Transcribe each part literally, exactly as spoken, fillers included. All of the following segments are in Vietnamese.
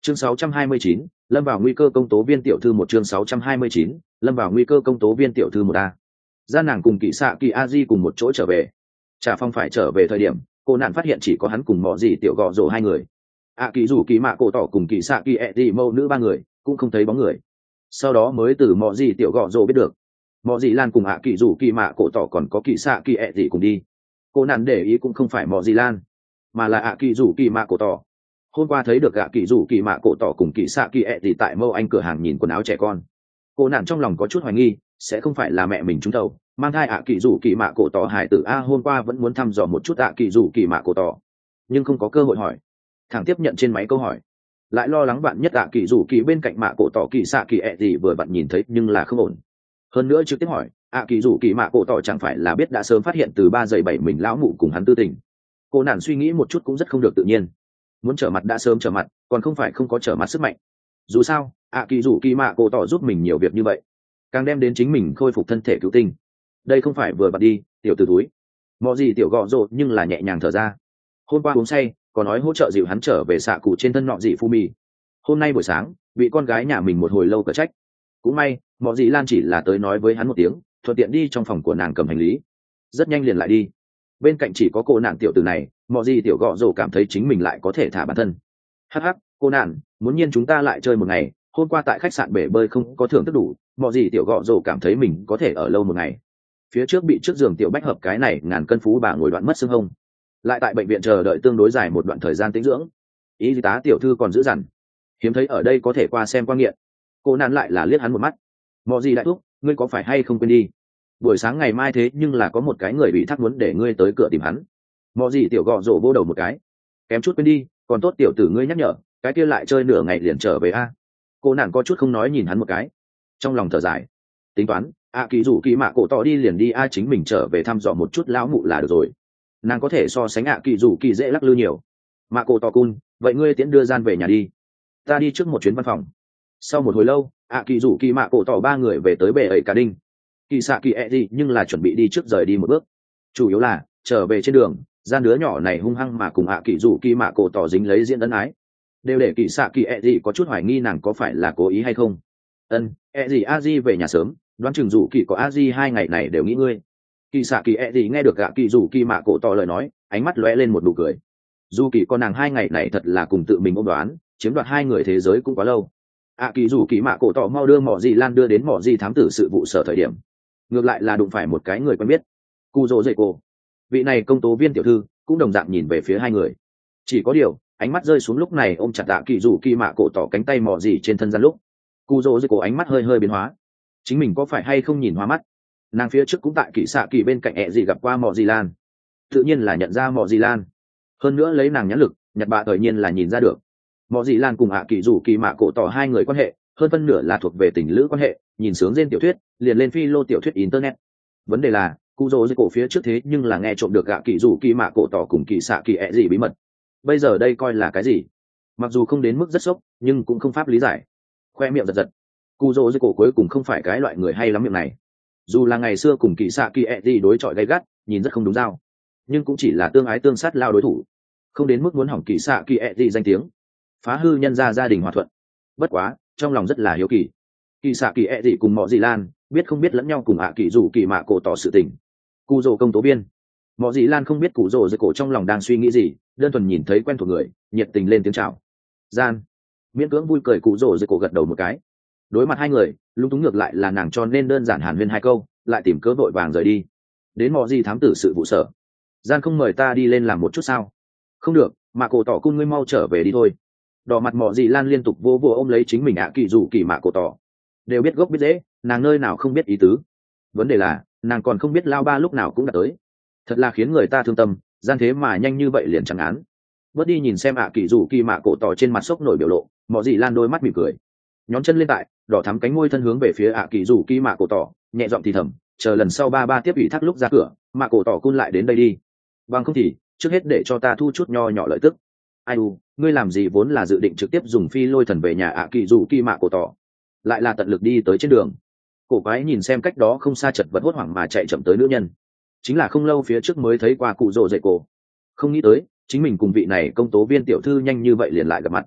chương sáu trăm hai mươi chín, lâm vào nguy cơ công tố viên tiểu thư một chương sáu trăm hai mươi chín, lâm vào nguy cơ công tố viên tiểu thư một a. Gian nàng cùng Kỷ Sạ Kỳ a di cùng một chỗ trở về. Trả Phong phải trở về thời điểm, cô nạn phát hiện chỉ có hắn cùng mọ gì tiểu gọ rổ hai người. ạ kỳ rủ kỳ mạ cổ tỏ cùng Kỷ Sạ Kỳ ẹ gì mâu nữ ba người cũng không thấy bóng người. Sau đó mới từ mọ gì tiểu gọ rổ biết được, mọ gì lan cùng ạ kỳ rủ kỳ mạ cổ tỏ còn có Kỷ Sạ Kỳ ẹ gì cùng đi. Cô nạn để ý cũng không phải mọ gì lan, mà là ạ kỳ rủ kỳ mạ cổ tỏ. Hôm qua thấy được ạ kỳ rủ kỳ mạ cổ tỏ cùng Kỷ Sạ Kỳ ẹ gì tại mâu anh cửa hàng nhìn quần áo trẻ con. Cô nạn trong lòng có chút hoài nghi, sẽ không phải là mẹ mình trúng đầu mang thai ạ kỳ rủ kỳ mạ cổ tỏ hải tử a. Hôm qua vẫn muốn thăm dò một chút ạ kỳ rủ kỳ mạ cổ tỏ, nhưng không có cơ hội hỏi, thẳng tiếp nhận trên máy câu hỏi, lại lo lắng bạn nhất ạ kỳ rủ kỳ bên cạnh mạ cổ tỏ Kỷ Sạ Kỳ ẹ gì vừa bạn nhìn thấy nhưng là không ổn. Hơn nữa trực tiếp hỏi ạ kỳ rủ kỳ mạ cổ tỏ chẳng phải là biết đã sớm phát hiện từ ba giây bảy mình lão mụ cùng hắn tư tình. Cô nản suy nghĩ một chút cũng rất không được tự nhiên, muốn trở mặt đã sớm trở mặt, còn không phải không có trở mặt sức mạnh. Dù sao ạ kỳ rủ kỳ mạ cổ tỏ giúp mình nhiều việc như vậy, càng đem đến chính mình khôi phục thân thể cứu tinh. Đây không phải vừa bật đi tiểu từ túi mò gì tiểu gọ rồ, nhưng là nhẹ nhàng thở ra. Hôm qua uống say còn nói hỗ trợ dịu hắn trở về xạ cụ trên thân nọ dị phu mì. Hôm nay buổi sáng bị con gái nhà mình một hồi lâu cở trách. Cũng may mọ dị lan chỉ là tới nói với hắn một tiếng, thuận tiện đi trong phòng của nàng cầm hành lý, rất nhanh liền lại đi. Bên cạnh chỉ có cô nàng tiểu từ này, mọ gì tiểu gọ rồ cảm thấy chính mình lại có thể thả bản thân. Hắc hắc, cô nàng muốn nhiên chúng ta lại chơi một ngày. Hôm qua tại khách sạn bể bơi không có thưởng thức đủ, mọ gì tiểu gọ rồ cảm thấy mình có thể ở lâu một ngày. Phía trước bị trước giường tiểu bách hợp cái này ngàn cân phú bà ngồi đoạn mất xương hông, lại tại bệnh viện chờ đợi tương đối dài một đoạn thời gian tĩnh dưỡng. Y tá tiểu thư còn giữ dằn, hiếm thấy ở đây có thể qua xem quan nghiện. Cô nạn lại là liếc hắn một mắt. Mọ gì đại thúc, ngươi có phải hay không quên đi, buổi sáng ngày mai thế nhưng là có một cái người bị thắc muốn để ngươi tới cửa tìm hắn. Mọ gì tiểu gọ rồ vô đầu một cái, kém chút quên đi, còn tốt tiểu tử ngươi nhắc nhở, cái kia lại chơi nửa ngày liền trở về a. Cô nạn có chút không nói nhìn hắn một cái, trong lòng thở dài, tính toán ạ kỳ rủ kỳ mạ cổ tỏ đi liền đi a, chính mình trở về thăm dò một chút lão mụ là được rồi. Nàng có thể so sánh ạ kỳ rủ kỳ dễ lắc lư nhiều. Mạ cổ tỏ cun, vậy ngươi tiễn đưa gian về nhà đi, ta đi trước một chuyến văn phòng. Sau một hồi lâu ạ kỳ rủ kỳ mạ cổ tỏ ba người về tới bể ẩy cả đinh. Kỷ Sạ Kỳ ẹ gì nhưng là chuẩn bị đi trước rời đi một bước, chủ yếu là trở về trên đường gian đứa nhỏ này hung hăng mà cùng ạ kỳ rủ kỳ mạ cổ tỏ dính lấy diễn ân ái, đều để Kỷ Sạ Kỳ ẹ gì có chút hoài nghi nàng có phải là cố ý hay không. Ân, ẹ gì a di về nhà sớm, đoán chừng rủ kỳ có a di hai ngày này đều nghĩ ngươi. Kỷ Sạ Kỳ ẹ gì nghe được ạ kỳ rủ kỳ mạ cổ tỏ lời nói, ánh mắt lóe lên một nụ cười. Dù kỳ con nàng hai ngày này thật là cùng tự mình ôm đoán, chiếm đoạt hai người thế giới cũng quá lâu. ạ kỳ rủ kỳ mạ cổ tỏ mau đưa mỏ gì lan đưa đến mỏ gì thám tử sự vụ sở thời điểm, ngược lại là đụng phải một cái người quen biết, cu dỗ dậy cô. Vị này công tố viên tiểu thư cũng đồng dạng nhìn về phía hai người, chỉ có điều ánh mắt rơi xuống lúc này ôm chặt ạ kỳ rủ kỳ mạ cổ tỏ cánh tay mỏ gì trên thân gian lúc, cu dỗ dậy cô ánh mắt hơi hơi biến hóa. Chính mình có phải hay không nhìn hoa mắt? Nàng phía trước cũng tại Kỷ Sạ Kỳ bên cạnh ẹ gì gặp qua mỏ gì lan, tự nhiên là nhận ra mỏ gì lan. Hơn nữa lấy nàng nhãn lực, nhật bạ tự nhiên là nhìn ra được mỏ gì lan cùng ạ kỳ rủ kỳ mạ cổ tỏ hai người quan hệ hơn phân nửa là thuộc về tình lữ quan hệ. Nhìn sướng trên tiểu thuyết liền lên phi lô tiểu thuyết internet. Vấn đề là cụ rỗ dưới cổ phía trước thế nhưng là nghe trộm được gạ kỳ rủ kỳ mạ cổ tỏ cùng Kỷ Sạ Kỳ ẹ gì bí mật. Bây giờ đây coi là cái gì? Mặc dù không đến mức rất sốc, nhưng cũng không pháp lý giải. Khoe miệng giật giật, cụ rỗ dưới cổ cuối cùng không phải cái loại người hay lắm miệng này. Dù là ngày xưa cùng Kỷ Sạ Kỳ ẹ gì đối chọi gay gắt, nhìn rất không đúng dao, nhưng cũng chỉ là tương ái tương sát lao đối thủ, không đến mức muốn hỏng Kỷ Sạ Kỳ ẹ gì danh tiếng, phá hư nhân gia gia đình hòa thuận. Bất quá trong lòng rất là hiếu kỳ, Kỷ Sạ Kỳ ẹ gì cùng mọ gì lan biết không biết lẫn nhau cùng ạ kỳ rủ kỳ mạ cổ tỏ sự tình. Cụ rồ công tố viên, mọ gì lan không biết cụ rồ dưới cổ trong lòng đang suy nghĩ gì, đơn thuần nhìn thấy quen thuộc người nhiệt tình lên tiếng chào. Gian miễn cưỡng vui cười, cụ rồ dưới cổ gật đầu một cái. Đối mặt hai người lung túng ngược lại là nàng, cho nên đơn giản hàn huyên hai câu lại tìm cớ vội vàng rời đi. Đến mọ gì thám tử sự vụ sở, Gian không mời ta đi lên làm một chút sao? Không được, mạ cổ tỏ cung ngươi mau trở về đi thôi. Đỏ mặt mọ gì lan liên tục vô vô ôm lấy chính mình ạ kỳ rủ kỳ mạ cổ tỏ. Đều biết gốc biết dễ, nàng nơi nào không biết ý tứ. Vấn đề là nàng còn không biết lao ba lúc nào cũng đã tới, thật là khiến người ta thương tâm. Gian thế mà nhanh như vậy liền chẳng án. Bớt đi nhìn xem ạ kỳ rủ kỳ mạ cổ tỏ trên mặt sốc nổi biểu lộ, mọ gì lan đôi mắt mỉm cười, nhón chân lên tại đỏ thắm cánh môi thân hướng về phía ạ kỳ rủ kỳ mạ cổ tỏ, nhẹ giọng thì thầm, chờ lần sau ba ba tiếp ủy thác lúc ra cửa, mạ cổ tỏ cun lại đến đây đi, bằng không thì trước hết để cho ta thu chút nho nhỏ lợi tức. Ai u, ngươi làm gì vốn là dự định trực tiếp dùng phi lôi thần về nhà ạ kỳ rủ kỳ mạ cổ tỏ, lại là tận lực đi tới trên đường. Cổ quái nhìn xem cách đó không xa chật vật hốt hoảng mà chạy chậm tới nữ nhân, chính là không lâu phía trước mới thấy qua cụ rồ dậy cổ. Không nghĩ tới chính mình cùng vị này công tố viên tiểu thư nhanh như vậy liền lại gặp mặt.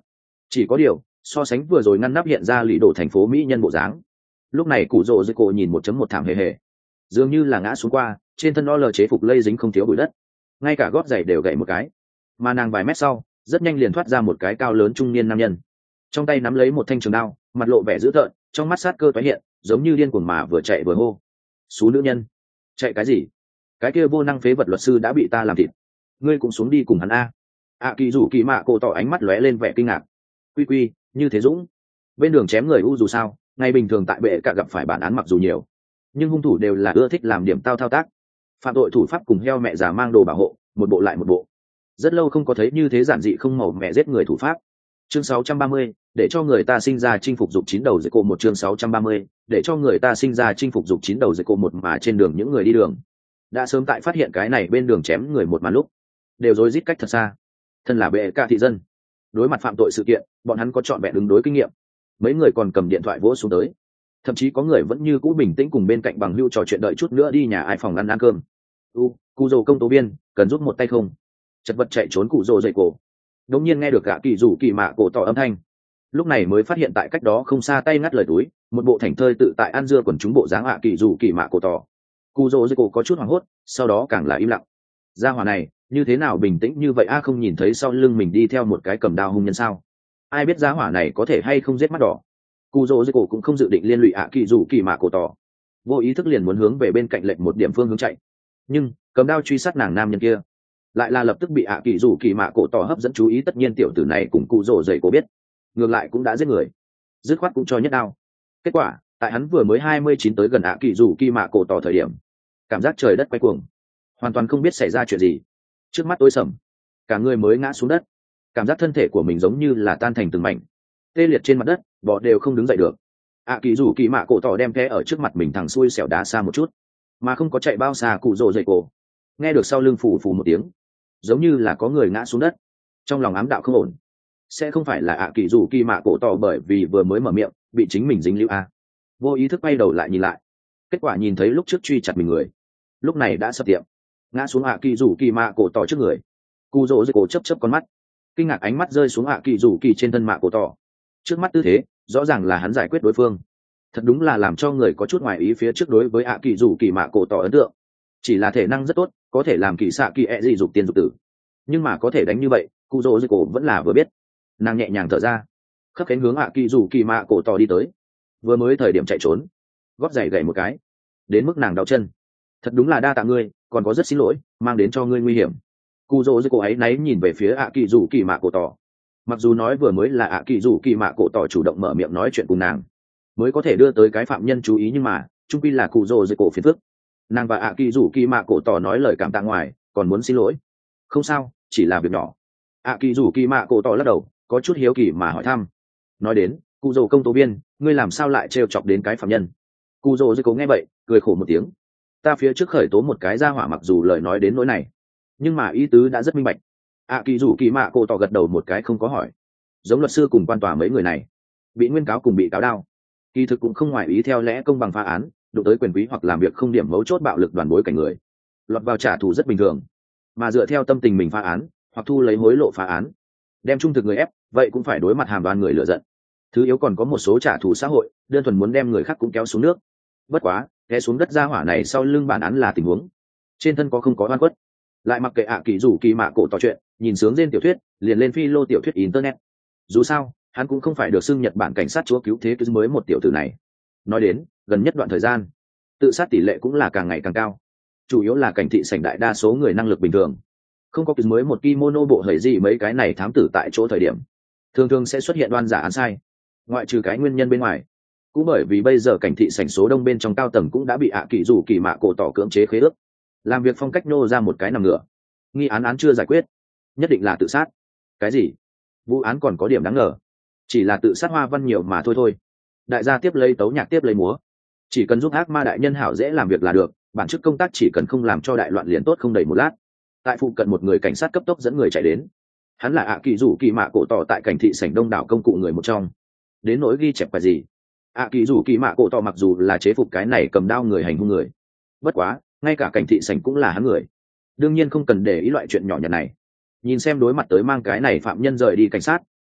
Chỉ có điều so sánh vừa rồi ngăn nắp hiện ra lì đổ thành phố mỹ nhân bộ dáng, lúc này cụ rồ dây cổ nhìn một chấm một thảm hề hề, dường như là ngã xuống qua, trên thân nó lờ chế phục lây dính không thiếu bụi đất, ngay cả gót giày đều gãy một cái. Mà nàng vài mét sau rất nhanh liền thoát ra một cái cao lớn trung niên nam nhân, trong tay nắm lấy một thanh trường đao, mặt lộ vẻ dữ tợn, trong mắt sát cơ tái hiện, giống như điên cuồng mà vừa chạy vừa hô: "Xú nữ nhân, chạy cái gì? Cái kia vô năng phế vật luật sư đã bị ta làm thịt, ngươi cũng xuống đi cùng hắn a." ạ kỳ rủ kỳ mạ cổ tỏ ánh mắt lóe lên vẻ kinh ngạc. Quy quy, như thế dũng, bên đường chém người u dù sao, ngày bình thường tại bệ cả gặp phải bản án mặc dù nhiều, nhưng hung thủ đều là ưa thích làm điểm tao thao tác, phạm tội thủ pháp cùng heo mẹ già mang đồ bảo hộ, một bộ lại một bộ. Rất lâu không có thấy như thế giản dị không màu mẹ giết người thủ pháp. Chương sáu trăm ba mươi, để cho người ta sinh ra chinh phục dục chín đầu dây cô một. Chương sáu trăm ba mươi, để cho người ta sinh ra chinh phục dục chín đầu dây cô một. Mà trên đường những người đi đường đã sớm tại phát hiện cái này bên đường chém người một màn lúc, đều rối rít cách thật xa. Thân là bệ cả thị dân, đối mặt phạm tội sự kiện, bọn hắn có chọn vẹn ứng đối kinh nghiệm. Mấy người còn cầm điện thoại vỗ xuống tới, thậm chí có người vẫn như cũ bình tĩnh cùng bên cạnh bằng hữu trò chuyện đợi chút nữa đi nhà ai phòng ăn ăn cơm. U, cụ rồ công tố viên, cần giúp một tay không? Chật vật chạy trốn cụ rồ dậy cổ, đột nhiên nghe được cả kỳ rủ kỳ mạ cổ tỏ âm thanh, lúc này mới phát hiện tại cách đó không xa tay ngắt lời túi, một bộ thành thơi tự tại ăn dưa quần chúng bộ dáng ạ kỳ rủ kỳ mạ cổ tỏ. Cụ rồ dậy cổ có chút hoảng hốt, sau đó càng là im lặng. Gia hỏa này như thế nào bình tĩnh như vậy a, không nhìn thấy sau lưng mình đi theo một cái cầm đao hung nhân sao? Ai biết gia hỏa này có thể hay không giết mắt đỏ. Cụ rồ dậy cổ cũng không dự định liên lụy ạ kỳ rủ kỳ mạ cổ tỏ, vô ý thức liền muốn hướng về bên cạnh lệnh một điểm phương hướng chạy, nhưng cầm đao truy sát nàng nam nhân kia lại là lập tức bị ạ kỳ rủ kỳ mạ cổ tỏ hấp dẫn chú ý. Tất nhiên tiểu tử này cùng cụ rồ dậy cổ biết, ngược lại cũng đã giết người, dứt khoát cũng cho nhất đao. Kết quả tại hắn vừa mới hai mươi chín tới gần ạ kỳ rủ kỳ mạ cổ tỏ thời điểm, cảm giác trời đất quay cuồng, hoàn toàn không biết xảy ra chuyện gì, trước mắt tối sầm, cả người mới ngã xuống đất, cảm giác thân thể của mình giống như là tan thành từng mảnh, tê liệt trên mặt đất, bò đều không đứng dậy được. ạ kỳ rủ kỳ mạ cổ tỏ đem thế ở trước mặt mình thằng xui xẻo đá xa một chút, mà không có chạy bao xa. Cụ rồ dậy cổ nghe được sau lưng phù phù một tiếng, giống như là có người ngã xuống đất, trong lòng ám đạo không ổn, sẽ không phải là ạ kỳ rủ kỳ mạ cổ tỏ bởi vì vừa mới mở miệng bị chính mình dính lưu a. Vô ý thức quay đầu lại nhìn lại, kết quả nhìn thấy lúc trước truy chặt mình người lúc này đã sập tiệm, ngã xuống ạ kỳ rủ kỳ mạ cổ tỏ trước người. Cụ rồ dậy cổ chấp chấp con mắt, kinh ngạc ánh mắt rơi xuống ạ kỳ rủ kỳ trên thân mạ cổ tỏ, trước mắt tư thế rõ ràng là hắn giải quyết đối phương, thật đúng là làm cho người có chút ngoài ý. Phía trước đối với ạ kỳ rủ kỳ mạ cổ tỏ ấn tượng chỉ là thể năng rất tốt, có thể làm kỳ xạ kỳ e gì dục tiên dục tử, nhưng mà có thể đánh như vậy, cụ rồ dậy cổ vẫn là vừa biết. Nàng nhẹ nhàng thở ra, khấp cánh hướng ạ kỳ rủ kỳ mạ cổ tỏ đi tới. Vừa mới thời điểm chạy trốn, gót giày gãy một cái, đến mức nàng đau chân. Thật đúng là đa tạ ngươi, còn có rất xin lỗi mang đến cho ngươi nguy hiểm. Cụ rồ dậy cổ ấy náy nhìn về phía ạ kỳ rủ kỳ mạ cổ tỏ, mặc dù nói vừa mới là ạ kỳ rủ kỳ mạ cổ tỏ chủ động mở miệng nói chuyện cùng nàng mới có thể đưa tới cái phạm nhân chú ý, nhưng mà chung quy là cụ rồ dậy cổ phiền phức. Nàng và ạ kỳ rủ kỳ mạ cổ tỏ nói lời cảm tạ ngoài còn muốn xin lỗi. Không sao, chỉ là việc nhỏ. ạ kỳ rủ kỳ mạ cổ tỏ lắc đầu, có chút hiếu kỳ mà hỏi thăm. Nói đến cụ rồ công tố viên, ngươi làm sao lại trêu chọc đến cái phạm nhân? Cụ rồ dậy cổ nghe vậy cười khổ một tiếng, ta phía trước khởi tố một cái gia hỏa, mặc dù lời nói đến nỗi này nhưng mà ý tứ đã rất minh bạch. ạ kỳ rủ kỳ mạ cổ tỏ gật đầu một cái không có hỏi. Giống luật sư cùng quan tòa mấy người này bị nguyên cáo cùng bị cáo đao, kỳ thực cũng không ngoài ý theo lẽ công bằng phá án, đụng tới quyền quý hoặc làm việc không điểm mấu chốt bạo lực đoàn bối cảnh người, lọt vào trả thù rất bình thường. Mà dựa theo tâm tình mình phá án hoặc thu lấy hối lộ phá án, đem trung thực người ép, vậy cũng phải đối mặt hàm đoan người lựa giận. Thứ yếu còn có một số trả thù xã hội, đơn thuần muốn đem người khác cũng kéo xuống nước. Bất quá té xuống đất gia hỏa này sau lưng bản án là tình huống trên thân có không có oan khuất, lại mặc kệ ạ kỳ rủ kỳ mạ cổ tỏ chuyện, nhìn sướng trên tiểu thuyết liền lên phi lô tiểu thuyết internet. Dù sao hắn cũng không phải được xưng Nhật Bản cảnh sát chúa cứu thế cứ mới một tiểu tử này. Nói đến gần nhất đoạn thời gian, tự sát tỷ lệ cũng là càng ngày càng cao, chủ yếu là cảnh thị sảnh đại đa số người năng lực bình thường, không có cứ mới một kimono bộ hởi gì mấy cái này thám tử tại chỗ thời điểm thường thường sẽ xuất hiện đoan giả án sai. Ngoại trừ cái nguyên nhân bên ngoài, cũng bởi vì bây giờ cảnh thị sảnh số đông bên trong cao tầng cũng đã bị ạ kỳ rủ kỳ mạ cổ tỏ cưỡng chế khế ước, làm việc phong cách nô ra một cái nằm ngửa, nghi án án chưa giải quyết nhất định là tự sát. Cái gì? Vụ án còn có điểm đáng ngờ, chỉ là tự sát hoa văn nhiều mà thôi thôi. Đại gia tiếp lấy tấu nhạc tiếp lấy múa, chỉ cần giúp ác ma đại nhân hảo dễ làm việc là được, bản chức công tác chỉ cần không làm cho đại loạn liền tốt. Không đầy một lát, tại phụ cận một người cảnh sát cấp tốc dẫn người chạy đến. Hắn là ạ kỳ rủ kỳ mạ cổ tỏ tại cảnh thị sảnh đông đảo công cụ người một trong, đến nỗi ghi chép cái gì, ạ kỳ rủ kỳ mạ cổ tỏ mặc dù là chế phục cái này cầm đao người hành hung người, bất quá ngay cả cảnh thị sảnh cũng là hắn người, đương nhiên không cần để ý loại chuyện nhỏ nhặt này. Nhìn xem đối mặt tới mang cái này phạm nhân rời đi cảnh sát,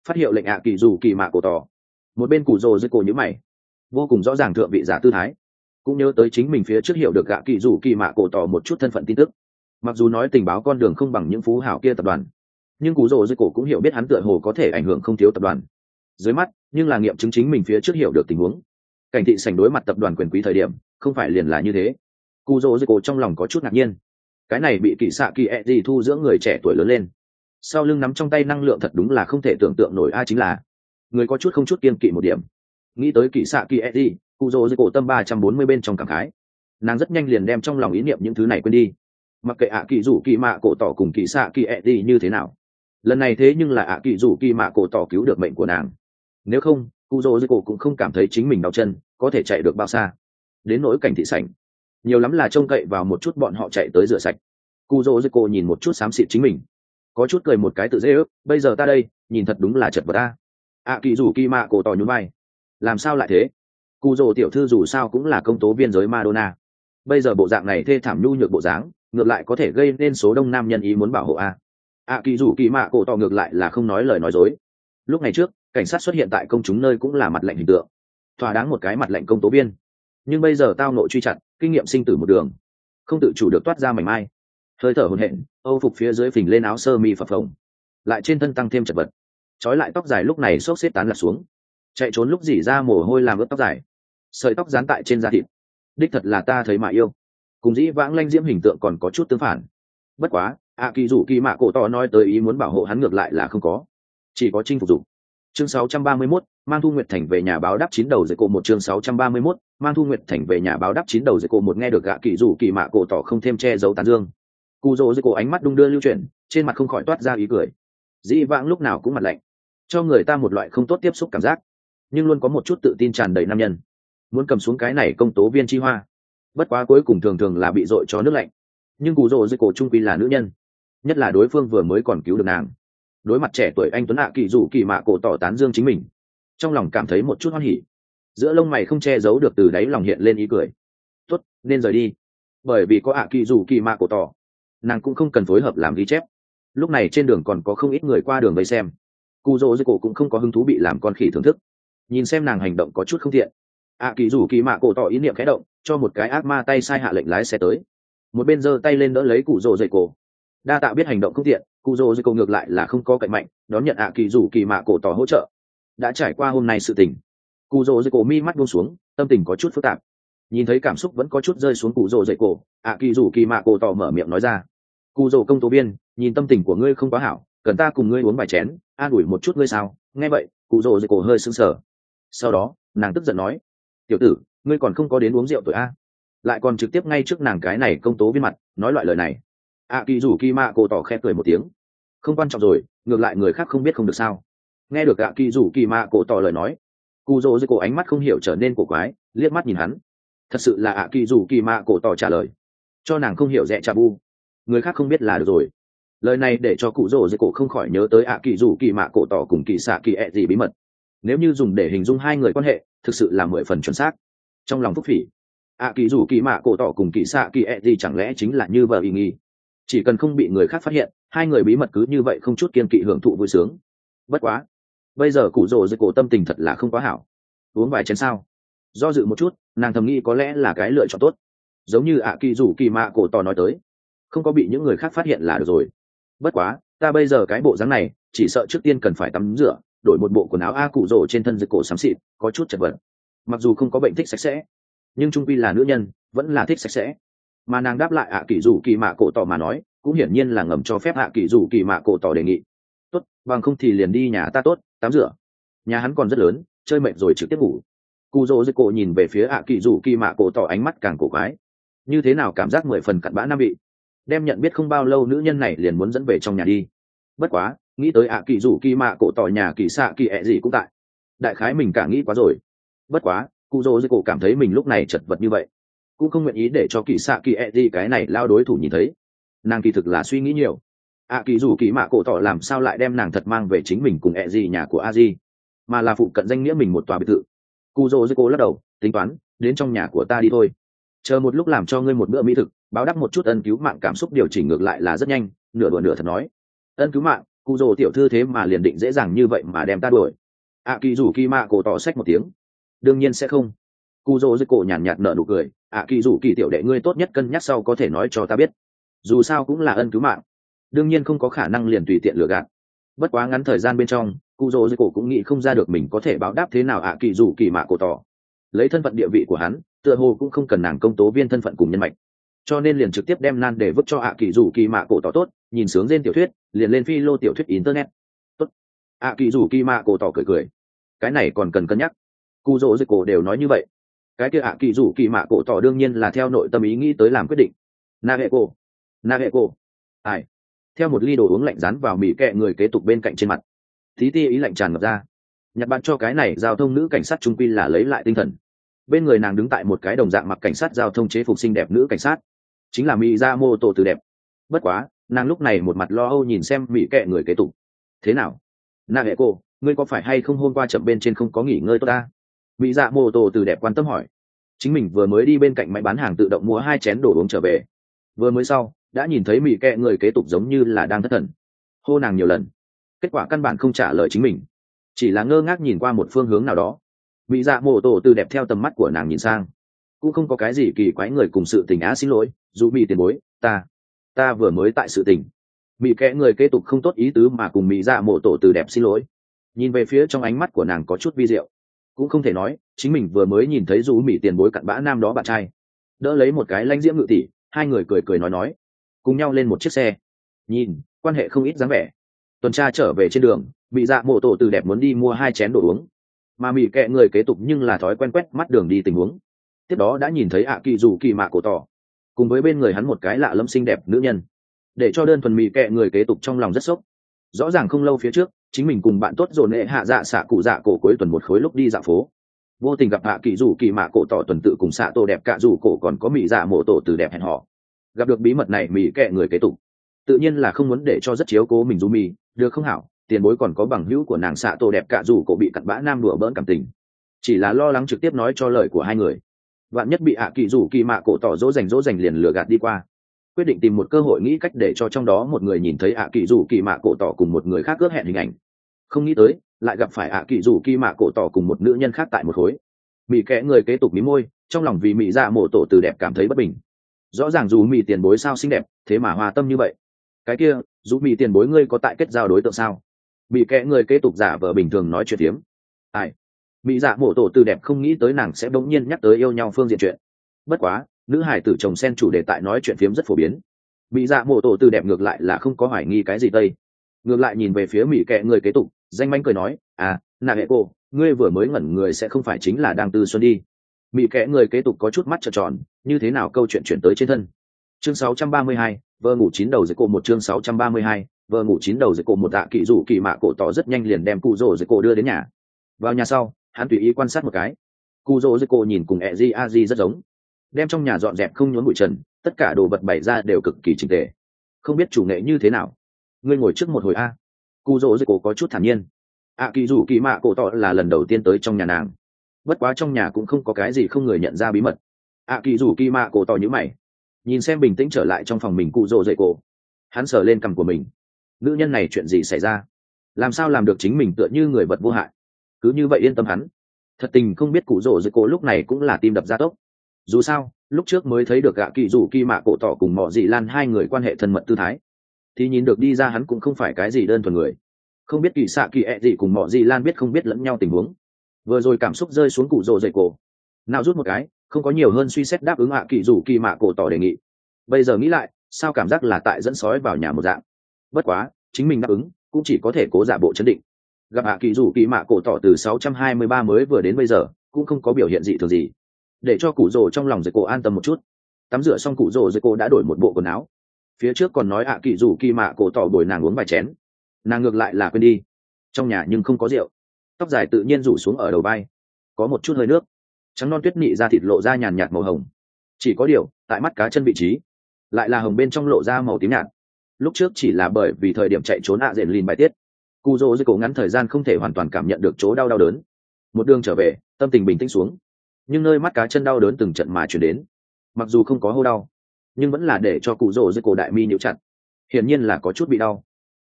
phát hiệu lệnh ạ kỳ dù kỳ mạ cổ tỏ. Một bên cụ rồ dưới cổ nhữ mày, vô cùng rõ ràng thượng vị giả tư thái, cũng nhớ tới chính mình phía trước hiểu được gạ kỳ dù kỳ mạ cổ tỏ một chút thân phận tin tức. Mặc dù nói tình báo con đường không bằng những phú hảo kia tập đoàn, nhưng cụ rồ dưới cổ cũng hiểu biết hắn tựa hồ có thể ảnh hưởng không thiếu tập đoàn dưới mắt, nhưng là nghiệm chứng chính mình phía trước hiểu được tình huống. Cảnh thị sảnh đối mặt tập đoàn quyền quý thời điểm không phải liền là như thế. Cụ rồ dưới cổ trong lòng có chút ngạc nhiên, cái này bị kỳ xạ kỳ e gì thu dưỡng người trẻ tuổi lớn lên, sau lưng nắm trong tay năng lượng thật đúng là không thể tưởng tượng nổi. A chính là người có chút không chút kiên kỵ một điểm. Nghĩ tới kỳ xạ kỳ e gì, cụ rồ dưới cổ tâm ba trăm bốn mươi bên trong cảm khái, nàng rất nhanh liền đem trong lòng ý niệm những thứ này quên đi. Mặc kệ ạ kỳ rủ kỳ mạ cổ tỏ cùng kỳ xạ kỳ e gì như thế nào, lần này thế nhưng là ạ kỳ rủ kỳ mạ cổ tỏ cứu được mệnh của nàng. Nếu không, cụ rồ dưới cổ cũng không cảm thấy chính mình đau chân có thể chạy được bao xa. Đến nỗi cảnh thị sảnh, nhiều lắm là trông cậy vào một chút bọn họ chạy tới rửa sạch. Cụ rồ dưới cổ nhìn một chút xám xịt chính mình, có chút cười một cái tự dễ ước, bây giờ ta đây nhìn thật đúng là chật vật ta. ạ kỳ rủ kỳ mạ cổ tỏ nhún vai, làm sao lại thế? Cụ rồ tiểu thư dù sao cũng là công tố viên giới Madonna, bây giờ bộ dạng này thê thảm nhu nhược bộ dáng, ngược lại có thể gây nên số đông nam nhân ý muốn bảo hộ a. ạ kỳ rủ kỳ mạ cổ tỏ ngược lại là không nói lời nói dối. Lúc này trước, cảnh sát xuất hiện tại công chúng nơi cũng là mặt lạnh hình tượng, thỏa đáng một cái mặt lạnh công tố viên. Nhưng bây giờ tao nội truy chặt, kinh nghiệm sinh tử một đường, không tự chủ được toát ra mảnh mai, hơi thở hổn hển, âu phục phía dưới phình lên áo sơ mi phập phồng, lại trên thân tăng thêm chật vật, trói lại tóc dài lúc này xốc xếp tán lạc xuống, chạy trốn lúc dỉ ra mồ hôi làm ướt tóc dài, sợi tóc dán tại trên da thịt, đích thật là ta thấy mà yêu. Cùng dĩ vãng lanh diễm hình tượng còn có chút tương phản. Bất quá ạ kỳ rủ kỳ mạ cổ tỏ nói tới ý muốn bảo hộ hắn ngược lại là không có, chỉ có chinh phục dụng. Chương sáu trăm ba mươi mốt, mang Thu Nguyệt Thành về nhà báo đáp chín đầu dưới cổ một. Chương sáu trăm ba mươi mốt, mang Thu Nguyệt Thành về nhà báo đáp chín đầu dưới cổ một. Nghe được ạ kỳ rủ kỳ mạ cổ tỏ không thêm che giấu tán dương, cụ rồ dưới cổ ánh mắt đung đưa lưu chuyển, trên mặt không khỏi toát ra ý cười. Dĩ vãng lúc nào cũng mặt lạnh, cho người ta một loại không tốt tiếp xúc cảm giác, nhưng luôn có một chút tự tin tràn đầy nam nhân, muốn cầm xuống cái này công tố viên chi hoa. Bất quá cuối cùng thường thường là bị dội cho nước lạnh. Nhưng cụ rồ dưới cổ trung quy là nữ nhân, nhất là đối phương vừa mới còn cứu được nàng. Đối mặt trẻ tuổi anh tuấn ạ kỳ rủ kỳ mạ cổ tỏ tán dương chính mình, trong lòng cảm thấy một chút hoan hỉ, giữa lông mày không che giấu được từ đáy lòng hiện lên ý cười. Tốt, nên rời đi. Bởi vì có ạ kỳ rủ kỳ mạ cổ tỏ, nàng cũng không cần phối hợp làm ghi chép. Lúc này trên đường còn có không ít người qua đường vây xem, cụ rồ dưới cổ cũng không có hứng thú bị làm con khỉ thưởng thức. Nhìn xem nàng hành động có chút không thiện, ạ kỳ rủ kỳ mạ cổ tỏ ý niệm khẽ động, cho một cái ác ma tay sai hạ lệnh lái xe tới, một bên giơ tay lên đỡ lấy cụ rồ dưới cổ. Đa tạ biết hành động không thiện, cụ rồ dưới cổ ngược lại là không có cạnh mạnh, đón nhận ạ kỳ rủ kỳ mạ cổ tỏ hỗ trợ. Đã trải qua hôm nay sự tình, cụ rồ dưới cổ mi mắt buông xuống, tâm tình có chút phức tạp. Nhìn thấy cảm xúc vẫn có chút rơi xuống cụ rồ dưới cổ, ạ kỳ rủ kỳ mạ cổ tỏ mở miệng nói ra: cụ rồ công tố viên, nhìn tâm tình của ngươi không quá hảo, cần ta cùng ngươi uống vài chén an ủi một chút ngươi sao? Nghe vậy cụ rồ dưới cổ hơi sững sờ, sau đó nàng tức giận nói: tiểu tử, ngươi còn không có đến uống rượu tuổi a, lại còn trực tiếp ngay trước nàng cái này công tố viên mặt nói loại lời này. ạ kỳ rủ kỳ mạ cổ tỏ khẽ cười một tiếng: không quan trọng rồi, ngược lại người khác không biết không được sao? Nghe được ạ kỳ rủ kỳ mạ cổ tỏ lời nói, cụ rồ dưới cổ ánh mắt không hiểu trở nên cổ quái, liếc mắt nhìn hắn. Thật sự là ạ kỳ rủ kỳ mạ cổ tỏ trả lời, cho nàng không hiểu dẹ trà bu, người khác không biết là được rồi. Lời này để cho cụ rồ dưới cổ không khỏi nhớ tới ạ kỳ rủ kỳ mạ cổ tỏ cùng kỳ xạ kỳ ẹ gì bí mật. Nếu như dùng để hình dung hai người quan hệ, thực sự là mười phần chuẩn xác. Trong lòng phúc phỉ, ạ kỳ rủ kỳ mạ cổ tỏ cùng kỳ xạ kỳ ẹ gì chẳng lẽ chính là như vợ ý nghi, chỉ cần không bị người khác phát hiện, hai người bí mật cứ như vậy không chút kiên kỵ hưởng thụ vui sướng. Bất quá bây giờ cụ rồ dưới cổ tâm tình thật là không quá hảo. Uống vài chén sao? Do dự một chút, nàng thầm nghĩ có lẽ là cái lựa chọn tốt. Giống như ạ kỳ rủ kỳ mạ cổ tỏ nói tới, không có bị những người khác phát hiện là được rồi. Bất quá ta bây giờ cái bộ dáng này, chỉ sợ trước tiên cần phải tắm rửa, đổi một bộ quần áo. A cụ rồ trên thân dưới cổ xám xịt, có chút chật vật. Mặc dù không có bệnh thích sạch sẽ, nhưng trung quy là nữ nhân, vẫn là thích sạch sẽ. Mà nàng đáp lại ạ kỳ rủ kỳ mạ cổ tỏ mà nói, cũng hiển nhiên là ngầm cho phép ạ kỳ rủ kỳ mạ cổ tỏ đề nghị. Tốt, bằng không thì liền đi nhà ta tốt, tắm rửa. Nhà hắn còn rất lớn, chơi mệt rồi trực tiếp ngủ. Cụ rồ dưới cổ nhìn về phía ạ kỳ rủ kỳ mạ cổ tỏ ánh mắt càng cổ quái, như thế nào cảm giác mười phần cặn bã nam vị, đem nhận biết không bao lâu nữ nhân này liền muốn dẫn về trong nhà đi. Bất quá nghĩ tới ạ kỳ rủ kỳ mạ cổ tỏ nhà kỳ xạ kỳ ẹ gì cũng tại, đại khái mình cả nghĩ quá rồi. Bất quá cụ rồ dưới cổ cảm thấy mình lúc này chật vật như vậy, cũng không nguyện ý để cho kỳ xạ kỳ ẹ gì cái này lao đối thủ nhìn thấy. Nàng kỳ thực là suy nghĩ nhiều, ạ kỳ rủ kỳ mạ cổ tỏ làm sao lại đem nàng thật mang về chính mình cùng ẹ gì nhà của a di, mà là phụ cận danh nghĩa mình một tòa biệt thự. Cụ rồ dưới cổ lắc đầu, tính toán đến trong nhà của ta đi thôi, chờ một lúc làm cho ngươi một bữa mỹ thực, báo đáp một chút ân cứu mạng. Cảm xúc điều chỉnh ngược lại là rất nhanh, nửa đùa nửa thật nói: ân cứu mạng, cụ rồ tiểu thư thế mà liền định dễ dàng như vậy mà đem ta đuổi. ạ kỳ rủ kỳ mạ cổ tỏ sách một tiếng. Đương nhiên sẽ không. Cụ rồ dưới cổ nhàn nhạt nở nụ cười, ạ kỳ rủ kỳ tiểu đệ ngươi tốt nhất cân nhắc sau có thể nói cho ta biết, dù sao cũng là ân cứu mạng, đương nhiên không có khả năng liền tùy tiện lừa gạt. Bất quá ngắn thời gian bên trong, cụ rồ dưới cổ cũng nghĩ không ra được mình có thể báo đáp thế nào ạ kỳ rủ kỳ mạ cổ tỏ. Lấy thân phận địa vị của hắn, tựa hồ cũng không cần nàng công tố viên thân phận cùng nhân mạch, cho nên liền trực tiếp đem nan để vứt cho ạ kỳ rủ kỳ mạ cổ tỏ. Tốt, nhìn sướng trên tiểu thuyết liền lên phi lô tiểu thuyết internet. Tốt. ạ kỳ rủ kỳ mạ cổ tỏ cười cười, cái này còn cần cân nhắc. Cụ rỗ dưới cổ đều nói như vậy, cái kia ạ kỳ rủ kỳ mạ cổ tỏ đương nhiên là theo nội tâm ý nghĩ tới làm quyết định. Na hệ cổ, na hệ cổ, ai? Theo một ly đồ uống lạnh rán vào mỉ kẹ người kế tục bên cạnh trên mặt, tí ti ý lạnh tràn ngập ra. Nhặt bạn cho cái này giao thông nữ cảnh sát trung quy là lấy lại tinh thần. Bên người nàng đứng tại một cái đồng dạng mặc cảnh sát giao thông chế phục xinh đẹp nữ cảnh sát, chính là mỹ ra mô tô từ đẹp. Bất quá nàng lúc này một mặt lo âu nhìn xem mỹ kệ người kế tục. Thế nào, na hệ cô, ngươi có phải hay không hôm qua chậm bên trên không có nghỉ ngơi tốt ta? Mỹ dạ mô tô từ đẹp quan tâm hỏi. Chính mình vừa mới đi bên cạnh máy bán hàng tự động mua hai chén đồ uống trở về, vừa mới sau đã nhìn thấy mỹ kệ người kế tục giống như là đang thất thần, hô nàng nhiều lần, kết quả căn bản không trả lời chính mình, chỉ là ngơ ngác nhìn qua một phương hướng nào đó. Mỹ dạ mô tô từ đẹp theo tầm mắt của nàng nhìn sang, cũng không có cái gì kỳ quái người cùng sự tình á. Xin lỗi dù mỹ tiền bối, ta ta vừa mới tại sự tình. Mỹ kẽ người kế tục không tốt ý tứ mà cùng mỹ dạ mộ tổ từ đẹp xin lỗi. Nhìn về phía trong ánh mắt của nàng có chút vi diệu, cũng không thể nói chính mình vừa mới nhìn thấy dù mỹ tiền bối cặn bã nam đó bạn trai, đỡ lấy một cái lãnh diễm ngự tỷ, hai người cười cười nói nói cùng nhau lên một chiếc xe, nhìn quan hệ không ít dáng vẻ. Tuần tra trở về trên đường, mỹ dạ mộ tổ từ đẹp muốn đi mua hai chén đồ uống, mà mỹ kệ người kế tục nhưng là thói quen quét mắt đường đi tình huống. Tiếp đó đã nhìn thấy ạ kỳ dù kỳ mạ cổ tỏ cùng với bên người hắn một cái lạ lâm xinh đẹp nữ nhân, để cho đơn thuần mỹ kệ người kế tục trong lòng rất sốc. Rõ ràng không lâu phía trước chính mình cùng bạn tốt dồn nệ hạ dạ xạ cụ dạ cổ cuối tuần một khối lúc đi dạo phố, vô tình gặp ạ kỳ dù kỳ mạ cổ tỏ tuần tự cùng xạ tổ đẹp cạ dù cổ còn có mỹ dạ mộ tổ từ đẹp hẹn họ. Gặp được bí mật này mỹ kệ người kế tục tự nhiên là không muốn để cho rất chiếu cố mình du mì được không hảo. Tiền bối còn có bằng hữu của nàng xạ tổ đẹp cạ dù cổ bị cặn bã nam đùa bỡn cảm tình, chỉ là lo lắng trực tiếp nói cho lời của hai người, vạn nhất bị ạ kỳ rủ kỳ mạ cổ tỏ dỗ dành dỗ dành liền lừa gạt đi qua. Quyết định tìm một cơ hội nghĩ cách để cho trong đó một người nhìn thấy ạ kỳ rủ kỳ mạ cổ tỏ cùng một người khác ước hẹn hình ảnh. Không nghĩ tới lại gặp phải ạ kỳ rủ kỳ mạ cổ tỏ cùng một nữ nhân khác tại một khối. Mỹ kẽ người kế tục mí môi, trong lòng vì mỹ dạ mộ tổ từ đẹp cảm thấy bất bình. Rõ ràng dù mỹ tiền bối sao xinh đẹp thế mà hòa tâm như vậy. Cái kia dù mỹ tiền bối ngươi có tại kết giao đối tượng sao? Mỹ kẽ người kế tục giả vờ bình thường nói chuyện tiếm. Ai? Mỹ dạ mộ tổ từ đẹp không nghĩ tới nàng sẽ bỗng nhiên nhắc tới yêu nhau phương diện chuyện. Bất quá nữ hải tử chồng sen chủ đề tại nói chuyện phiếm rất phổ biến, Mỹ dạ mộ tổ từ đẹp ngược lại là không có hoài nghi cái gì tây, ngược lại nhìn về phía mỹ kệ người kế tục danh mánh cười nói à nà hệ cô, ngươi vừa mới ngẩn người sẽ không phải chính là đang tư xuân đi. Mỹ kệ người kế tục có chút mắt trợn tròn, như thế nào câu chuyện chuyển tới trên thân. Chương sáu trăm ba mươi hai, vợ ngủ chín đầu dưới cổ một. Chương sáu trăm ba mươi hai, vợ ngủ chín đầu dưới cổ một. Tạ kỳ rủ kỳ mạ cổ tỏ rất nhanh liền đem cụ rồ dưới cổ đưa đến nhà. Vào nhà sau hắn tùy ý quan sát một cái, cụ rồ dưới cổ nhìn cùng e di a di rất giống, đem trong nhà dọn dẹp không nhốn bụi trần, tất cả đồ vật bày ra đều cực kỳ chỉnh tề. Không biết chủ nghệ như thế nào, ngươi ngồi trước một hồi a. Cụ rồ dưới cổ có chút thản nhiên. ạ kỳ rủ kỳ mạ cổ tỏ là lần đầu tiên tới trong nhà nàng, bất quá trong nhà cũng không có cái gì không người nhận ra bí mật. ạ kỳ rủ kỳ mạ cổ tỏ nhíu mày, nhìn xem bình tĩnh trở lại trong phòng mình cụ rồ dưới cổ, hắn sờ lên cằm của mình. Nữ nhân này chuyện gì xảy ra, làm sao làm được chính mình tựa như người vật vô hại, cứ như vậy yên tâm hắn. Thật tình không biết cụ rồ dưới cổ lúc này cũng là tim đập gia tốc. Dù sao lúc trước mới thấy được gạ kỳ rủ kỳ mạ cổ tỏ cùng mọ dị lan hai người quan hệ thân mật tư thái, thì nhìn được đi ra hắn cũng không phải cái gì đơn thuần người. Không biết kỳ xạ kỳ ẹ gì cùng mọ dị lan biết không biết lẫn nhau tình huống. Vừa rồi cảm xúc rơi xuống cụ rồ dậy cổ, nào rút một cái không có nhiều hơn suy xét đáp ứng ạ kỳ rủ kỳ mạ cổ tỏ đề nghị. Bây giờ nghĩ lại sao cảm giác là tại dẫn sói vào nhà một dạng. Bất quá chính mình đáp ứng cũng chỉ có thể cố giả bộ chấn định. Gặp ạ kỳ rủ kỳ mạ cổ tỏ từ sáu trăm hai mươi ba mới vừa đến bây giờ cũng không có biểu hiện gì thường gì, để cho cụ rồ trong lòng dậy cổ an tâm một chút. Tắm rửa xong cụ rồ dậy cổ đã đổi một bộ quần áo. Phía trước còn nói ạ kỳ rủ kỳ mạ cổ tỏ bồi nàng uống vài chén, nàng ngược lại là quên đi. Trong nhà nhưng không có rượu, tóc dài tự nhiên rủ xuống ở đầu vai, có một chút hơi nước, trắng non tuyết nị ra thịt lộ ra nhàn nhạt màu hồng. Chỉ có điều tại mắt cá chân vị trí lại là hồng bên trong lộ ra màu tím nhạt. Lúc trước chỉ là bởi vì thời điểm chạy trốn ạ dện lìn bài tiết, cụ rồ dưới cổ ngắn thời gian không thể hoàn toàn cảm nhận được chỗ đau đau đớn. Một đường trở về tâm tình bình tĩnh xuống, nhưng nơi mắt cá chân đau đớn từng trận mà chuyển đến, mặc dù không có hô đau nhưng vẫn là để cho cụ rồ dưới cổ đại mi nhíu chặt, hiển nhiên là có chút bị đau.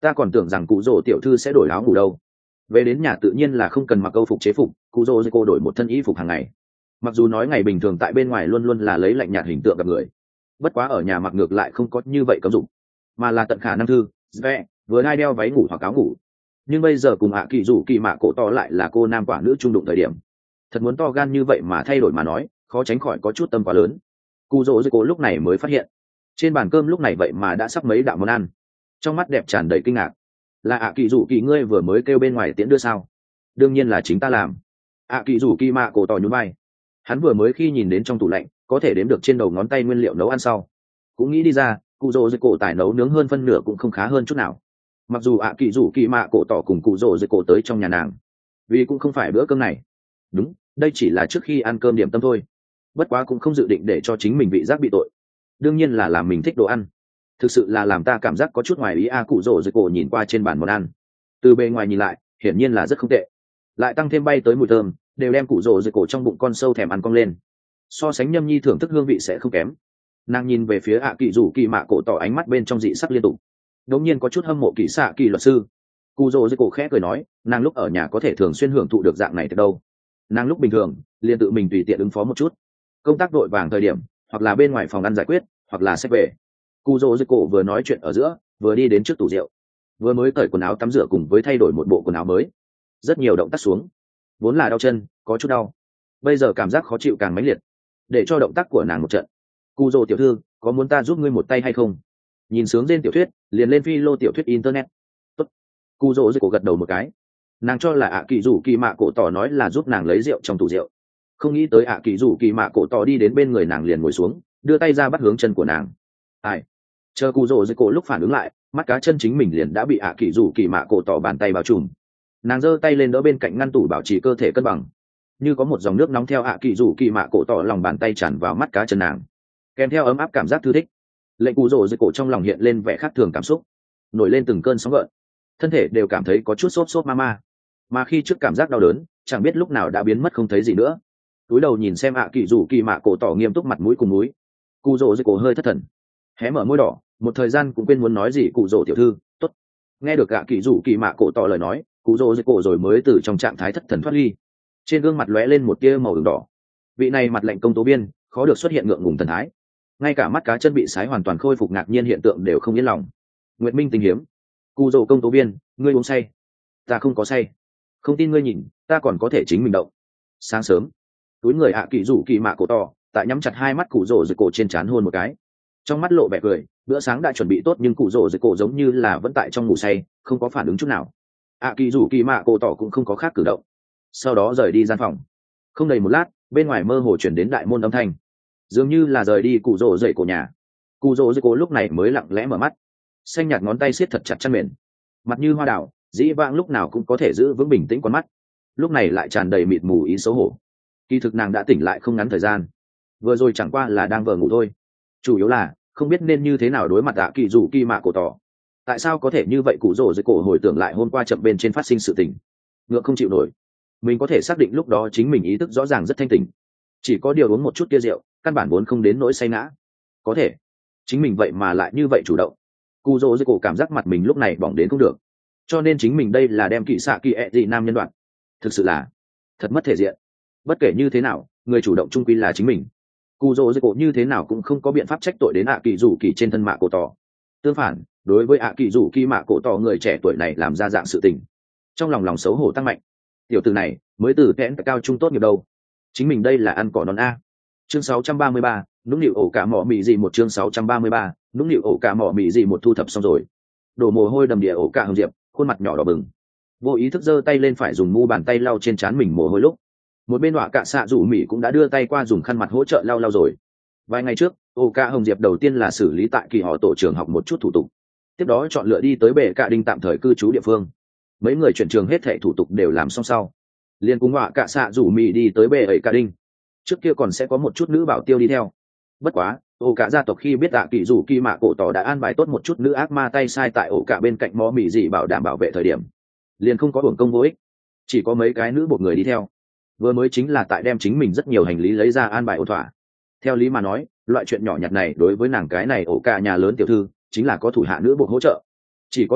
Ta còn tưởng rằng cụ rồ tiểu thư sẽ đổi áo ngủ đâu. Về đến nhà tự nhiên là không cần mặc câu phục chế phục, cụ rồ cô đổi một thân y phục hàng ngày. Mặc dù nói ngày bình thường tại bên ngoài luôn luôn là lấy lạnh nhạt hình tượng gặp người, bất quá ở nhà mặc ngược lại không có như vậy cấm dụng, mà là tận khả năng thư ve vừa ai đeo váy ngủ hoặc áo ngủ. Nhưng bây giờ cùng ạ kỳ rủ kỳ mạ cổ tỏ lại là cô nam quả nữ trung đụng thời điểm, thật muốn to gan như vậy mà thay đổi mà nói, khó tránh khỏi có chút tâm quá lớn. Cụ rỗ cô lúc này mới phát hiện trên bàn cơm lúc này vậy mà đã sắp mấy đạo món ăn, trong mắt đẹp tràn đầy kinh ngạc. Là ạ kỳ rủ kỳ ngươi vừa mới kêu bên ngoài tiễn đưa sao? Đương nhiên là chính ta làm. ạ kỳ rủ kỳ mạ cổ tỏ nhún vai. Hắn vừa mới khi nhìn đến trong tủ lạnh có thể đếm được trên đầu ngón tay nguyên liệu nấu ăn sau, cũng nghĩ đi ra cụ rỗ cổ tài nấu nướng hơn phân nửa cũng không khá hơn chút nào. Mặc dù ạ kỳ rủ kỳ mạ cổ tỏ cùng cụ rỗ cổ tới trong nhà nàng, vì cũng không phải bữa cơm này. Đúng, đây chỉ là trước khi ăn cơm điểm tâm thôi. Bất quá cũng không dự định để cho chính mình vị giác bị tội. Đương nhiên là làm mình thích đồ ăn. Thực sự là làm ta cảm giác có chút ngoài ý. A cụ rỗ cổ nhìn qua trên bàn món ăn, từ bề ngoài nhìn lại hiển nhiên là rất không tệ, lại tăng thêm bay tới mùi thơm, đều đem cụ rỗ cổ trong bụng con sâu thèm ăn cong lên. So sánh nhâm nhi thưởng thức hương vị sẽ không kém. Nàng nhìn về phía ạ kỳ rủ kỳ mạ cổ tỏ, ánh mắt bên trong dị sắc liên tục, đống nhiên có chút hâm mộ kỳ xạ kỳ luật sư. Cụ rỗ cổ khẽ cười nói, nàng lúc ở nhà có thể thường xuyên hưởng thụ được dạng này từ đâu. Nàng lúc bình thường liền tự mình tùy tiện ứng phó một chút, công tác đội vàng thời điểm hoặc là bên ngoài phòng ăn giải quyết, hoặc là xếp về. Cụ rỗ cổ vừa nói chuyện ở giữa vừa đi đến trước tủ rượu, vừa mới cởi quần áo tắm rửa cùng với thay đổi một bộ quần áo mới, rất nhiều động tác xuống, vốn là đau chân có chút đau, bây giờ cảm giác khó chịu càng mãnh liệt, để cho động tác của nàng một trận. Cụ rỗ tiểu thư, có muốn ta giúp ngươi một tay hay không? Nhìn sướng trên tiểu thuyết liền lên phi lô tiểu thuyết internet. Tốt. Cụ rỗ cổ gật đầu một cái. Nàng cho là ạ kỳ rủ kỳ mạ cổ tỏ nói là giúp nàng lấy rượu trong tủ rượu, không nghĩ tới ạ kỳ rủ kỳ mạ cổ tỏ đi đến bên người nàng liền ngồi xuống, đưa tay ra bắt hướng chân của nàng. Ai? Chờ cụ rỗ cổ lúc phản ứng lại, mắt cá chân chính mình liền đã bị ạ kỳ rủ kỳ mạ cổ tỏ bàn tay bao trùm. Nàng giơ tay lên đỡ bên cạnh ngăn tủ bảo trì cơ thể cân bằng, như có một dòng nước nóng theo ạ kỳ rủ kỳ mạ cổ tỏ lòng bàn tay tràn vào mắt cá chân nàng, kèm theo ấm áp cảm giác thư thích. Lệnh cụ rỗ cổ trong lòng hiện lên vẻ khác thường cảm xúc, nổi lên từng cơn sóng gợn, thân thể đều cảm thấy có chút xốp xốp ma ma, mà khi trước cảm giác đau đớn chẳng biết lúc nào đã biến mất không thấy gì nữa. Túi đầu nhìn xem ạ kỳ rủ kỳ mạ cổ tỏ nghiêm túc mặt mũi cùng mũi, cụ rỗ cổ hơi thất thần, hé mở môi đỏ, một thời gian cũng quên muốn nói gì. Cụ rỗ tiểu thư tốt. Nghe được ạ kỳ rủ kỳ mạ cổ tỏ lời nói, cụ rỗ cổ rồi mới từ trong trạng thái thất thần thoát ly, trên gương mặt lóe lên một tia màu ửng đỏ. Vị này mặt lệnh công tố biên khó được xuất hiện ngượng ngùng thần thái, ngay cả mắt cá chân bị sái hoàn toàn khôi phục ngạc nhiên hiện tượng đều không yên lòng. Nguyệt Minh tình hiếm. Cụ rỗ công tố biên, ngươi uống say? Ta không có say. Không tin ngươi nhìn, ta còn có thể chính mình động. Sáng sớm, túi người ạ kỳ rủ kỳ mạ cổ to tại nhắm chặt hai mắt cụ rỗ dưới cổ trên trán hôn một cái, trong mắt lộ vẻ cười. Bữa sáng đã chuẩn bị tốt nhưng cụ rỗ dưới cổ giống như là vẫn tại trong ngủ say, không có phản ứng chút nào. ạ kỳ rủ kỳ mạ cổ tỏ cũng không có khác cử động, sau đó rời đi gian phòng. Không đầy một lát, bên ngoài mơ hồ chuyển đến đại môn âm thanh, dường như là rời đi cụ rỗ dậy cổ nhà. Cụ rỗ dưới cổ lúc này mới lặng lẽ mở mắt, xanh nhạt ngón tay siết thật chặt chăn mền, mặt như hoa đào, dĩ vãng lúc nào cũng có thể giữ vững bình tĩnh con mắt, lúc này lại tràn đầy mịt mù ý xấu hổ. Kỳ thực nàng đã tỉnh lại không ngắn thời gian, vừa rồi chẳng qua là đang vờ ngủ thôi. Chủ yếu là không biết nên như thế nào đối mặt ạ kỳ rủ kỳ mạ cổ tỏ. Tại sao có thể như vậy? Cụ rỗ dưới cổ hồi tưởng lại hôm qua chậm bên trên phát sinh sự tình, ngượng không chịu nổi. Mình có thể xác định lúc đó chính mình ý thức rõ ràng rất thanh tỉnh, chỉ có điều uống một chút tia rượu, căn bản vốn không đến nỗi say ngã. Có thể chính mình vậy mà lại như vậy chủ động. Cụ rỗ dưới cổ cảm giác mặt mình lúc này bỏng đến không được, cho nên chính mình đây là đem kỳ xạ kỳ ẹ gì nam nhân đoạn, thực sự là thật mất thể diện. Bất kể như thế nào, người chủ động trung quy là chính mình. Cụ rỗ dưới cổ như thế nào cũng không có biện pháp trách tội đến ạ kỳ rủ kỳ trên thân mạ cổ tỏ. Tương phản, đối với ạ kỳ rủ kỳ mạ cổ tỏ người trẻ tuổi này làm ra dạng sự tình, trong lòng lòng xấu hổ tăng mạnh. Tiểu tử này mới từ kẽn cao trung tốt nghiệp đâu, chính mình đây là ăn cỏ non a. Chương sáu trăm ba mươi ba, nũng nịu ổ cả mỏ mì gì một. Chương sáu trăm ba mươi ba, nũng nịu ổ cả mỏ mì gì một. Thu thập xong rồi, đổ mồ hôi đầm địa ổ cả hồng diệp khuôn mặt nhỏ đỏ bừng, vô ý thức giơ tay lên phải dùng mu bàn tay lau trên trán mình mồ hôi lúc một bên đọa cạ xạ rủ mỹ cũng đã đưa tay qua dùng khăn mặt hỗ trợ lau lau rồi. Vài ngày trước, ổ cả hồng diệp đầu tiên là xử lý tại kỳ họ tổ trường học một chút thủ tục, tiếp đó chọn lựa đi tới bệ cạ đinh tạm thời cư trú địa phương. Mấy người chuyển trường hết thảy thủ tục đều làm xong sau, liền cùng đọa cạ xạ rủ mỹ đi tới bệ ấy cạ đinh. Trước kia còn sẽ có một chút nữ bảo tiêu đi theo, bất quá ổ cả gia tộc khi biết tạ kỳ rủ kỳ mạ cổ tỏ đã an bài tốt một chút nữ ác ma tay sai tại ổ cả bên cạnh mò mì gì bảo đảm bảo vệ thời điểm, liền không có hưởng công vô ích, chỉ có mấy cái nữ một người đi theo. Vừa mới chính là tại đem chính mình rất nhiều hành lý lấy ra an bài ổn thỏa. Theo lý mà nói, loại chuyện nhỏ nhặt này đối với nàng cái này ổ cả nhà lớn tiểu thư chính là có thủ hạ nữ buộc hỗ trợ. Chỉ có điều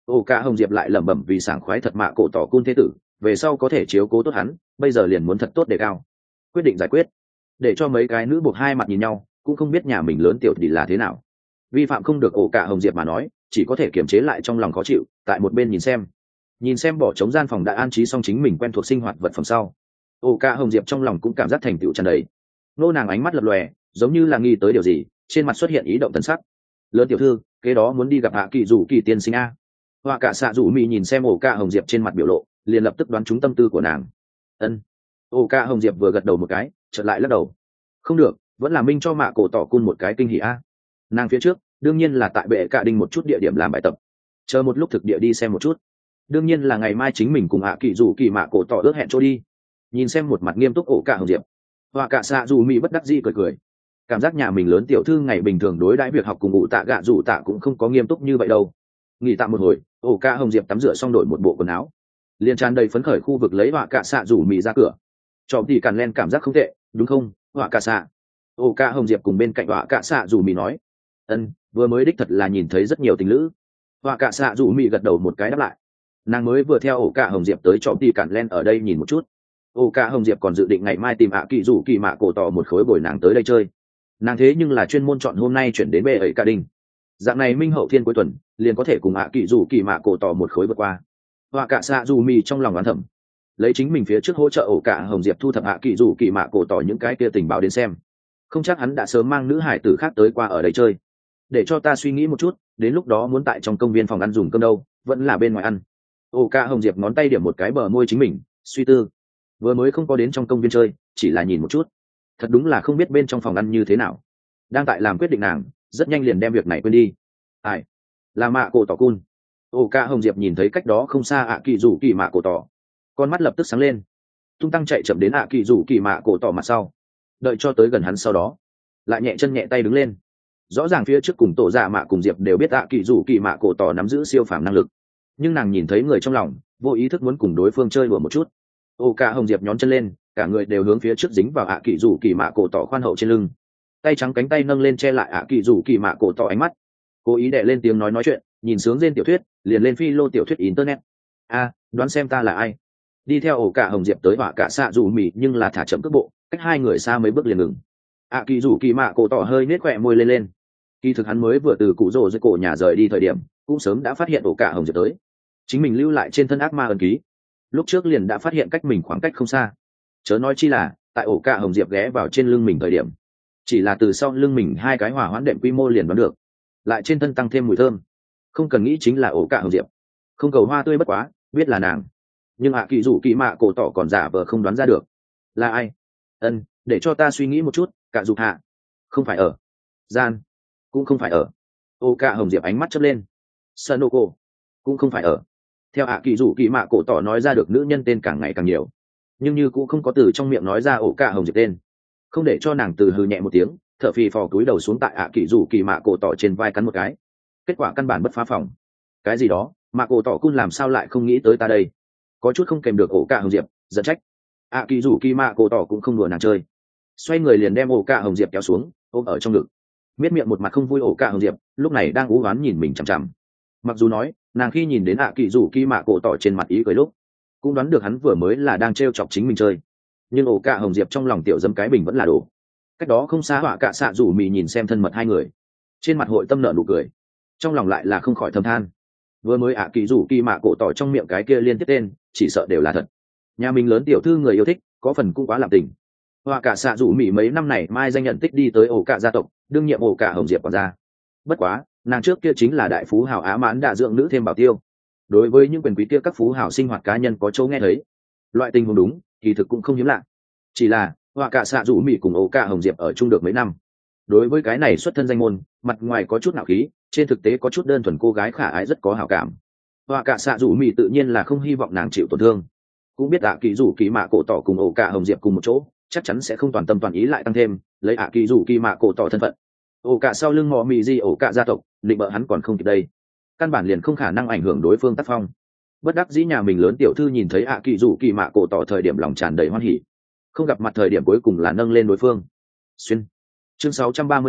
ổ cả hồng diệp lại lẩm bẩm vì sảng khoái thật mạ cổ tỏ cun thế tử về sau có thể chiếu cố tốt hắn, bây giờ liền muốn thật tốt để cao. Quyết định giải quyết, để cho mấy cái nữ buộc hai mặt nhìn nhau, cũng không biết nhà mình lớn tiểu tỷ là thế nào. Vi phạm không được ổ cả hồng diệp mà nói, chỉ có thể kiềm chế lại trong lòng khó chịu, tại một bên nhìn xem. Nhìn xem bỏ trống gian phòng đã an trí xong chính mình quen thuộc sinh hoạt vật phẩm sau, ổ cả hồng diệp trong lòng cũng cảm giác thành tựu tràn đầy. Nô nàng ánh mắt lập lòe, giống như là nghi tới điều gì, trên mặt xuất hiện ý động thần sắc. Lớn tiểu thư, kế đó muốn đi gặp hạ kỳ rủ kỳ tiên sinh a. Hoa cả xạ rủ mì nhìn xem ổ cả hồng diệp trên mặt biểu lộ, liền lập tức đoán trúng tâm tư của nàng. Ân. Ổ cả hồng diệp vừa gật đầu một cái, chợt lại lắc đầu. Không được, vẫn là minh cho mạ cổ tỏ cun một cái kinh hỉ a. Nàng phía trước đương nhiên là tại bệ cả đinh một chút địa điểm làm bài tập, chờ một lúc thực địa đi xem một chút. Đương nhiên là ngày mai chính mình cùng hạ kỳ rủ kỳ mạ cổ tỏ ước hẹn chỗ đi. Nhìn xem một mặt nghiêm túc ổ cả hồng diệp, Hoa cả xạ rủ mì bất đắc dĩ cười cười. Cảm giác nhà mình lớn tiểu thư ngày bình thường đối đãi việc học cùng ủ tạ gạ rủ tạ cũng không có nghiêm túc như vậy đâu. Nghỉ tạm một hồi, ổ cả hồng diệp tắm rửa xong đổi một bộ quần áo, liền tràn đầy phấn khởi khu vực lấy Hoa cả xạ rủ mì ra cửa. Cho thì càn len cảm giác không tệ, đúng không, Hoa cả xạ? Ổ cả hồng diệp cùng bên cạnh Hoa cả xạ rủ mì nói. Ân, vừa mới đích thật là nhìn thấy rất nhiều tình lữ. Hoa cả xạ rủ mì gật đầu một cái đáp lại. Nàng mới vừa theo ổ cả hồng diệp tới cho thì càn len ở đây nhìn một chút. Ổ cả hồng diệp còn dự định ngày mai tìm ạ kỳ rủ kỳ mạ cổ tỏ một khối bồi nàng tới đây chơi. Nàng thế nhưng là chuyên môn chọn hôm nay chuyển đến bệ ấy cả đình. Dạng này minh hậu thiên cuối tuần liền có thể cùng ạ kỳ rủ kỳ mạ cổ tỏ một khối vượt qua. Hoa cả xạ rủ mì trong lòng oán thầm, lấy chính mình phía trước hỗ trợ ổ cả hồng diệp thu thập ạ kỳ rủ kỳ mạ cổ tỏ những cái kia tình báo đến xem, không chắc hắn đã sớm mang nữ hải tử khác tới qua ở đây chơi. Để cho ta suy nghĩ một chút, đến lúc đó muốn tại trong công viên phòng ăn dùng cơm đâu, vẫn là bên ngoài ăn. Ổ cả hồng diệp ngón tay điểm một cái bờ môi chính mình, suy tư. Vừa mới không có đến trong công viên chơi, chỉ là nhìn một chút, thật đúng là không biết bên trong phòng ăn như thế nào. Đang tại làm quyết định nàng rất nhanh liền đem việc này quên đi. Ai là mạ cổ tỏ cun? Ổ cả hồng diệp nhìn thấy cách đó không xa ạ kỳ rủ kỳ mạ cổ tỏ, con mắt lập tức sáng lên, tung tăng chạy chậm đến ạ kỳ rủ kỳ mạ cổ tỏ mặt sau, đợi cho tới gần hắn sau đó lại nhẹ chân nhẹ tay đứng lên. Rõ ràng phía trước cùng tổ dạ mạ cùng diệp đều biết ạ kỳ rủ kỳ mạ cổ tỏ nắm giữ siêu phàm năng lực, nhưng nàng nhìn thấy người trong lòng, vô ý thức muốn cùng đối phương chơi đùa một chút. Ổ cả hồng diệp nhón chân lên, cả người đều hướng phía trước dính vào ạ kỳ rủ kỳ mạ cổ tỏ khoan hậu trên lưng, tay trắng cánh tay nâng lên che lại ạ kỳ rủ kỳ mạ cổ tỏ ánh mắt, cố ý đệ lên tiếng nói nói chuyện, nhìn sướng trên tiểu thuyết liền lên phi lô tiểu thuyết internet. A, đoán xem ta là ai? Đi theo ổ cả hồng diệp tới họa cả xạ rủ mì, nhưng là thả chậm cước bộ, cách hai người xa mấy bước liền ngừng. ạ kỳ rủ kỳ mạ cổ tỏ hơi nết khỏe môi lên lên. Kỳ thực hắn mới vừa từ cụ rồ dưới cổ nhà rời đi thời điểm, cũng sớm đã phát hiện ổ cả hồng diệp tới, chính mình lưu lại trên thân ác ma ẩn ký, lúc trước liền đã phát hiện cách mình khoảng cách không xa, chớ nói chi là tại ổ cả hồng diệp ghé vào trên lưng mình thời điểm, chỉ là từ sau lưng mình hai cái hỏa hoãn đệm quy mô liền đoán được, lại trên thân tăng thêm mùi thơm, không cần nghĩ chính là ổ cả hồng diệp. Không cầu hoa tươi bất quá, biết là nàng, nhưng ạ kỳ rủ kỳ mạ cổ tỏ còn giả vờ không đoán ra được là ai. Ân, để cho ta suy nghĩ một chút. Cả dục hạ không phải ở gian, cũng không phải ở. Ổ cả hồng diệp ánh mắt chớp lên. Sanoko cũng không phải ở. Theo ạ kỳ rủ kỳ mạ cổ tỏ nói ra được nữ nhân tên càng ngày càng nhiều, nhưng như cũng không có từ trong miệng nói ra ổ cả hồng diệp tên, không để cho nàng từ hừ nhẹ một tiếng, thở phì phò cúi đầu xuống tại ạ kỳ rủ kỳ mạ cổ tỏ trên vai cắn một cái. Kết quả căn bản bất phá phòng. Cái gì đó mạ cổ tỏ cun làm sao lại không nghĩ tới ta đây? Có chút không kèm được ổ cả hồng diệp, giận trách. ạ kỳ rủ kỳ mạ cổ tỏ cũng không đùa nàng chơi, xoay người liền đem ổ cả hồng diệp kéo xuống, ôm ở trong ngực, miết miệng một mặt không vui. Ổ cả hồng diệp lúc này đang ú oán nhìn mình chằm chằm. Mặc dù nói nàng khi nhìn đến ạ kỳ rủ kỳ mạ cổ tỏ trên mặt ý cười lúc, cũng đoán được hắn vừa mới là đang trêu chọc chính mình chơi, nhưng ổ cả hồng diệp trong lòng tiểu dâm cái bình vẫn là đổ. Cách đó không xa họa cả xạ rủ mì nhìn xem thân mật hai người, trên mặt hội tâm nợ nụ cười, trong lòng lại là không khỏi thầm than, vừa mới ạ kỳ rủ kỳ mạ cổ tỏ trong miệng cái kia liên tiếp tên chỉ sợ đều là thật. Nhà mình lớn tiểu thư người yêu thích có phần cũng quá làm tình. Họa cả xạ rủ mì mấy năm này mai danh nhận tích đi tới ổ cả gia tộc, đương nhiệm ổ cả hồng diệp còn ra. Bất quá nàng trước kia chính là đại phú hào á mãn đạ dưỡng nữ thêm bảo tiêu, đối với những quyền quý kia các phú hào sinh hoạt cá nhân có chỗ nghe thấy, loại tình huống đúng thì thực cũng không hiếm lạ. Chỉ là họa cả xạ rủ mì cùng ổ cả hồng diệp ở chung được mấy năm, đối với cái này xuất thân danh môn, mặt ngoài có chút nạo khí, trên thực tế có chút đơn thuần cô gái khả ái rất có hảo cảm. Họa cả xạ rủ mì tự nhiên là không hy vọng nàng chịu tổn thương, cũng biết ạ kỳ rủ kỳ mạ cổ tỏ cùng ổ cả hồng diệp cùng một chỗ chắc chắn sẽ không toàn tâm toàn ý lại tăng thêm lấy ạ kỳ rủ kỳ mạ cổ tỏ thân phận, ổ cả sau lưng mò mì di ổ cả gia tộc định bợ hắn còn không kịp đây, căn bản liền không khả năng ảnh hưởng đối phương tác phong. Bất đắc dĩ nhà mình lớn tiểu thư nhìn thấy ạ kỳ rủ kỳ mạ cổ tỏ thời điểm lòng tràn đầy hoan hỉ, không gặp mặt thời điểm cuối cùng là nâng lên đối phương. Xuyên chương sáu trăm ba mươi 634,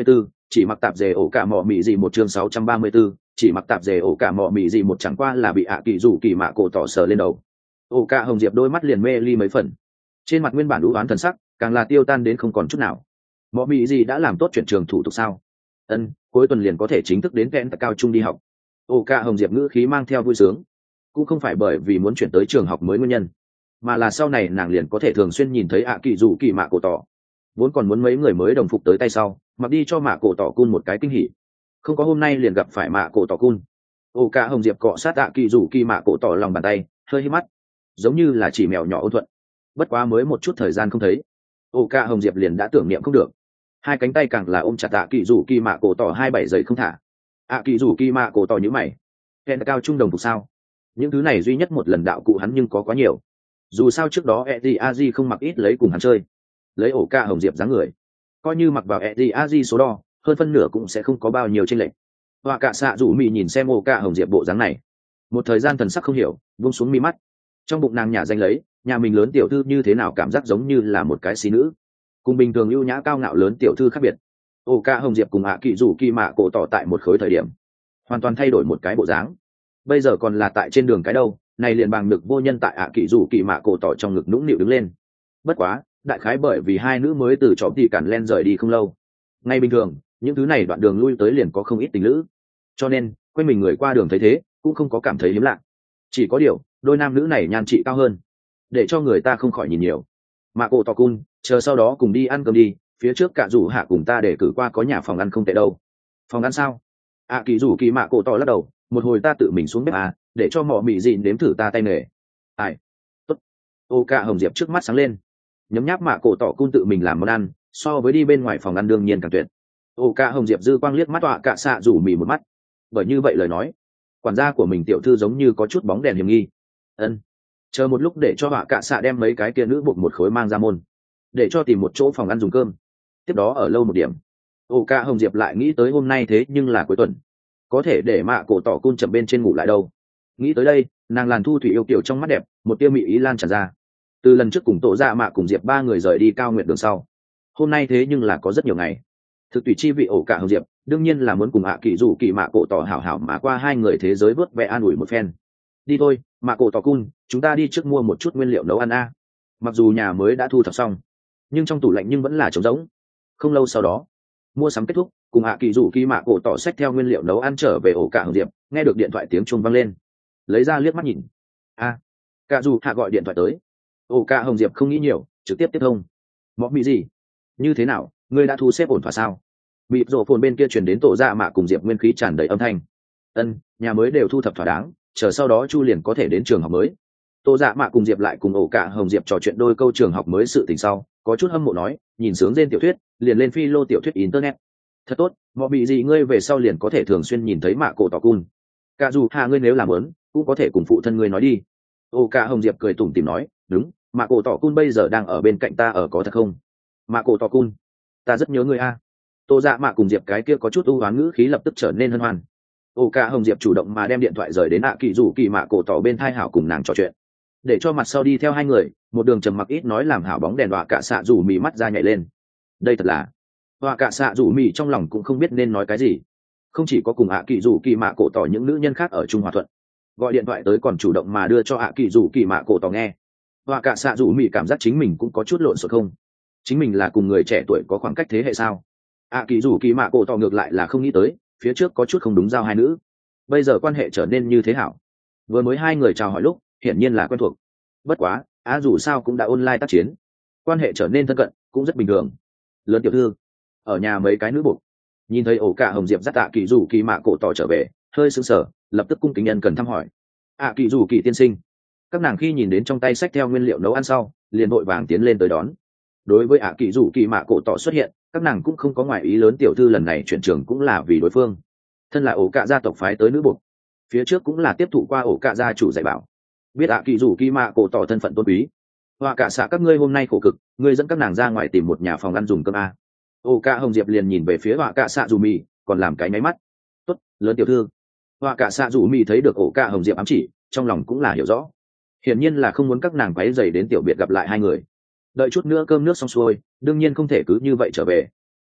chỉ mặc tạp dề ổ cả mọ mị gì một chương sáu trăm ba mươi 634, chỉ mặc tạp dề ổ cả mọ mị gì một chẳng qua là bị ạ kỳ rủ kỳ mạ cổ tỏ sờ lên đầu. Ổ cả hồng diệp đôi mắt liền mê ly mấy phần, trên mặt nguyên bản đũ oán thần sắc càng là tiêu tan đến không còn chút nào. Mọ mị gì đã làm tốt chuyển trường thủ tục sao? Ân, cuối tuần liền có thể chính thức đến kẽn cao trung đi học. Ổ cả hồng diệp ngữ khí mang theo vui sướng, cũng không phải bởi vì muốn chuyển tới trường học mới nguyên nhân, mà là sau này nàng liền có thể thường xuyên nhìn thấy ạ kỳ rủ kỳ mạ cổ tỏ. Vốn còn muốn mấy người mới đồng phục tới tay sau mặc đi cho mạ cổ tỏ cun một cái kinh hỉ, không có hôm nay liền gặp phải mạ cổ tỏ cun. Ô cả hồng diệp cọ sát ạ kỳ rủ kỳ mạ cổ tỏ lòng bàn tay, hơi hít mắt, giống như là chỉ mèo nhỏ ôn thuận. Bất quá mới một chút thời gian không thấy, ô cả hồng diệp liền đã tưởng niệm không được, hai cánh tay càng là ôm chặt ạ kỳ rủ kỳ mạ cổ tỏ hai bảy giây không thả. ạ kỳ rủ kỳ mạ cổ tỏ nhíu mày, kèn cao trung đồng phục sao? Những thứ này duy nhất một lần đạo cụ hắn nhưng có quá nhiều, dù sao trước đó Eddie Aji không mặc ít lấy cùng hắn chơi, lấy ổ ca hồng diệp dáng người, coi như mặc vào Eddie Aji số đo hơn phân nửa cũng sẽ không có bao nhiêu tranh lệch. Họa cả xạ rủ mị nhìn xem ổ ca hồng diệp bộ dáng này, một thời gian thần sắc không hiểu, buông xuống mi mắt. Trong bụng nàng nhả danh lấy, nhà mình lớn tiểu thư như thế nào cảm giác giống như là một cái xí nữ, cùng bình thường ưu nhã cao ngạo lớn tiểu thư khác biệt. Ổ ca hồng diệp cùng ạ kỳ rủ kỳ mạ cổ tỏ tại một khối thời điểm hoàn toàn thay đổi một cái bộ dáng, bây giờ còn là tại trên đường cái đâu, này liền bằng ngực vô nhân tại ạ kỳ rủ kỳ mạ cổ tỏ trong ngực nũng nịu đứng lên. Bất quá đại khái bởi vì hai nữ mới từ trọ thì cản len rời đi không lâu, ngay bình thường những thứ này đoạn đường lui tới liền có không ít tình lữ, cho nên quanh mình người qua đường thấy thế cũng không có cảm thấy hiếm lạ. Chỉ có điều đôi nam nữ này nhan trị cao hơn, để cho người ta không khỏi nhìn nhiều. Mạ cổ tỏ cun, chờ sau đó cùng đi ăn cơm đi, phía trước cả rủ hạ cùng ta để cử qua có nhà phòng ăn không tệ đâu. Phòng ăn sao? ạ kỳ rủ kỳ mạ cổ tỏ lắc đầu, một hồi ta tự mình xuống bếp à, để cho mọ mị dịn đếm thử ta tay nghề. Ai? Tốt. Ô cả hồng diệp trước mắt sáng lên, nhấm nháp mạ cổ tỏ cun tự mình làm món ăn, so với đi bên ngoài phòng ăn đương nhiên càng tuyệt. Ô cả hồng diệp dư quang liếc mắt tọa cả xạ rủ mì một mắt, bởi như vậy lời nói, quản gia của mình tiểu thư giống như có chút bóng đèn hiểm nghi. Ân, chờ một lúc để cho tọa cả xạ đem mấy cái kia nữ buộc một khối mang ra môn, để cho tìm một chỗ phòng ăn dùng cơm, tiếp đó ở lâu một điểm. Ô cả hồng diệp lại nghĩ tới hôm nay thế nhưng là cuối tuần, có thể để mạ cổ tỏ cun chậm bên trên ngủ lại đâu. Nghĩ tới đây, nàng làn thu thủy yêu kiểu trong mắt đẹp một tiêu mị ý lan tràn ra. Từ lần trước cùng tổ dạ mạ cùng diệp ba người rời đi cao nguyện đường sau, hôm nay thế nhưng là có rất nhiều ngày thực tùy chi vị ổ cả hồng diệp đương nhiên là muốn cùng ạ kỳ rủ kỳ mạ cổ tỏ hảo hảo mà qua hai người thế giới vớt vẽ an ủi một phen. Đi thôi mạ cổ tỏ cun, chúng ta đi trước mua một chút nguyên liệu nấu ăn a. Mặc dù nhà mới đã thu thập xong, nhưng trong tủ lạnh nhưng vẫn là trống rỗng. Không lâu sau đó mua sắm kết thúc, cùng ạ kỳ rủ kỳ mạ cổ tỏ xách theo nguyên liệu nấu ăn trở về ổ cả hồng diệp, nghe được điện thoại tiếng chuông vang lên, lấy ra liếc mắt nhìn. A, cả dù hạ gọi điện thoại tới. Ổ cả hồng diệp không nghĩ nhiều, trực tiếp tiếp thông. Mọ mị gì? Như thế nào, ngươi đã thu xếp ổn thỏa sao? Mịp rổ phồn bên kia truyền đến tổ dạ mạ cùng diệp nguyên khí tràn đầy âm thanh. Ân, nhà mới đều thu thập thỏa đáng, chờ sau đó chu liền có thể đến trường học mới. Tổ dạ mạ cùng diệp lại cùng ổ cả hồng diệp trò chuyện đôi câu trường học mới sự tình sau, có chút hâm mộ nói, nhìn sướng trên tiểu thuyết, liền lên phi lô tiểu thuyết internet. Thật tốt, mọ mị gì ngươi về sau liền có thể thường xuyên nhìn thấy mạ cổ tỏ cun. Cả dù hạ ngươi nếu làm lớn, cũng có thể cùng phụ thân ngươi nói đi. Ổ cả hồng diệp cười tủm tỉm nói, đúng, mạ cổ tỏ cun bây giờ đang ở bên cạnh ta ở có thật không? Mạ cổ tỏ cun, ta rất nhớ ngươi a. Tô dạ mạ cùng diệp cái kia có chút ưu oán ngữ khí lập tức trở nên hân hoan. Ổ cả hồng diệp chủ động mà đem điện thoại rời đến ạ kỳ rủ kỳ mạ cổ tỏ bên thai hảo cùng nàng trò chuyện, để cho mặt sau đi theo hai người một đường trầm mặc ít nói làm hảo bóng đèn đọa cả xạ rủ mì mắt ra nhảy lên. Đây thật là đọa cả xạ rủ mì trong lòng cũng không biết nên nói cái gì, không chỉ có cùng ạ kỳ rủ kỳ mạ cổ tỏ những nữ nhân khác ở trung hòa thuận, gọi điện thoại tới còn chủ động mà đưa cho ạ kỳ rủ kỳ mạ cổ tỏ nghe. Đọa cả xạ rủ mì cảm giác chính mình cũng có chút lộn xộn không, chính mình là cùng người trẻ tuổi có khoảng cách thế hệ sao? ạ kỳ rủ kỳ mạ cổ tỏ ngược lại là không nghĩ tới phía trước có chút không đúng giao hai nữ, bây giờ quan hệ trở nên như thế hảo. Vừa mới hai người chào hỏi lúc hiển nhiên là quen thuộc, bất quá á dù sao cũng đã online tác chiến, quan hệ trở nên thân cận cũng rất bình thường. Lớn tiểu thư, ở nhà mấy cái nữ buộc nhìn thấy ổ cả hồng diệp dắt ạ kỳ rủ kỳ mạ cổ tỏ trở về, hơi sững sờ, lập tức cung kính nhân cần thăm hỏi. ạ kỳ rủ kỳ tiên sinh. Các nàng khi nhìn đến trong tay sách theo nguyên liệu nấu ăn sau, liền vội vàng tiến lên tới đón. Đối với ạ kỳ rủ kỳ mạ cổ tỏ xuất hiện, các nàng cũng không có ngoại ý lớn, tiểu thư lần này chuyển trường cũng là vì đối phương thân là ổ cả gia tộc phái tới nữ buộc, phía trước cũng là tiếp thụ qua ổ cả gia chủ dạy bảo, biết ạ kỳ rủ kỳ mạ cổ tỏ thân phận tôn quý. Hoa cả xạ các ngươi hôm nay khổ cực, ngươi dẫn các nàng ra ngoài tìm một nhà phòng ăn dùng cơm a. Ổ cả hồng diệp liền nhìn về phía hoa cả xạ dù mì, còn làm cái máy mắt. Tốt, lớn tiểu thư. Hoa cả xạ dù mì thấy được ổ cả hồng diệp ám chỉ, trong lòng cũng là hiểu rõ, hiển nhiên là không muốn các nàng quấy rầy đến tiểu biệt gặp lại hai người. Đợi chút nữa cơm nước xong xuôi, đương nhiên không thể cứ như vậy trở về.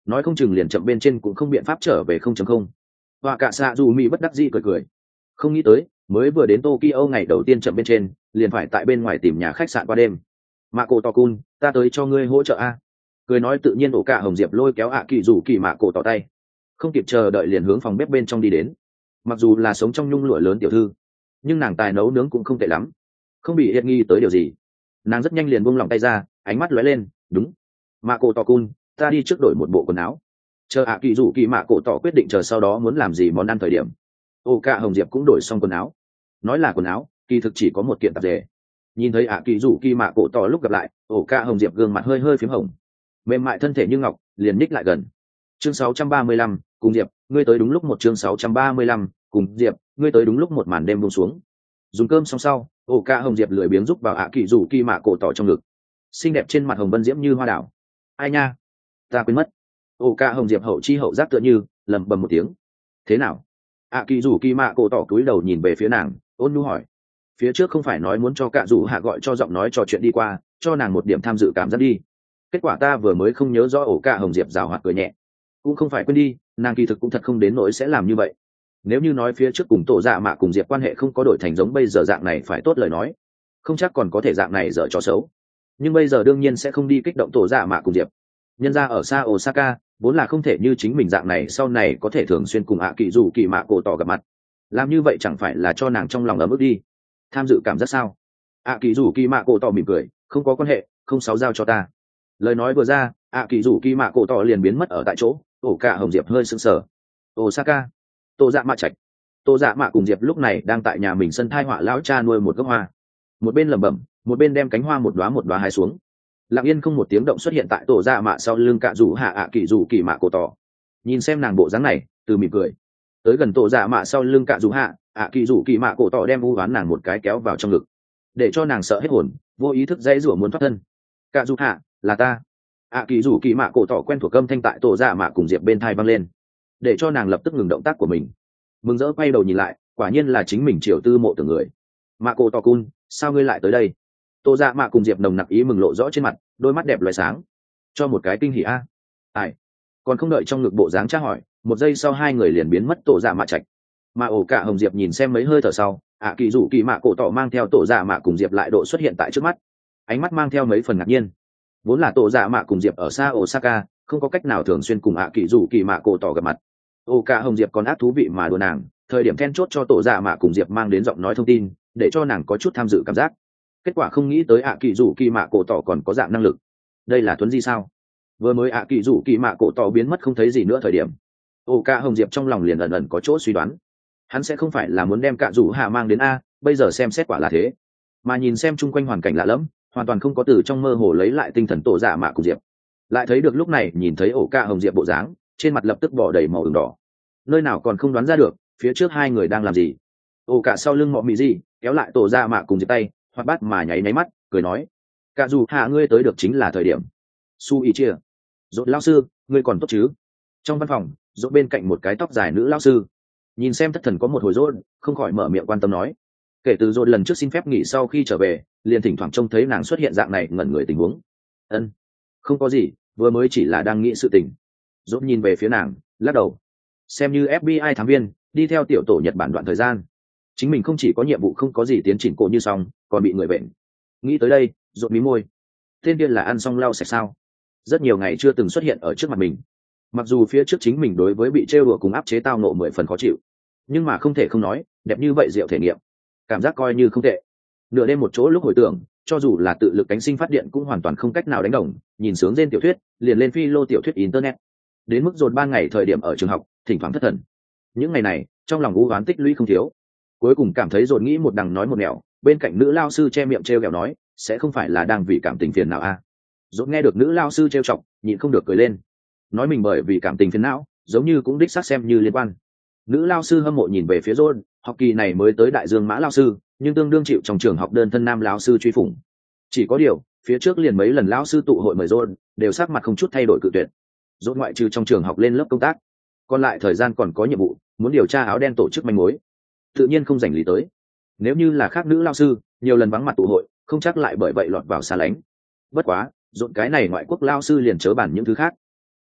nói không chừng liền chậm bên trên cũng không biện pháp trở về không chấm không. Và cả xạ dù mỹ bất đắc dĩ cười cười, không nghĩ tới mới vừa đến Tokyo ngày đầu tiên chậm bên trên liền phải tại bên ngoài tìm nhà khách sạn qua đêm. Mạ cổ tỏ cun, ta tới cho ngươi hỗ trợ a. Cười nói tự nhiên ổ cả hồng diệp lôi kéo ạ kỳ rủ kỳ mạ cổ tỏ tay, không kịp chờ đợi liền hướng phòng bếp bên trong đi đến. Mặc dù là sống trong nhung lụa lớn tiểu thư, nhưng nàng tài nấu nướng cũng không tệ lắm, không bị hiệt nghi tới điều gì. Nàng rất nhanh liền buông lỏng tay ra, ánh mắt lóe lên, đúng, mạ cổ tỏ cun, ta đi trước đổi một bộ quần áo, chờ ạ kỳ rủ kỳ mạ cổ tỏ quyết định chờ sau đó muốn làm gì món ăn thời điểm. Ổ cả hồng diệp cũng đổi xong quần áo, nói là quần áo kỳ thực chỉ có một kiện tạp dề. Nhìn thấy ạ kỳ rủ kỳ mạ cổ tỏ lúc gặp lại, ổ cả hồng diệp gương mặt hơi hơi phím hồng, mềm mại thân thể như ngọc, liền ních lại gần. Chương sáu trăm ba mươi lăm, cùng diệp, ngươi tới đúng lúc một chương sáu trăm ba mươi lăm, cùng diệp, ngươi tới đúng lúc một màn đêm buông xuống. Dùng cơm xong sau, ổ cả hồng diệp lười biếng giúp vào ạ kỳ rủ kỳ mạ cổ tỏ trong ngực, xinh đẹp trên mặt hồng vân diễm như hoa đảo. Ai nha, ta quên mất. Ổ cả hồng diệp hậu chi hậu giác tựa như lầm bầm một tiếng. Thế nào? ạ kỳ rủ kỳ mạ cổ tỏ cúi đầu nhìn về phía nàng, ôn nhu hỏi. Phía trước không phải nói muốn cho cả rủ hạ gọi cho giọng nói trò chuyện đi qua, cho nàng một điểm tham dự cảm giác đi. Kết quả ta vừa mới không nhớ rõ. Ổ cả hồng diệp rào hoạt cười nhẹ, cũng không phải quên đi, nàng kỳ thực cũng thật không đến nỗi sẽ làm như vậy. Nếu như nói phía trước cùng tổ dạ mạ cùng diệp quan hệ không có đổi thành giống bây giờ dạng này phải tốt lời nói, không chắc còn có thể dạng này dở trò xấu. Nhưng bây giờ đương nhiên sẽ không đi kích động tổ dạ mạ cùng diệp. Nhân ra ở xa Osaka vốn là không thể như chính mình dạng này sau này có thể thường xuyên cùng ạ kỳ rủ kỳ mạ cổ tỏ gặp mặt, làm như vậy chẳng phải là cho nàng trong lòng ấm ức đi. Tham dự cảm giác sao? ạ kỳ rủ kỳ mạ cổ tỏ mỉm cười, không có quan hệ, không sáu giao cho ta. Lời nói vừa ra, ạ kỳ rủ kỳ mạ cổ tỏ liền biến mất ở tại chỗ. Ổ cả hồng diệp hơi sững sờ. Osaka, tô dạ mạ trạch. Tô dạ mạ cùng diệp lúc này đang tại nhà mình sân thai họa lão cha nuôi một gốc hoa, một bên lẩm bẩm, một bên đem cánh hoa một đóa một đóa hái xuống. Lặng yên không một tiếng động xuất hiện tại tổ dạ mạ sau lưng cạ rủ hạ ạ kỳ rủ kỳ mạ cổ tỏ. Nhìn xem nàng bộ dáng này, từ mỉm cười tới gần tổ dạ mạ sau lưng cạ rủ hạ ạ kỳ rủ kỳ mạ cổ tỏ, đem u oán nàng một cái kéo vào trong ngực, để cho nàng sợ hết hồn, vô ý thức dãy rủa muốn thoát thân. Cạ rủ hạ, là ta. ạ kỳ rủ kỳ mạ cổ tỏ quen thuộc âm thanh tại tổ dạ mạ cùng diệp bên thai vang lên, để cho nàng lập tức ngừng động tác của mình, mừng rỡ quay đầu nhìn lại, quả nhiên là chính mình triều tư mộ tưởng người. Mạ cổ tỏ cun, sao ngươi lại tới đây? Tô dạ mạ cùng diệp nồng nặc ý mừng lộ rõ trên mặt, đôi mắt đẹp loài sáng, cho một cái kinh hỉ a. Ai? Còn không đợi trong ngực bộ dáng tra hỏi, một giây sau hai người liền biến mất tổ dạ mạ trạch. Mà ổ cả hồng diệp nhìn xem mấy hơi thở sau, ạ kỳ rủ kỳ mạ cổ tỏ mang theo tổ dạ mạ cùng diệp lại độ xuất hiện tại trước mắt, ánh mắt mang theo mấy phần ngạc nhiên. Vốn là tổ dạ mạ cùng diệp ở xa Osaka, không có cách nào thường xuyên cùng ạ kỳ rủ kỳ mạ cổ tỏ gặp mặt. Ổ cả hồng diệp còn ác thú vị mà đùa nàng, thời điểm then chốt cho tổ dạ mạ cùng diệp mang đến giọng nói thông tin, để cho nàng có chút tham dự cảm giác. Kết quả không nghĩ tới ạ kỳ rủ kỳ mạ cổ tỏ còn có dạng năng lực. Đây là thuấn di sao? Vừa mới ạ kỳ rủ kỳ mạ cổ tỏ biến mất không thấy gì nữa thời điểm, ổ cả hồng diệp trong lòng liền ẩn ẩn có chỗ suy đoán, hắn sẽ không phải là muốn đem cạ rủ hạ mang đến a. Bây giờ xem xét quả là thế, mà nhìn xem chung quanh hoàn cảnh lạ lẫm, hoàn toàn không có từ trong mơ hồ lấy lại tinh thần tổ dạ mạ cùng diệp, lại thấy được lúc này nhìn thấy ổ cả hồng diệp bộ dáng, trên mặt lập tức bỏ đầy màu ửng đỏ, nơi nào còn không đoán ra được phía trước hai người đang làm gì. Ổ cả sau lưng mọ mị gì kéo lại tổ dạ mạ cùng diệp tay, hoạt bát mà nháy nháy mắt, cười nói, cạ rủ hạ ngươi tới được chính là thời điểm. Su ý chia, dốt lao sư, ngươi còn tốt chứ? Trong văn phòng, dốt bên cạnh một cái tóc dài nữ lao sư, nhìn xem thất thần có một hồi dốt, không khỏi mở miệng quan tâm nói. Kể từ dốt lần trước xin phép nghỉ sau khi trở về, liền thỉnh thoảng trông thấy nàng xuất hiện dạng này ngẩn người tình huống. Ân, không có gì, vừa mới chỉ là đang nghĩ sự tình. Dốt nhìn về phía nàng, lắc đầu. Xem như ép bê i thám viên, đi theo tiểu tổ Nhật Bản đoạn thời gian, chính mình không chỉ có nhiệm vụ không có gì tiến triển cổ như xong, còn bị người bệnh. Nghĩ tới đây, dốt mí môi. Tên kia là ăn xong lau sạch sao? Rất nhiều ngày chưa từng xuất hiện ở trước mặt mình. Mặc dù phía trước chính mình đối với bị trêu đùa cùng áp chế tao nộ mười phần khó chịu, nhưng mà không thể không nói, đẹp như vậy diệu thể nghiệm, cảm giác coi như không tệ. Nửa đêm một chỗ lúc hồi tưởng, cho dù là tự lực cánh sinh phát điện cũng hoàn toàn không cách nào đánh đồng. Nhìn sướng trên tiểu thuyết, liền lên phi lô tiểu thuyết internet. Đến mức dồn ban ngày thời điểm ở trường học, thỉnh thoảng thất thần. Những ngày này, trong lòng u oán tích lũy không thiếu. Cuối cùng cảm thấy dồn nghĩ một đằng nói một nẻo, bên cạnh nữ lao sư che miệng trêu ghẹo nói, sẽ không phải là đang vì cảm tình phiền nào a? À? Dồn nghe được nữ lao sư trêu chọc, nhịn không được cười lên, nói mình bởi vì cảm tình phiền não, giống như cũng đích xác xem như liên quan. Nữ lao sư hâm mộ nhìn về phía dồn, học kỳ này mới tới đại dương mã lao sư, nhưng tương đương chịu trong trường học đơn thân nam lao sư truy phủng. Chỉ có điều, phía trước liền mấy lần lao sư tụ hội mời dồn, đều sắc mặt không chút thay đổi cự tuyệt. Dồn ngoại trừ trong trường học lên lớp công tác, còn lại thời gian còn có nhiệm vụ, muốn điều tra áo đen tổ chức manh mối, tự nhiên không dành lý tới. Nếu như là khác nữ lao sư, nhiều lần vắng mặt tụ hội, không chắc lại bởi vậy lọt vào xa lánh. Bất quá, dồn cái này ngoại quốc lao sư liền chớ bàn những thứ khác.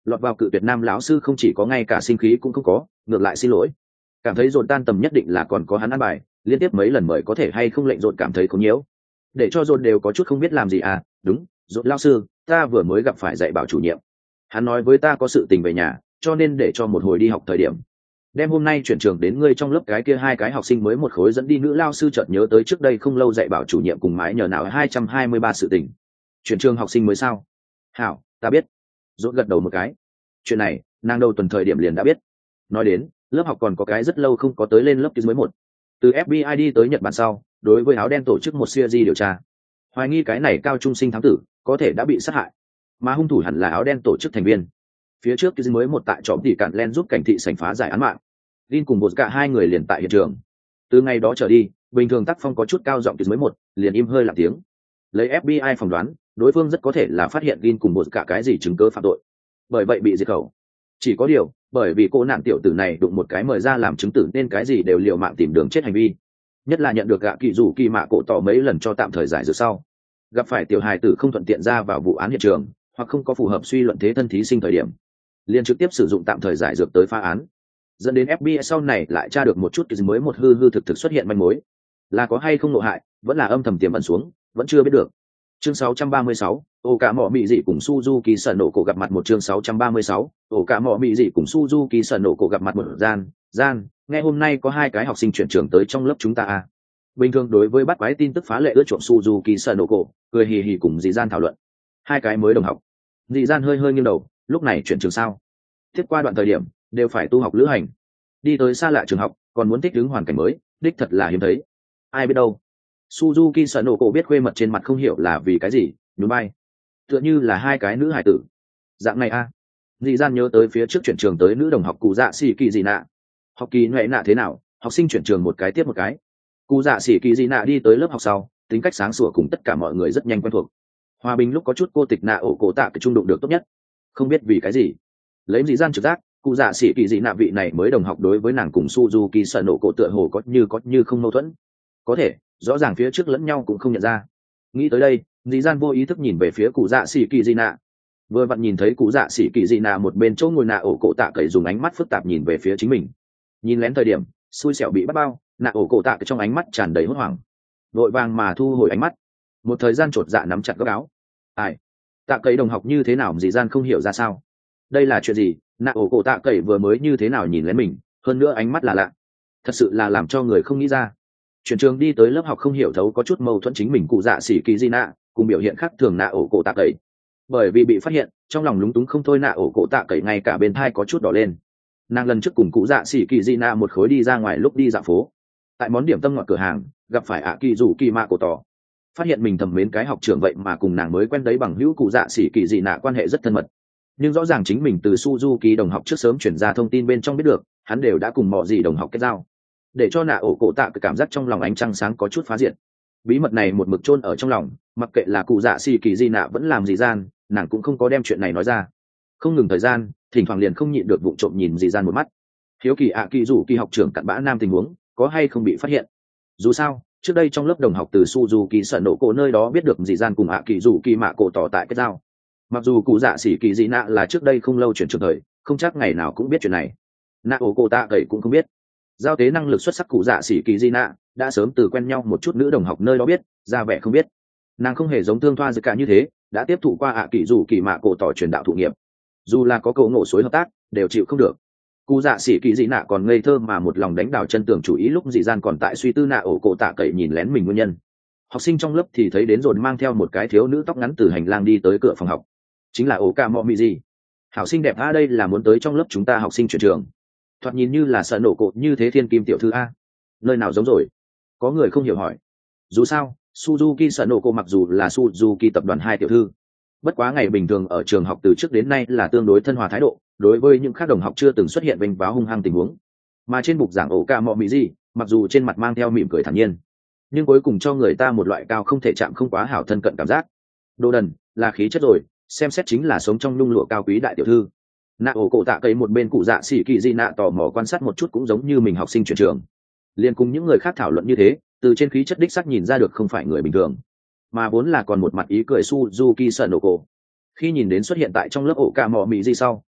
lọt vào cự tuyệt nam lão sư không chỉ có ngay cả sinh khí cũng không có, ngược lại xin lỗi. Cảm thấy dồn tan tầm nhất định là còn có hắn ăn bài, liên tiếp mấy lần mời có thể hay không lệnh dồn cảm thấy không nhiễu, để cho dồn đều có chút không biết làm gì à. Đúng, dồn lão sư, ta vừa mới gặp phải dạy bảo chủ nhiệm, hắn nói với ta có sự tình về nhà, cho nên để cho một hồi đi học thời điểm đem hôm nay chuyển trường đến ngươi trong lớp cái kia hai cái học sinh mới một khối dẫn đi. Nữ lao sư chợt nhớ tới trước đây không lâu dạy bảo chủ nhiệm cùng mái nhờ nào hai trăm hai mươi ba sự tình. Chuyển trường học sinh mới sao? Hảo, ta biết. Dốt gật đầu một cái. Chuyện này nàng đầu tuần thời điểm liền đã biết. Nói đến lớp học còn có cái rất lâu không có tới lên lớp mới một, từ ép bê i đi tới Nhật Bản sau, đối với áo đen tổ chức một series điều tra, hoài nghi cái này cao trung sinh thám tử có thể đã bị sát hại, mà hung thủ hẳn là áo đen tổ chức thành viên. Phía trước cái mới một tại trọm tỉ cạn len giúp cảnh thị sảnh phá giải án mạng, Lin cùng một cả hai người liền tại hiện trường. Từ ngày đó trở đi, bình thường tác phong có chút cao giọng cái mới một liền im hơi lặng tiếng. Lấy ép bê i phỏng đoán, đối phương rất có thể là phát hiện Lin cùng một cả cái gì chứng cứ phạm tội, bởi vậy bị diệt khẩu. Chỉ có điều, bởi vì cô nạn tiểu tử này đụng một cái mời ra làm chứng tử nên cái gì đều liều mạng tìm đường chết hành vi. Nhất là nhận được gạ kỳ rủ kỳ mạ cổ tỏ mấy lần cho tạm thời giải dược sau, gặp phải tiểu hài tử không thuận tiện ra vào vụ án hiện trường, hoặc không có phù hợp suy luận thế thân thí sinh thời điểm, liền trực tiếp sử dụng tạm thời giải dược tới phá án, dẫn đến ép bê i sau này lại tra được một chút cái mới một hư hư thực thực xuất hiện manh mối, là có hay không nộ hại vẫn là âm thầm tiềm ẩn xuống, vẫn chưa biết được. Chương sáu trăm ba mươi sáu, ổ cả mỏ mị dị cùng Suzuki Sở Nổ cổ gặp mặt một. Chương sáu trăm ba mươi sáu, ổ cả mỏ mị dị cùng Suzuki Sở Nổ cổ gặp mặt một. Gian, gian, nghe hôm nay có hai cái học sinh chuyển trường tới trong lớp chúng ta à? Bình thường đối với bắt quái tin tức phá lệ ưa chuộng Suzuki Sở Nổ cổ, cười hì hì cùng dì Gian thảo luận. Hai cái mới đồng học. Dì Gian hơi hơi nghiêng đầu, lúc này chuyển trường sao? Tiếp qua đoạn thời điểm đều phải tu học lữ hành, đi tới xa lạ trường học, còn muốn thích ứng hoàn cảnh mới, đích thật là hiếm thấy. Ai biết đâu. Suzuki Sở Nổ cổ biết khuê mật trên mặt không hiểu là vì cái gì, nhún vai. Tựa như là hai cái nữ hải tử. Dạng này a. À. Dì Gian nhớ tới phía trước chuyển trường tới nữ đồng học cụ dạ xỉ kỳ gì nạ. Học kỳ nhuệ nạ thế nào, học sinh chuyển trường một cái tiếp một cái. Cụ dạ xỉ kỳ gì nạ đi tới lớp học sau, tính cách sáng sủa cùng tất cả mọi người rất nhanh quen thuộc. Hòa bình lúc có chút cô tịch nạ ổ cổ tạ cái trung đụng được tốt nhất. Không biết vì cái gì, lấy Dì Gian trực giác, cụ dạ xỉ kỳ dị nạ vị này mới đồng học đối với nàng cùng Suzuki Sở Nổ cổ tựa hồ có như có như không mâu thuẫn. Có thể rõ ràng phía trước lẫn nhau cũng không nhận ra. Nghĩ tới đây, Dì Gian vô ý thức nhìn về phía cụ dạ xỉ kỳ dị nạ. Vừa vặn nhìn thấy cụ dạ xỉ kỳ dị nạ một bên chỗ ngồi nạ ổ cổ tạ cậy dùng ánh mắt phức tạp nhìn về phía chính mình. Nhìn lén thời điểm xui xẻo bị bắt bao, nạ ổ cổ tạ trong ánh mắt tràn đầy hốt hoảng, vội vàng mà thu hồi ánh mắt. Một thời gian chột dạ nắm chặt góc áo. Ai? Tạ cậy đồng học như thế nào? Dì Gian không hiểu ra sao. Đây là chuyện gì? Nạ ổ cổ tạ cậy vừa mới như thế nào nhìn lén mình, hơn nữa ánh mắt là lạ, thật sự là làm cho người không nghĩ ra. Chuyển trường đi tới lớp học không hiểu thấu có chút mâu thuẫn chính mình cụ dạ xỉ kỳ di nạ cùng biểu hiện khác thường nạ ổ cổ tạ cậy, bởi vì bị phát hiện trong lòng lúng túng không thôi. Nạ ổ cổ tạ cậy ngay cả bên thai có chút đỏ lên. Nàng lần trước cùng cụ dạ xỉ kỳ di nạ một khối đi ra ngoài lúc đi dạo phố, tại món điểm tâm ngọt cửa hàng gặp phải ạ kỳ rủ kỳ mạ cổ tỏ, phát hiện mình thầm mến cái học trưởng vậy mà cùng nàng mới quen đấy bằng hữu cụ dạ xỉ kỳ di nạ quan hệ rất thân mật. Nhưng rõ ràng chính mình từ Suzuki đồng học trước sớm chuyển ra thông tin bên trong biết được hắn đều đã cùng mọi gì đồng học kết giao, để cho nạ ổ cổ tạ cái cảm giác trong lòng ánh trăng sáng có chút phá diện. Bí mật này một mực chôn ở trong lòng, mặc kệ là cụ dạ xì kỳ di nạ vẫn làm gì Gian, nàng cũng không có đem chuyện này nói ra. Không ngừng thời gian, thỉnh thoảng liền không nhịn được vụng trộm nhìn dì Gian một mắt, hiếu kỳ ạ kỳ rủ kỳ học trưởng cặn bã nam tình huống có hay không bị phát hiện. Dù sao trước đây trong lớp đồng học từ Suzuki Sở Nổ cổ nơi đó biết được dì Gian cùng ạ kỳ rủ kỳ mạ cổ tỏ tại kết giao. Mặc dù cụ dạ xỉ kỳ dị nạ là trước đây không lâu chuyển trường thời, không chắc ngày nào cũng biết chuyện này. Nạ ổ cổ tạ cậy cũng không biết. Giao tế năng lực xuất sắc cụ dạ xỉ kỳ dị nạ đã sớm từ quen nhau một chút nữ đồng học nơi đó biết, ra vẻ không biết. Nàng không hề giống thương thoa dự cả như thế, đã tiếp thụ qua ạ kỳ rủ kỳ mạ cổ tỏ truyền đạo thụ nghiệp. Dù là có cầu ngộ suối hợp tác, đều chịu không được. Cụ dạ xỉ kỳ dị nạ còn ngây thơ mà một lòng đánh đảo chân tường chủ ý lúc dị Gian còn tại suy tư nạ ổ cổ tạ cậy nhìn lén mình nguyên nhân. Học sinh trong lớp thì thấy đến rồi mang theo một cái thiếu nữ tóc ngắn từ hành lang đi tới cửa phòng học, chính là ổ cả mọ mị gì. Hảo xinh đẹp a, đây là muốn tới trong lớp chúng ta học sinh chuyển trường. Thoạt nhìn như là Sở Nổ cổ như thế thiên kim tiểu thư a. Nơi nào giống rồi? Có người không hiểu hỏi. Dù sao Suzuki Sở Nổ cổ mặc dù là Suzuki tập đoàn hai tiểu thư, bất quá ngày bình thường ở trường học từ trước đến nay là tương đối thân hòa thái độ, đối với những khác đồng học chưa từng xuất hiện vênh váo hung hăng tình huống. Mà trên bục giảng ổ cả mọ mị gì, mặc dù trên mặt mang theo mỉm cười thản nhiên, nhưng cuối cùng cho người ta một loại cao không thể chạm không quá hảo thân cận cảm giác. Đồ đần, là khí chất rồi, xem xét chính là sống trong nhung lụa cao quý đại tiểu thư. Nạ ổ cổ tạ cấy một bên cụ dạ xỉ kỳ di nạ tò mò quan sát một chút, cũng giống như mình học sinh chuyển trường, liền cùng những người khác thảo luận như thế, từ trên khí chất đích sắc nhìn ra được không phải người bình thường, mà vốn là còn một mặt ý cười Suzuki Sở Nổ cổ. Khi nhìn đến xuất hiện tại trong lớp ổ cả mọ mị gì sau,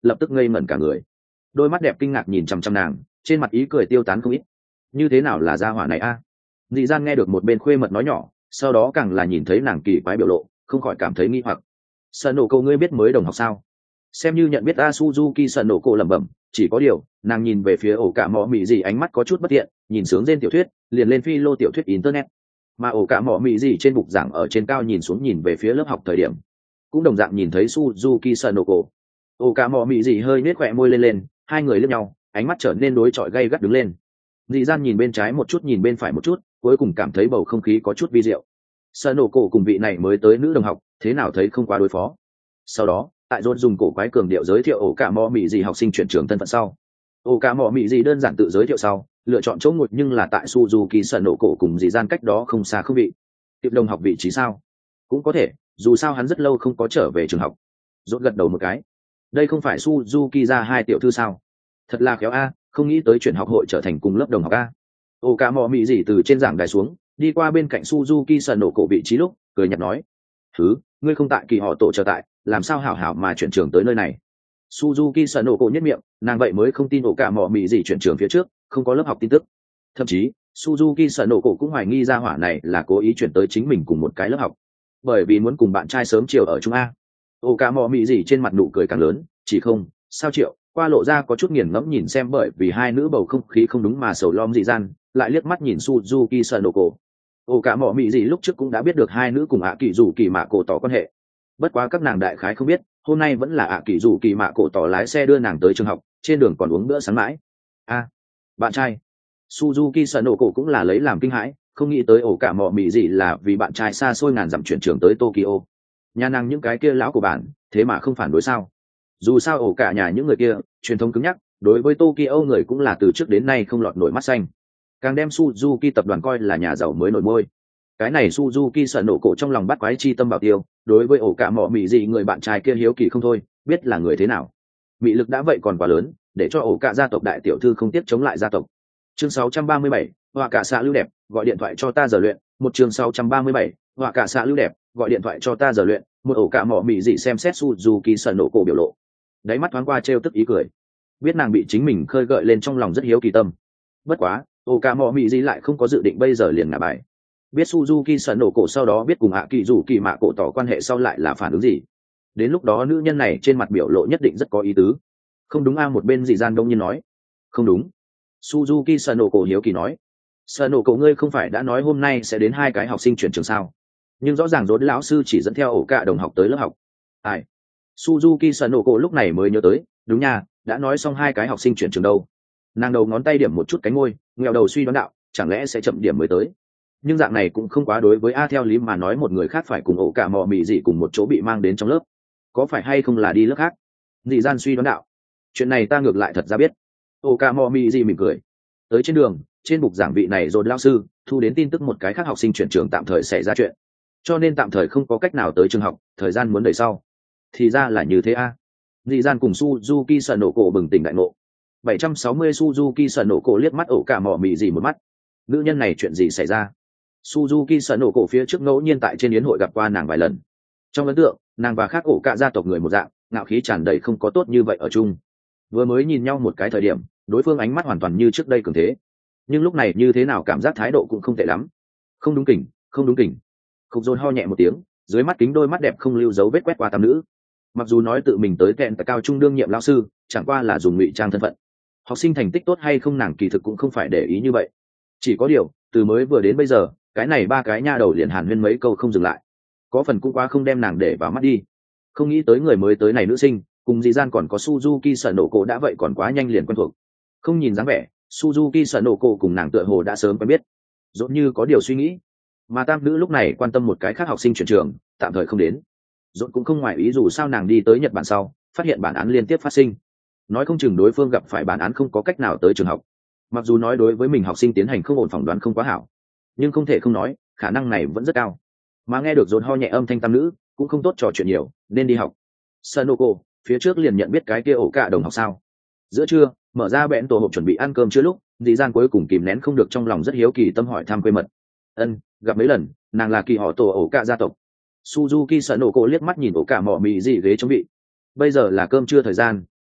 lập tức ngây ngẩn cả người, đôi mắt đẹp kinh ngạc nhìn chằm chằm nàng, trên mặt ý cười tiêu tán không ít. Như thế nào là gia hỏa này a? À? Dị Gian nghe được một bên khuê mật nói nhỏ, sau đó càng là nhìn thấy nàng kỳ quái biểu lộ, không khỏi cảm thấy nghi hoặc. Sợ nổ cô ngươi biết mới đồng học sao? Xem như nhận biết a Suzuki sợ nổ cô lẩm bẩm, chỉ có điều nàng nhìn về phía ổ cả mỏ mị gì ánh mắt có chút bất thiện, nhìn sướng trên tiểu thuyết liền lên phi lô tiểu thuyết internet, mà ổ cả mỏ mị gì trên bục giảng ở trên cao nhìn xuống nhìn về phía lớp học thời điểm cũng đồng dạng nhìn thấy Suzuki sợ nổ cô. Ổ cả mỏ mị gì hơi nết khỏe môi lên lên, hai người liếc nhau, ánh mắt trở nên đối chọi gay gắt đứng lên. Dị Gian nhìn bên trái một chút nhìn bên phải một chút, cuối cùng cảm thấy bầu không khí có chút vi diệu. Sợ nổ cổ cùng vị này mới tới nữ đồng học, thế nào thấy không quá đối phó. Sau đó, tại Rốt dùng cổ quái cường điệu giới thiệu ổ cả mỏ mị gì học sinh chuyển trường thân phận sau. Ổ cả mỏ mị gì đơn giản tự giới thiệu sau, lựa chọn chỗ ngồi nhưng là tại Suzuki sợ nổ cổ cùng Dị Gian cách đó không xa không vị. Tiếp đồng học vị trí sao? Cũng có thể, dù sao hắn rất lâu không có trở về trường học. Rốt gật đầu một cái. Đây không phải Suzuki ra hai tiểu thư sao? Thật là khéo a, không nghĩ tới chuyển học hội trở thành cùng lớp đồng học a. Ổ cả mỏ mị gì từ trên giảng đài xuống, đi qua bên cạnh Suzuki sợ nổ cổ vị trí lúc, cười nhạt nói: "Thứ, ngươi không tại kỳ họ tổ trở tại, làm sao hảo hảo mà chuyển trường tới nơi này?" Suzuki sợ nổ cổ nhất miệng, nàng vậy mới không tin ổ cả mỏ mị gì chuyển trường phía trước không có lớp học tin tức. Thậm chí, Suzuki sợ nổ cổ cũng hoài nghi ra hỏa này là cố ý chuyển tới chính mình cùng một cái lớp học, bởi vì muốn cùng bạn trai sớm chiều ở chung a. Ổ cả mỏ mị gì trên mặt nụ cười càng lớn, chỉ không, sao Triệu, qua lộ ra có chút nghiền ngẫm nhìn xem, bởi vì hai nữ bầu không khí không đúng mà sầu lom Dị Gian, lại liếc mắt nhìn Suzuki sợ nổ cổ. Ổ cả mỏ mị gì lúc trước cũng đã biết được hai nữ cùng ạ kỳ dù kỳ mạ cổ tỏ quan hệ, bất quá các nàng đại khái không biết hôm nay vẫn là ạ kỳ dù kỳ mạ cổ tỏ lái xe đưa nàng tới trường học, trên đường còn uống bữa sáng mãi. A, à, bạn trai. Suzuki sợ nổ cổ cũng là lấy làm kinh hãi, không nghĩ tới ổ cả mỏ mị gì là vì bạn trai xa xôi ngàn dặm chuyển trường tới Tokyo. Nhà nàng những cái kia lão của bạn thế mà không phản đối sao? Dù sao ổ cả nhà những người kia truyền thống cứng nhắc, đối với Tokyo người cũng là từ trước đến nay không lọt nổi mắt xanh, càng đem Suzuki tập đoàn coi là nhà giàu mới nổi môi. Cái này Suzuki sợ nổ cổ trong lòng bắt quái chi tâm bảo tiêu, đối với ổ cả mỏ mị gì người bạn trai kia hiếu kỳ không thôi, biết là người thế nào. Mị lực đã vậy còn quá lớn, để cho ổ cả gia tộc đại tiểu thư không tiếc chống lại gia tộc. Chương sáu trăm ba mươi bảy, họa cả xạ lưu đẹp, gọi điện thoại cho ta giờ luyện. Một chương sáu trăm ba mươi bảy, họa cả xạ lưu đẹp, gọi điện thoại cho ta giờ luyện. Một ổ cả mỏ mị gì xem xét Suzuki sợ nổ cổ biểu lộ, đáy mắt thoáng qua trêu tức ý cười, biết nàng bị chính mình khơi gợi lên trong lòng rất hiếu kỳ tâm. Bất quá ổ cả mỏ mị gì lại không có dự định bây giờ liền ngả bài. Biết Suzuki sợ nổ cổ sau đó biết cùng hạ kỳ rủ kỳ mạ cổ tỏ quan hệ sau lại là phản ứng gì, đến lúc đó nữ nhân này trên mặt biểu lộ nhất định rất có ý tứ. Không đúng a, một bên Dị Gian đông nhiên nói. Không đúng. Suzuki sợ nổ cổ hiếu kỳ nói. Sợ nổ cổ ngươi không phải đã nói hôm nay sẽ đến hai cái học sinh chuyển trường sao? Nhưng rõ ràng Rốt lão sư chỉ dẫn theo ổ cả đồng học tới lớp học. Ai? Suzuki sợ nổ cổ lúc này mới nhớ tới, đúng nha, đã nói xong hai cái học sinh chuyển trường đâu. Nàng đầu ngón tay điểm một chút cánh môi, nghèo đầu suy đoán đạo, chẳng lẽ sẽ chậm điểm mới tới. Nhưng dạng này cũng không quá đối với a, theo lý mà nói một người khác phải cùng ổ cả mò mị dị cùng một chỗ bị mang đến trong lớp, có phải hay không là đi lớp khác? Dị Gian suy đoán đạo. Chuyện này ta ngược lại thật ra biết. Ổ cả mò mị dị mỉm cười. Tới trên đường, trên bục giảng vị này Rốt lão sư thu đến tin tức một cái khác học sinh chuyển trường tạm thời xảy ra chuyện, cho nên tạm thời không có cách nào tới trường học, thời gian muốn đợi sau. Thì ra là như thế a. À. Dị Gian cùng Suzuki sợ nổ cổ bừng tỉnh đại ngộ. bảy trăm sáu mươi Suzuki sợ nổ cổ liếc mắt ổ cả mò mị dị một mắt. Nữ nhân này chuyện gì xảy ra? Suzuki sợ nổ cổ phía trước ngẫu nhiên tại trên yến hội gặp qua nàng vài lần, trong ấn tượng nàng và khác ổ cả gia tộc người một dạng, ngạo khí tràn đầy, không có tốt như vậy ở chung. Vừa mới nhìn nhau một cái thời điểm, đối phương ánh mắt hoàn toàn như trước đây cường thế, nhưng lúc này như thế nào cảm giác thái độ cũng không tệ lắm. Không đúng kỉnh, không đúng kỉnh. Khúc Dôn ho nhẹ một tiếng, dưới mắt kính đôi mắt đẹp không lưu dấu vết quét qua tam nữ. Mặc dù nói tự mình tới kẹn tại cao trung đương nhiệm lao sư, chẳng qua là dùng ngụy trang thân phận. Học sinh thành tích tốt hay không nàng kỳ thực cũng không phải để ý như vậy. Chỉ có điều, từ mới vừa đến bây giờ, cái này ba cái nha đầu liền hàn huyên mấy câu không dừng lại. Có phần cũng quá không đem nàng để vào mắt đi. Không nghĩ tới người mới tới này nữ sinh, cùng Dị Gian còn có Suzuki sợ nổ cổ đã vậy còn quá nhanh liền quen thuộc. Không nhìn dáng vẻ, Suzuki sợ nổ cổ cùng nàng tựa hồ đã sớm quen biết. Giống như có điều suy nghĩ. Mà tam nữ lúc này quan tâm một cái khác học sinh chuyển trường, tạm thời không đến. Dốt cũng không ngoài ý, dù sao nàng đi tới Nhật Bản sau, phát hiện bản án liên tiếp phát sinh. Nói không chừng đối phương gặp phải bản án không có cách nào tới trường học. Mặc dù nói đối với mình học sinh tiến hành không ổn phỏng đoán không quá hảo, nhưng không thể không nói, khả năng này vẫn rất cao. Mà nghe được Dốt ho nhẹ âm thanh tam nữ, cũng không tốt trò chuyện nhiều, nên đi học. Sanoko, phía trước liền nhận biết cái kia ổ cả đồng học sao? Giữa trưa, mở ra bẽn tổ hộp chuẩn bị ăn cơm chưa lúc, Dị Gian cuối cùng kìm nén không được trong lòng rất hiếu kỳ tâm hỏi thăm quê mật. Ân, gặp mấy lần, nàng là kỳ họ tổ ổ cả gia tộc. Suzuki sợ nổ cổ liếc mắt nhìn ổ cả mỏ mì gì ghế chống vị. Bây giờ là cơm trưa thời gian,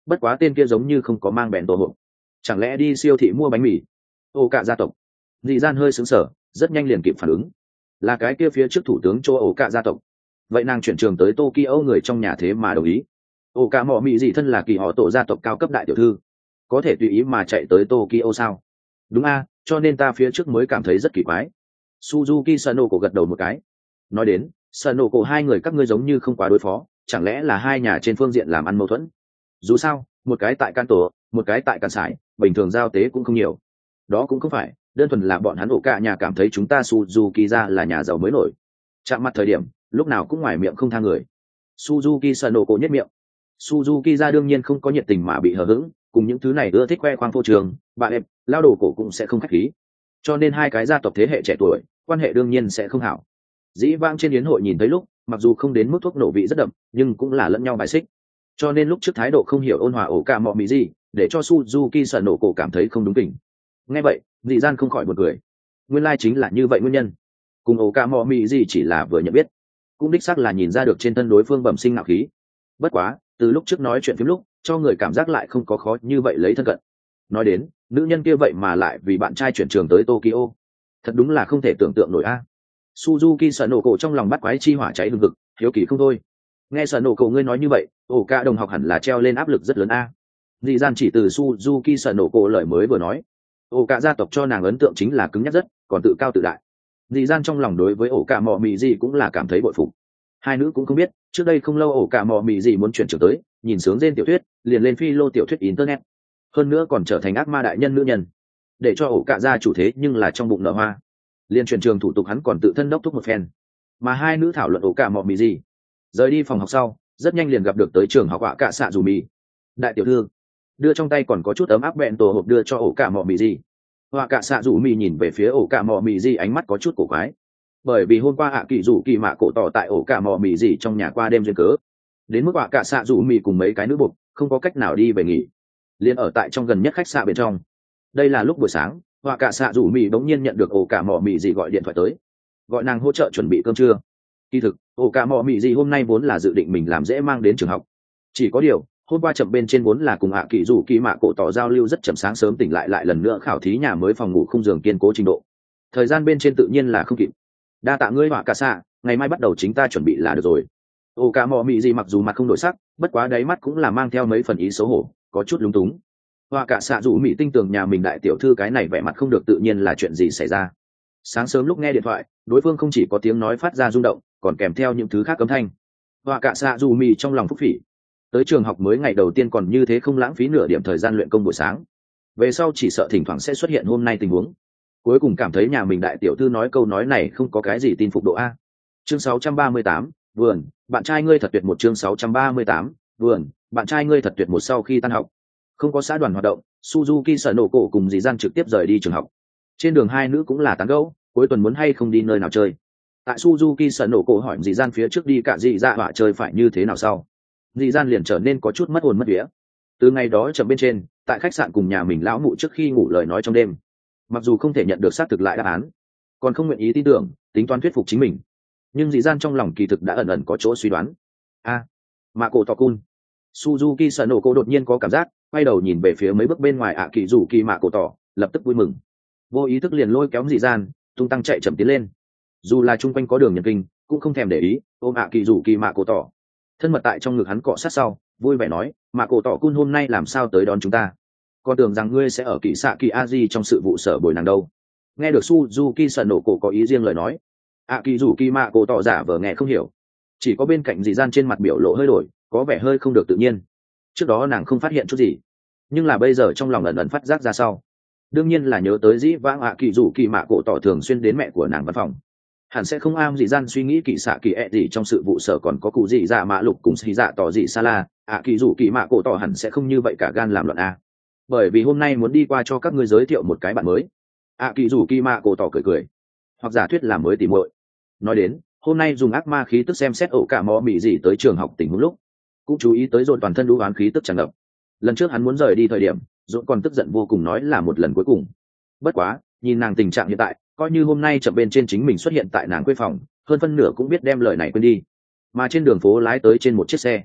bất quá tên kia giống như không có mang bèn tổ hộp, chẳng lẽ đi siêu thị mua bánh mì? Ổ cả gia tộc. Dị gian hơi sững sờ, rất nhanh liền kịp phản ứng, là cái kia phía trước thủ tướng châu ổ cả gia tộc. Vậy nàng chuyển trường tới Tokyo, người trong nhà thế mà đồng ý. Ổ cả mọ mị gì thân là kỳ họ tổ gia tộc cao cấp đại tiểu thư, có thể tùy ý mà chạy tới Tokyo sao? Đúng a, cho nên ta phía trước mới cảm thấy rất kỳ quái. Suzuki Sanoko gật đầu một cái, nói đến Sanoko, hai người các ngươi giống như không quá đối phó, chẳng lẽ là hai nhà trên phương diện làm ăn mâu thuẫn? Dù sao một cái tại Can Tổ, một cái tại Can Sải, bình thường giao tế cũng không nhiều. Đó cũng không phải, đơn thuần là bọn hắn ổ cả nhà cảm thấy chúng ta Suzuki ra là nhà giàu mới nổi, chạm mặt thời điểm lúc nào cũng ngoài miệng không tha người. Suzuki Sanoko nhất miệng. Suzuki ra đương nhiên không có nhiệt tình mà bị hờ hững, cùng những thứ này ưa thích khoe khoang phô trường, bạn em lao đồ cổ cũng sẽ không khách khí, cho nên hai cái gia tộc thế hệ trẻ tuổi quan hệ đương nhiên sẽ không hảo. Dĩ vãng trên yến hội nhìn thấy lúc, mặc dù không đến mức thuốc nổ vị rất đậm, nhưng cũng là lẫn nhau bài xích, cho nên lúc trước thái độ không hiểu ôn hòa ổ cả mọ mì gì, để cho Suzuki Sanoko cảm thấy không đúng kỉnh. Nghe vậy dị gian không khỏi buồn cười, nguyên lai chính là như vậy nguyên nhân. Cùng ổ cả mọ mì gì chỉ là vừa nhận biết, cũng đích xác là nhìn ra được trên thân đối phương bẩm sinh ngạo khí. Bất quá từ lúc trước nói chuyện phim lúc, cho người cảm giác lại không có khó như vậy lấy thân cận. Nói đến nữ nhân kia vậy mà lại vì bạn trai chuyển trường tới Tokyo, thật đúng là không thể tưởng tượng nổi a. Suzuki Sanoko trong lòng bắt quái chi hỏa cháy hừng hực, hiếu kỳ không thôi. Nghe Sanoko ngươi nói như vậy, ổ cả đồng học hẳn là treo lên áp lực rất lớn a. Dị gian chỉ từ Suzuki Sanoko lời mới vừa nói, ổ cả gia tộc cho nàng ấn tượng chính là cứng nhắc rất, còn tự cao tự đại. Dị gian trong lòng đối với ổ cả mọ mì gì cũng là cảm thấy bội phục. Hai nữ cũng không biết, trước đây không lâu ổ cả mọ mì gì muốn chuyển trường tới, nhìn sướng trên tiểu thuyết, liền lên phi lô tiểu thuyết internet, hơn nữa còn trở thành ác ma đại nhân nữ nhân, để cho ổ cả gia chủ thế nhưng là trong bụng nở hoa. Liên chuyển trường thủ tục hắn còn tự thân đốc thúc một phen. Mà hai nữ thảo luận ổ cả mọ mì gì, rời đi phòng học sau rất nhanh liền gặp được tới trường học ạ cả xạ dù mì. Đại tiểu thư đưa trong tay còn có chút ấm áp bẹn tổ hộp đưa cho ổ cả mọ mì gì. Họa cả xạ dù mì nhìn về phía ổ cả mọ mì gì, ánh mắt có chút cổ quái, bởi vì hôm qua ạ kỳ dù kỳ mạ cổ tỏ tại ổ cả mọ mì gì trong nhà qua đêm duyên cớ, đến mức họa cả xạ dù mì cùng mấy cái nữ buộc không có cách nào đi về nghỉ, liền ở tại trong gần nhất khách sạn bên trong. Đây là lúc buổi sáng, họa cả xạ dù mì bỗng nhiên nhận được ổ cả mọ mì gì gọi điện thoại tới, gọi nàng hỗ trợ chuẩn bị cơm trưa. Kỳ thực ổ cả mọ mì gì hôm nay vốn là dự định mình làm dễ mang đến trường học, chỉ có điều hôm qua chậm bên trên vốn là cùng ạ kỳ dù kỳ mạ cổ tỏ giao lưu rất chậm, sáng sớm tỉnh lại lại lần nữa khảo thí nhà mới phòng ngủ khung giường kiên cố trình độ, thời gian bên trên tự nhiên là không kịp. Đa tạ ngươi họa cả xạ, ngày mai bắt đầu chính ta chuẩn bị là được rồi. Ổ cả mọ mì gì mặc dù mặt không đổi sắc, bất quá đáy mắt cũng là mang theo mấy phần ý xấu hổ, có chút lúng túng. Họa cả xạ dù mỹ tinh tường nhà mình đại tiểu thư cái này vẻ mặt không được tự nhiên là chuyện gì xảy ra. Sáng sớm lúc nghe điện thoại, đối phương không chỉ có tiếng nói phát ra rung động, còn kèm theo những thứ khác âm thanh. Họa cả xạ dù mỹ trong lòng phúc phỉ, tới trường học mới ngày đầu tiên còn như thế không lãng phí nửa điểm thời gian luyện công buổi sáng, về sau chỉ sợ thỉnh thoảng sẽ xuất hiện hôm nay tình huống. Cuối cùng cảm thấy nhà mình đại tiểu thư nói câu nói này không có cái gì tin phục độ a. Chương sáu trăm ba mươi tám, vườn, bạn trai ngươi thật tuyệt một. Chương sáu trăm ba mươi tám, vườn, bạn trai ngươi thật tuyệt một. Sau khi tan học, không có xã đoàn hoạt động, Suzuki Sanoko cùng dì gian trực tiếp rời đi trường học. Trên đường hai nữ cũng là tán gẫu, cuối tuần muốn hay không đi nơi nào chơi. Tại Suzuki Sanoko hỏi dì gian phía trước đi cả dì dạ họa chơi phải như thế nào sau, dì gian liền trở nên có chút mất hồn mất vía. Từ ngày đó chậm bên trên, tại khách sạn cùng nhà mình lão mụ trước khi ngủ lời nói trong đêm, mặc dù không thể nhận được xác thực lại đáp án, còn không nguyện ý tin tưởng, tính toán thuyết phục chính mình, nhưng dì gian trong lòng kỳ thực đã ẩn ẩn có chỗ suy đoán. A, à, mà cổ tỏ cun. Suzuki Sanoko đột nhiên có cảm giác, quay đầu nhìn về phía mấy bước bên ngoài ạ kỳ rủ kỳ mạ cổ tỏ, lập tức vui mừng, vô ý thức liền lôi kéo dì gian tung tăng chạy chậm tiến lên. Dù là chung quanh có đường nhân kinh, cũng không thèm để ý, ôm ạ kỳ rủ kỳ mạ cổ tỏ, thân mật tại trong ngực hắn cọ sát sau, vui vẻ nói, mạ cổ tỏ cun hôm nay làm sao tới đón chúng ta? Con tưởng rằng ngươi sẽ ở kỳ xạ kỳ aji trong sự vụ sở bồi nàng đâu. Nghe được Suzuki Sanoko có ý riêng lời nói, ạ kỳ rủ kỳ mạ cổ tỏ giả vờ nghe không hiểu, chỉ có bên cạnh dì gian trên mặt biểu lộ hơi đổi, có vẻ hơi không được tự nhiên. Trước đó nàng không phát hiện chút gì, nhưng là bây giờ trong lòng ẩn ẩn phát giác ra sau, đương nhiên là nhớ tới dĩ vãng ạ kỳ rủ kỳ mạ cổ tỏ thường xuyên đến mẹ của nàng văn phòng, hẳn sẽ không am dì gian suy nghĩ kỳ xạ kỳ ẹ gì trong sự vụ sở còn có cụ gì dạ mạ lục cùng xì dạ tỏ dị sa la, ạ kỳ rủ kỳ mạ cổ tỏ hẳn sẽ không như vậy cả gan làm loạn a, bởi vì hôm nay muốn đi qua cho các ngươi giới thiệu một cái bạn mới. ạ kỳ rủ kỳ mạ cổ tỏ cười cười, hoặc giả thuyết là mới tìm muội. Nói đến hôm nay dùng ác ma khí tức xem xét ổ cả mò mị gì tới trường học tình huống lúc, cũng chú ý tới dồn toàn thân đũ oán khí tức tràn ngập. Lần trước hắn muốn rời đi thời điểm, dồn còn tức giận vô cùng nói là một lần cuối cùng. Bất quá nhìn nàng tình trạng hiện tại, coi như hôm nay chậm bên trên chính mình xuất hiện tại nàng quê phòng, hơn phân nửa cũng biết đem lời này quên đi. Mà trên đường phố lái tới trên một chiếc xe,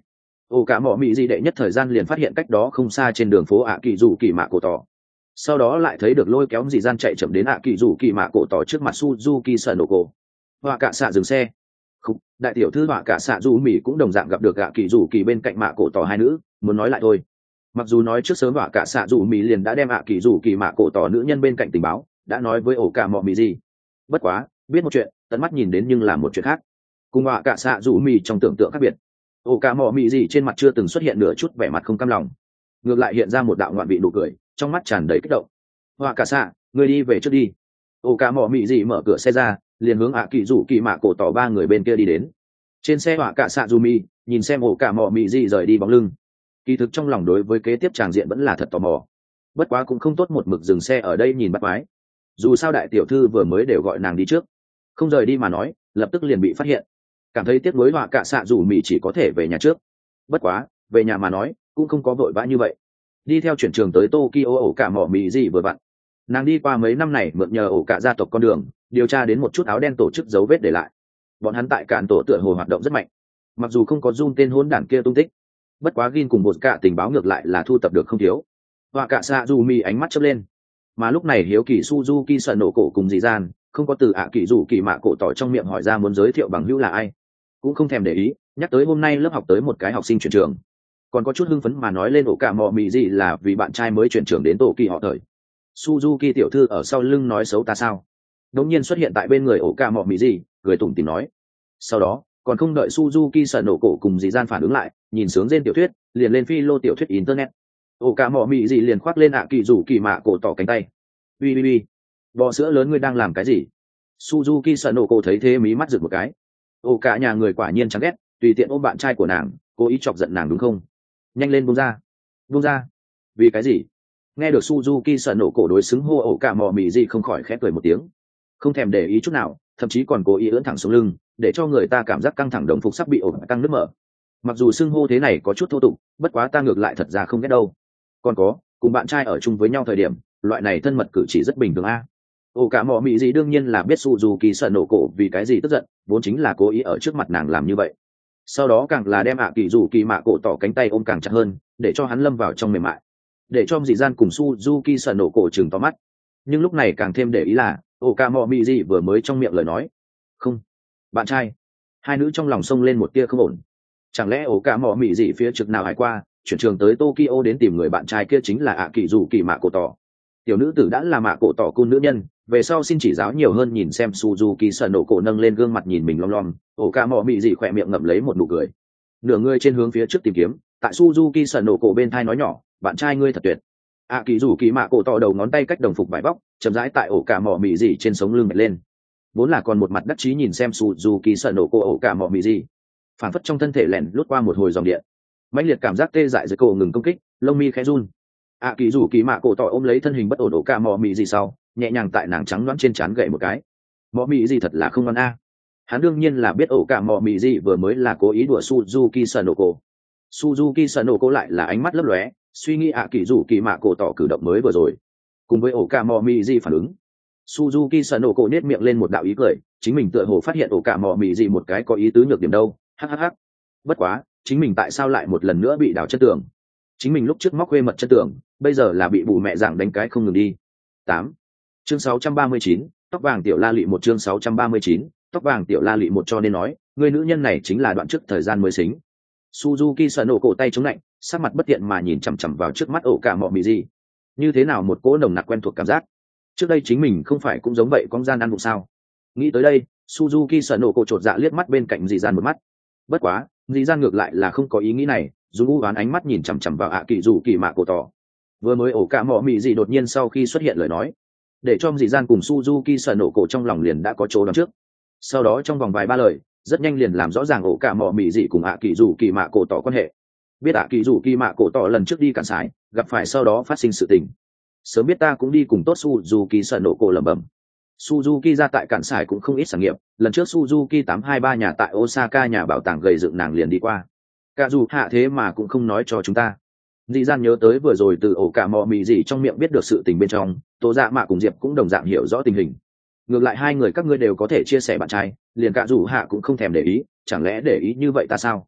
ổ cả mọ mị gì đệ nhất thời gian liền phát hiện cách đó không xa trên đường phố ạ kỳ dù kỳ mạ cổ tỏ, sau đó lại thấy được lôi kéo dị gian chạy chậm đến ạ kỳ dù kỳ mạ cổ tỏ trước mặt Suzuki sợ nổ cổ. Họa cả xạ dừng xe. Khúc, đại tiểu thư họa cả xạ dù mỉ cũng đồng dạng gặp được ạ kỳ dù kỳ bên cạnh mạ cổ tỏ hai nữ, muốn nói lại thôi. Mặc dù nói trước sớm họa cả xạ dù mỉ liền đã đem ạ kỳ dù kỳ mạ cổ tỏ nữ nhân bên cạnh tình báo, đã nói với ổ cả mọ mỉ gì. Bất quá, biết một chuyện, tận mắt nhìn đến nhưng là một chuyện khác. Cùng họa cả xạ dù mỉ trong tưởng tượng khác biệt. Ổ cả mọ mỉ gì trên mặt chưa từng xuất hiện nửa chút vẻ mặt không cam lòng, ngược lại hiện ra một đạo ngoạn vị nụ cười, trong mắt tràn đầy kích động. Họa cả xạ, người đi về trước đi. Ổ cả mọ mỉ gì mở cửa xe ra, liền hướng ạ kỳ rủ kỳ mạ cổ tỏ ba người bên kia đi đến. Trên xe họa cả xạ dù mỉ nhìn xem ổ cả mọ mỉ gì rời đi bóng lưng, kỳ thực trong lòng đối với kế tiếp tràng diện vẫn là thật tò mò. Bất quá cũng không tốt một mực dừng xe ở đây nhìn bắt mái, dù sao đại tiểu thư vừa mới đều gọi nàng đi trước, không rời đi mà nói lập tức liền bị phát hiện. Cảm thấy tiếc nuối họa cả xạ dù mỉ chỉ có thể về nhà trước. Bất quá về nhà mà nói cũng không có vội vã như vậy. Đi theo chuyển trường tới Tokyo ổ cả mọ mỉ gì vừa vặn, nàng đi qua mấy năm này mượn nhờ ổ cả gia tộc con đường điều tra đến một chút áo đen tổ chức dấu vết để lại. Bọn hắn tại cản tổ tựa hồ hoạt động rất mạnh, mặc dù không có Jun tên hỗn đản kia tung tích, bất quá Gin cùng một cả tình báo ngược lại là thu tập được không thiếu. Họa cả xạ dù mỉ ánh mắt chớp lên, mà lúc này hiếu kỳ Suzuki sợ nổ cổ cùng dì gian không có từ ạ kỳ dù kỳ mạ cổ tỏ trong miệng hỏi ra muốn giới thiệu bằng hữu là ai, cũng không thèm để ý, nhắc tới hôm nay lớp học tới một cái học sinh chuyển trường, còn có chút hưng phấn mà nói lên ổ cả mọ mì gì là vì bạn trai mới chuyển trường đến tổ kỳ họ thời. Suzuki tiểu thư ở sau lưng nói xấu ta sao? Đống nhiên xuất hiện tại bên người ổ cả mọ mì gì, cười tủm tỉm nói. Sau đó còn không đợi Suzuki sợ nổ cổ cùng dì gian phản ứng lại, nhìn sướng trên tiểu thuyết liền lên phi lô tiểu thuyết internet. Ổ cả mọ mì gì liền khoác lên ạ kỳ dù kỳ mạ cổ tỏ cánh tay. Ui ui ui, bò sữa lớn ngươi đang làm cái gì? Suzuki sợ nổ cổ thấy thế mí mắt rực một cái. Ổ cả nhà người quả nhiên chán ghét, tùy tiện ôm bạn trai của nàng, cố ý chọc giận nàng đúng không? Nhanh lên buông ra, buông ra. Vì cái gì? Nghe được Suzuki sợ nổ cổ đối xứng hô ổ cả mò mì gì không khỏi khẽ cười một tiếng, không thèm để ý chút nào, thậm chí còn cố ý ưỡn thẳng xuống lưng, để cho người ta cảm giác căng thẳng đồng phục sắp bị ổ căng nứt mở. Mặc dù xưng hô thế này có chút thô tục, bất quá ta ngược lại thật ra không ghét đâu. Còn có, cùng bạn trai ở chung với nhau thời điểm, loại này thân mật cử chỉ rất bình thường a. Ổ cả mò mì gì đương nhiên là biết Suzuki sợ nổ cổ vì cái gì tức giận, vốn chính là cố ý ở trước mặt nàng làm như vậy. Sau đó càng là đem ạ kỳ dù kỳ mạ cổ tỏ cánh tay ôm càng chặt hơn, để cho hắn lâm vào trong mềm mại, để cho dị gian cùng Suzuki sợ nổ cổ chừng to mắt. Nhưng lúc này càng thêm để ý là ổ cả mọ mị gì vừa mới trong miệng lời nói không bạn trai, hai nữ trong lòng xông lên một tia không ổn. Chẳng lẽ ổ cả mọ mị gì phía trực nào hải qua chuyển trường tới Tokyo đến tìm người bạn trai kia chính là ạ kỳ dù kỳ mạ cổ tỏ? Tiểu nữ tử đã là mạ cổ tỏ cun nữ nhân, về sau xin chỉ giáo nhiều hơn. Nhìn xem Suzuki sợ nổ cổ nâng lên gương mặt nhìn mình lom lom, ổ cả mọ mị gì khỏe miệng ngậm lấy một nụ cười, nửa người trên hướng phía trước tìm kiếm, tại Suzuki sợ nổ cổ bên thai nói nhỏ, bạn trai ngươi thật tuyệt. ạ kỳ dù kỳ mạ cổ tỏ đầu ngón tay cách đồng phục vải vóc chậm rãi tại ổ cả mọ mị gì trên sống lưng bật lên, vốn là còn một mặt đắc chí nhìn xem Suzuki sợ nổ cổ ổ cả mọ mị gì, phản phất trong thân thể lẻn lút qua một hồi dòng điện, mãnh liệt cảm giác tê dại dưới cổ ngừng công kích, lông mi khẽ run. ạ kỳ dù kỳ mạ cổ tỏ ôm lấy thân hình bất ổn ổ cả mọ mị gì sau, nhẹ nhàng tại nàng trắng đoán trên trán gậy một cái. Mọ mị gì thật là không ngoan a. Hắn đương nhiên là biết ổ cả mọ mị gì vừa mới là cố ý đùa Suzuki sợ nổ cổ. Suzuki sợ nổ cổ lại là ánh mắt lấp lóe, suy nghĩ ạ kỳ dù kỳ mạ cổ tỏ cử động mới vừa rồi cùng với ổ cả mọ mị gì phản ứng. Suzuki sợ nổ cổ nết miệng lên một đạo ý cười, chính mình tựa hồ phát hiện ổ cả mọ mị gì một cái có ý tứ nhược điểm đâu. Hhh. Bất quá chính mình tại sao lại một lần nữa bị đào chân tường? Chính mình lúc trước móc khuê mật chân tường, bây giờ là bị bù mẹ giảng đánh cái không ngừng đi. Tám. Chương sáu trăm ba mươi chín, tóc vàng tiểu la lị một. Chương sáu trăm ba mươi chín, tóc vàng tiểu la lị một. Cho nên nói người nữ nhân này chính là đoạn trước thời gian mới xính. Suzuki sợ nổ cổ tay chống lạnh, sắc mặt bất tiện mà nhìn chằm chằm vào trước mắt ổ cả mọ mị gì. Như thế nào một cỗ nồng nặc quen thuộc cảm giác, trước đây chính mình không phải cũng giống vậy con gian ăn vụ sao? Nghĩ tới đây, Suzuki sợ nổ cổ chột dạ liếc mắt bên cạnh dì gian một mắt. Bất quá dì gian ngược lại là không có ý nghĩ này, dù u oán ánh mắt nhìn chằm chằm vào ạ kỳ dù kỳ mạ cổ tỏ. Vừa mới ổ cả mọ mị gì đột nhiên sau khi xuất hiện lời nói, để cho dì gian cùng Suzuki sợ nổ cổ trong lòng liền đã có chỗ đoán trước. Sau đó trong vòng vài ba lời rất nhanh liền làm rõ ràng ổ cả mọ mị dị cùng ạ kỳ dù kỳ mạ cổ tỏ quan hệ. Biết ạ kỳ dù kỳ mạ cổ tỏ lần trước đi cạn sải gặp phải sau đó phát sinh sự tình, sớm biết ta cũng đi cùng tốt Suzuki sợ nổ cổ lẩm bẩm. Suzuki ra tại cạn sải cũng không ít sản nghiệp, lần trước Suzuki tám hai ba nhà tại Osaka nhà bảo tàng gầy dựng nàng liền đi qua. Cả dù hạ thế mà cũng không nói cho chúng ta. Dị gian nhớ tới vừa rồi từ ổ cả mọ mị dị trong miệng biết được sự tình bên trong, Tô Dạ Mạ cùng Diệp cũng đồng dạng hiểu rõ tình hình. Ngược lại hai người các ngươi đều có thể chia sẻ bạn trai, liền cả dù hạ cũng không thèm để ý, chẳng lẽ để ý như vậy ta sao?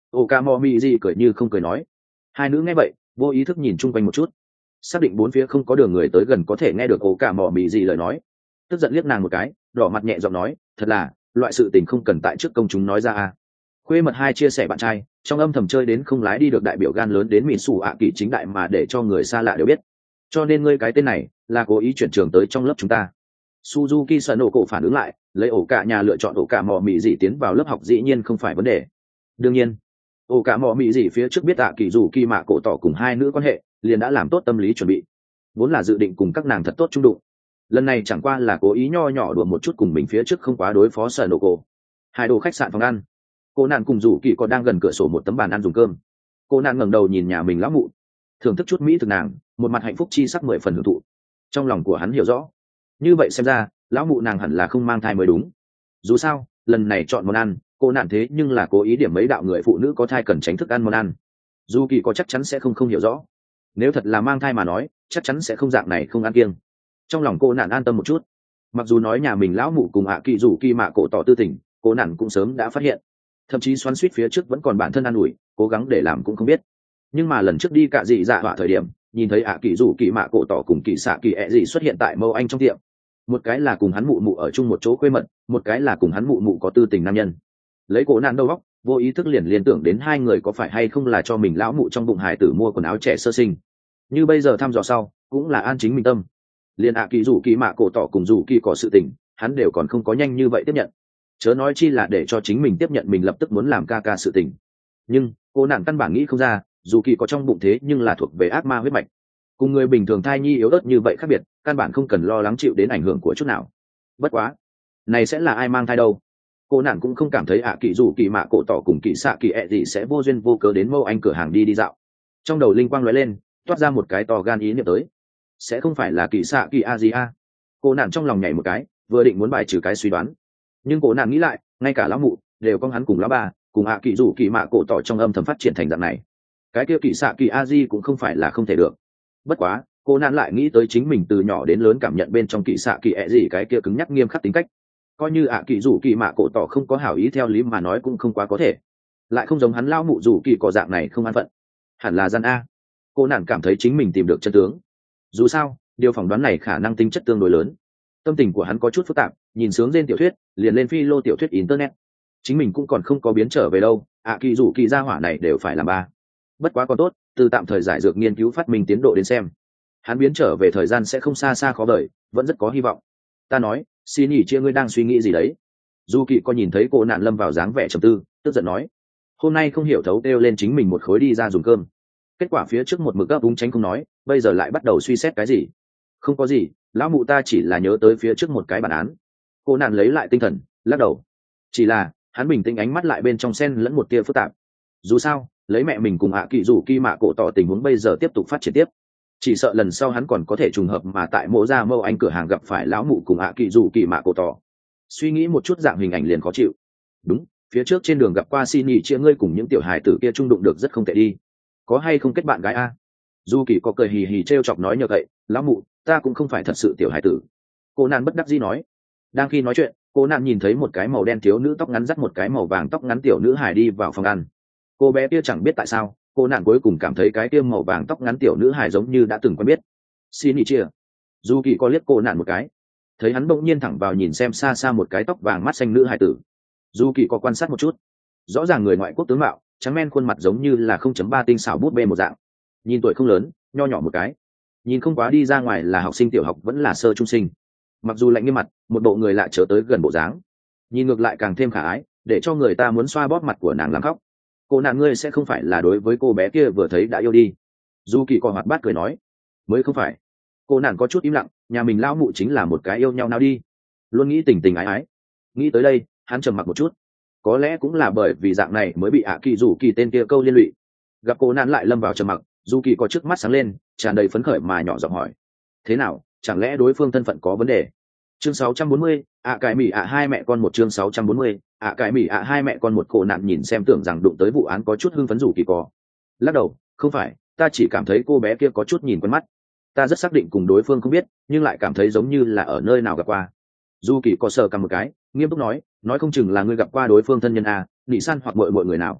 ổ cả mò mị gì cười như không cười nói. Hai nữ nghe vậy vô ý thức nhìn chung quanh một chút, xác định bốn phía không có đường người tới gần có thể nghe được ổ cả mò mị gì lời nói, tức giận liếc nàng một cái, đỏ mặt nhẹ giọng nói, thật là loại sự tình không cần tại trước công chúng nói ra à. Khuê mật hai chia sẻ bạn trai trong âm thầm chơi đến không lái đi được đại biểu gan lớn đến mỹ sủ ạ kỳ chính đại mà để cho người xa lạ đều biết, cho nên ngươi cái tên này là cố ý chuyển trường tới trong lớp chúng ta. Suzuki sợ nổ cổ phản ứng lại, lấy ổ cả nhà lựa chọn ổ cả mò mị dị tiến vào lớp học dĩ nhiên không phải vấn đề. Đương nhiên ổ cả mò mị dị phía trước biết ạ kỳ dù kỳ mạ cổ tỏ cùng hai nữ quan hệ, liền đã làm tốt tâm lý chuẩn bị, vốn là dự định cùng các nàng thật tốt trung đụng. Lần này chẳng qua là cố ý nho nhỏ đùa một chút cùng mình phía trước không quá đối phó sợ nổ cổ. Hai đồ khách sạn phòng ăn, cô nạn cùng rủ kỳ còn đang gần cửa sổ một tấm bàn ăn dùng cơm. Cô nạn ngẩng đầu nhìn nhà mình lão mụ, thưởng thức chút mỹ thực nàng, một mặt hạnh phúc chi sắc mười phần hưởng thụ. Trong lòng của hắn hiểu rõ, như vậy xem ra lão mụ nàng hẳn là không mang thai mới đúng. Dù sao lần này chọn món ăn, cô nạn thế nhưng là cố ý điểm mấy đạo người phụ nữ có thai cần tránh thức ăn món ăn. Dù kỳ có chắc chắn sẽ không không hiểu rõ, nếu thật là mang thai mà nói chắc chắn sẽ không dạng này không ăn kiêng. Trong lòng cô nạn an tâm một chút, mặc dù nói nhà mình lão mụ cùng ạ kỳ rủ kỳ mạ cổ tỏ tư tình, cô nạn cũng sớm đã phát hiện, thậm chí xoắn suýt phía trước vẫn còn bản thân an ủi cố gắng để làm cũng không biết. Nhưng mà lần trước đi cạ dị dạ họa thời điểm, nhìn thấy ạ kỳ rủ kỳ mạ cổ tỏ cùng kỳ xạ kỳ ẹ dị xuất hiện tại mâu anh trong tiệm, một cái là cùng hắn mụ mụ ở chung một chỗ khuê mật, một cái là cùng hắn mụ mụ có tư tình nam nhân. Lấy cổ nạn đầu óc vô ý thức liền liên tưởng đến hai người có phải hay không là cho mình lão mụ trong bụng hải tử mua quần áo trẻ sơ sinh. Như bây giờ thăm dò sau cũng là an chính mình tâm, liền ạ kỳ rủ kỳ mạ cổ tỏ cùng rủ kỳ có sự tình hắn đều còn không có nhanh như vậy tiếp nhận, chớ nói chi là để cho chính mình tiếp nhận mình lập tức muốn làm ca ca sự tình. Nhưng cô nàng căn bản nghĩ không ra dù kỳ có trong bụng thế nhưng là thuộc về ác ma huyết mạch, cùng người bình thường thai nhi yếu ớt như vậy khác biệt, căn bản không cần lo lắng chịu đến ảnh hưởng của chút nào. Bất quá này sẽ là ai mang thai đâu, cô nàng cũng không cảm thấy ạ kỳ dù kỳ mạ cổ tỏ cùng kỳ xạ kỳ ẹ gì sẽ vô duyên vô cớ đến mâu anh cửa hàng đi đi dạo. Trong đầu linh quang lóe lên, toát ra một cái to gan ý niệm tới, sẽ không phải là kỳ xạ kỳ a gì a. Cô nàng trong lòng nhảy một cái, vừa định muốn bài trừ cái suy đoán, nhưng cô nàng nghĩ lại, ngay cả lão mụ đều có hắn cùng lão ba cùng ạ kỳ dù kỳ mạ cổ tỏ trong âm thầm phát triển thành dạng này, cái kia kỳ xạ kỳ a di cũng không phải là không thể được. Bất quá cô nạn lại nghĩ tới chính mình từ nhỏ đến lớn cảm nhận bên trong kỳ xạ kỳ ẹ gì cái kia cứng nhắc nghiêm khắc tính cách, coi như ạ kỳ dù kỳ mạ cổ tỏ không có hảo ý theo lý mà nói cũng không quá có thể, lại không giống hắn lao mụ dù kỳ có dạng này không an phận, hẳn là gian a. Cô nạn cảm thấy chính mình tìm được chân tướng. Dù sao điều phỏng đoán này khả năng tính chất tương đối lớn. Tâm tình của hắn có chút phức tạp, nhìn sướng trên tiểu thuyết liền lên phi lô tiểu thuyết internet, chính mình cũng còn không có biến trở về đâu, ạ kỳ dù kỳ gia hỏa này đều phải làm ba. Bất quá còn tốt, từ tạm thời giải dược nghiên cứu phát minh tiến độ đến xem, hắn biến trở về thời gian sẽ không xa xa khó vời, vẫn rất có hy vọng. Ta nói xin nhỉ chia ngươi đang suy nghĩ gì đấy. Du kỳ có nhìn thấy cô nạn lâm vào dáng vẻ trầm tư, tức giận nói, hôm nay không hiểu thấu kêu lên chính mình một khối đi ra dùng cơm, kết quả phía trước một mực gấp úng tránh không nói, bây giờ lại bắt đầu suy xét cái gì. Không có gì, lão mụ ta chỉ là nhớ tới phía trước một cái bản án. Cô nạn lấy lại tinh thần lắc đầu, chỉ là hắn bình tĩnh, ánh mắt lại bên trong sen lẫn một tia phức tạp. Dù sao lấy mẹ mình cùng ạ kỳ rủ kỳ mạ cổ tỏ tình huống bây giờ tiếp tục phát triển tiếp, chỉ sợ lần sau hắn còn có thể trùng hợp mà tại mộ ra mâu anh cửa hàng gặp phải lão mụ cùng ạ kỳ rủ kỳ mạ cổ tỏ. Suy nghĩ một chút dạng hình ảnh liền khó chịu. Đúng, phía trước trên đường gặp qua xin nhỉ chia ngươi cùng những tiểu hài tử kia trung đụng được rất không tệ đi, có hay không kết bạn gái a? Du kỳ có cười hì hì t r e o chọc nói nhờ vậy, lão mụ ta cũng không phải thật sự tiểu hài tử. Cô nạn bất đắc dĩ nói. Đang khi nói chuyện, cô nạn nhìn thấy một cái màu đen thiếu nữ tóc ngắn dắt một cái màu vàng tóc ngắn tiểu nữ hài đi vào phòng ăn. Cô bé kia chẳng biết tại sao cô nạn cuối cùng cảm thấy cái kia màu vàng tóc ngắn tiểu nữ hài giống như đã từng quen biết. Xin ý chia. Du kỳ có liếc cô nạn một cái, thấy hắn bỗng nhiên thẳng vào nhìn xem xa xa một cái tóc vàng mắt xanh nữ hài tử. Du kỳ có quan sát một chút, rõ ràng người ngoại quốc tướng mạo, trắng men khuôn mặt giống như là không chấm ba tinh xảo bút bê một dạng, nhìn tuổi không lớn, nho nhỏ một cái, nhìn không quá đi ra ngoài là học sinh tiểu học vẫn là sơ trung sinh. Mặc dù lạnh như mặt, một bộ người lạ trở tới gần bộ dáng, nhìn ngược lại càng thêm khả ái, để cho người ta muốn xoa bóp mặt của nàng làm khóc. Cô nạn ngươi sẽ không phải là đối với cô bé kia vừa thấy đã yêu đi? Du kỳ còn hoạt bát cười nói. Mới không phải. Cô nạn có chút im lặng, nhà mình lão mụ chính là một cái yêu nhau nào đi, luôn nghĩ tình tình ái ái. Nghĩ tới đây hắn trầm mặc một chút, có lẽ cũng là bởi vì dạng này mới bị ạ kỳ rủ kỳ tên kia câu liên lụy. Gặp cô nạn lại lâm vào trầm mặc, Du kỳ có trước mắt sáng lên, tràn đầy phấn khởi mà nhỏ giọng hỏi, thế nào, chẳng lẽ đối phương thân phận có vấn đề? Chương sáu trăm bốn mươi, ạ cải mỹ ạ hai mẹ con một. Chương sáu trăm bốn mươi, ạ cải mỹ ạ hai mẹ con một. Cổ nạn nhìn xem tưởng rằng đụng tới vụ án có chút hưng phấn. Du kỳ có lắc đầu, không phải, ta chỉ cảm thấy cô bé kia có chút nhìn quen mắt, ta rất xác định cùng đối phương không biết, nhưng lại cảm thấy giống như là ở nơi nào gặp qua. Du kỳ có sờ cầm một cái, nghiêm túc nói, nói không chừng là ngươi gặp qua đối phương thân nhân à, nị san hoặc mọi mọi người nào.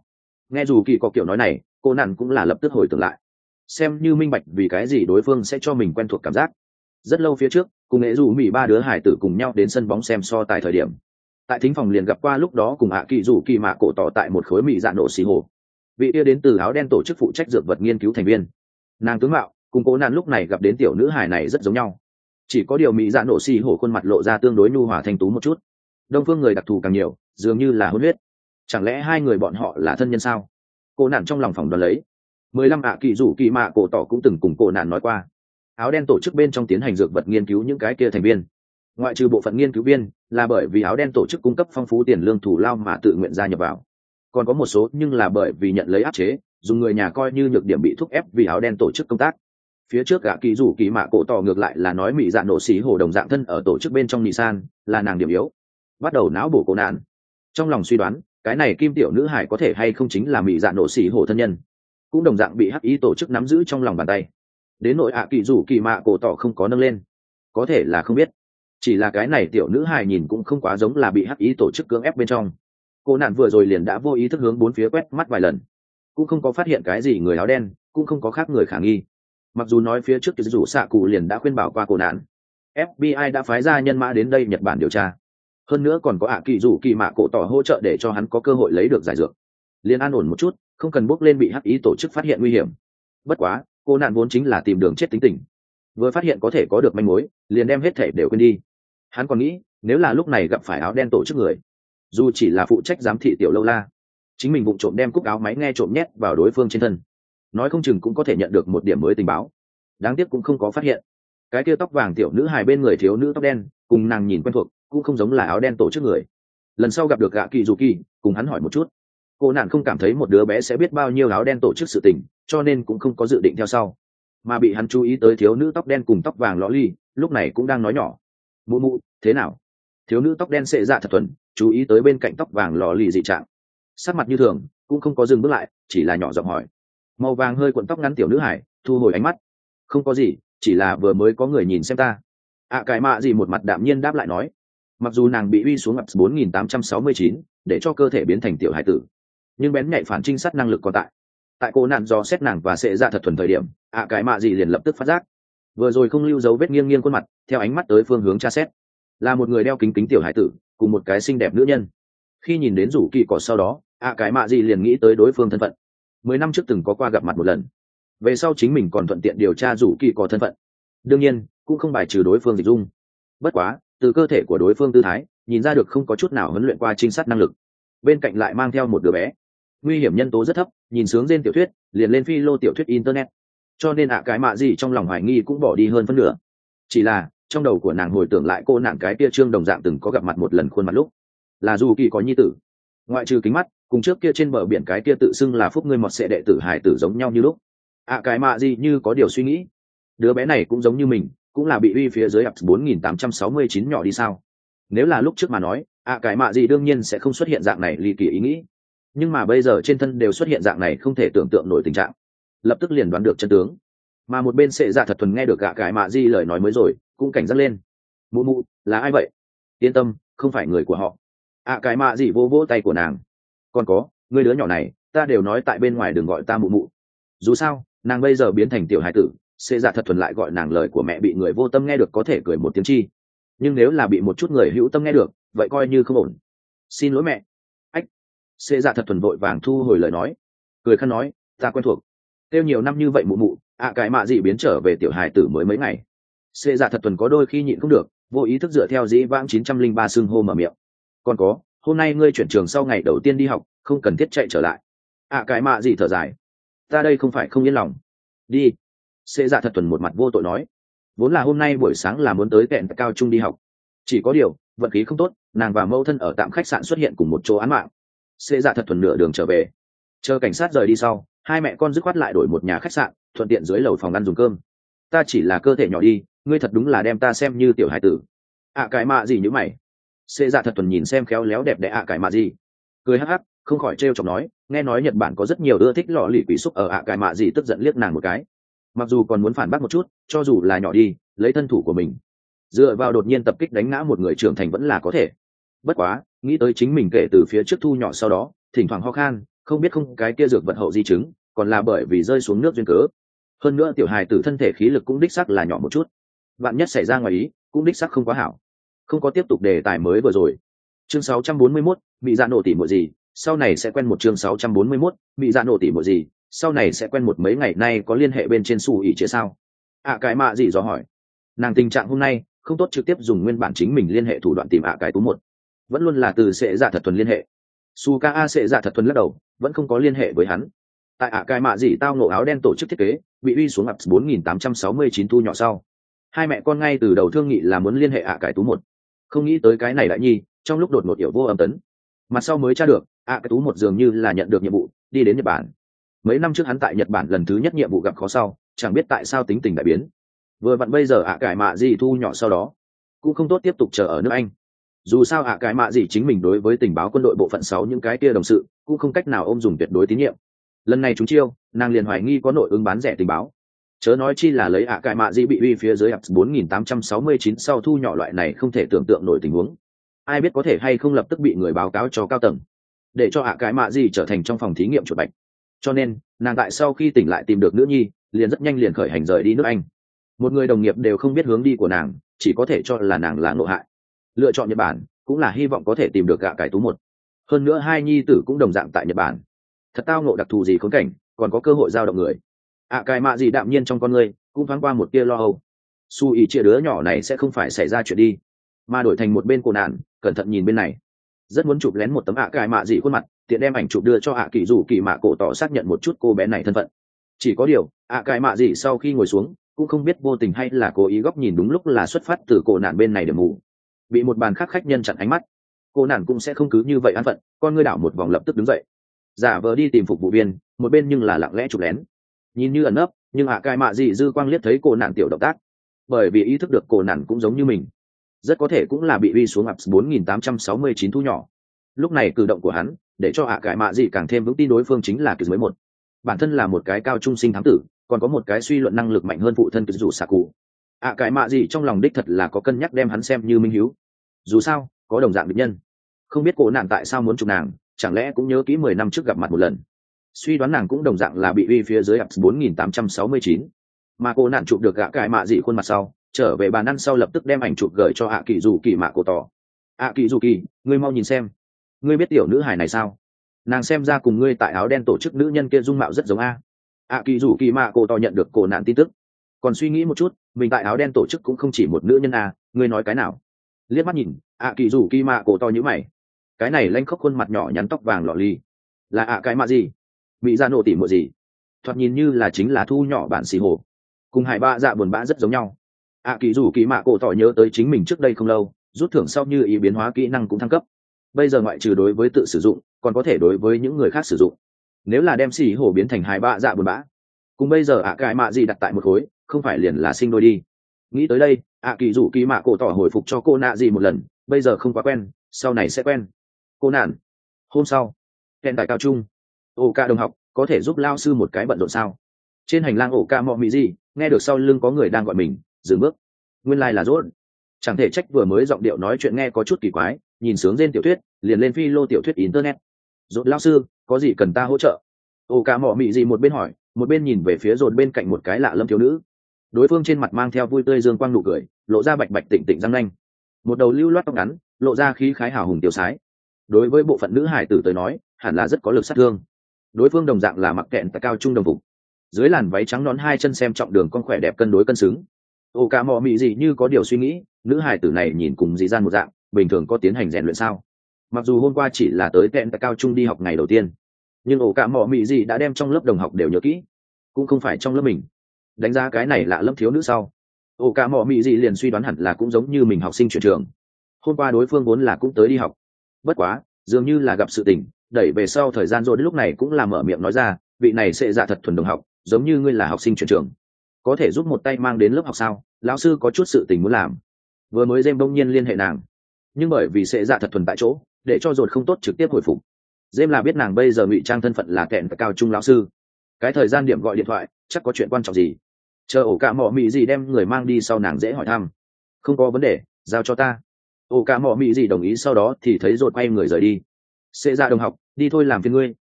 Nghe dù kỳ có kiểu nói này, cô nạn cũng là lập tức hồi tưởng lại, xem như minh bạch vì cái gì đối phương sẽ cho mình quen thuộc cảm giác. Rất lâu phía trước, cùng nghệ dù mỹ ba đứa hải tử cùng nhau đến sân bóng xem so tài thời điểm, tại thính phòng liền gặp qua lúc đó cùng ạ kỳ dù kỳ mạ cổ tỏ tại một khối mỹ dạ nổ xì hồ. Vị kia đến từ áo đen tổ chức phụ trách dược vật nghiên cứu thành viên, nàng tướng mạo cùng cố nạn lúc này gặp đến tiểu nữ hải này rất giống nhau, chỉ có điều mỹ dạ nổ xì hồ khuôn mặt lộ ra tương đối nhu hòa thanh tú một chút, đông phương người đặc thù càng nhiều, dường như là hôn huyết. Chẳng lẽ hai người bọn họ là thân nhân sao? Cô nạn trong lòng phỏng đoán lấy. Mười lăm ạ kỳ dù kỳ mạ cổ tỏ cũng từng cùng cô nạn nói qua, áo đen tổ chức bên trong tiến hành dược vật nghiên cứu những cái kia thành viên, ngoại trừ bộ phận nghiên cứu viên là bởi vì áo đen tổ chức cung cấp phong phú tiền lương thủ lao mà tự nguyện gia nhập vào, còn có một số nhưng là bởi vì nhận lấy áp chế, dùng người nhà coi như nhược điểm bị thúc ép vì áo đen tổ chức công tác. Phía trước gã kỳ rủ kỳ mạ cổ tỏ ngược lại là nói mỹ dạ nổ xí hồ đồng dạng thân ở tổ chức bên trong nị san là nàng điểm yếu, bắt đầu não bổ cổ nạn, trong lòng suy đoán cái này kim tiểu nữ hải có thể hay không chính là mỹ dạ nổ xí hồ thân nhân, cũng đồng dạng bị hắc ý tổ chức nắm giữ trong lòng bàn tay. Đến nội ạ kỳ rủ kỳ mạ cổ tỏ không có nâng lên, có thể là không biết, chỉ là cái này tiểu nữ hài nhìn cũng không quá giống là bị hắc ý tổ chức cưỡng ép bên trong. Cô nạn vừa rồi liền đã vô ý thức hướng bốn phía quét mắt vài lần, cũng không có phát hiện cái gì người áo đen, cũng không có khác người khả nghi. Mặc dù nói phía trước cái rủ xạ cụ liền đã khuyên bảo qua cô nạn, ép bê i đã phái ra nhân mã đến đây Nhật Bản điều tra, hơn nữa còn có ạ kỳ rủ kỳ mạ cổ tỏ hỗ trợ để cho hắn có cơ hội lấy được giải dược, liền an ổn một chút, không cần bước lên bị hắc ý tổ chức phát hiện nguy hiểm. Bất quá cô nạn vốn chính là tìm đường chết tính tình, vừa phát hiện có thể có được manh mối liền đem hết thể đều quên đi. Hắn còn nghĩ nếu là lúc này gặp phải áo đen tổ chức người, dù chỉ là phụ trách giám thị tiểu lâu la, chính mình vụng trộm đem cúc áo máy nghe trộm nhét vào đối phương trên thân, nói không chừng cũng có thể nhận được một điểm mới tình báo. Đáng tiếc cũng không có phát hiện. Cái kia tóc vàng tiểu nữ hài bên người thiếu nữ tóc đen cùng nàng nhìn quen thuộc, cũng không giống là áo đen tổ chức người. Lần sau gặp được gã kỳ dù kỳ, cùng hắn hỏi một chút. Cô nạn không cảm thấy một đứa bé sẽ biết bao nhiêu áo đen tổ chức sự tình, cho nên cũng không có dự định theo sau. Mà bị hắn chú ý tới thiếu nữ tóc đen cùng tóc vàng lõ ly lúc này cũng đang nói nhỏ, mụ mụ thế nào? Thiếu nữ tóc đen xệ dạ thật thuần chú ý tới bên cạnh tóc vàng lò lì dị trạng, sắc mặt như thường, cũng không có dừng bước lại, chỉ là nhỏ giọng hỏi. Màu vàng hơi cuộn tóc ngắn tiểu nữ hải thu hồi ánh mắt, không có gì, chỉ là vừa mới có người nhìn xem ta. ạ à, cái mạ gì một mặt đạm nhiên đáp lại nói, mặc dù nàng bị uy xuống ngập bốn nghìn tám trăm sáu mươi chín để cho cơ thể biến thành tiểu hải tử, nhưng bén nhạy phản trinh sát năng lực còn tại. Tại cô nạn do xét nàng và xệ dạ thật thuần thời điểm, ạ à, cái mạ gì liền lập tức phát giác, vừa rồi không lưu dấu vết nghiêng nghiêng khuôn mặt, theo ánh mắt tới phương hướng tra xét, là một người đeo kính kính tiểu hải tử cùng một cái xinh đẹp nữ nhân. Khi nhìn đến rủ kỳ cỏ sau đó, ạ à, cái mạ gì liền nghĩ tới đối phương thân phận, mười năm trước từng có qua gặp mặt một lần, về sau chính mình còn thuận tiện điều tra rủ kỳ cỏ thân phận, đương nhiên cũng không bài trừ đối phương dịch dung. Bất quá từ cơ thể của đối phương tư thái nhìn ra được không có chút nào huấn luyện qua trinh sát năng lực, bên cạnh lại mang theo một đứa bé, nguy hiểm nhân tố rất thấp, nhìn sướng trên tiểu thuyết liền lên phi lô tiểu thuyết internet, cho nên ạ à, cái mạ gì trong lòng hoài nghi cũng bỏ đi hơn phân nửa. Chỉ là trong đầu của nàng hồi tưởng lại cô nạn cái kia trương đồng dạng từng có gặp mặt một lần khuôn mặt lúc, là dù kỳ có nhi tử, ngoại trừ kính mắt cùng trước kia trên bờ biển cái kia tự xưng là phúc ngươi mọt sẽ đệ tử hải tử giống nhau như lúc. ạ à, cái mạ gì như có điều suy nghĩ, đứa bé này cũng giống như mình, cũng là bị uy phía dưới ập bốn nghìn tám trăm sáu mươi chín nhỏ đi sao? Nếu là lúc trước mà nói, ạ à, cái mạ gì đương nhiên sẽ không xuất hiện dạng này ly kỳ ý nghĩ, nhưng mà bây giờ trên thân đều xuất hiện dạng này không thể tưởng tượng nổi tình trạng, lập tức liền đoán được chân tướng. Mà một bên sệ dạ thật thuần nghe được gạ cái mạ di lời nói mới rồi, cũng cảnh giác lên. Mụ mụ là ai vậy? Yên tâm, không phải người của họ. ạ à, cái mạ di vô vỗ tay của nàng. Còn có người đứa nhỏ này, ta đều nói tại bên ngoài đừng gọi ta mụ mụ. Dù sao nàng bây giờ biến thành tiểu hải tử, sệ dạ thật thuần lại gọi nàng lời của mẹ bị người vô tâm nghe được có thể cười một tiếng chi, nhưng nếu là bị một chút người hữu tâm nghe được, vậy coi như không ổn. Xin lỗi mẹ. Ách. Sệ dạ thật thuần vội vàng thu hồi lời nói, cười khăn nói, ta quen thuộc, tiêu nhiều năm như vậy mụ mụ. ạ à, cái mạ gì biến trở về tiểu hài tử mới mấy ngày, xê dạ thật tuần có đôi khi nhịn không được, vô ý thức dựa theo dĩ vãng chín trăm linh ba xưng hô mở miệng. Còn có hôm nay ngươi chuyển trường sau ngày đầu tiên đi học, không cần thiết chạy trở lại. ạ à, cái mạ gì thở dài, ta đây không phải không yên lòng. Đi. Xê dạ thật tuần một mặt vô tội nói, vốn là hôm nay buổi sáng là muốn tới kẹn cao trung đi học, chỉ có điều vận khí không tốt, nàng và mẫu thân ở tạm khách sạn xuất hiện cùng một chỗ án mạng. Xê dạ thật tuần nửa đường trở về, chờ cảnh sát rời đi sau, hai mẹ con dứt khoát lại đổi một nhà khách sạn, thuận tiện dưới lầu phòng ăn dùng cơm. Ta chỉ là cơ thể nhỏ đi, ngươi thật đúng là đem ta xem như tiểu hải tử. ạ à, cái mạ gì như mày? Xê dạ thật tuần nhìn xem khéo léo đẹp đẽ ạ à, cái mạ gì, cười hắc hắc, không khỏi trêu chọc nói, nghe nói Nhật Bản có rất nhiều ưa thích lọ lì quỷ xúc ở ạ à, cái mạ gì tức giận liếc nàng một cái, mặc dù còn muốn phản bác một chút, cho dù là nhỏ đi, lấy thân thủ của mình dựa vào đột nhiên tập kích đánh ngã một người trưởng thành vẫn là có thể. Bất quá nghĩ tới chính mình kể từ phía trước thu nhỏ sau đó thỉnh thoảng ho khan, không biết không cái kia dược vật hậu di chứng còn là bởi vì rơi xuống nước duyên cớ. Hơn nữa tiểu hài tử thân thể khí lực cũng đích sắc là nhỏ một chút, vạn nhất xảy ra ngoài ý cũng đích sắc không quá hảo. Không có tiếp tục đề tài mới vừa rồi. Chương sáu trăm bốn mươi mốt, bị dạ nổ tỉ muội gì, sau này sẽ quen một chương sáu trăm bốn mươi mốt, bị dạ nổ tỉ muội gì, sau này sẽ quen một mấy ngày nay có liên hệ bên trên su ỉ chia sao? ạ à, cái mạ gì dò hỏi. Nàng tình trạng hôm nay không tốt trực tiếp dùng nguyên bản chính mình liên hệ thủ đoạn tìm ạ à cái tú một, vẫn luôn là từ sệ dạ thật thuần liên hệ. Su ka a sệ dạ thật thuần lắc đầu, vẫn không có liên hệ với hắn. Tại ạ à cái mạ gì tao nổ áo đen tổ chức thiết kế, bị uy xuống ập bốn nghìn tám trăm sáu mươi chín thu nhỏ sau. Hai mẹ con ngay từ đầu thương nghị là muốn liên hệ ạ à cái tú một, không nghĩ tới cái này đại nhi trong lúc đột ngột hiểu vô âm tấn, mặt sau mới tra được ạ à cái tú một dường như là nhận được nhiệm vụ đi đến Nhật Bản. Mấy năm trước hắn tại Nhật Bản lần thứ nhất nhiệm vụ gặp khó sau, chẳng biết tại sao tính tình đại biến. Vừa vặn bây giờ ạ à cải mạ gì thu nhỏ sau đó cũng không tốt tiếp tục chờ ở nước Anh. Dù sao ạ à cải mạ gì chính mình đối với tình báo quân đội bộ phận sáu những cái kia đồng sự cũng không cách nào ôm dùng tuyệt đối tín nhiệm. Lần này chúng chiêu, nàng liền hoài nghi có nội ứng bán rẻ tình báo. Chớ nói chi là lấy ạ à cải mạ gì bị uy phía dưới ập bốn nghìn tám trăm sáu mươi chín sau thu nhỏ loại này không thể tưởng tượng nổi tình huống. Ai biết có thể hay không lập tức bị người báo cáo cho cao tầng, để cho ạ à cải mạ gì trở thành trong phòng thí nghiệm chuột bạch. Cho nên nàng tại sau khi tỉnh lại tìm được nữ nhi, liền rất nhanh liền khởi hành rời đi nước Anh. Một người đồng nghiệp đều không biết hướng đi của nàng, chỉ có thể cho là nàng là ngộ hại. Lựa chọn Nhật Bản cũng là hy vọng có thể tìm được gạ cải tú một. Hơn nữa hai nhi tử cũng đồng dạng tại Nhật Bản. Thật tao ngộ đặc thù gì khốn cảnh, còn có cơ hội giao động người. ạ à, cái mạ gì đạm nhiên trong con người cũng thoáng qua một tia lo âu. Su ý chia đứa nhỏ này sẽ không phải xảy ra chuyện đi, mà đổi thành một bên cô nạn cẩn thận nhìn bên này, rất muốn chụp lén một tấm ạ à cái mạ gì khuôn mặt, tiện đem ảnh chụp đưa cho ạ kỳ dù kỳ mạ cổ tỏ xác nhận một chút cô bé này thân phận. Chỉ có điều ạ à cái mạ gì sau khi ngồi xuống cũng không biết vô tình hay là cố ý góc nhìn đúng lúc là xuất phát từ cổ nạn bên này để mù, bị một bàn khác khách nhân chặn ánh mắt. Cô nạn cũng sẽ không cứ như vậy an phận, con ngươi đảo một vòng lập tức đứng dậy, giả vờ đi tìm phục vụ viên, một bên nhưng là lặng lẽ chụp lén, nhìn như ẩn nấp, nhưng ạ à cái mạ gì dư quang liếc thấy cô nạn tiểu động tác, bởi vì ý thức được cô nạn cũng giống như mình, rất có thể cũng là bị uy xuống ập bốn nghìn tám trăm sáu mươi chín thu nhỏ. Lúc này cử động của hắn để cho ạ à cái mạ gì càng thêm vững tin đối phương chính là Kiz mới một, bản thân là một cái cao trung sinh thám tử, còn có một cái suy luận năng lực mạnh hơn phụ thân Kiz dù xạ cụ. ạ à cái mạ gì trong lòng đích thật là có cân nhắc đem hắn xem như minh hiếu, dù sao có đồng dạng địch nhân. Không biết cô nạn tại sao muốn chụp nàng, chẳng lẽ cũng nhớ kỹ mười năm trước gặp mặt một lần. Suy đoán nàng cũng đồng dạng là bị uy phía dưới ập bốn nghìn tám trăm sáu mươi chín, mà cô nạn chụp được gạ cải mạ dị khuôn mặt sau, trở về bàn ăn sau lập tức đem ảnh chụp gửi cho ạ kỳ dù kỳ mạ cổ tỏ. ạ kỳ dù kỳ, ngươi mau nhìn xem, ngươi biết tiểu nữ hài này sao? Nàng xem ra cùng ngươi tại áo đen tổ chức nữ nhân kia dung mạo rất giống a. ạ kỳ dù kỳ mạ cổ tỏ nhận được cô nạn tin tức, còn suy nghĩ một chút, mình tại áo đen tổ chức cũng không chỉ một nữ nhân a, ngươi nói cái nào? Liếc mắt nhìn, ạ kỳ dù kỳ mạ cổ tỏ nhíu mày, cái này lanh khóc khuôn mặt nhỏ nhắn tóc vàng lọ ly, là ạ cái mạ gì? Bị ra nổ tỉ muội gì? Thoạt nhìn như là chính là thu nhỏ bản xì hồ, cùng hải ba dạ buồn bã rất giống nhau. ạ kỳ dù kỳ mạ cổ tỏ nhớ tới chính mình trước đây không lâu rút thưởng sau như ý biến hóa kỹ năng cũng thăng cấp, bây giờ ngoại trừ đối với tự sử dụng còn có thể đối với những người khác sử dụng. Nếu là đem xì hồ biến thành hải ba dạ buồn bã, cùng bây giờ ạ cái mạ gì đặt tại một khối, không phải liền là sinh đôi đi. Nghĩ tới đây, ạ kỳ dù kỳ mạ cổ tỏ hồi phục cho cô nạ gì một lần, bây giờ không quá quen, sau này sẽ quen. Cô nạn. Hôm sau, hẹn tại cao trung, ổ ca đồng học có thể giúp lao sư một cái bận rộn sao? Trên hành lang ổ ca mọ mị gì nghe được sau lưng có người đang gọi mình, dừng bước. Nguyên lai là rốt. Chẳng thể trách vừa mới giọng điệu nói chuyện nghe có chút kỳ quái, nhìn sướng trên tiểu thuyết liền lên phi lô tiểu thuyết internet. Rốt lao sư, có gì cần ta hỗ trợ? Ổ ca mọ mị gì một bên hỏi, một bên nhìn về phía rốt bên cạnh một cái lạ lâm thiếu nữ. Đối phương trên mặt mang theo vui tươi dương quang nụ cười, lộ ra bạch bạch tịnh tịnh răng nanh, một đầu lưu loát tóc ngắn, lộ ra khí khái hào hùng tiêu sái. Đối với bộ phận nữ hải tử tới nói, hẳn là rất có lực sát thương. Đối phương đồng dạng là mặc kẹn tại cao trung đồng phục, dưới làn váy trắng nón hai chân xem trọng đường con khỏe đẹp cân đối cân xứng. Ô cả mò mị gì như có điều suy nghĩ, nữ hải tử này nhìn cùng dị gian một dạng, bình thường có tiến hành rèn luyện sao? Mặc dù hôm qua chỉ là tới kẹn tại cao trung đi học ngày đầu tiên, nhưng ổ cả mò mị gì đã đem trong lớp đồng học đều nhớ kỹ, cũng không phải trong lớp mình. Đánh giá cái này lạ lớp thiếu nữ sau, ổ cả mò mị gì liền suy đoán hẳn là cũng giống như mình học sinh chuyển trường. Hôm qua đối phương vốn là cũng tới đi học, bất quá dường như là gặp sự tình đẩy về sau thời gian rồi, đến lúc này cũng là mở miệng nói ra, vị này sẽ dạ thật thuần đồng học, giống như ngươi là học sinh chuyển trường, có thể giúp một tay mang đến lớp học sao? Lão sư có chút sự tình muốn làm. Vừa mới Jem đông nhiên liên hệ nàng, nhưng bởi vì sẽ dạ thật thuần tại chỗ, để cho rồi không tốt trực tiếp hồi phục. Jem là biết nàng bây giờ ngụy trang thân phận là kẹn cao trung lão sư, cái thời gian điểm gọi điện thoại chắc có chuyện quan trọng gì. Chờ ổ cả mỏ mị gì đem người mang đi sau nàng dễ hỏi thăm. Không có vấn đề, giao cho ta. Ổ cả mỏ mị gì đồng ý, sau đó thì thấy rồi quay người rời đi. Sẽ ra đồng học, đi thôi làm phiền ngươi.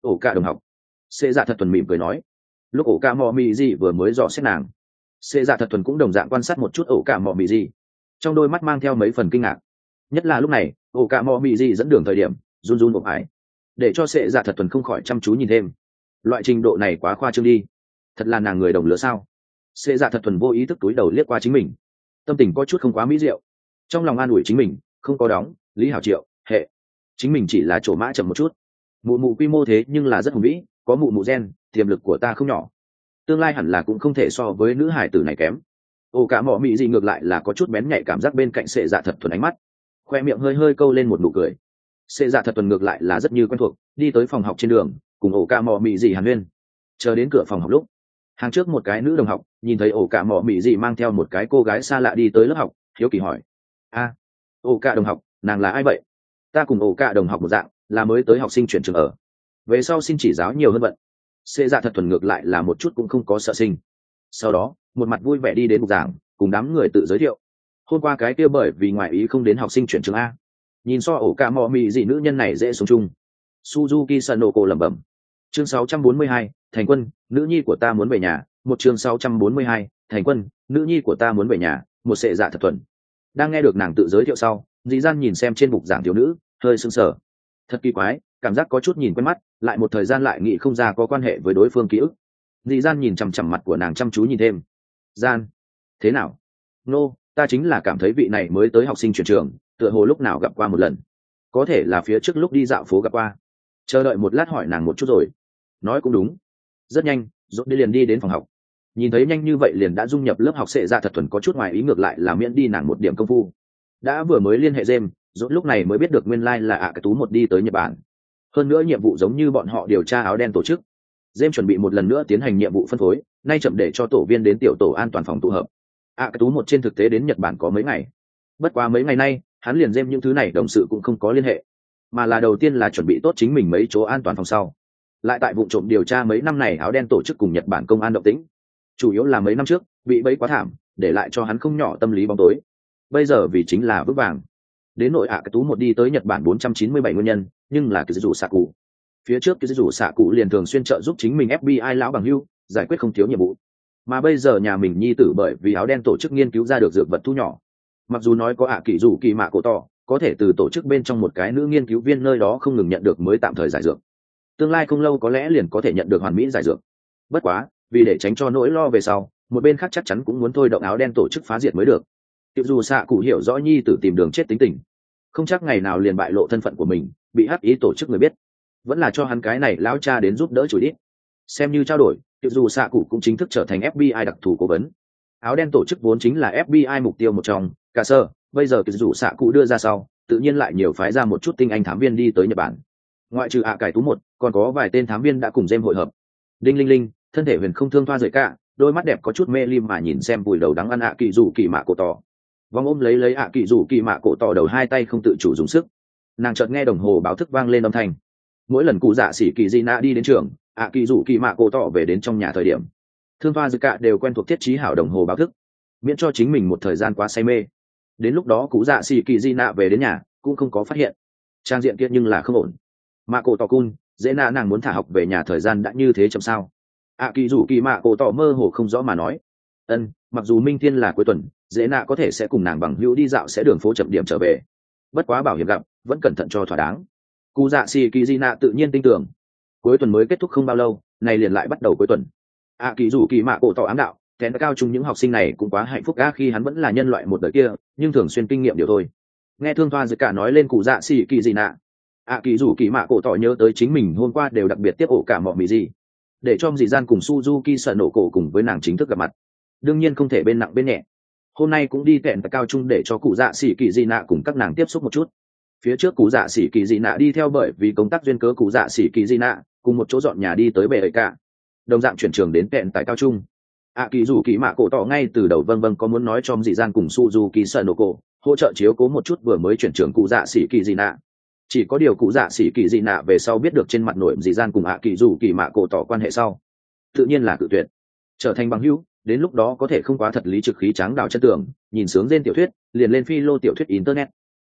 ổ cả đồng học. Xê dạ thật thuần mỉm cười nói. Lúc ổ cả mò mì gì vừa mới dò xét nàng, xê dạ thật thuần cũng đồng dạng quan sát một chút ổ cả mò mì gì, trong đôi mắt mang theo mấy phần kinh ngạc. Nhất là lúc này ổ cả mò mì gì dẫn đường thời điểm run run một ái, để cho xê dạ thật thuần không khỏi chăm chú nhìn thêm. Loại trình độ này quá khoa trương đi, thật là nàng người đồng lứa sao? Xê dạ thật thuần vô ý thức túi đầu liếc qua chính mình, tâm tình có chút không quá mỹ diệu, trong lòng an ủi chính mình không có đóng lý hảo triệu hệ, chính mình chỉ là chỗ mã chậm một chút. Mụ mụ quy mô thế nhưng là rất hùng vĩ, có mụ mụ gen, tiềm lực của ta không nhỏ, tương lai hẳn là cũng không thể so với nữ hải tử này kém. Ồ cả mỏ mị gì ngược lại là có chút bén nhạy cảm giác bên cạnh sệ dạ thật thuần ánh mắt, khoe miệng hơi hơi câu lên một nụ cười. Sệ dạ thật thuần ngược lại là rất như quen thuộc, đi tới phòng học trên đường cùng ổ cả mỏ mị gì hàn huyên. Chờ đến cửa phòng học lúc, hàng trước một cái nữ đồng học nhìn thấy ổ cả mỏ mị gì mang theo một cái cô gái xa lạ đi tới lớp học, hiếu kỳ hỏi: a ổ cả đồng học, nàng là ai vậy? Ta cùng ổ cả đồng học một dạng, là mới tới học sinh chuyển trường ở, về sau xin chỉ giáo nhiều hơn vận. Xê dạ thật thuần ngược lại là một chút cũng không có sợ sinh, sau đó một mặt vui vẻ đi đến bục giảng cùng đám người tự giới thiệu. Hôm qua cái kia bởi vì ngoại ý không đến học sinh chuyển trường a, nhìn so ổ cả mò mì gì nữ nhân này dễ sống chung. Suzuki Sanoko lẩm bẩm. Chương sáu trăm bốn mươi hai, thành quân, nữ nhi của ta muốn về nhà. Một chương sáu trăm bốn mươi hai, thành quân, nữ nhi của ta muốn về nhà. Một xệ dạ thật thuần đang nghe được nàng tự giới thiệu sau, dì gian nhìn xem trên bục giảng thiếu nữ hơi sưng sờ, thật kỳ quái, cảm giác có chút nhìn quen mắt, lại một thời gian lại nghĩ không ra có quan hệ với đối phương ký ức. Dì gian nhìn chằm chằm mặt của nàng chăm chú nhìn thêm. Gian, thế nào? Nô, no, ta chính là cảm thấy vị này mới tới học sinh chuyển trường, tựa hồ lúc nào gặp qua một lần, có thể là phía trước lúc đi dạo phố gặp qua. Chờ đợi một lát hỏi nàng một chút rồi. Nói cũng đúng. Rất nhanh rốt đi liền đi đến phòng học, nhìn thấy nhanh như vậy liền đã dung nhập lớp học, sệ dạ thật thuần có chút ngoài ý, ngược lại là miễn đi nàng một điểm công phu. Đã vừa mới liên hệ James, rốt lúc này mới biết được nguyên lai like là ạ cái tú một đi tới Nhật Bản. Hơn nữa nhiệm vụ giống như bọn họ điều tra áo đen tổ chức. James chuẩn bị một lần nữa tiến hành nhiệm vụ phân phối, nay chậm để cho tổ viên đến tiểu tổ an toàn phòng tụ hợp. ạ cái tú một trên thực tế đến Nhật Bản có mấy ngày, bất quá mấy ngày nay hắn liền James những thứ này đồng sự cũng không có liên hệ, mà là đầu tiên là chuẩn bị tốt chính mình mấy chỗ an toàn phòng sau, lại tại vụ trộm điều tra mấy năm này áo đen tổ chức cùng Nhật Bản công an động tĩnh. Chủ yếu là mấy năm trước bị bẫy quá thảm, để lại cho hắn không nhỏ tâm lý bóng tối, bây giờ vì chính là vững vàng. Đến nội ạ cái tú một đi tới Nhật Bản bốn trăm chín mươi bảy nguyên nhân, nhưng là cái rủ xạ cụ. Phía trước cái rủ xạ cụ liền thường xuyên trợ giúp chính mình ép bê i lão bằng hưu giải quyết không thiếu nhiệm vụ, mà bây giờ nhà mình nhi tử bởi vì áo đen tổ chức nghiên cứu ra được dược vật thu nhỏ. Mặc dù nói có ạ kỳ rủ kỳ mạ cổ tỏ có thể từ tổ chức bên trong một cái nữ nghiên cứu viên nơi đó không ngừng nhận được mới tạm thời giải dược, tương lai không lâu có lẽ liền có thể nhận được hoàn mỹ giải dược. Bất quá vì để tránh cho nỗi lo về sau, một bên khác chắc chắn cũng muốn thôi động áo đen tổ chức phá diệt mới được. Tiểu dù xạ cụ hiểu rõ nhi tử tìm đường chết tính tình, không chắc ngày nào liền bại lộ thân phận của mình, bị hắc ý tổ chức người biết, vẫn là cho hắn cái này lão cha đến giúp đỡ chửi ít. Xem như trao đổi, Tiểu dù xạ cụ cũng chính thức trở thành ép bê i đặc thù cố vấn. Áo đen tổ chức vốn chính là ép bê i mục tiêu một trong, cả sơ, bây giờ Tiểu dù xạ cụ đưa ra sau, tự nhiên lại nhiều phái ra một chút tinh anh thám viên đi tới Nhật Bản. Ngoại trừ ạ cải tú một, còn có vài tên thám viên đã cùng Gem hội hợp. Đinh linh linh, thân thể huyền không thương thoa rời cả, đôi mắt đẹp có chút mê lim mà nhìn xem bùi đầu đắng ăn ạ kỳ rủ kỳ mạ cổ tỏ. Vòng ôm lấy lấy ạ kỳ rủ kỳ mạ cổ tỏ đầu, hai tay không tự chủ dùng sức. Nàng chợt nghe đồng hồ báo thức vang lên âm thanh. Mỗi lần cụ dạ sĩ kỳ di nạ đi đến trường, ạ kỳ rủ kỳ mạ cổ tỏ về đến trong nhà thời điểm, thương thoa rời cả đều quen thuộc thiết trí hảo đồng hồ báo thức, miễn cho chính mình một thời gian quá say mê. Đến lúc đó cụ dạ sĩ kỳ di nạ về đến nhà cũng không có phát hiện trang diện kia, nhưng là không ổn. Mạ cổ tỏ cun dễ nạ, nàng muốn thả học về nhà thời gian đã như thế chậm sao? ạ kỳ rủ kỳ mạ cổ tỏ mơ hồ không rõ mà nói. Ân, mặc dù minh thiên là cuối tuần, dễ nạ có thể sẽ cùng nàng bằng hữu đi dạo sẽ đường phố chậm điểm trở về, bất quá bảo hiểm gặp vẫn cẩn thận cho thỏa đáng. Cụ dạ xì kỳ di nạ tự nhiên tin tưởng. Cuối tuần mới kết thúc không bao lâu, này liền lại bắt đầu cuối tuần. ạ kỳ rủ kỳ mạ cổ tỏ ám đạo, kén cao chung những học sinh này cũng quá hạnh phúc ga, khi hắn vẫn là nhân loại một đời kia, nhưng thường xuyên kinh nghiệm điều thôi. Nghe thương thoa giữa cả nói lên cụ dạ xì kỳ di nạ, ạ kỳ rủ kỳ mạ cổ tỏ nhớ tới chính mình hôm qua đều đặc biệt tiếp ổ cả mọi mì gì, để cho dì gian cùng Suzuki sợ nổ cổ cùng với nàng chính thức gặp mặt, đương nhiên không thể bên nặng bên nhẹ. Hôm nay cũng đi kẹn cao chung để cho cụ dạ xỉ kỳ dị nạ cùng các nàng tiếp xúc một chút. Phía trước cụ dạ xỉ kỳ dị nạ đi theo bởi vì công tác duyên cớ cụ dạ xỉ kỳ dị nạ cùng một chỗ dọn nhà đi tới bệ ấy cả, đồng dạng chuyển trường đến kẹn tại cao trung. ạ kỳ rủ kỳ mạ cổ tỏ ngay từ đầu vâng vâng có muốn nói cho dì gian cùng Suzuki sợ nổ cổ hỗ trợ chiếu cố một chút vừa mới chuyển trường cụ dạ xỉ kỳ dị nạ. Chỉ có điều cụ dạ xỉ kỳ dị nạ về sau biết được trên mặt nổi dì gian cùng ạ kỳ rủ kỳ mạ cổ tỏ quan hệ sau, tự nhiên là cự tuyệt, trở thành bằng hữu. Đến lúc đó có thể không quá thật lý trực khí tráng đào chân tường, nhìn sướng trên tiểu thuyết liền lên phi lô tiểu thuyết internet.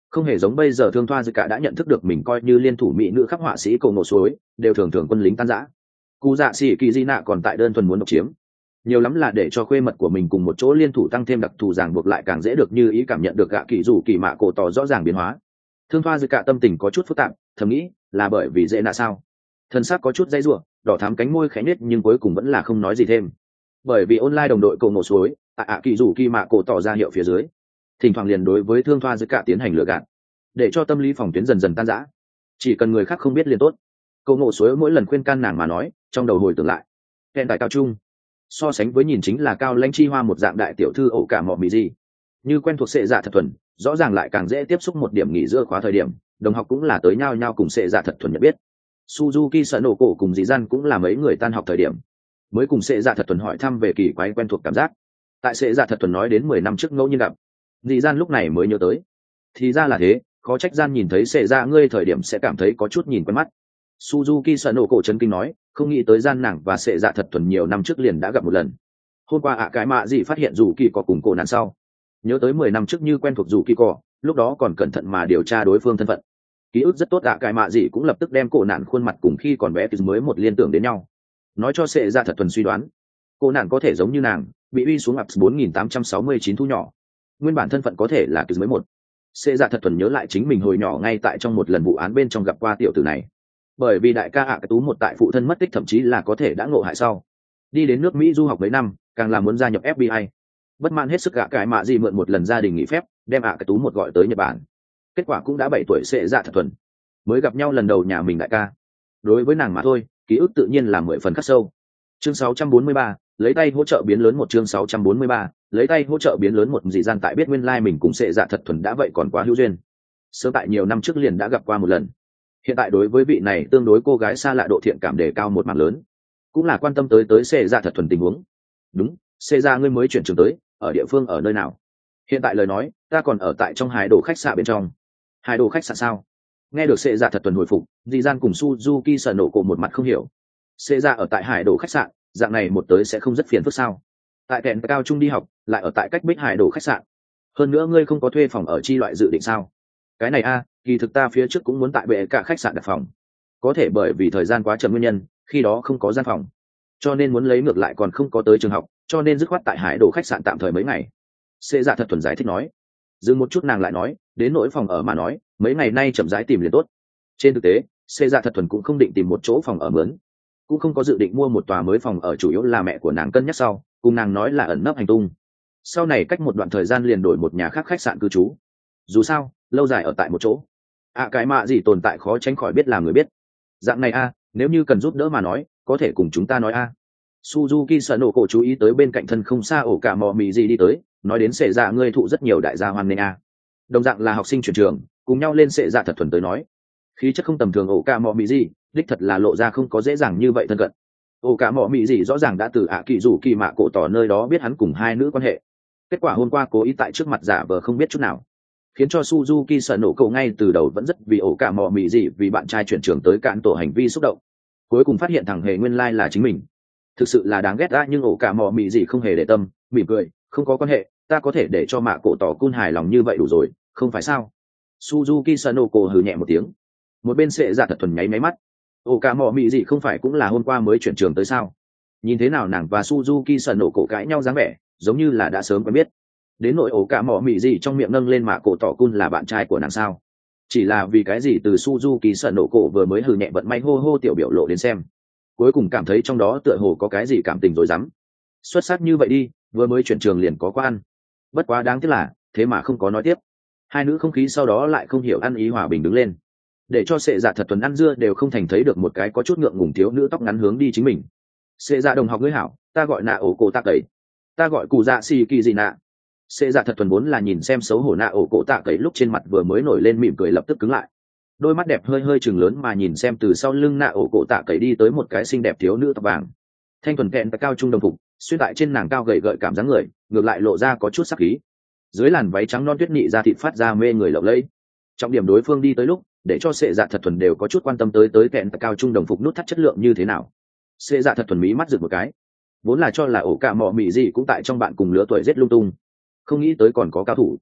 Không hề giống bây giờ, thương thoa dự cả đã nhận thức được mình coi như liên thủ mỹ nữ khắc họa sĩ cầu nổ suối đều thường thường quân lính tan rã. Cụ dạ xỉ kỳ di nạ còn tại đơn thuần muốn độc chiếm, nhiều lắm là để cho khuê mật của mình cùng một chỗ liên thủ tăng thêm đặc thù ràng buộc lại càng dễ được như ý, cảm nhận được gạ kỳ rủ kỳ mạ cổ tỏ rõ ràng biến hóa. Thương thoa dự cả tâm tình có chút phức tạp, thầm nghĩ là bởi vì dễ nạ sao. Thân xác có chút dây rủa, đỏ thắm cánh môi khẽ nết nhưng cuối cùng vẫn là không nói gì thêm, bởi vì online đồng đội cầu nổ suối ạ à, kỳ rủ kỳ mạ cổ tỏ ra hiệu phía dưới, thỉnh thoảng liền đối với thương thoa dự cả tiến hành lừa gạt, để cho tâm lý phòng tuyến dần dần tan rã. Chỉ cần người khác không biết liền tốt. Cầu nổ suối mỗi lần khuyên can nàng mà nói, trong đầu hồi tưởng lại kèn tại cao trung, so sánh với nhìn chính là cao lãnh chi hoa một dạng đại tiểu thư ổ cả mọ mì gì, như quen thuộc sệ dạ thật thuần, rõ ràng lại càng dễ tiếp xúc. Một điểm nghỉ giữa khóa thời điểm, đồng học cũng là tới nhau nhau cùng sệ dạ thật thuần nhận biết. Suzuki sợ nổ cổ cùng dì gian cũng là mấy người tan học thời điểm mới cùng sệ dạ thật thuần hỏi thăm về kỳ quái quen thuộc cảm giác. Tại sệ dạ thật thuần nói đến mười năm trước ngẫu nhiên gặp, dì gian lúc này mới nhớ tới, thì ra là thế, khó trách gian nhìn thấy sệ dạ ngươi thời điểm sẽ cảm thấy có chút nhìn quen mắt. Suzuki sợ nổ cổ chấn kinh nói, không nghĩ tới gian nàng và sệ dạ thật thuần nhiều năm trước liền đã gặp một lần. Hôm qua ạ cái mạ gì phát hiện dù kỳ có cùng cổ nạn sau, nhớ tới mười năm trước như quen thuộc dù kỳ cỏ, lúc đó còn cẩn thận mà điều tra đối phương thân phận. Ký ức rất tốt, ạ cái mạ gì cũng lập tức đem cổ nạn khuôn mặt cùng khi còn bé từ mới một liên tưởng đến nhau, nói cho sệ dạ thật thuần suy đoán cô nạn có thể giống như nàng bị uy xuống ập bốn nghìn tám trăm sáu mươi chín thu nhỏ, nguyên bản thân phận có thể là từ mới một. Sệ dạ thật thuần nhớ lại chính mình hồi nhỏ ngay tại trong một lần vụ án bên trong gặp qua tiểu tử này, bởi vì đại ca ạ cái tú một tại phụ thân mất tích, thậm chí là có thể đã ngộ hại sau đi đến nước Mỹ du học mấy năm, càng là muốn gia nhập ép bê i. Bất mãn hết sức, gạ cái mạ gì mượn một lần gia đình nghỉ phép đem ạ cái tú một gọi tới Nhật Bản. Kết quả cũng đã bảy tuổi sệ dạ thật thuần mới gặp nhau lần đầu nhà mình đại ca. Đối với nàng mà thôi, ký ức tự nhiên là mười phần khắc sâu. Chương sáu trăm bốn mươi ba, lấy tay hỗ trợ biến lớn một. Chương sáu trăm bốn mươi ba, lấy tay hỗ trợ biến lớn một. Dị gian tại biết nguyên lai mình cùng sệ dạ thật thuần đã vậy còn quá hữu duyên, sớm tại nhiều năm trước liền đã gặp qua một lần. Hiện tại đối với vị này tương đối cô gái xa lạ độ thiện cảm đề cao một mảng lớn, cũng là quan tâm tới tới sệ dạ thật thuần tình huống. Đúng, sệ dạ ngươi mới chuyển trường tới, ở địa phương ở nơi nào? Hiện tại lời nói, ta còn ở tại trong hải đồ khách sạn bên trong. Hải đồ khách sạn sao? Nghe được sệ dạ thật thuần hồi phục, dị gian cùng Suzuki sợ nổ cổ một mặt không hiểu. Sệ dạ ở tại hải đồ khách sạn, dạng này một tới sẽ không rất phiền phức sao? Tại kèn cao trung đi học, lại ở tại cách Bích hải đồ khách sạn, hơn nữa ngươi không có thuê phòng ở chi loại dự định sao? Cái này a, kỳ thực ta phía trước cũng muốn tại bệ cả khách sạn đặt phòng, có thể bởi vì thời gian quá chậm nguyên nhân, khi đó không có gian phòng, cho nên muốn lấy ngược lại còn không có tới trường học, cho nên dứt khoát tại hải đồ khách sạn tạm thời mấy ngày. Sệ dạ thật thuần giải thích nói. Dừng một chút nàng lại nói, đến nỗi phòng ở mà nói, mấy ngày nay chậm rãi tìm liền tốt. Trên thực tế, sệ dạ thật thuần cũng không định tìm một chỗ phòng ở mướn, cũng không có dự định mua một tòa mới phòng ở, chủ yếu là mẹ của nàng cân nhắc sau, cùng nàng nói là ẩn nấp hành tung, sau này cách một đoạn thời gian liền đổi một nhà khác khách sạn cư trú. Dù sao lâu dài ở tại một chỗ, ạ à, cái mạ gì tồn tại khó tránh khỏi biết làm người biết. Dạng này a, nếu như cần giúp đỡ mà nói, có thể cùng chúng ta nói a. Suzuki sợ nổ cổ chú ý tới bên cạnh thân không xa ổ cả mò mì gì đi tới, nói đến sệ dạ ngươi thụ rất nhiều đại gia hoan nghênh a. Đồng dạng là học sinh chuyển trường, cùng nhau lên sệ dạ thật thuần tới nói, khí chất không tầm thường ổ cả mò mì gì, đích thật là lộ ra không có dễ dàng như vậy thân cận. Ổ cả mò mì gì rõ ràng đã từ ạ kỳ rủ kỳ mạ cổ tỏ nơi đó biết hắn cùng hai nữ quan hệ, kết quả hôm qua cố ý tại trước mặt giả vờ không biết chút nào, khiến cho Suzuki sợ nổ cậu ngay từ đầu vẫn rất vì ổ cả mò mì gì vì bạn trai chuyển trường tới cạn tổ hành vi xúc động, cuối cùng phát hiện thằng hề nguyên lai là chính mình. Thực sự là đáng ghét ra, nhưng ổ cả mò mì gì không hề để tâm, mỉm cười, không có quan hệ, ta có thể để cho mạ cổ tỏ cun hài lòng như vậy đủ rồi, không phải sao? Suzuki Sanoko hừ nhẹ một tiếng, một bên sệ dạ thật thuần nháy máy mắt, ổ cả mò mì gì không phải cũng là hôm qua mới chuyển trường tới sao? Nhìn thế nào nàng và Suzuki Sanoko cãi nhau dáng vẻ, giống như là đã sớm quen biết. Đến nội ổ cả mò mì gì trong miệng nâng lên mạ cổ tỏ cun là bạn trai của nàng sao? Chỉ là vì cái gì từ Suzuki Sanoko vừa mới hừ nhẹ vận may hô hô tiểu biểu lộ đến xem, cuối cùng cảm thấy trong đó tựa hồ có cái gì cảm tình rồi rắm. Xuất sắc như vậy đi, vừa mới chuyển trường liền có qua ăn. Bất quá đáng tiếc là thế mà không có nói tiếp. Hai nữ không khí sau đó lại không hiểu ăn ý hòa bình đứng lên, để cho sệ dạ thật thuần ăn dưa đều không thành thấy được một cái có chút ngượng ngùng thiếu nữ tóc ngắn hướng đi chính mình. Sệ dạ đồng học ngươi hảo, ta gọi nạ ổ cổ tạ cậy, ta gọi cụ dạ xì kỳ gì nạ. Sệ dạ thật thuần vốn là nhìn xem xấu hổ nạ ổ cổ tạ cậy lúc trên mặt vừa mới nổi lên mỉm cười lập tức cứng lại, đôi mắt đẹp hơi hơi chừng lớn mà nhìn xem từ sau lưng nạ ổ cổ tạ cậy đi tới một cái xinh đẹp thiếu nữ tóc vàng, thanh thuần kẹn cao trung đồng phục xuyên tại trên nàng cao gầy gợi cảm dáng người, ngược lại lộ ra có chút sắc khí, dưới làn váy trắng non tuyết nị ra thịt phát ra mê người lộng lẫy. Trọng điểm đối phương đi tới lúc, để cho sệ dạ thật thuần đều có chút quan tâm tới tới kẹn cao trung đồng phục nút thắt chất lượng như thế nào. Sệ dạ thật thuần mí mắt rực một cái, vốn là cho là ổ cả mọ mị gì cũng tại trong bạn cùng lứa tuổi giết lung tung, không nghĩ tới còn có cao thủ.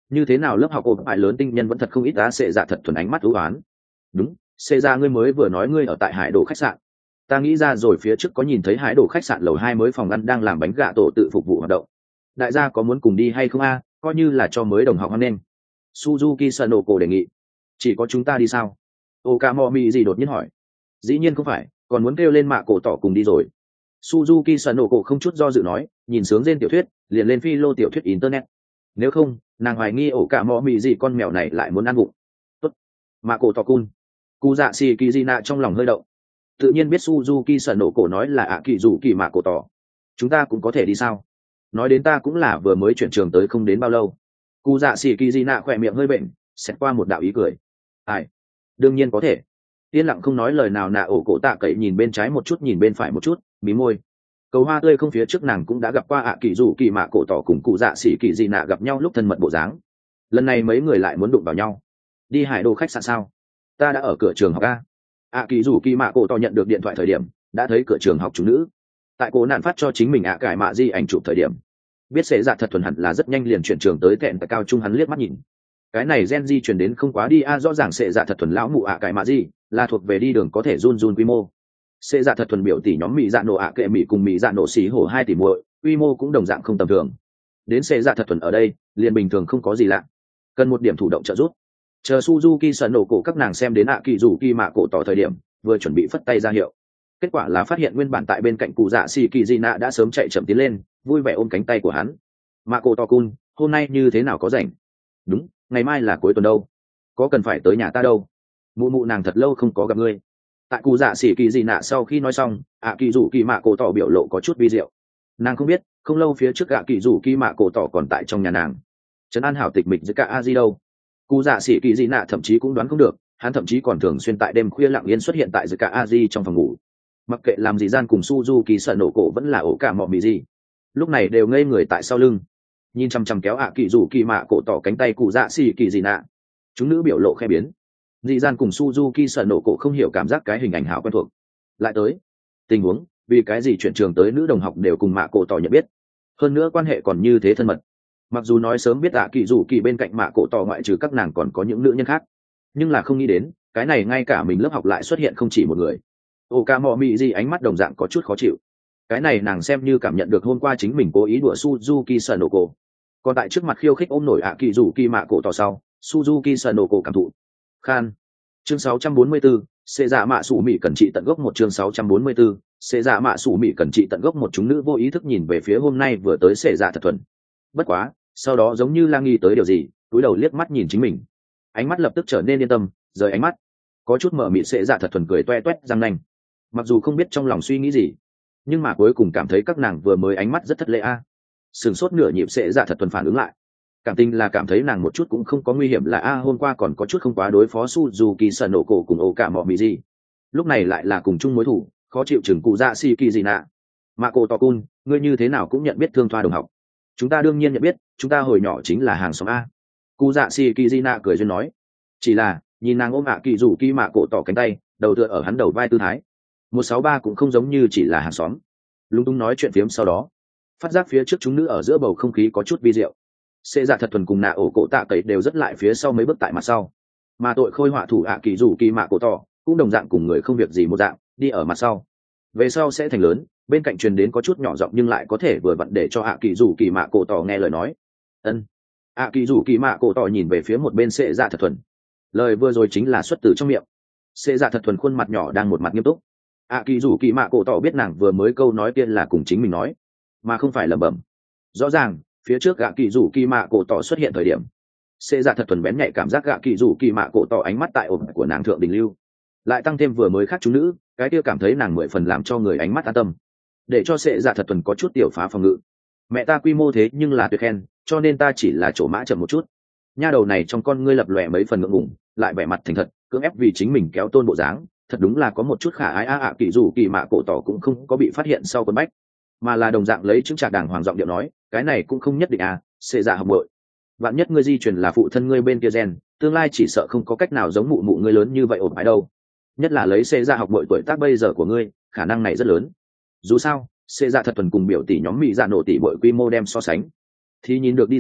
như thế nào lớp học ổn bài lớn tinh nhân vẫn thật không ít á. Sệ dạ thật thuần ánh mắt ưu oán. Đúng, xê ra ngươi mới vừa nói ngươi ở tại hải đồ khách sạn. Ta nghĩ ra rồi, phía trước có nhìn thấy hải đồ khách sạn lầu hai mới phòng ăn đang làm bánh gà tổ tự phục vụ hoạt động. Đại gia có muốn cùng đi hay không a? Coi như là cho mới đồng học ăn nên. Suzuki Sanoko đề nghị. Chỉ có chúng ta đi sao? Okamomi gì đột nhiên hỏi. Dĩ nhiên không phải, còn muốn kêu lên mạ cổ tỏ cùng đi rồi. Suzuki Sanoko không chút do dự nói, nhìn sướng trên tiểu thuyết, liền lên phi lô tiểu thuyết internet. Nếu không, nàng hoài nghi Okamomi gì con mèo này lại muốn ăn bụng. Tốt. Mạ cổ tỏ cun. Cụ dạ xì Kizina trong lòng hơi động. Tự nhiên biết Suzuki Sanoko nói là ạ kỳ dù kỳ mạ cổ tỏ. Chúng ta cũng có thể đi sao? Nói đến ta cũng là vừa mới chuyển trường tới không đến bao lâu. Cụ dạ xì Kizina khỏe miệng hơi bệnh, xẹt qua một đạo ý cười. Ai? Đương nhiên có thể. Yên lặng không nói lời nào, nạ ổ cổ tạ cậy nhìn bên trái một chút nhìn bên phải một chút, mí môi. Cầu hoa tươi không phía trước nàng cũng đã gặp qua ạ kỳ dù kỳ mạ cổ tỏ cùng cụ dạ xỉ kỳ dị nạ gặp nhau lúc thân mật bộ dáng. Lần này mấy người lại muốn đụng vào nhau. Đi hải đồ khách sạn sao? Ta đã ở cửa trường học a. ạ kỳ dù kỳ mạ cổ tỏ nhận được điện thoại thời điểm đã thấy cửa trường học chúng nữ. Tại cổ nạn phát cho chính mình ạ cải mạ di ảnh chụp thời điểm, biết sẽ dạ thật thuần hẳn là rất nhanh liền chuyển trường tới tẹn tại cao trung. Hắn liếc mắt nhìn, cái này gen di chuyển đến không quá đi a. Rõ ràng sẽ dạ thật thuần lão mụ ạ cải mạ di là thuộc về đi đường có thể run run quy mô. Sẽ dạ thật thuần biểu tỷ nhóm mỹ dạ nổ ạ kệ mỹ cùng mỹ dạ nổ xí hổ hai tỷ muội, quy mô cũng đồng dạng không tầm thường. Đến sẽ dạ thật thuần ở đây liền bình thường không có gì lạ, cần một điểm thủ động trợ giúp. Chờ Suzuki sợ nổ cổ các nàng xem đến ạ kỳ dù kỳ mạ cổ tỏ thời điểm, vừa chuẩn bị phất tay ra hiệu, kết quả là phát hiện nguyên bản tại bên cạnh cụ dạ xì kỳ di nạ đã sớm chạy chậm tiến lên, vui vẻ ôm cánh tay của hắn. Mạ cổ tỏ cun, hôm nay như thế nào có rảnh? Đúng, ngày mai là cuối tuần đâu, có cần phải tới nhà ta đâu. Mụ mụ nàng thật lâu không có gặp ngươi. Tại cụ dạ xỉ kỳ dị nạ sau khi nói xong, ạ kỳ rủ kỳ mạ cổ tỏ biểu lộ có chút vi diệu. Nàng không biết không lâu phía trước ạ kỳ rủ kỳ mạ cổ tỏ còn tại trong nhà nàng trấn an hảo tịch mịch giữa cả a di đâu. Cụ dạ xỉ kỳ dị nạ thậm chí cũng đoán không được, hắn thậm chí còn thường xuyên tại đêm khuya lặng yên xuất hiện tại giữa cả a di trong phòng ngủ. Mặc kệ làm gì gian cùng Suzuki sợ nổ cổ vẫn là ổ cả mọ mì gì, lúc này đều ngây người tại sau lưng, nhìn chằm chằm kéo ạ kỳ rủ kỳ mạ cổ tỏ cánh tay cụ dạ xỉ kỳ dị nạ. Chúng nữ biểu lộ khe biến. Dị gian cùng Suzuki sợ nổ cổ không hiểu cảm giác cái hình ảnh hảo quen thuộc. Lại tới tình huống, vì cái gì chuyển trường tới nữ đồng học đều cùng mạ cổ tỏ nhận biết, hơn nữa quan hệ còn như thế thân mật. Mặc dù nói sớm biết ạ kỳ rủ kỳ bên cạnh mạ cổ tỏ ngoại trừ các nàng còn có những nữ nhân khác, nhưng là không nghĩ đến cái này ngay cả mình lớp học lại xuất hiện không chỉ một người. Ô ca mọ mị gì ánh mắt đồng dạng có chút khó chịu. Cái này nàng xem như cảm nhận được hôm qua chính mình cố ý đùa Suzuki sợ nổ cổ, còn tại trước mặt khiêu khích ôm nổi ạ kỳ rủ kỳ mạ cổ tỏ sau, Suzuki sợ nổ cổ cảm thụ. Khan. Chương sáu trăm bốn mươi tư, xệ dạ mạ sủ mị cần trị tận gốc một. Chương sáu trăm bốn mươi tư, xệ dạ mạ sủ mị cần trị tận gốc một. Chúng nữ vô ý thức nhìn về phía hôm nay vừa tới xệ dạ thật thuần. Bất quá, sau đó giống như lang nghi tới điều gì, cúi đầu liếc mắt nhìn chính mình, ánh mắt lập tức trở nên yên tâm, rời ánh mắt, có chút mở mịt. Xệ dạ thật thuần cười toe toét răng nanh, mặc dù không biết trong lòng suy nghĩ gì, nhưng mà cuối cùng cảm thấy các nàng vừa mới ánh mắt rất thất lễ a. Sừng sốt nửa nhịp, xệ dạ thật thuần phản ứng lại, cảm tình là cảm thấy nàng một chút cũng không có nguy hiểm là a. Hôm qua còn có chút không quá đối phó Suzuki sợ nổ cổ cùng ổ cả mọ mì gì, lúc này lại là cùng chung mối thủ, khó chịu chừng cụ dạ xì kỳ gì nạ. Mạ cổ tỏ cun, ngươi như thế nào cũng nhận biết thương thoa đồng học? Chúng ta đương nhiên nhận biết, chúng ta hồi nhỏ chính là hàng xóm a. Cụ dạ xì kỳ gì nạ cười duyên nói. Chỉ là nhìn nàng ôm ạ kỳ rủ kỳ mạ cổ tỏ cánh tay, đầu tựa ở hắn đầu vai tư thái, một sáu ba cũng không giống như chỉ là hàng xóm. Lung tung nói chuyện phiếm sau đó, phát giác phía trước chúng nữ ở giữa bầu không khí có chút vi diệu. Xê dạ thật thuần cùng nạ ổ cổ tạ cậy đều rất lại phía sau mấy bước tại mặt sau, mà tội khôi họa thủ ạ kỳ rủ kỳ mạ cổ tỏ cũng đồng dạng cùng người không việc gì một dạng đi ở mặt sau. Về sau sẽ thành lớn, bên cạnh truyền đến có chút nhỏ giọng nhưng lại có thể vừa vặn để cho ạ kỳ rủ kỳ mạ cổ tỏ nghe lời nói. Ân. ạ kỳ rủ kỳ mạ cổ tỏ nhìn về phía một bên xê dạ thật thuần, lời vừa rồi chính là xuất từ trong miệng. Xê dạ thật thuần khuôn mặt nhỏ đang một mặt nghiêm túc. ạ kỳ rủ kỳ mạ cổ tỏ biết nàng vừa mới câu nói kia là cùng chính mình nói, mà không phải lẩm bẩm. Rõ ràng phía trước gạ kỳ rủ kỳ mạ cổ tỏ xuất hiện thời điểm, xê dạ thật thuần bén nhạy cảm giác gạ kỳ rủ kỳ mạ cổ tỏ ánh mắt tại ổn của nàng thượng đình lưu, lại tăng thêm vừa mới khác chú nữ, cái kia cảm thấy nàng mười phần làm cho người ánh mắt an tâm, để cho xê dạ thật thuần có chút tiểu phá phòng ngự. Mẹ ta quy mô thế nhưng là tuyệt khen, cho nên ta chỉ là chỗ mã chậm một chút. Nha đầu này trong con ngươi lập lòe mấy phần ngượng ngùng, lại vẻ mặt thành thật, cưỡng ép vì chính mình kéo tôn bộ dáng, thật đúng là có một chút khả ái a. ạ kỳ rủ kỳ mạ cổ tỏ cũng không có bị phát hiện sau quần bách, mà là đồng dạng lấy chứng trạc đàng hoàng giọng điệu nói, cái này cũng không nhất định à, xệ dạ học muội, vạn nhất ngươi di truyền là phụ thân ngươi bên kia gen, tương lai chỉ sợ không có cách nào giống mụ mụ ngươi lớn như vậy ổn phải đâu. Nhất là lấy xệ dạ học muội tuổi tác bây giờ của ngươi, khả năng này rất lớn. Dù sao xệ dạ thật thuần cùng biểu tỷ nhóm mỹ dạ nổ tỷ bội quy mô đem so sánh, thì nhìn được đi ra,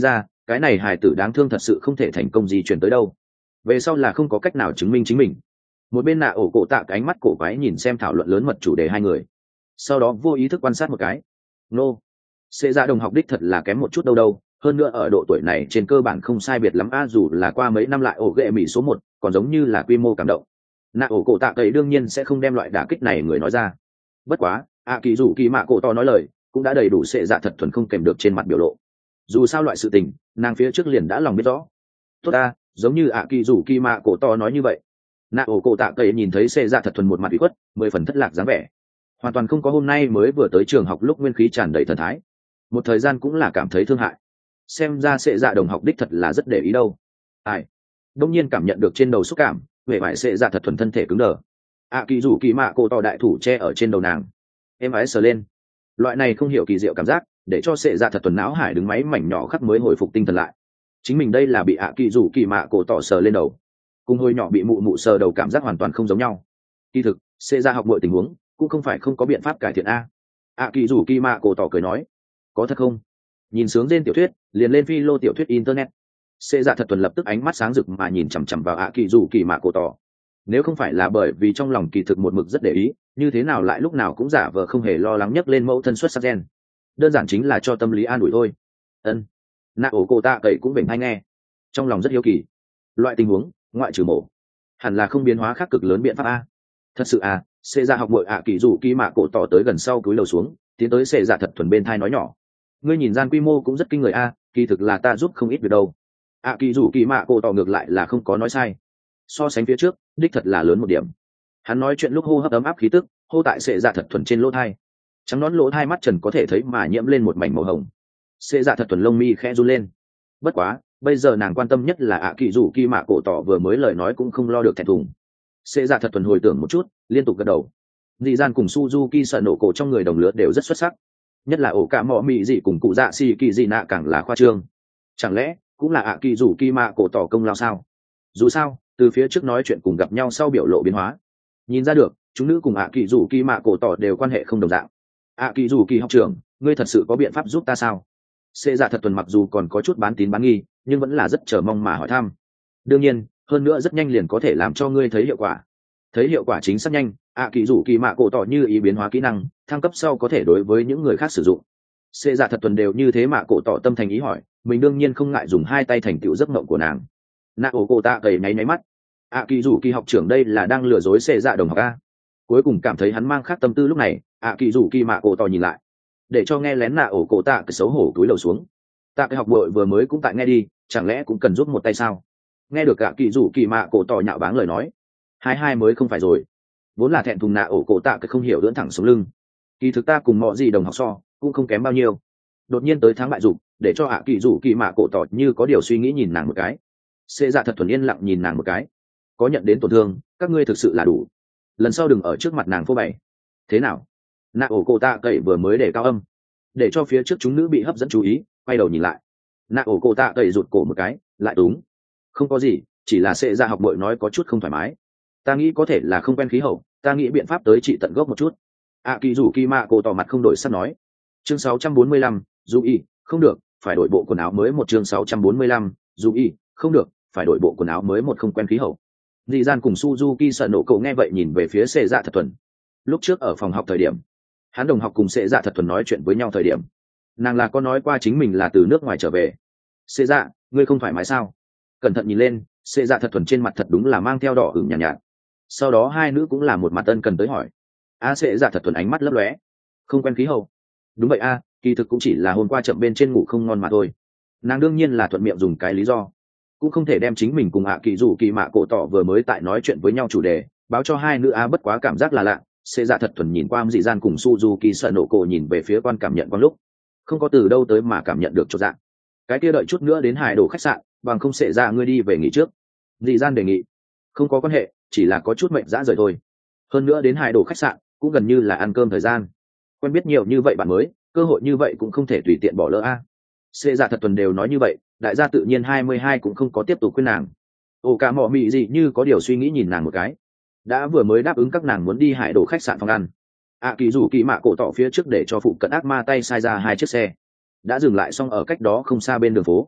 cái này hài tử đáng thương thật sự không thể thành công gì chuyển tới đâu, về sau là không có cách nào chứng minh chính mình. Một bên nạ ổ cổ tạ cái ánh mắt cổ quái nhìn xem thảo luận lớn mật chủ đề hai người, sau đó vô ý thức quan sát một cái. Nô, xê ra đồng học đích thật là kém một chút đâu đâu, hơn nữa ở độ tuổi này trên cơ bản không sai biệt lắm a, dù là qua mấy năm lại ổ ghệ mỹ số một còn giống như là quy mô cảm động. Nạ ổ cổ tạ cậy đương nhiên sẽ không đem loại đả kích này người nói ra, bất quá ạ kỳ dù kỳ mạ cổ to nói lời cũng đã đầy đủ xệ dạ thật thuần không kèm được trên mặt biểu lộ. Dù sao loại sự tình nàng phía trước liền đã lòng biết rõ. Tốt ta, giống như ạ kỳ dù kỳ mạ cổ to nói như vậy. Nạ ổ cổ tạ cậy nhìn thấy xệ dạ thật thuần một mặt bị khuất mười phần thất lạc dáng vẻ, hoàn toàn không có hôm nay mới vừa tới trường học lúc nguyên khí tràn đầy thần thái, một thời gian cũng là cảm thấy thương hại. Xem ra xệ dạ đồng học đích thật là rất để ý đâu. Ai đông nhiên cảm nhận được trên đầu xúc cảm, vẻ vải xệ dạ thật thuần thân thể cứng đờ. ạ kỳ dù kỳ mạ cổ to đại thủ che ở trên đầu nàng, em ái sờ lên. Loại này không hiểu kỳ diệu cảm giác để cho xệ dạ thật thuần não hải đứng máy mảnh nhỏ khắc mới hồi phục tinh thần lại. Chính mình đây là bị ạ kỳ dù kỳ mạ cổ tỏ sờ lên đầu, cùng hồi nhỏ bị mụ mụ sờ đầu cảm giác hoàn toàn không giống nhau. Kỳ thực xệ dạ học mọi tình huống cũng không phải không có biện pháp cải thiện a. ạ kỳ dù kỳ mạ cổ tỏ cười nói, có thật không? Nhìn sướng trên tiểu thuyết liền lên phi lô tiểu thuyết internet. Xệ dạ thật thuần lập tức ánh mắt sáng rực mà nhìn chằm chằm vào ạ kỳ dù kỳ mạ cổ tỏ. Nếu không phải là bởi vì trong lòng kỳ thực một mực rất để ý, như thế nào lại lúc nào cũng giả vờ không hề lo lắng nhấc lên mẫu thân xuất sắc gen, đơn giản chính là cho tâm lý an ủi thôi. Ân, nạ ổ cổ tạ cậy cũng bình hay nghe, trong lòng rất hiếu kỳ. Loại tình huống ngoại trừ mổ hẳn là không biến hóa khác cực lớn biện pháp a. Thật sự à? Xệ dạ học bội ạ kỳ dù kỳ mạ cổ tỏ tới gần sau cúi đầu xuống tiến tới xệ dạ thật thuần bên thai nói nhỏ, ngươi nhìn gian quy mô cũng rất kinh người a, kỳ thực là ta giúp không ít việc đâu. ạ kỳ dù kỳ mạ cổ tỏ ngược lại là không có nói sai, so sánh phía trước đích thật là lớn một điểm. Hắn nói chuyện lúc hô hấp ấm áp khí tức hô tại xệ dạ thật thuần trên lỗ thai, trắng nón lỗ thai mắt trần có thể thấy mà nhiễm lên một mảnh màu hồng. Xệ dạ thật thuần lông mi khẽ run lên. Bất quá bây giờ nàng quan tâm nhất là ạ kỳ dù kỳ mạ cổ tỏ vừa mới lời nói cũng không lo được thẹn thùng. Xệ dạ thật thuần hồi tưởng một chút liên tục gật đầu. Dị gian cùng Suzuki sợ nổ cổ trong người đồng lứa đều rất xuất sắc, nhất là ổ cả mọ mị dị cùng cụ dạ xì kỳ dị nạ càng là khoa trương. Chẳng lẽ cũng là ạ kỳ dù kỳ mạ cổ tỏ công lao sao? Dù sao từ phía trước nói chuyện cùng gặp nhau sau biểu lộ biến hóa nhìn ra được chúng nữ cùng ạ kỳ dù kỳ mạ cổ tỏ đều quan hệ không đồng dạng. ạ kỳ dù kỳ học trưởng, ngươi thật sự có biện pháp giúp ta sao? Xê dạ thật tuần mặc dù còn có chút bán tín bán nghi nhưng vẫn là rất chờ mong mà hỏi thăm. Đương nhiên hơn nữa rất nhanh liền có thể làm cho ngươi thấy hiệu quả. Thấy hiệu quả chính xác nhanh, ạ kỳ dù kỳ mạ cổ tỏ như ý biến hóa kỹ năng thăng cấp sau có thể đối với những người khác sử dụng. Xê dạ thật tuần đều như thế mà cổ tỏ tâm thành ý hỏi, mình đương nhiên không ngại dùng hai tay thành tựu giấc mộng của nàng. Nạ ổ cổ tạ gầy nháy nháy mắt. ạ kỳ dù kỳ học trưởng đây là đang lừa dối xê dạ đồng học a. Cuối cùng cảm thấy hắn mang khác tâm tư lúc này, ạ kỳ dù kỳ mạ cổ tỏ nhìn lại để cho nghe lén nạ ổ cổ tạ cái xấu hổ túi đầu xuống. Tạ cái học bội vừa mới cũng tại nghe đi, chẳng lẽ cũng cần giúp một tay sao? Nghe được ạ kỳ dù kỳ mạ cổ tỏ nhạo báng lời nói, hai hai mới không phải rồi. Vốn là thẹn thùng nạ ổ cổ tạ cái không hiểu lưỡn thẳng sống lưng. Kỳ thực ta cùng mọi gì đồng học so cũng không kém bao nhiêu. Đột nhiên tới tháng bại dục để cho ạ kỳ dù kỳ mạ cổ tỏ như có điều suy nghĩ nhìn nàng một cái. Xê dạ thật thuần yên lặng nhìn nàng một cái, có nhận đến tổn thương các ngươi thực sự là đủ, lần sau đừng ở trước mặt nàng phô bày. Thế nào? Nạ ổ cổ tạ cậy vừa mới để cao âm để cho phía trước chúng nữ bị hấp dẫn chú ý, quay đầu nhìn lại. Nạ ổ cổ tạ cậy rụt cổ một cái lại túng, không có gì, chỉ là xệ dạ học bội nói có chút không thoải mái, ta nghĩ có thể là không quen khí hậu, ta nghĩ biện pháp tới trị tận gốc một chút. ạ kỳ dù kỳ mạ cổ tỏ mặt không đổi sắc nói. Chương sáu trăm bốn mươi lăm, dù y không được phải đổi bộ quần áo mới một. Chương sáu trăm bốn mươi lăm, dù y không được phải đổi bộ quần áo mới một. Không quen khí hậu. Dị gian cùng Suzuki sợ nổ cậu nghe vậy nhìn về phía xệ dạ thật thuần. Lúc trước ở phòng học thời điểm hắn đồng học cùng xệ dạ thật thuần nói chuyện với nhau thời điểm nàng là có nói qua chính mình là từ nước ngoài trở về. Xệ dạ, ngươi không thoải mái sao? Cẩn thận nhìn lên, xệ dạ thật thuần trên mặt thật đúng là mang theo đỏ ửng nhàn nhạt, nhạt. Sau đó hai nữ cũng là một mặt ân cần tới hỏi. A xệ dạ thật thuần ánh mắt lấp lóe. Không quen khí hậu? Đúng vậy a, kỳ thực cũng chỉ là hôm qua chậm bên trên ngủ không ngon mà thôi. Nàng đương nhiên là thuận miệng dùng cái lý do, cũng không thể đem chính mình cùng ạ kỳ dù kỳ mạ cổ tỏ vừa mới tại nói chuyện với nhau chủ đề báo cho hai nữ a. Bất quá cảm giác là lạ. Xê dạ thật thuần nhìn qua dị gian cùng Suzuki sợ nổ cổ nhìn về phía quan cảm nhận quang lúc không có từ đâu tới mà cảm nhận được cho dạng cái kia đợi chút nữa đến hải đồ khách sạn bằng không xệ ra ngươi đi về nghỉ trước. Dị gian đề nghị. Không có quan hệ, chỉ là có chút mệnh dã rời thôi, hơn nữa đến hải đồ khách sạn cũng gần như là ăn cơm thời gian, quen biết nhiều như vậy bạn mới, cơ hội như vậy cũng không thể tùy tiện bỏ lỡ a. Xê dạ thật thuần đều nói như vậy, đại gia tự nhiên hai mươi hai cũng không có tiếp tục khuyên nàng. Ồ cả mọ mị gì như có điều suy nghĩ nhìn nàng một cái, đã vừa mới đáp ứng các nàng muốn đi hải đồ khách sạn phòng ăn. ạ kỳ dù kỳ mạ cổ tỏ phía trước để cho phụ cận ác ma tay sai ra hai chiếc xe đã dừng lại xong ở cách đó không xa bên đường phố.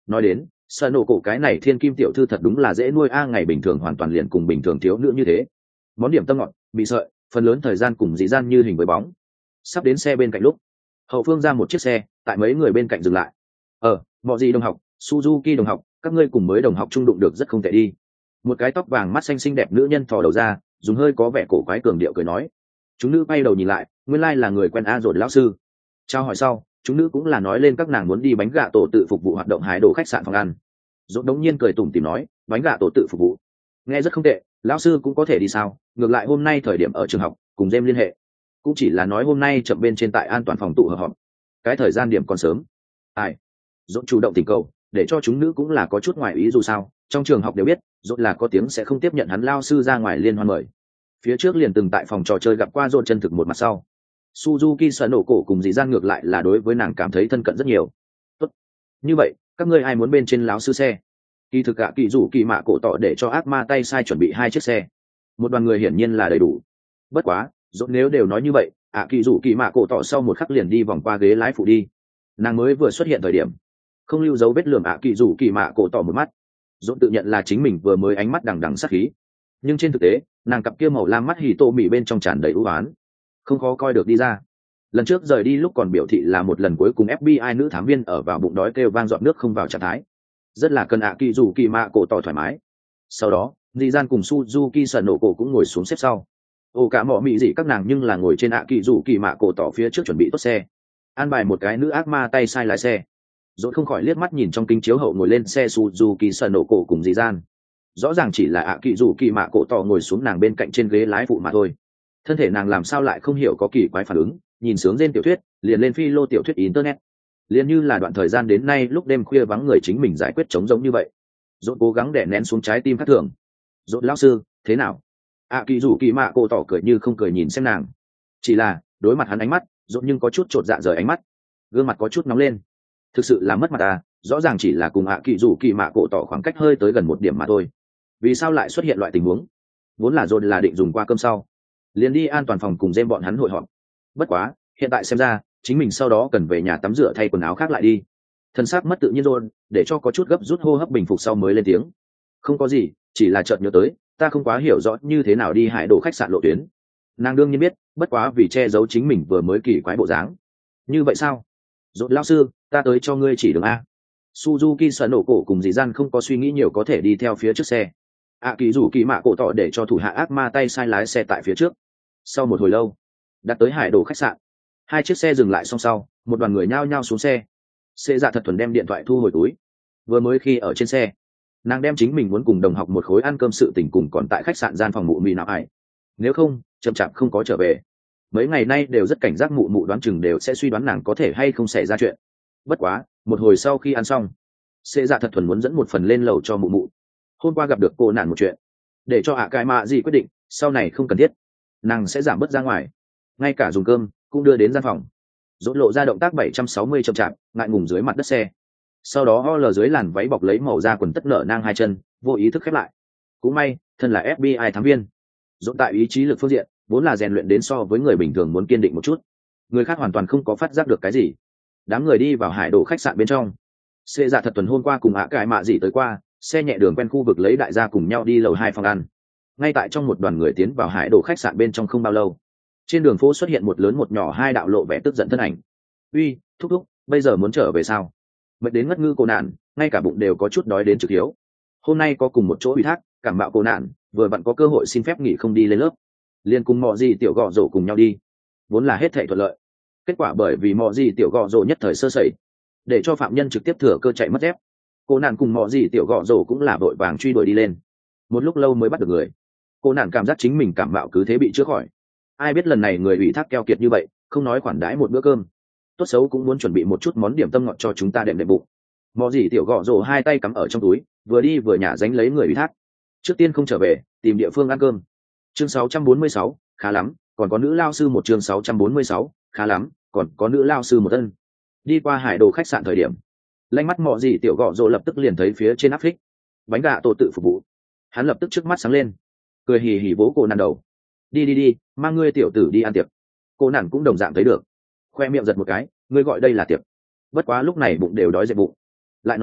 nói đến sợ nổ cổ cái này thiên kim tiểu thư thật đúng là dễ nuôi a, ngày bình thường hoàn toàn liền cùng bình thường thiếu nữ như thế, món điểm tâm ngọt bị sợi, phần lớn thời gian cùng dị gian như hình với bóng. Sắp đến xe bên cạnh lúc hậu phương ra một chiếc xe tại mấy người bên cạnh dừng lại. ờ mọi gì đồng học, Suzuki đồng học, các ngươi cùng mới đồng học trung đụng được rất không tệ đi. Một cái tóc vàng mắt xanh xinh đẹp nữ nhân thò đầu ra, dùng hơi có vẻ cổ quái cường điệu cười nói. Chúng nữ bay đầu nhìn lại, nguyên lai là người quen a rồi lão sư. Trao hỏi sau, chúng nữ cũng là nói lên các nàng muốn đi bánh gà tổ tự phục vụ hoạt động hái đồ khách sạn phòng ăn. Dốt đống nhiên cười tủm tỉm nói, bánh gà tổ tự phục vụ nghe rất không tệ, lão sư cũng có thể đi sao? Ngược lại hôm nay thời điểm ở trường học cùng Jem liên hệ, cũng chỉ là nói hôm nay chậm bên trên tại an toàn phòng tụ họp, cái thời gian điểm còn sớm. Ai? Dốt chủ động tình cầu, để cho chúng nữ cũng là có chút ngoài ý, dù sao trong trường học đều biết Dốt là có tiếng sẽ không tiếp nhận hắn lao sư ra ngoài liên hoan mời. Phía trước liền từng tại phòng trò chơi gặp qua Dốt chân thực một mặt sau. Suzuki sợ nổ cổ cùng dì gian ngược lại là đối với nàng cảm thấy thân cận rất nhiều. Tốt. Như vậy các ngươi ai muốn bên trên lão sư xe? Kỳ thực cả kỳ rủ kỳ mạ cổ tỏ để cho ác ma tay sai chuẩn bị hai chiếc xe, một đoàn người hiển nhiên là đầy đủ. Bất quá Dốt nếu đều nói như vậy, ạ kỳ rủ kỳ mạ cổ tỏ sau một khắc liền đi vòng qua ghế lái phụ đi. Nàng mới vừa xuất hiện thời điểm không lưu dấu vết lườm ạ kỳ rủ kỳ mạ cổ tỏ một mắt. Dốt tự nhận là chính mình vừa mới ánh mắt đằng đằng sát khí, nhưng trên thực tế nàng cặp kia màu lam mắt hì tô mị bên trong tràn đầy ưu ái, không khó coi được đi ra. Lần trước rời đi lúc còn biểu thị là một lần cuối cùng ép bi ai nữ thám viên ở vào bụng đói kêu vang dọn nước không vào trạng thái, rất là cần ạ kỳ rủ kỳ mạ cổ tỏ thoải mái. Sau đó di gian cùng Suzuki sợ nổ cổ cũng ngồi xuống xếp sau. Ồ cả mọ mị gì các nàng nhưng là ngồi trên ạ kỳ rủ kỳ mạ cổ tỏ phía trước chuẩn bị tốt xe, an bài một cái nữ ác ma tay sai lái xe. Dốt không khỏi liếc mắt nhìn trong kính chiếu hậu ngồi lên xe Suzuki sợ nổ cổ cùng di gian, rõ ràng chỉ là ạ kỳ rủ kỳ mạ cổ tỏ ngồi xuống nàng bên cạnh trên ghế lái phụ mà thôi. Thân thể nàng làm sao lại không hiểu có kỳ quái phản ứng, nhìn sướng trên tiểu thuyết liền lên phi lô tiểu thuyết internet, liền như là đoạn thời gian đến nay lúc đêm khuya vắng người chính mình giải quyết trống giống như vậy. Dốt cố gắng đè nén xuống trái tim khác thường. Dốt lão sư thế nào? ạ kỳ rủ kỳ mạ cổ tỏ cười như không cười nhìn xem nàng, chỉ là đối mặt hắn ánh mắt Dốt nhưng có chút chột dạ rời ánh mắt, gương mặt có chút nóng lên. Thực sự là mất mặt à, rõ ràng chỉ là cùng ạ kỳ rủ kỳ mạ cổ tỏ khoảng cách hơi tới gần một điểm mà thôi, vì sao lại xuất hiện loại tình huống? Vốn là Dốt là định dùng qua cơm sau liền đi an toàn phòng cùng Jem bọn hắn hội họp, bất quá hiện tại xem ra chính mình sau đó cần về nhà tắm rửa thay quần áo khác lại đi. Thân xác mất tự nhiên rồi, để cho có chút gấp rút hô hấp bình phục sau mới lên tiếng. Không có gì, chỉ là chợt nhớ tới ta không quá hiểu rõ như thế nào đi hải đồ khách sạn lộ tuyến. Nàng đương nhiên biết, bất quá vì che giấu chính mình vừa mới kỳ quái bộ dáng. Như vậy sao? Dốt lão sư, ta tới cho ngươi chỉ đường a. Suzuki sợ nổ cổ cùng dì gian không có suy nghĩ nhiều có thể đi theo phía trước xe. ạ kỳ rủ kỳ mạ cổ tỏ để cho thủ hạ ác ma tay sai lái xe tại phía trước. Sau một hồi lâu đã tới hải đồ khách sạn, hai chiếc xe dừng lại song sau, một đoàn người nhao nhao xuống xe. Xê dạ thật thuần đem điện thoại thu hồi túi. Vừa mới khi ở trên xe nàng đem chính mình muốn cùng đồng học một khối ăn cơm sự tình cùng còn tại khách sạn gian phòng mụ mị nào ải, nếu không chậm chạp không có trở về. Mấy ngày nay đều rất cảnh giác, mụ mụ đoán chừng đều sẽ suy đoán nàng có thể hay không xảy ra chuyện. Bất quá một hồi sau khi ăn xong, xê dạ thật thuần muốn dẫn một phần lên lầu cho mụ mụ. Hôm qua gặp được cô nạn một chuyện, để cho ạ cái mạ gì quyết định sau này không cần thiết nàng sẽ giảm bớt ra ngoài, ngay cả dùng cơm cũng đưa đến gian phòng. Dốt lộ ra động tác bảy trăm sáu mươi chậm chạp ngại ngùng dưới mặt đất xe, sau đó ho lờ dưới làn váy bọc lấy màu da quần tất nở nang hai chân, vô ý thức khép lại. Cũng may thân là ép bi ai thám viên, dốt tại ý chí lực phương diện vốn là rèn luyện đến so với người bình thường muốn kiên định một chút, người khác hoàn toàn không có phát giác được cái gì. Đám người đi vào hải đồ khách sạn bên trong. Xê dạ thật tuần hôm qua cùng ạ cái mạ gì tới qua, xe nhẹ đường quen khu vực lấy đại gia cùng nhau đi lầu hai phòng ăn. Ngay tại trong một đoàn người tiến vào hải đồ khách sạn bên trong không bao lâu, trên đường phố xuất hiện một lớn một nhỏ hai đạo lộ vẻ tức giận thân ảnh. Uy, thúc thúc, bây giờ muốn trở về sao? Mệt đến ngất ngư cô nạn, ngay cả bụng đều có chút đói đến trực hiếu. Hôm nay có cùng một chỗ ủy thác, cảm bạo cô nạn, vừa vặn có cơ hội xin phép nghỉ không đi lên lớp, liền cùng mọ gì tiểu gọ rổ cùng nhau đi. Vốn là hết thảy thuận lợi, kết quả bởi vì mọ gì tiểu gọ rổ nhất thời sơ sẩy, để cho phạm nhân trực tiếp thừa cơ chạy mất dép. Cô nạn cùng mọ gì tiểu gọ rổ cũng là vội vàng truy đuổi đi lên, một lúc lâu mới bắt được người. Cô nạn cảm giác chính mình cảm mạo cứ thế bị chữa khỏi, ai biết lần này người ủy thác keo kiệt như vậy, không nói khoản đãi một bữa cơm, tốt xấu cũng muốn chuẩn bị một chút món điểm tâm ngọt cho chúng ta đệm đệm bụng. Mọ gì tiểu gọ rổ hai tay cắm ở trong túi, vừa đi vừa nhả dánh lấy người ủy thác. Trước tiên không trở về, tìm địa phương ăn cơm. Chương sáu trăm bốn mươi sáu, khá lắm, còn có nữ lao sư một. Chương sáu trăm bốn mươi sáu, khá lắm, còn có nữ lao sư một ân. Đi qua hải đồ khách sạn thời điểm, lanh mắt mọ gì tiểu gọ rổ lập tức liền thấy phía trên áp phích bánh gà tổ tự phục vụ. Hắn lập tức trước mắt sáng lên, cười hì hì vỗ cô nàn đầu. Đi đi đi, mang ngươi tiểu tử đi ăn tiệc. Cô nàn cũng đồng dạng thấy được, khoe miệng giật một cái, ngươi gọi đây là tiệc? Bất quá lúc này bụng đều đói dậy bụng. Lại nói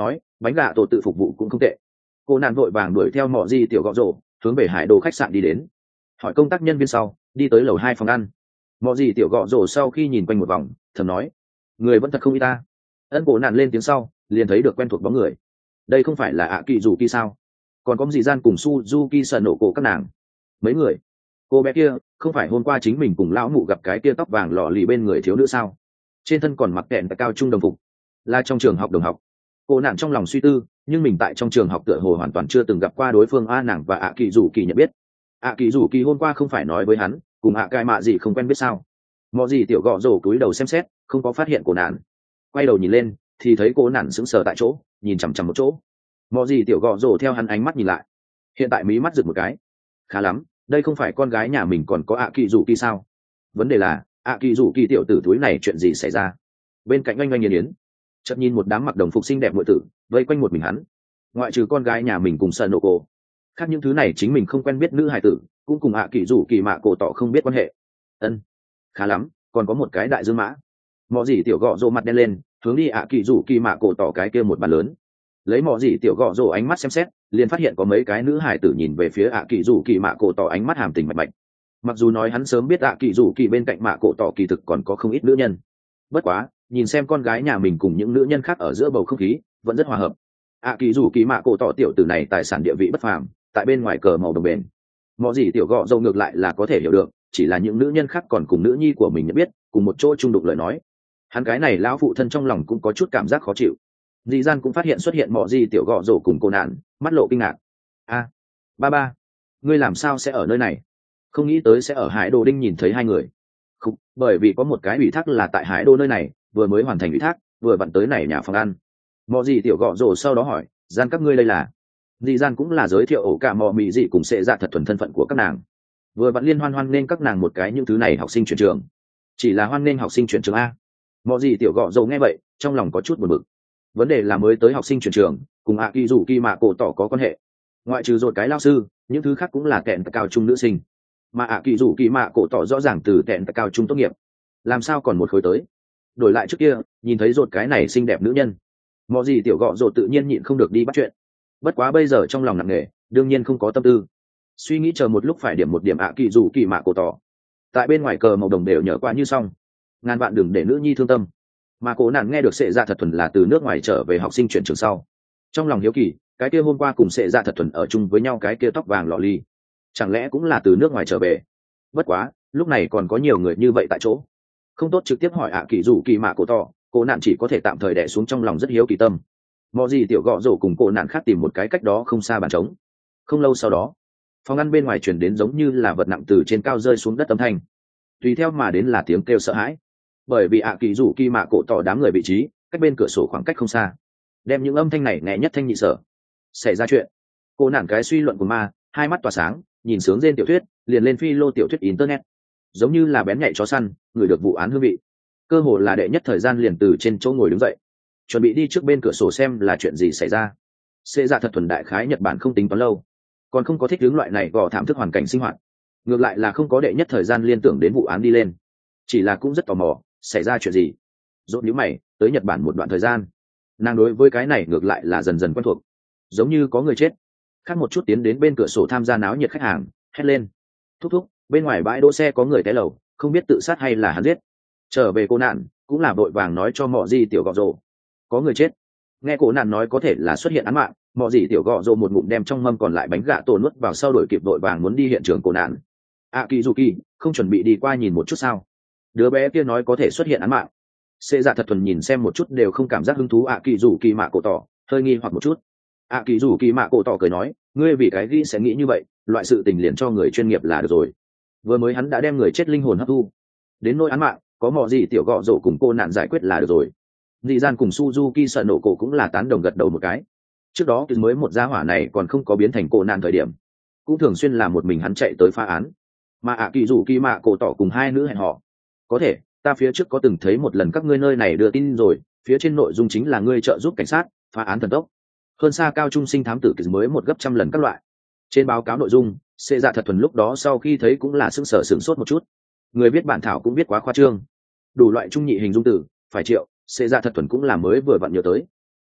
bánh gà tổ tự phục vụ cũng không tệ. Cô nạn vội vàng đuổi theo mọ gì tiểu gọ rổ hướng về hải đồ khách sạn đi đến, hỏi công tác nhân viên sau đi tới lầu hai phòng ăn. Mọ gì tiểu gọ rổ sau khi nhìn quanh một vòng thầm nói, người vẫn thật không y ta. Ân cổ nạn lên tiếng sau liền thấy được quen thuộc bóng người. Đây không phải là ạ kỳ dù kỳ sao? Còn có gì gian cùng Suzuki sợ nổ cổ các nàng. Mấy người, cô bé kia không phải hôm qua chính mình cùng lão mụ gặp cái kia tóc vàng lọ lì bên người thiếu nữ sao? Trên thân còn mặc kẹn cao trung đồng phục, là trong trường học đồng học. Cô nạn trong lòng suy tư, nhưng mình tại trong trường học tựa hồ hoàn toàn chưa từng gặp qua đối phương. A nàng và ạ kỳ dù kỳ nhận biết. ạ kỳ dù kỳ hôm qua không phải nói với hắn cùng ạ cai mạ gì không quen biết sao? Mọi gì tiểu gọ rổ cúi đầu xem xét, không có phát hiện cô nạn. Quay đầu nhìn lên thì thấy cô nạn sững sờ tại chỗ, nhìn chằm chằm một chỗ. Mọi gì tiểu gọ rổ theo hắn ánh mắt nhìn lại, hiện tại mí mắt giựt một cái. Khá lắm, đây không phải con gái nhà mình còn có ạ kỳ dù kỳ sao? Vấn đề là ạ kỳ dù kỳ tiểu tử túi này chuyện gì xảy ra? Bên cạnh oanh oanh nghiền yến, chợt nhìn một đám mặc đồng phục xinh đẹp muội tử vây quanh một mình hắn, ngoại trừ con gái nhà mình cùng sợ nổ cổ, khác những thứ này chính mình không quen biết nữ hài tử cũng cùng ạ kỳ dù kỳ mạ cổ tỏ không biết quan hệ. Ân, khá lắm, còn có một cái đại dương mã. Mọ gì tiểu gọ rồ mặt đen lên, hướng đi ạ kỳ dù kỳ mạ cổ tỏ cái kia một bàn lớn. Lấy mọ gì tiểu gọ rồ ánh mắt xem xét, liền phát hiện có mấy cái nữ hài tử nhìn về phía ạ kỳ dù kỳ mạ cổ tỏ ánh mắt hàm tình mạch mạch. Mặc dù nói hắn sớm biết ạ kỳ dù kỳ bên cạnh mạ cổ tỏ kỳ thực còn có không ít nữ nhân, bất quá nhìn xem con gái nhà mình cùng những nữ nhân khác ở giữa bầu không khí vẫn rất hòa hợp. ạ kỳ dù kỳ mạ cổ tỏ tiểu tử này tài sản địa vị bất phàm, tại bên ngoài cờ màu đồng bền. Mọ gì tiểu gọ dâu ngược lại là có thể hiểu được, chỉ là những nữ nhân khác còn cùng nữ nhi của mình nhận biết cùng một chỗ chung đụng lời nói, hắn cái này lão phụ thân trong lòng cũng có chút cảm giác khó chịu. Dì gian cũng phát hiện xuất hiện mọ gì tiểu gọ rổ cùng cô nạn, mắt lộ kinh ngạc. A, ba ba, ngươi làm sao sẽ ở nơi này? Không nghĩ tới sẽ ở Hải Đô Đinh nhìn thấy hai người. Không, bởi vì có một cái ủy thác là tại Hải Đô nơi này, vừa mới hoàn thành ủy thác, vừa vặn tới này nhà phòng ăn. Mọ gì tiểu gọ rổ sau đó hỏi, gian các ngươi đây là? Dì gian cũng là giới thiệu ổ cả mọ mì gì cùng sẽ ra thật thuần thân phận của các nàng. Vừa vặn liên hoan hoan nên các nàng một cái những thứ này học sinh chuyển trường. Chỉ là hoan nên học sinh chuyển trường a. Mọ gì tiểu gọ rổ nghe vậy, trong lòng có chút buồn bực. Vấn đề là mới tới học sinh chuyển trường, cùng ạ kỳ dù kỳ mạ cổ tỏ có quan hệ. Ngoại trừ rồi cái lao sư, những thứ khác cũng là kẹn cao trung nữ sinh. Mà ạ kỳ dù kỳ mạ cổ tỏ rõ ràng từ kẹn cao trung tốt nghiệp, làm sao còn một khối tới? Đổi lại trước kia, nhìn thấy rột cái này xinh đẹp nữ nhân, mọ gì tiểu gọ rột tự nhiên nhịn không được đi bắt chuyện. Bất quá bây giờ trong lòng nặng nề, đương nhiên không có tâm tư. Suy nghĩ chờ một lúc phải điểm một điểm ạ kỳ dù kỳ mạ cổ tỏ. Tại bên ngoài cờ màu đồng đều nhở qua như xong. Ngàn vạn đừng để nữ nhi thương tâm. Mà cố nạn nghe được sệ dạ thật thuần là từ nước ngoài trở về học sinh chuyển trường sau, trong lòng hiếu kỳ, cái kia hôm qua cùng sệ dạ thật thuần ở chung với nhau cái kia tóc vàng lọ ly, chẳng lẽ cũng là từ nước ngoài trở về? Bất quá lúc này còn có nhiều người như vậy tại chỗ, không tốt trực tiếp hỏi ạ kỳ dù kỳ mạ cổ tỏ. Cố nạn chỉ có thể tạm thời đè xuống trong lòng rất hiếu kỳ tâm. Mọi gì tiểu gọ rổ cùng cố nạn khác tìm một cái cách đó không xa bàn trống. Không lâu sau đó, phòng ăn bên ngoài truyền đến giống như là vật nặng từ trên cao rơi xuống đất âm thanh, tùy theo mà đến là tiếng kêu sợ hãi. Bởi vì ạ kỳ dù kỳ mạ cổ tỏ đám người vị trí cách bên cửa sổ khoảng cách không xa, đem những âm thanh này nghe nhất thanh nhị sở. Xảy ra chuyện. Cô nản cái suy luận của ma, hai mắt tỏa sáng, nhìn sướng trên tiểu thuyết, liền lên phi lô tiểu thuyết internet, giống như là bén nhạy chó săn, người được vụ án hương vị. Cơ hồ là đệ nhất thời gian liền từ trên chỗ ngồi đứng dậy, chuẩn bị đi trước bên cửa sổ xem là chuyện gì xảy ra. Xê dạ thật thuần đại khái Nhật Bản không tính toán lâu, còn không có thích hướng loại này gò thảm thức hoàn cảnh sinh hoạt, ngược lại là không có đệ nhất thời gian liên tưởng đến vụ án đi lên, chỉ là cũng rất tò mò xảy ra chuyện gì. Rốt nhíu mày, tới Nhật Bản một đoạn thời gian, nàng đối với cái này ngược lại là dần dần quen thuộc, giống như có người chết. Khác một chút tiến đến bên cửa sổ tham gia náo nhiệt khách hàng hét lên, thúc thúc, bên ngoài bãi đỗ xe có người té lầu, không biết tự sát hay là hắn giết. Trở về cô nạn cũng là vội vàng nói cho mọ gì tiểu gọ rồ, có người chết. Nghe cô nạn nói có thể là xuất hiện án mạng, mọ gì tiểu gọ rồ một ngụm đem trong mâm còn lại bánh gà tổ nuốt vào sau đổi kịp vội vàng muốn đi hiện trường cô nạn. À kỳ dù kỳ, không chuẩn bị đi qua nhìn một chút sao? Đứa bé kia nói có thể xuất hiện án mạng. Xê dạ thật thuần nhìn xem một chút đều không cảm giác hứng thú. À kỳ dù kỳ mạ cổ tỏ hơi nghi hoặc một chút. À kỳ dù kỳ mạ cổ tỏ cười nói, ngươi vì cái ghi sẽ nghĩ như vậy, loại sự tình liền cho người chuyên nghiệp là được rồi. Vừa mới hắn đã đem người chết linh hồn hấp thu, đến nỗi án mạng có mọ gì tiểu gọ rổ cùng cô nạn giải quyết là được rồi. Dị gian cùng Suzuki sợ nổ cổ cũng là tán đồng gật đầu một cái. Trước đó thì mới một gia hỏa này còn không có biến thành cô nạn thời điểm, cũng thường xuyên là một mình hắn chạy tới phá án. Mà ạ kỳ dù kỳ mạ cổ tỏ cùng hai nữ hẹn họ, có thể ta phía trước có từng thấy một lần các ngươi nơi này đưa tin rồi, phía trên nội dung chính là ngươi trợ giúp cảnh sát phá án thần tốc, hơn xa cao trung sinh thám tử kỳ mới một gấp trăm lần các loại. Trên báo cáo nội dung, xê dạ thật thuần lúc đó sau khi thấy cũng là sững sờ sửng sốt một chút. Người viết bản thảo cũng viết quá khoa trương, đủ loại trung nhị hình dung từ phải triệu, xê dạ thật thuần cũng là mới vừa vặn nhớ tới.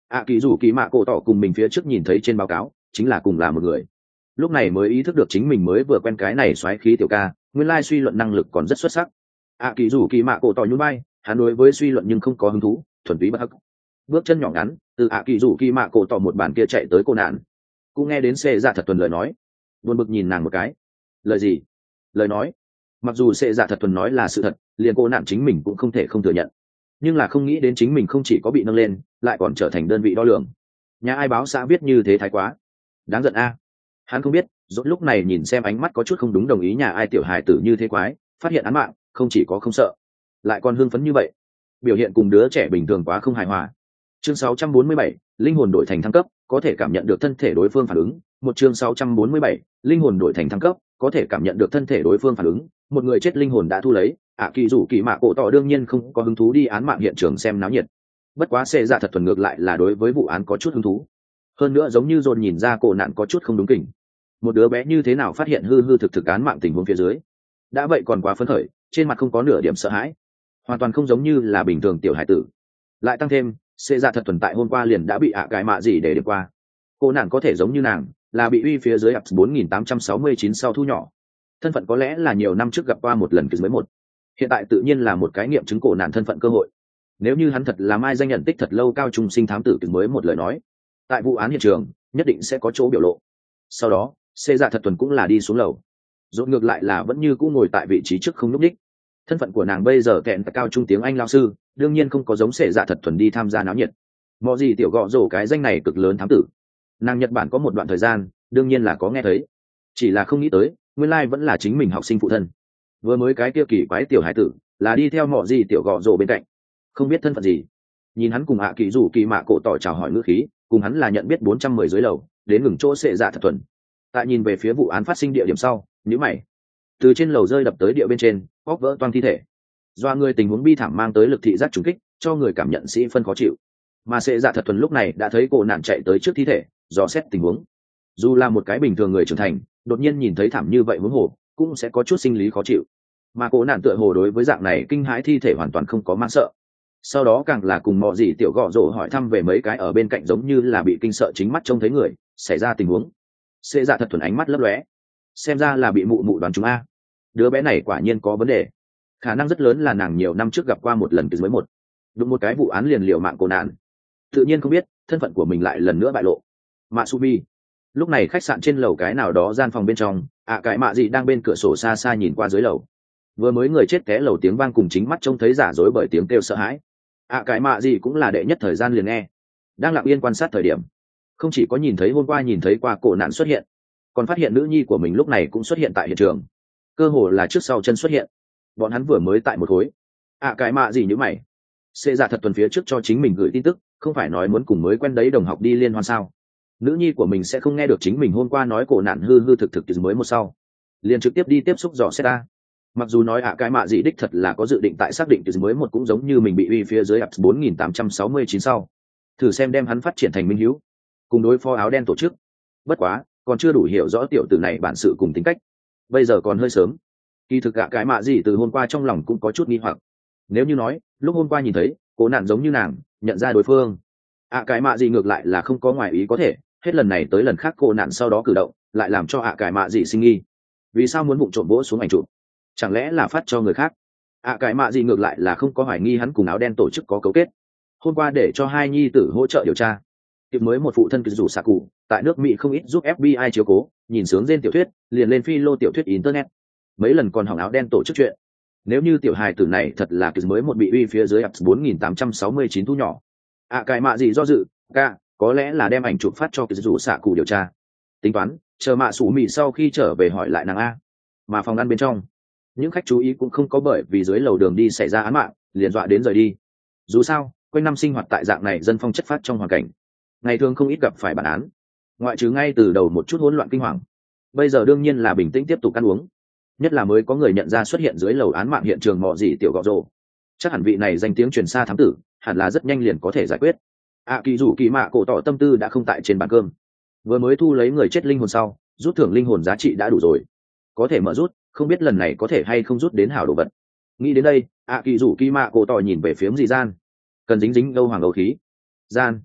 ạ kỳ rủ kỳ mạ cổ tỏ cùng mình phía trước nhìn thấy trên báo cáo chính là cùng là một người. Lúc này mới ý thức được chính mình mới vừa quen cái này xoáy khí tiểu ca, nguyên lai suy luận năng lực còn rất xuất sắc. ạ kỳ rủ kỳ mạ cổ tỏ nhún vai, hắn đối với suy luận nhưng không có hứng thú, thuần túy bất hắc. Bước chân nhỏ ngắn từ ạ kỳ rủ kỳ mạ cổ tỏ một bàn kia chạy tới cô nạn, cũng nghe đến xê dạ thật thuần lời nói, buồn bực nhìn nàng một cái. Lời gì? Lời nói. Mặc dù xê dạ thật thuần nói là sự thật, liền cô nạn chính mình cũng không thể không thừa nhận, nhưng là không nghĩ đến chính mình không chỉ có bị nâng lên, lại còn trở thành đơn vị đo lường. Nhà ai báo xã viết như thế thái quá, đáng giận a. Hắn không biết dốt lúc này nhìn xem ánh mắt có chút không đúng, đồng ý nhà ai tiểu hài tử như thế quái, phát hiện án mạng không chỉ có không sợ, lại còn hưng phấn như vậy, biểu hiện cùng đứa trẻ bình thường quá không hài hòa. Chương sáu trăm bốn mươi bảy, linh hồn đổi thành thăng cấp, có thể cảm nhận được thân thể đối phương phản ứng. Một chương sáu trăm bốn mươi bảy, linh hồn đổi thành thăng cấp, có thể cảm nhận được thân thể đối phương phản ứng. Một người chết linh hồn đã thu lấy, ạ kỳ rủ kỳ mạ cổ tỏ đương nhiên không có hứng thú đi án mạng hiện trường xem náo nhiệt. Bất quá xê dạ thật thuần ngược lại là đối với vụ án có chút hứng thú. Hơn nữa giống như dồn nhìn ra cổ nạn có chút không đúng kỉnh. Một đứa bé như thế nào phát hiện hư hư thực thực án mạng tình huống phía dưới, đã vậy còn quá phấn khởi, trên mặt không có nửa điểm sợ hãi, hoàn toàn không giống như là bình thường tiểu hải tử. Lại tăng thêm xê dạ thật thuần tại hôm qua liền đã bị ạ cái mạ gì để được qua. Cô nạn có thể giống như nàng là bị uy phía dưới ập bốn nghìn tám trăm sáu mươi chín sau thu nhỏ, thân phận có lẽ là nhiều năm trước gặp qua một lần cứ mới một, hiện tại tự nhiên là một cái nghiệm chứng cổ nạn thân phận cơ hội. Nếu như hắn thật là mai danh nhận tích thật lâu cao trung sinh thám tử cứ mới một lời nói, tại vụ án hiện trường nhất định sẽ có chỗ biểu lộ. Sau đó xê dạ thật thuần cũng là đi xuống lầu, dốt ngược lại là vẫn như cũ ngồi tại vị trí trước không nhúc đích. Thân phận của nàng bây giờ kẹn cao trung tiếng Anh lao sư, đương nhiên không có giống xê dạ thật thuần đi tham gia náo nhiệt. Mọi gì tiểu gọ rổ cái danh này cực lớn thám tử, nàng Nhật Bản có một đoạn thời gian đương nhiên là có nghe thấy, chỉ là không nghĩ tới nguyên lai vẫn là chính mình học sinh phụ thân. Vừa mới cái kia kỳ quái tiểu hải tử là đi theo mọi gì tiểu gọ rổ bên cạnh, không biết thân phận gì. Nhìn hắn cùng ạ kỳ rủ kỳ mạ cổ tỏ chào hỏi ngữ khí, cùng hắn là nhận biết bốn trăm mười dưới lầu đến ngừng chỗ xệ dạ thật thuần. Tại nhìn về phía vụ án phát sinh địa điểm sau, nhíu mày, từ trên lầu rơi đập tới địa bên trên, bóp vỡ toang thi thể. Do người tình huống bi thảm mang tới lực thị giác trùng kích, cho người cảm nhận sĩ phân khó chịu. Mà xệ dạ thật thuần lúc này đã thấy cổ nạn chạy tới trước thi thể, dò xét tình huống. Dù là một cái bình thường người trưởng thành, đột nhiên nhìn thấy thảm như vậy huống hồ, cũng sẽ có chút sinh lý khó chịu. Mà cổ nạn tựa hồ đối với dạng này kinh hãi thi thể hoàn toàn không có mang sợ. Sau đó càng là cùng mọi gì tiểu gọ rổ hỏi thăm về mấy cái ở bên cạnh giống như là bị kinh sợ chính mắt trông thấy người xảy ra tình huống. Xệ dạ thật thuần ánh mắt lấp lóe, xem ra là bị mụ mụ đoán chúng a. Đứa bé này quả nhiên có vấn đề, khả năng rất lớn là nàng nhiều năm trước gặp qua một lần mới một đúng một cái vụ án liền liều mạng cổ nạn, tự nhiên không biết thân phận của mình lại lần nữa bại lộ. Matsubi lúc này khách sạn trên lầu cái nào đó gian phòng bên trong, ạ cái mạ gì đang bên cửa sổ xa xa nhìn qua dưới lầu. Vừa mới người chết té lầu tiếng vang cùng chính mắt trông thấy giả dối bởi tiếng kêu sợ hãi, ạ cái mạ gì cũng là đệ nhất thời gian liền nghe, đang lặng yên quan sát thời điểm, không chỉ có nhìn thấy hôm qua nhìn thấy qua cổ nạn xuất hiện, còn phát hiện nữ nhi của mình lúc này cũng xuất hiện tại hiện trường, cơ hồ là trước sau chân xuất hiện. Bọn hắn vừa mới tại một khối. ạ cái mạ gì như mày, xê dạ thật tuần phía trước cho chính mình gửi tin tức, không phải nói muốn cùng mới quen đấy đồng học đi liên hoan sao? Nữ nhi của mình sẽ không nghe được chính mình hôm qua nói cổ nạn hư hư thực thực mới một sau, liền trực tiếp đi tiếp xúc dò xét ta. Mặc dù nói ạ cái mạ gì đích thật là có dự định tại xác định mới một cũng giống như mình bị uy phía dưới ập bốn nghìn tám trăm sáu mươi chín sau, thử xem đem hắn phát triển thành minh hiếu, cùng đối phó áo đen tổ chức. Bất quá còn chưa đủ hiểu rõ tiểu tử này bản sự cùng tính cách, bây giờ còn hơi sớm. Kỳ thực ạ cái mạ gì từ hôm qua trong lòng cũng có chút nghi hoặc. Nếu như nói lúc hôm qua nhìn thấy cổ nạn giống như nàng nhận ra đối phương, ạ cái mạ gì ngược lại là không có ngoài ý có thể, hết lần này tới lần khác cổ nạn sau đó cử động lại làm cho ạ cái mạ gì sinh nghi. Vì sao muốn vụng trộm vỗ xuống ảnh chụp? Chẳng lẽ là phát cho người khác? ạ cái mạ gì ngược lại là không có hoài nghi hắn cùng áo đen tổ chức có cấu kết. Hôm qua để cho hai nhi tử hỗ trợ điều tra, kịp mới một phụ thân cứ rủ xạ cụ tại nước Mỹ không ít giúp ép bê i chiếu cố, nhìn sướng trên tiểu thuyết liền lên phi lô tiểu thuyết internet, mấy lần còn hỏng áo đen tổ chức chuyện. Nếu như tiểu hài tử này thật là cứ mới một bị uy phía dưới ập bốn nghìn tám trăm sáu mươi chín thu nhỏ, ạ cái mạ gì do dự ca có lẽ là đem ảnh chụp phát cho cứ rủ xạ cụ điều tra, tính toán chờ mạ sủ mị sau khi trở về hỏi lại nàng a. Mà phòng ăn bên trong những khách chú ý cũng không có bởi vì dưới lầu đường đi xảy ra án mạng liền dọa đến rời đi. Dù sao quanh năm sinh hoạt tại dạng này dân phong chất phát trong hoàn cảnh, ngày thường không ít gặp phải bản án, ngoại trừ ngay từ đầu một chút hỗn loạn kinh hoàng, bây giờ đương nhiên là bình tĩnh tiếp tục ăn uống. Nhất là mới có người nhận ra xuất hiện dưới lầu án mạng hiện trường mọ gì tiểu gọ rồ, chắc hẳn vị này danh tiếng truyền xa thám tử hẳn là rất nhanh liền có thể giải quyết. ạ kỳ rủ kỳ mạ cổ tỏ tâm tư đã không tại trên bàn cơm, vừa mới thu lấy người chết linh hồn sau rút thưởng linh hồn giá trị đã đủ rồi, có thể mở rút, không biết lần này có thể hay không rút đến hảo đồ vật. Nghĩ đến đây ạ kỳ rủ kỳ mạ cổ tỏ nhìn về phía dị gian, cần dính dính âu hoàng âu khí gian.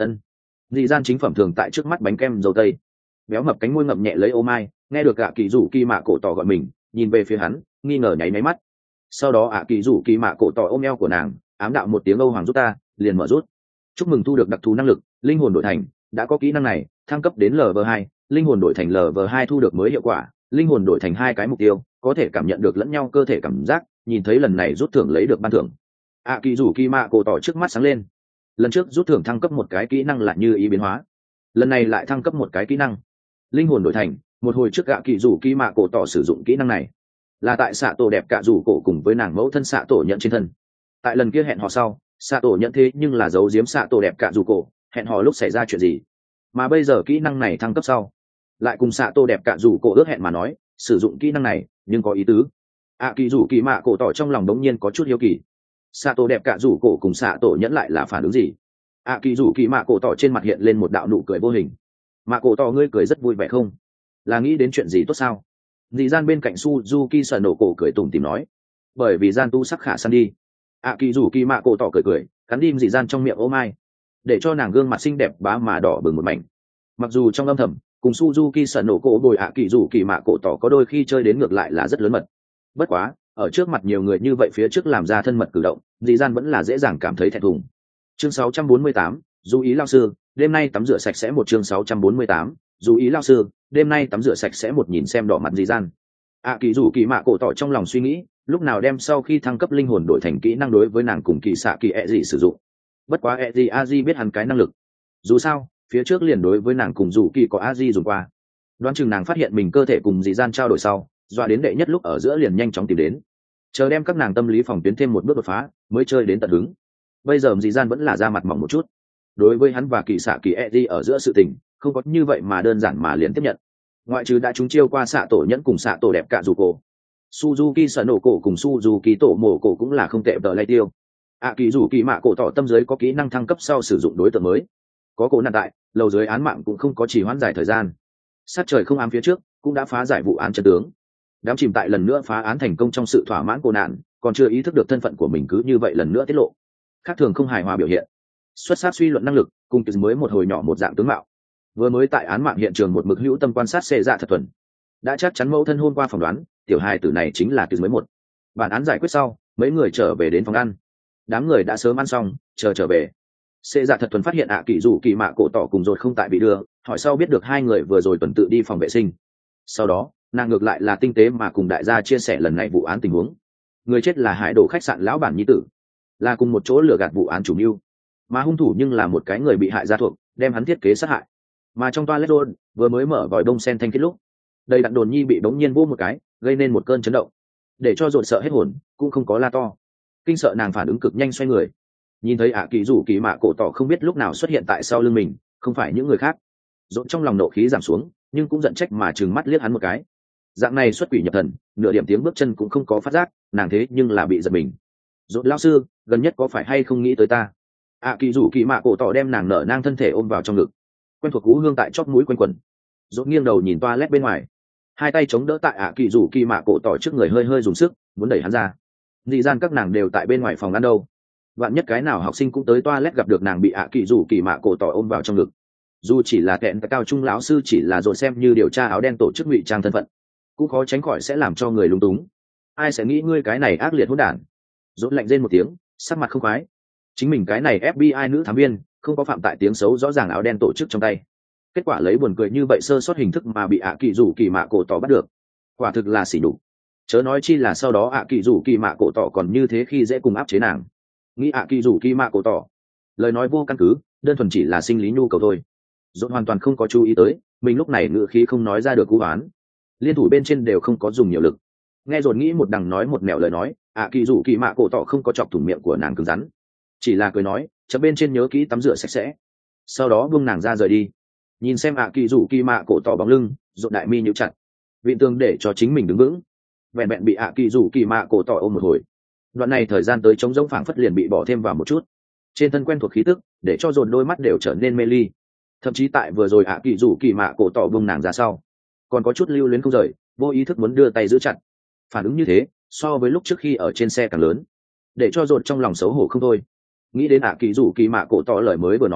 ân dị gian chính phẩm thường tại trước mắt bánh kem dầu tây, béo mập cánh môi ngậm nhẹ lấy ô mai, nghe được ạ kỳ rủ kỳ mạ cổ tỏ gọi mình, nhìn về phía hắn, nghi ngờ nháy máy mắt. Sau đó ạ kỳ rủ kỳ mạ cổ tỏ ôm eo của nàng, ám đạo một tiếng âu hoàng giúp ta, liền mở rút. Chúc mừng thu được đặc thù năng lực linh hồn đổi thành, đã có kỹ năng này thăng cấp đến lv hai, linh hồn đổi thành lv hai thu được mới hiệu quả, linh hồn đổi thành hai cái mục tiêu, có thể cảm nhận được lẫn nhau cơ thể cảm giác, nhìn thấy lần này rút thưởng lấy được ban thưởng. ạ kỳ rủ kỳ mạ cổ tỏ trước mắt sáng lên. Lần trước rút thưởng thăng cấp một cái kỹ năng lại như ý biến hóa, lần này lại thăng cấp một cái kỹ năng linh hồn đổi thành. Một hồi trước ạ kỳ rủ kỳ mạ cổ tỏ sử dụng kỹ năng này là tại xạ tổ đẹp cạ rủ cổ cùng với nàng mẫu thân xạ tổ nhận trên thân. Tại lần kia hẹn hò sau, xạ tổ nhận thế nhưng là giấu giếm xạ tổ đẹp cạ rủ cổ hẹn hò lúc xảy ra chuyện gì, mà bây giờ kỹ năng này thăng cấp sau lại cùng xạ tổ đẹp cạ rủ cổ ước hẹn mà nói sử dụng kỹ năng này nhưng có ý tứ. ạ kỳ rủ kỳ mạ cổ tỏ trong lòng đống nhiên có chút hiếu kỳ, xạ tổ đẹp cạ rủ cổ cùng xạ tổ nhẫn lại là phản ứng gì. ạ kỳ rủ kỳ mạ cổ tỏ trên mặt hiện lên một đạo nụ cười vô hình. Mạ cổ tỏ ngươi cười rất vui vẻ không, là nghĩ đến chuyện gì tốt sao? Dì gian bên cạnh Suzuki sợ nổ cổ cười tủm tỉm nói, bởi vì gian tu sắc khả san đi. ạ kỳ rủ kỳ mạ cổ tỏ cười cười cắn đim dì gian trong miệng ô mai, để cho nàng gương mặt xinh đẹp bá mà đỏ bừng một mảnh. Mặc dù trong âm thầm cùng Suzuki sợ nổ cổ bồi ạ kỳ rủ kỳ mạ cổ tỏ có đôi khi chơi đến ngược lại là rất lớn mật, bất quá ở trước mặt nhiều người như vậy phía trước làm ra thân mật cử động, dì gian vẫn là dễ dàng cảm thấy thẹn thùng. Chương sáu trăm bốn mươi tám, du ý lao sư đêm nay tắm rửa sạch sẽ. Một chương sáu trăm bốn mươi tám, dù ý lao sư đêm nay tắm rửa sạch sẽ. Một nhìn xem đỏ mặt dì gian, ạ kỳ rủ kỳ mạ cổ tỏ trong lòng suy nghĩ lúc nào đem sau khi thăng cấp linh hồn đổi thành kỹ năng đối với nàng cùng kỳ xạ kỳ e gì sử dụng. Bất quá e gì a di biết hắn cái năng lực, dù sao phía trước liền đối với nàng cùng dù kỳ có a di dùng qua, đoán chừng nàng phát hiện mình cơ thể cùng dì gian trao đổi sau dọa đến đệ nhất lúc ở giữa liền nhanh chóng tìm đến, chờ đem các nàng tâm lý phòng tuyến thêm một bước đột phá mới chơi đến tận hứng. Bây giờ dì gian vẫn là ra mặt mỏng một chút, đối với hắn và kỳ xạ kỳ e gì ở giữa sự tình không có như vậy mà đơn giản mà liền tiếp nhận. Ngoại trừ đã trúng chiêu qua xạ tổ nhẫn cùng xạ tổ đẹp cả dù cổ, Suzuki sợ nổ cổ cùng Suzuki tổ mổ cổ cũng là không tệ tờ lay tiêu. ạ kỳ rủ kỳ mạ cổ tỏ tâm giới có kỹ năng thăng cấp sau sử dụng đối tượng mới, có cổ nạn tại lầu dưới án mạng cũng không có chỉ hoãn dài thời gian, sát trời không ám phía trước cũng đã phá giải vụ án chân tướng. Đám chìm tại lần nữa phá án thành công trong sự thỏa mãn cô nạn, còn chưa ý thức được thân phận của mình cứ như vậy lần nữa tiết lộ, khác thường không hài hòa biểu hiện, xuất sắc suy luận năng lực cùng từ mới một hồi nhỏ một dạng tướng mạo. Vừa mới tại án mạng hiện trường một mực hữu tâm quan sát xê dạ thật thuần, đã chắc chắn mẫu thân hôm qua phỏng đoán tiểu hài tử này chính là từ mới một. Bản án giải quyết sau mấy người trở về đến phòng ăn, đám người đã sớm ăn xong chờ trở về. Xê dạ thật thuần phát hiện ạ kỳ rủ kỳ mạ cổ tỏ cùng rột không tại bị đưa, hỏi sau biết được hai người vừa rồi tuần tự đi phòng vệ sinh. Sau đó nàng ngược lại là tinh tế mà cùng đại gia chia sẻ lần này vụ án tình huống. Người chết là hải đồ khách sạn lão bản nhi tử, là cùng một chỗ lừa gạt vụ án chủ mưu, mà hung thủ nhưng là một cái người bị hại gia thuộc, đem hắn thiết kế sát hại. Mà trong toilet roll vừa mới mở vòi đông sen thanh kết lúc, đầy đặn đồn nhi bị bỗng nhiên vô một cái, gây nên một cơn chấn động, để cho rộn sợ hết hồn, cũng không có la to, kinh sợ nàng phản ứng cực nhanh xoay người, nhìn thấy ạ kỳ rủ kỳ mạ cổ tỏ không biết lúc nào xuất hiện tại sau lưng mình, không phải những người khác. Rộn trong lòng nộ khí giảm xuống, nhưng cũng giận trách mà trừng mắt liếc hắn một cái. Dạng này xuất quỷ nhập thần, nửa điểm tiếng bước chân cũng không có phát giác, nàng thế nhưng là bị giật mình. Rộn lao sư, gần nhất có phải hay không nghĩ tới ta? ạ kỳ rủ kỳ mạ cổ tỏ đem nàng nở nang thân thể ôm vào trong ngực, quen thuộc cú hương tại chóp mũi quanh quẩn. Rốt nghiêng đầu nhìn toilet bên ngoài, hai tay chống đỡ tại ạ kỳ rủ kỳ mạ cổ tỏ trước người hơi hơi dùng sức muốn đẩy hắn ra. Dị gian các nàng đều tại bên ngoài phòng ăn đâu, vạn nhất cái nào học sinh cũng tới toilet gặp được nàng bị ạ kỳ rủ kỳ mạ cổ tỏ ôm vào trong ngực. Dù chỉ là kẹn cao trung lão sư chỉ là rồi xem như điều tra áo đen tổ chức ngụy trang thân phận, cũng khó tránh khỏi sẽ làm cho người lúng túng. Ai sẽ nghĩ ngươi cái này ác liệt hỗn đản. Rốt lạnh rên một tiếng, sắc mặt không khoái. Chính mình cái này ép bi ai nữ thám viên không có phạm tại tiếng xấu rõ ràng áo đen tổ chức trong tay, kết quả lấy buồn cười như vậy sơ sót hình thức mà bị ạ kỳ rủ kỳ mạ cổ tỏ bắt được, quả thực là xỉ nhục. Chớ nói chi là sau đó ạ kỳ rủ kỳ mạ cổ tỏ còn như thế khi dễ cùng áp chế nàng. Nghĩ ạ kỳ rủ kỳ mạ cổ tỏ lời nói vô căn cứ, đơn thuần chỉ là sinh lý nhu cầu thôi. Dốt hoàn toàn không có chú ý tới mình lúc này ngữ khí không nói ra được cú oán, liên thủ bên trên đều không có dùng nhiều lực. Nghe dồn nghĩ một đằng nói một mẹo lời nói, ạ kỳ rủ kỳ mạ cổ tỏ không có chọc thủng miệng của nàng cứng rắn, chỉ là cười nói chấm bên trên nhớ kỹ tắm rửa sạch sẽ, sau đó buông nàng ra rời đi. Nhìn xem ạ kỳ rủ kỳ mạ cổ tỏ bóng lưng, rộn đại mi nhíu chặt, vịn tường để cho chính mình đứng vững, vẹn vẹn bị ạ kỳ rủ kỳ mạ cổ tỏ ôm một hồi. Đoạn này thời gian tới trống rỗng phảng phất liền bị bỏ thêm vào một chút, trên thân quen thuộc khí tức để cho dồn đôi mắt đều trở nên mê ly. Thậm chí tại vừa rồi ạ kỳ rủ kỳ mạ cổ tỏ buông nàng ra sau, còn có chút lưu luyến không rời, vô ý thức muốn đưa tay giữ chặt. Phản ứng như thế so với lúc trước khi ở trên xe càng lớn, để cho dồn trong lòng xấu hổ không thôi. Nghĩ đến ạ kỳ rủ kỳ mạ cổ tỏ lời mới vừa nói,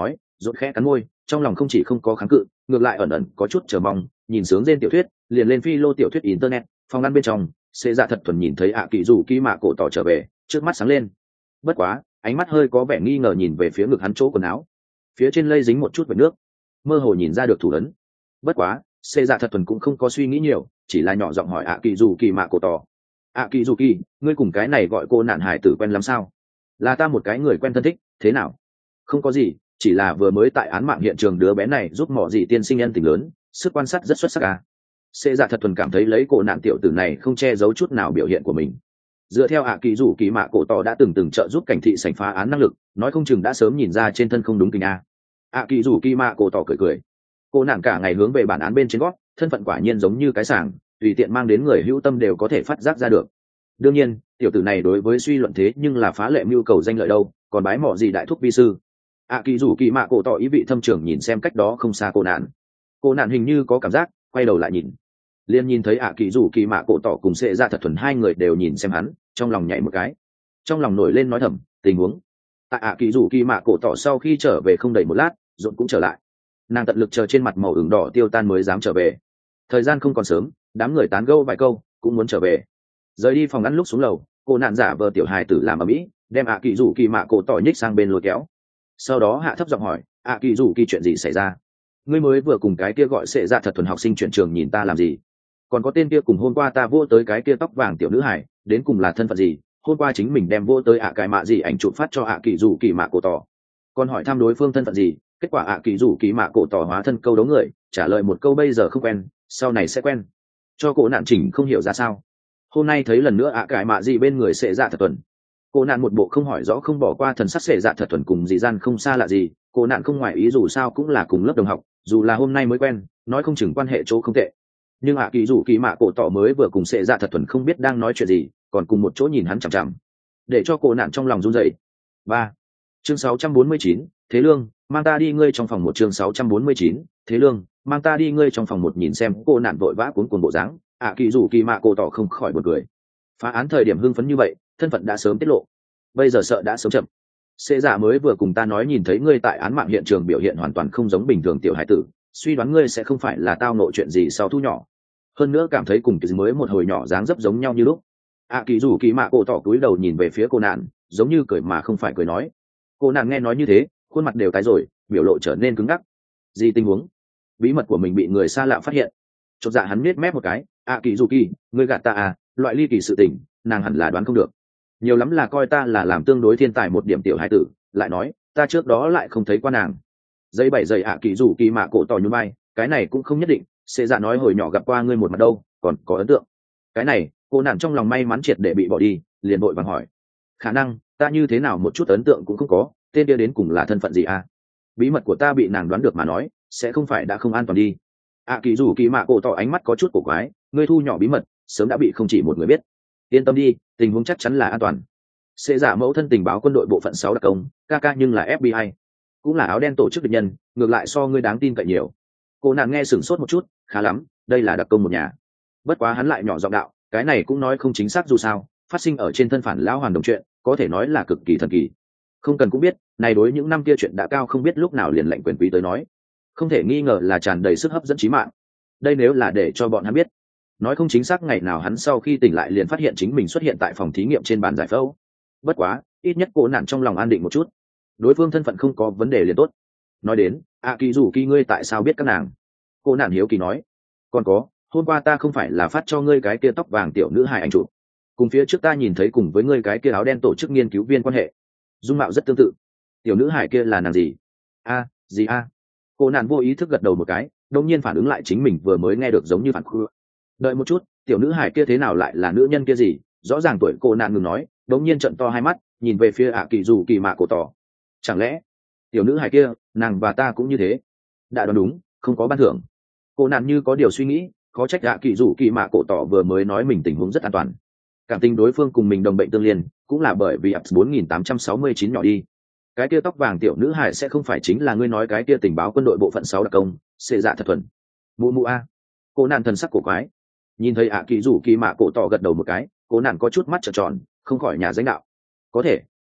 rốt khẽ cắn môi, trong lòng không chỉ không có kháng cự, ngược lại ẩn ẩn có chút chờ mong, nhìn sướng trên tiểu thuyết, liền lên phi lô tiểu thuyết internet, phòng ăn bên trong, xê dạ thật thuần nhìn thấy ạ kỳ dù kỳ mạ cổ tỏ trở về, trước mắt sáng lên. Bất quá, ánh mắt hơi có vẻ nghi ngờ nhìn về phía ngực hắn chỗ quần áo, phía trên lây dính một chút vệt nước, mơ hồ nhìn ra được thủ ấn. Bất quá, xê dạ thật thuần cũng không có suy nghĩ nhiều, chỉ là nhỏ giọng hỏi ạ kỳ dù kỳ mạ cổ tỏ. ạ kỳ dù kỳ, ngươi cùng cái này gọi cô nạn hải tử quen lắm sao? Là ta một cái người quen thân thích, thế nào? Không có gì, chỉ là vừa mới tại án mạng hiện trường đứa bé này giúp mỏ gì tiên sinh nhân tình lớn, sức quan sát rất xuất sắc à. Xê dạ thật thuần cảm thấy lấy cổ nạn tiểu tử này không che giấu chút nào biểu hiện của mình. Dựa theo ạ kỳ rủ kỳ mạ cổ tỏ đã từng từng trợ giúp cảnh thị sảnh phá án năng lực, nói không chừng đã sớm nhìn ra trên thân không đúng tình a. ạ kỳ rủ kỳ mạ cổ tỏ cười cười. Cô nạn cả ngày hướng về bản án bên trên gót, thân phận quả nhiên giống như cái sàng, tùy tiện mang đến người hữu tâm đều có thể phát giác ra được. Đương nhiên, tiểu tử này đối với suy luận thế nhưng là phá lệ mưu cầu danh lợi đâu, còn bái mỏ gì đại thúc vi sư. ạ kỳ rủ kỳ mạ cổ tỏ ý vị thâm trưởng nhìn xem cách đó không xa cô nạn. Cô nạn hình như có cảm giác, quay đầu lại nhìn, liền nhìn thấy ạ kỳ rủ kỳ mạ cổ tỏ cùng sệ ra thật thuần hai người đều nhìn xem hắn, trong lòng nhảy một cái, trong lòng nổi lên nói thầm tình huống. Tại ạ kỳ rủ kỳ mạ cổ tỏ sau khi trở về không đầy một lát, dồn cũng trở lại, nàng tận lực chờ trên mặt màu ửng đỏ tiêu tan mới dám trở về. Thời gian không còn sớm, đám người tán gẫu vài câu cũng muốn trở về. Rời đi phòng ăn lúc xuống lầu, cô nạn giả vờ tiểu hài tử làm ở mỹ, đem ạ kỳ rủ kỳ mạ cổ tỏ nhích sang bên lôi kéo, sau đó hạ thấp giọng hỏi ạ kỳ rủ kỳ chuyện gì xảy ra? Ngươi mới vừa cùng cái kia gọi sệ dạ thật thuần học sinh chuyển trường nhìn ta làm gì? Còn có tên kia cùng hôm qua ta vô tới cái kia tóc vàng tiểu nữ hải, đến cùng là thân phận gì? Hôm qua chính mình đem vô tới ạ cái mạ gì ảnh chụp phát cho ạ kỳ rủ kỳ mạ cổ tỏ, còn hỏi thăm đối phương thân phận gì, kết quả ạ kỳ rủ kỳ mạ cổ tỏ hóa thân câu đấu người, trả lời một câu bây giờ không quen, sau này sẽ quen, cho cổ nạn chỉnh không hiểu ra sao. Hôm nay thấy lần nữa ạ cái mạ gì bên người sệ dạ thật thuần, cô nạn một bộ không hỏi rõ không bỏ qua thần sắc sệ dạ thật thuần cùng dì gian không xa lạ gì, cô nạn không ngoài ý dù sao cũng là cùng lớp đồng học, dù là hôm nay mới quen, nói không chừng quan hệ chỗ không tệ. Nhưng ạ kỳ rủ kỳ mạ cổ tỏ mới vừa cùng sệ dạ thật thuần không biết đang nói chuyện gì, còn cùng một chỗ nhìn hắn chằm chằm, để cho cô nạn trong lòng run rẩy. Ba, chương sáu trăm bốn mươi chín, thế lương, mang ta đi ngươi trong phòng một. Chương sáu trăm bốn mươi chín, thế lương, mang ta đi ngươi trong phòng một. Nhìn xem cô nạn vội vã cuốn cuồng bộ dáng, ạ kỳ rủ kỳ mạ cổ tỏ không khỏi buồn cười. Phá án thời điểm hưng phấn như vậy, thân phận đã sớm tiết lộ, bây giờ sợ đã sớm chậm. Sệ dạ mới vừa cùng ta nói nhìn thấy ngươi tại án mạng hiện trường biểu hiện hoàn toàn không giống bình thường tiểu hải tử, suy đoán ngươi sẽ không phải là tao nội chuyện gì sau thu nhỏ, hơn nữa cảm thấy cùng cái mới một hồi nhỏ dáng dấp giống nhau như lúc. ạ kỳ rủ kỳ mạ cổ tỏ cúi đầu nhìn về phía cô nạn, giống như cười mà không phải cười nói. Cô nạn nghe nói như thế, khuôn mặt đều tái rồi, biểu lộ trở nên cứng ngắc. Gì tình huống? Bí mật của mình bị người xa lạ phát hiện. Chột dạ hắn nết mép một cái, ạ kỳ rủ kỳ, ngươi gạt ta à? Loại ly kỳ sự tình, nàng hẳn là đoán không được, nhiều lắm là coi ta là làm tương đối thiên tài một điểm tiểu hải tử, lại nói ta trước đó lại không thấy qua nàng. Giấy bảy giày ạ kỳ rủ kỳ mạ cổ tỏ nhún vai, cái này cũng không nhất định, sẽ dạ nói hồi nhỏ gặp qua ngươi một mặt đâu, còn có ấn tượng. Cái này cô nản trong lòng may mắn triệt để bị bỏ đi, liền vội vàng hỏi, khả năng ta như thế nào một chút ấn tượng cũng không có, tên kia đến cùng là thân phận gì à? Bí mật của ta bị nàng đoán được mà nói, sẽ không phải đã không an toàn đi. ạ kỳ rủ kỳ mạ cổ tỏ ánh mắt có chút cổ quái, ngươi thu nhỏ bí mật sớm đã bị không chỉ một người biết. Yên tâm đi, tình huống chắc chắn là an toàn. Sẽ giả mẫu thân tình báo quân đội bộ phận sáu đặc công, ca ca nhưng là ép bê i, cũng là áo đen tổ chức địch nhân, ngược lại so ngươi đáng tin cậy nhiều. Cô nàng nghe sửng sốt một chút, khá lắm, đây là đặc công một nhà. Bất quá hắn lại nhỏ giọng đạo, cái này cũng nói không chính xác dù sao, phát sinh ở trên thân phản lão hoàn đồng chuyện, có thể nói là cực kỳ thần kỳ. Không cần cũng biết, này đối những năm kia chuyện đã cao không biết lúc nào liền lệnh quyền quý tới nói, không thể nghi ngờ là tràn đầy sức hấp dẫn chí mạng. Đây nếu là để cho bọn hắn biết, nói không chính xác ngày nào hắn sau khi tỉnh lại liền phát hiện chính mình xuất hiện tại phòng thí nghiệm trên bàn giải phẫu. Bất quá ít nhất cô nạn trong lòng an định một chút, đối phương thân phận không có vấn đề liền tốt. Nói đến ạ kỳ rủ kỳ ngươi tại sao biết các nàng? Cô nạn hiếu kỳ nói, còn có hôm qua ta không phải là phát cho ngươi cái kia tóc vàng tiểu nữ hài ảnh chụp, cùng phía trước ta nhìn thấy cùng với ngươi cái kia áo đen tổ chức nghiên cứu viên quan hệ dung mạo rất tương tự. Tiểu nữ hài kia là nàng gì? A gì a? Cô nạn vô ý thức gật đầu một cái, đột nhiên phản ứng lại chính mình vừa mới nghe được giống như phản khư. Đợi một chút, tiểu nữ hải kia thế nào lại là nữ nhân kia gì? Rõ ràng tuổi cô nạn ngừng nói, đống nhiên trận to hai mắt nhìn về phía ạ kỳ dù kỳ mạ cổ tỏ. Chẳng lẽ tiểu nữ hải kia nàng và ta cũng như thế? Đã đoán đúng, không có ban thưởng. Cô nạn như có điều suy nghĩ, khó trách ạ kỳ dù kỳ mạ cổ tỏ vừa mới nói mình tình huống rất an toàn. Cảm tình đối phương cùng mình đồng bệnh tương liên, cũng là bởi vì ập bốn nghìn tám trăm sáu mươi chín nhỏ đi. Cái kia tóc vàng tiểu nữ hải sẽ không phải chính là ngươi nói cái kia tình báo quân đội bộ phận sáu đặc công, xệ dạ thật thuần. Mụ mụ a. Cô nạn thần sắc cổ quái, nhìn thấy ạ kỳ rủ kỳ mạ cổ tỏ gật đầu một cái, cô nạn có chút mắt trợn tròn, không khỏi nhà danh đạo. Có thể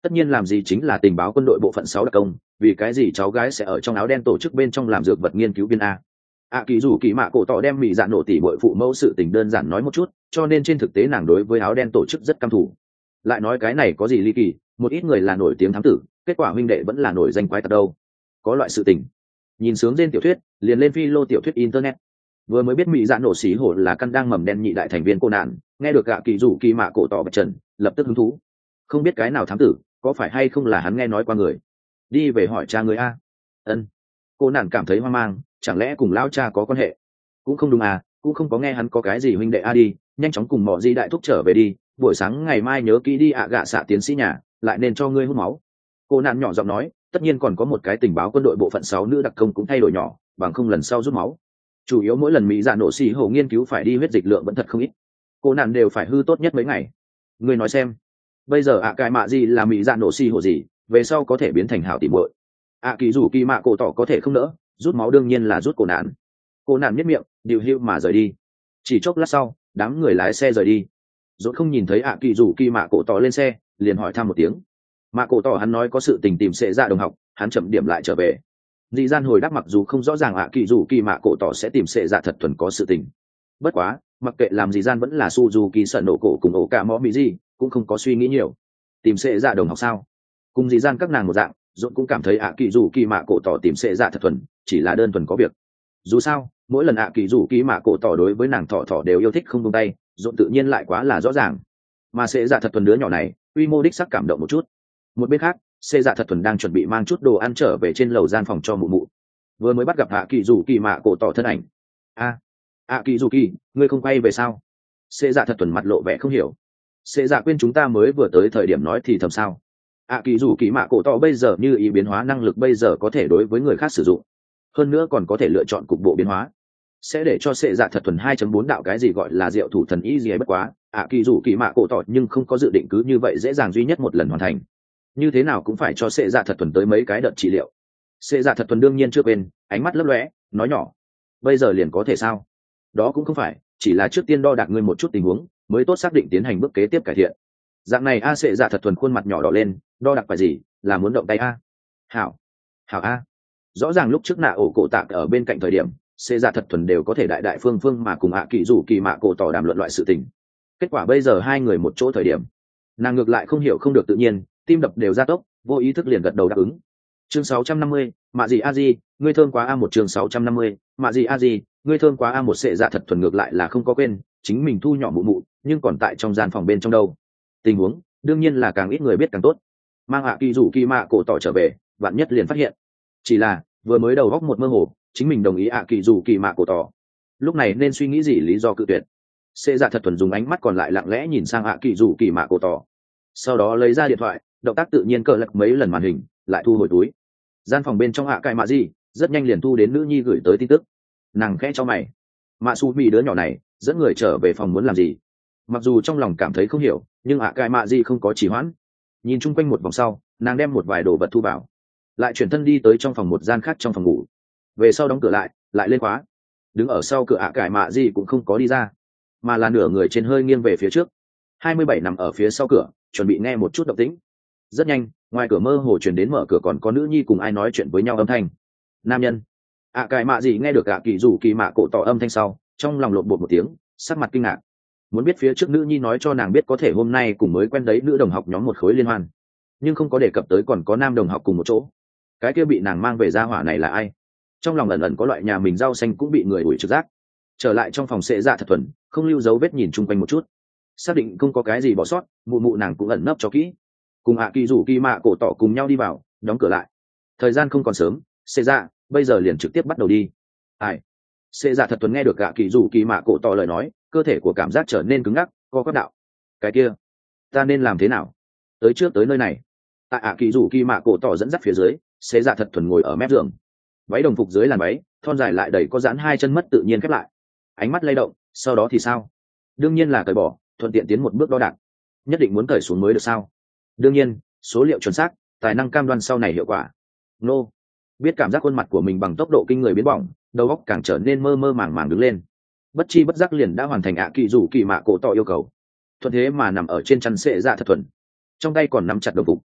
tất nhiên làm gì chính là tình báo quân đội bộ phận sáu đặc công, vì cái gì cháu gái sẽ ở trong áo đen tổ chức bên trong làm dược vật nghiên cứu viên a? ạ kỳ dù kỳ mạ cổ tỏ đem mỹ dạ nổ tỉ bội phụ mẫu sự tình đơn giản nói một chút, cho nên trên thực tế nàng đối với áo đen tổ chức rất căm thù. Lại nói cái này có gì ly kỳ, một ít người là nổi tiếng thám tử, kết quả huynh đệ vẫn là nổi danh quái tật đâu. Có loại sự tình nhìn sướng trên tiểu thuyết liền lên phi lô tiểu thuyết internet. Vừa mới biết mỹ dạ nổ xí hổ là căn đang mầm đen nhị đại thành viên cô nạn, nghe được ạ kỳ dù kỳ mạ cổ tỏ bạch trần, lập tức hứng thú. Không biết cái nào thám tử, có phải hay không là hắn nghe nói qua người. Đi về hỏi cha người a. Ân. Cô nạn cảm thấy hoang mang, chẳng lẽ cùng lão cha có quan hệ? Cũng không đúng à, cũng không có nghe hắn có cái gì huynh đệ a. Đi nhanh chóng cùng mỏ di đại thúc trở về đi, buổi sáng ngày mai nhớ kỹ đi ạ gạ xạ tiến sĩ nhà, lại nên cho ngươi hút máu. Cô nạn nhỏ giọng nói, tất nhiên còn có một cái tình báo quân đội bộ phận sáu nữ đặc công cũng thay đổi nhỏ, bằng không lần sau rút máu. Chủ yếu mỗi lần mỹ dạ nổ xì hổ nghiên cứu phải đi huyết dịch lượng vẫn thật không ít, cô nạn đều phải hư tốt nhất mấy ngày. Ngươi nói xem, bây giờ ạ cai mạ gì là mỹ dạ nổ xì hổ gì, về sau có thể biến thành hảo tỉ muội. ạ kỳ rủ kỳ mạ cổ tỏ có thể không nỡ, rút máu đương nhiên là rút cô nạn. Cô nạn nhất miệng điều hưu mà rời đi. Chỉ chốc lát sau, đám người lái xe rời đi. Dốt không nhìn thấy ạ kỳ rủ kỳ mạ cổ tỏ lên xe, liền hỏi thăm một tiếng. Mạ cổ tỏ hắn nói có sự tình tìm sẽ ra đồng học, hắn chậm điểm lại trở về. Dị gian hồi đáp mặc dù không rõ ràng ạ kỳ rủ kỳ mạ cổ tỏ sẽ tìm sẽ ra thật thuần có sự tình. Bất quá, mặc kệ làm gì gian vẫn là Suzuki sợ nổ cổ cùng ổ cả mõ mỹ gì, cũng không có suy nghĩ nhiều. Tìm sẽ ra đồng học sao? Cùng dị gian các nàng một dạng, Dốt cũng cảm thấy ạ kỳ rủ kỳ mạ cổ tỏ tìm sẽ ra thật thuần, chỉ là đơn thuần có việc. Dù sao, mỗi lần ạ kỳ rủ kỳ mạ cổ tỏ đối với nàng thỏ thỏ đều yêu thích không buông tay, Dốt tự nhiên lại quá là rõ ràng. Mà sẽ ra thật thuần đứa nhỏ này, quy mô đích sắc cảm động một chút. Một bên khác, xê dạ thật thuần đang chuẩn bị mang chút đồ ăn trở về trên lầu gian phòng cho mụ mụ. Vừa mới bắt gặp hạ kỳ dù kỳ mạ cổ tỏ thân ảnh. a a kỳ dù kỳ, ngươi không quay về sao? Xê dạ thật thuần mặt lộ vẻ không hiểu. Xê dạ quên chúng ta mới vừa tới thời điểm nói thì thầm sao? a kỳ dù kỳ mạ cổ tỏ bây giờ như ý biến hóa năng lực bây giờ có thể đối với người khác sử dụng, hơn nữa còn có thể lựa chọn cục bộ biến hóa, sẽ để cho xê dạ thật thuần hai chấm bốn đạo cái gì gọi là diệu thủ thần ý gì ấy. Bất quá a kỳ dù kỳ mạ cổ tỏ nhưng không có dự định cứ như vậy dễ dàng duy nhất một lần hoàn thành, như thế nào cũng phải cho xê dạ thật thuần tới mấy cái đợt trị liệu. Xê dạ thật thuần đương nhiên chưa quên, ánh mắt lấp lóe nói nhỏ, bây giờ liền có thể sao? Đó cũng không phải, chỉ là trước tiên đo đạc ngươi một chút tình huống mới tốt xác định tiến hành bước kế tiếp cải thiện. Dạng này a xê dạ thật thuần khuôn mặt nhỏ đỏ lên, đo đạc phải gì, là muốn động tay a? Hảo hảo a. Rõ ràng lúc trước nạ ổ cổ tạc ở bên cạnh thời điểm, xê dạ thật thuần đều có thể đại đại phương phương mà cùng ạ kỳ rủ kỳ mạ cổ tỏ đàm luận loại sự tình. Kết quả bây giờ hai người một chỗ thời điểm, nàng ngược lại không hiểu không được tự nhiên, tim đập đều gia tốc, vô ý thức liền gật đầu đáp ứng. Chương sáu trăm năm mươi, mạ gì a di, ngươi thơm quá a. Một chương sáu trăm năm mươi, mạ gì a di, ngươi thơm quá a. Một xệ dạ thật thuần ngược lại là không có quên, chính mình thu nhỏ mụ mụ, nhưng còn tại trong gian phòng bên trong đâu. Tình huống, đương nhiên là càng ít người biết càng tốt. Mang hạ kỳ rủ kỳ mạ cổ tỏ trở về, bạn nhất liền phát hiện. Chỉ là, vừa mới đầu góc một mơ hồ, chính mình đồng ý hạ kỳ rủ kỳ mạ cổ tỏ. Lúc này nên suy nghĩ gì lý do cự tuyệt. Xệ dạ thật thuần dùng ánh mắt còn lại lặng lẽ nhìn sang hạ kỳ rủ kỳ mạ cổ tỏ. Sau đó lấy ra điện thoại, động tác tự nhiên cờ lật mấy lần màn hình, lại thu hồi túi. Gian phòng bên trong hạ cai mạ gì rất nhanh liền thu đến nữ nhi gửi tới tin tức. Nàng khẽ cho mày, mạ su mì đứa nhỏ này dẫn người trở về phòng muốn làm gì? Mặc dù trong lòng cảm thấy không hiểu, nhưng hạ cai mạ gì không có trì hoãn. Nhìn chung quanh một vòng sau, nàng đem một vài đồ vật thu vào, lại chuyển thân đi tới trong phòng một gian khác trong phòng ngủ. Về sau đóng cửa lại, lại lên khóa. Đứng ở sau cửa hạ cai mạ gì cũng không có đi ra, mà là nửa người trên hơi nghiêng về phía trước, hai mươi bảy nằm ở phía sau cửa, chuẩn bị nghe một chút động tĩnh. Rất nhanh, ngoài cửa mơ hồ truyền đến mở cửa còn có nữ nhi cùng ai nói chuyện với nhau âm thanh. Nam nhân. ạ cài mạ gì nghe được ạ kỳ rủ kỳ mạ cổ tỏ âm thanh sau, trong lòng lộn bột một tiếng, sắc mặt kinh ngạc. Muốn biết phía trước nữ nhi nói cho nàng biết có thể hôm nay cùng mới quen đấy nữ đồng học nhóm một khối liên hoan, nhưng không có đề cập tới còn có nam đồng học cùng một chỗ. Cái kia bị nàng mang về gia hỏa này là ai? Trong lòng ẩn ẩn có loại nhà mình rau xanh cũng bị người đuổi trực giác. Trở lại trong phòng xệ dạ thật thuần, không lưu dấu vết nhìn chung quanh một chút, xác định không có cái gì bỏ sót, mụ mụ nàng cũng ẩn nấp cho kỹ, cùng hạ kỳ rủ kỳ mạ cổ tỏ cùng nhau đi vào, đóng cửa lại. Thời gian không còn sớm, xê dạ bây giờ liền trực tiếp bắt đầu đi. Ai? Xê dạ thật thuần nghe được hạ kỳ rủ kỳ mạ cổ tỏ lời nói, cơ thể của cảm giác trở nên cứng ngắc, co quắp đạo. Cái kia, ta nên làm thế nào? Tới trước tới nơi này. Tại hạ kỳ rủ kỳ mạ cổ tỏ dẫn dắt phía dưới, xê dạ thật thuần ngồi ở mép giường, váy đồng phục dưới làn váy thon dài lại đầy có dán hai chân mất tự nhiên khép lại, ánh mắt lay động. Sau đó thì sao? Đương nhiên là cởi bỏ, thuận tiện tiến một bước đo đạc. Nhất định muốn cởi xuống mới được sao? Đương nhiên, số liệu chuẩn xác, tài năng cam đoan sau này hiệu quả. Nô, biết cảm giác khuôn mặt của mình bằng tốc độ kinh người biến bỏng, đầu óc càng trở nên mơ mơ màng màng đứng lên. Bất chi bất giác liền đã hoàn thành ạ kỳ rủ kỳ mạ cổ tỏ yêu cầu. Thuận thế mà nằm ở trên chăn xệ dạ thật thuần, trong tay còn nắm chặt đầu phục.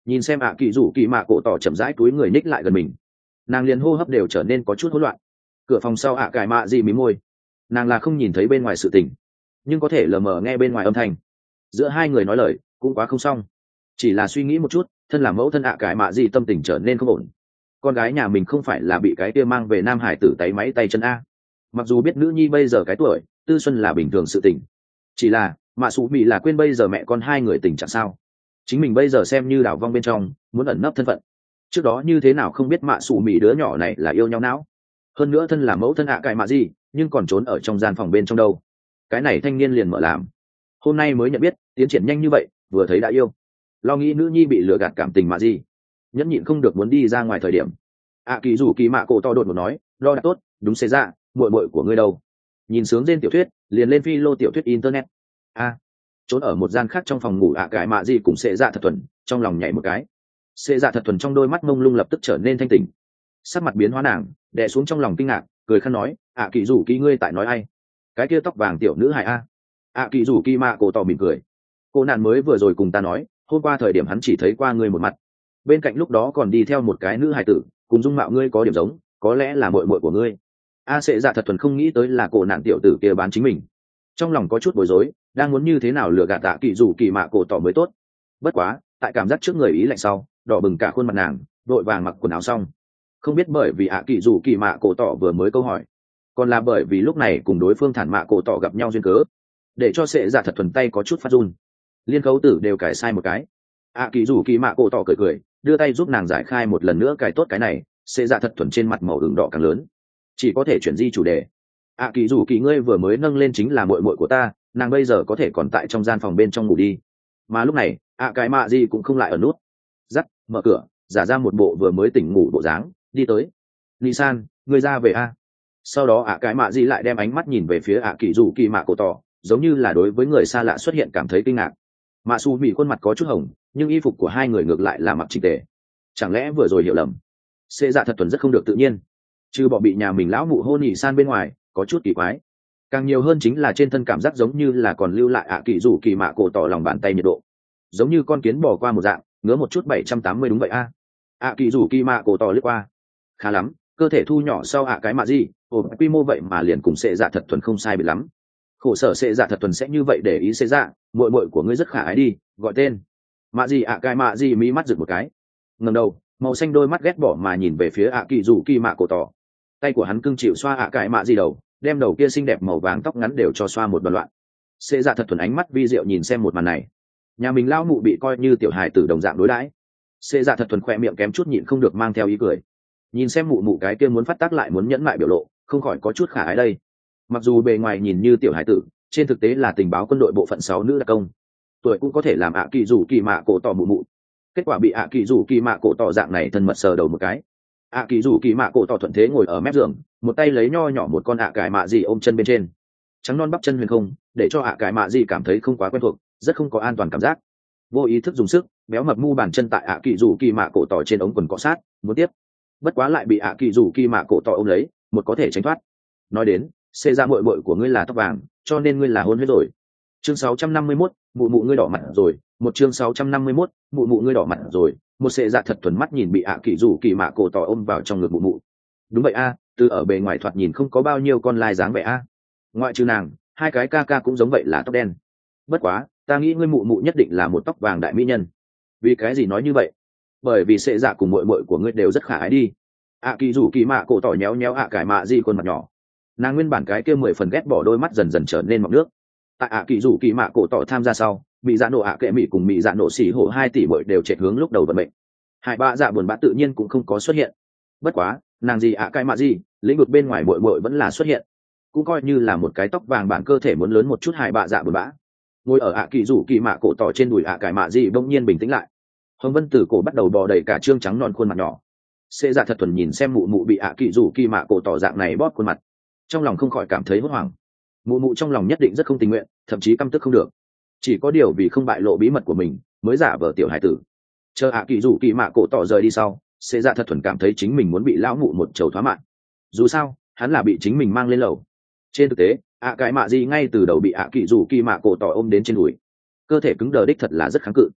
nhìn xem ạ kỳ rủ kỳ mạ cổ tỏ chậm rãi túi người ních lại gần mình, nàng liền hô hấp đều trở nên có chút hỗn loạn. Cửa phòng sau ạ cải mạ gì mí môi, nàng là không nhìn thấy bên ngoài sự tình, nhưng có thể lờ mờ nghe bên ngoài âm thanh. Giữa hai người nói lời cũng quá không xong, chỉ là suy nghĩ một chút, thân là mẫu thân ạ cải mạ gì tâm tình trở nên không ổn. Con gái nhà mình không phải là bị cái kia mang về Nam Hải tử tay máy tay chân a. Mặc dù biết nữ nhi bây giờ cái tuổi tư xuân là bình thường sự tình, chỉ là mạ sủ mị là quên bây giờ mẹ con hai người tình trạng sao. Chính mình bây giờ xem như đảo vong bên trong, muốn ẩn nấp thân phận, trước đó như thế nào không biết mạ sủ mị đứa nhỏ này là yêu nhau não. Hơn nữa thân là mẫu thân ạ cải mạ gì, nhưng còn trốn ở trong gian phòng bên trong đâu. Cái này thanh niên liền mở làm, hôm nay mới nhận biết tiến triển nhanh như vậy, vừa thấy đã yêu. Lo nghĩ nữ nhi bị lừa gạt cảm tình mà gì, nhẫn nhịn không được muốn đi ra ngoài thời điểm, ạ kỳ rủ kỳ mạ cổ to đột một nói, lo đã tốt, đúng xế ra, muội muội của ngươi đâu. Nhìn sướng trên tiểu thuyết liền lên phi lô tiểu thuyết internet. A, trốn ở một gian khác trong phòng ngủ ạ cái mạ gì cũng xệ dạ thật thuần, trong lòng nhảy một cái. Xệ dạ thật thuần trong đôi mắt mông lung lập tức trở nên thanh tỉnh, sắc mặt biến hóa nàng đè xuống trong lòng kinh ngạc, cười khăn nói, ạ kỳ rủ kỳ ngươi tại nói ai? Cái kia tóc vàng tiểu nữ hài a. ạ kỳ rủ kỳ mạ cổ tỏ mỉm cười, cô nạn mới vừa rồi cùng ta nói, hôm qua thời điểm hắn chỉ thấy qua ngươi một mặt, bên cạnh lúc đó còn đi theo một cái nữ hài tử, cùng dung mạo ngươi có điểm giống, có lẽ là muội muội của ngươi. A Sệ Dạ thật thuần không nghĩ tới là cổ nạn tiểu tử kia bán chính mình, trong lòng có chút bối rối, đang muốn như thế nào lừa gạt tạ kỳ rủ kỳ mạ cổ tỏ mới tốt. Bất quá tại cảm giác trước người ý lạnh sau, đỏ bừng cả khuôn mặt nàng, đội vàng mặc quần áo xong. Không biết bởi vì ạ kỳ rủ kỳ mạ cổ tỏ vừa mới câu hỏi, còn là bởi vì lúc này cùng đối phương thản mạ cổ tỏ gặp nhau duyên cớ, để cho Sệ Dạ thật thuần tay có chút phát run, liên khấu tử đều cải sai một cái. ạ kỳ rủ kỳ mạ cổ tỏ cười cười, đưa tay giúp nàng giải khai một lần nữa cài tốt cái này. Sệ Dạ thật thuần trên mặt màu đường đỏ càng lớn, chỉ có thể chuyển di chủ đề. ạ kỳ rủ kỳ ngươi vừa mới nâng lên chính là muội muội của ta, nàng bây giờ có thể còn tại trong gian phòng bên trong ngủ đi. Mà lúc này ạ cái mạ gì cũng không lại ở nút, dắt mở cửa, giả ra một bộ vừa mới tỉnh ngủ bộ dáng đi tới. Nisan, ngươi ra về a. Sau đó ạ cái mạ gì lại đem ánh mắt nhìn về phía ạ kỳ rủ kỳ mạ cổ tỏ, giống như là đối với người xa lạ xuất hiện cảm thấy kinh ngạc. Mạ su bị khuôn mặt có chút hồng, nhưng y phục của hai người ngược lại là mặc chỉnh tề. Chẳng lẽ vừa rồi hiểu lầm? Xê Dạ thật thuần rất không được tự nhiên, chứ bỏ bị nhà mình lão mụ hôn nhị san bên ngoài có chút kỳ quái, càng nhiều hơn chính là trên thân cảm giác giống như là còn lưu lại ạ kỳ rủ kỳ mạ cổ tỏ lòng bàn tay nhiệt độ, giống như con kiến bỏ qua một dạng, ngứa một chút bảy trăm tám mươi đúng vậy a. ạ kỳ rủ kỳ mạ cổ tỏ lướt qua, khá lắm, cơ thể thu nhỏ sau ạ cái mạ gì, ồ quy mô vậy mà liền cùng Xê Dạ thật thuần không sai biệt lắm. Khổ sở Xê Dạ thật thuần sẽ như vậy để ý Xê Dạ, muội muội của ngươi rất khả ái đi, gọi tên mạ gì. ạ cái mạ gì mí mắt giựt một cái, ngẩng đầu, màu xanh đôi mắt ghét bỏ mà nhìn về phía ạ kỳ rủ kỳ mạ cổ tỏ. Tay của hắn cưng chịu xoa ạ cái mạ gì đầu, đem đầu kia xinh đẹp màu vàng tóc ngắn đều cho xoa một đoạn loạn. Xê Dạ thật thuần ánh mắt vi diệu nhìn xem một màn này, nhà mình lao mụ bị coi như tiểu hài tử đồng dạng đối đãi. Xê Dạ thật thuần khoe miệng kém chút nhịn không được mang theo ý cười, nhìn xem mụ mụ cái kia muốn phát tác lại muốn nhẫn mại biểu lộ, không khỏi có chút khả ái đây. Mặc dù bề ngoài nhìn như tiểu hài tử, trên thực tế là tình báo quân đội bộ phận sáu nữ đặc công, tuổi cũng có thể làm ạ kỳ rủ kỳ mạ cổ tỏ mụ mụ. Kết quả bị ạ kỳ rủ kỳ mạ cổ tỏ dạng này thân mật sờ đầu một cái. ạ kỳ rủ kỳ mạ cổ tỏ thuận thế ngồi ở mép giường, một tay lấy nho nhỏ một con ạ cải mạ gì ôm chân bên trên, trắng non bắp chân huyền không, để cho ạ cải mạ gì cảm thấy không quá quen thuộc, rất không có an toàn cảm giác. Vô ý thức dùng sức béo mập mu bàn chân tại ạ kỳ rủ kỳ mạ cổ tỏ trên ống quần cọ sát, muốn tiếp, bất quá lại bị ạ kỳ rủ kỳ mạ cổ tỏ ôm lấy, một có thể tránh thoát. Nói đến xê ra muội muội của ngươi là tóc vàng, cho nên ngươi là hôn huyết rồi. Chương sáu trăm năm mươi mốt, mụ mụ ngươi đỏ mặt rồi. Một chương sáu trăm năm mươi mốt, mụ mụ ngươi đỏ mặt rồi. Một Xê Dạ thật thuần mắt nhìn bị ạ kỳ rủ kỳ mạ cổ tỏ ôm vào trong ngực mụ mụ. Đúng vậy a, từ ở bề ngoài thoạt nhìn không có bao nhiêu con lai dáng vẻ a. Ngoại trừ nàng, hai cái ca ca cũng giống vậy là tóc đen. Bất quá ta nghĩ ngươi mụ mụ nhất định là một tóc vàng đại mỹ nhân. Vì cái gì nói như vậy? Bởi vì Xê Dạ cùng muội muội của ngươi đều rất khả ái đi. ạ kỳ rủ kỳ mạ cổ tỏ nhéo nhéo ạ cải mạ gì khuôn mặt nhỏ, nàng nguyên bản cái kia mười phần ghét bỏ đôi mắt dần dần trở nên mọng nước. Tại ạ kỳ rủ kỳ mạ cổ tỏ tham gia sau, bị dạ nổ ạ kệ mỹ cùng bị dạ nổ xỉ hổ hai tỷ bội đều chạy hướng lúc đầu vận mệnh. Hai bạ dạ buồn bã tự nhiên cũng không có xuất hiện. Bất quá nàng gì ạ cái mạ gì, lĩnh vực bên ngoài bội bội vẫn là xuất hiện, cũng coi như là một cái tóc vàng bản cơ thể muốn lớn một chút. Hai bạ dạ buồn bã ngồi ở ạ kỳ rủ kỳ mạ cổ tỏ trên đùi ạ cải mạ gì bỗng nhiên bình tĩnh lại, hồng vân từ cổ bắt đầu bò đầy cả trương trắng non khuôn mặt nhỏ. Xê Dạ thật thuần nhìn xem mụ mụ bị ạ kỳ rủ kỳ mạ cổ tỏ dạng này bóp khuôn mặt, trong lòng không khỏi cảm thấy hốt hoảng. Mụ mụ trong lòng nhất định rất không tình nguyện, thậm chí căm tức không được, chỉ có điều vì không bại lộ bí mật của mình mới giả vờ tiểu hải tử. Chờ ạ kỳ rủ kỳ mạ cổ tỏ rời đi sau, Xê Dạ thật thuần cảm thấy chính mình muốn bị lão mụ một chầu thoá mạng. Dù sao hắn là bị chính mình mang lên lầu. Trên thực tế ạ cái mạ gì ngay từ đầu bị ạ kỳ rủ kỳ mạ cổ tỏ ôm đến trên đùi, cơ thể cứng đờ đích thật là rất kháng cự,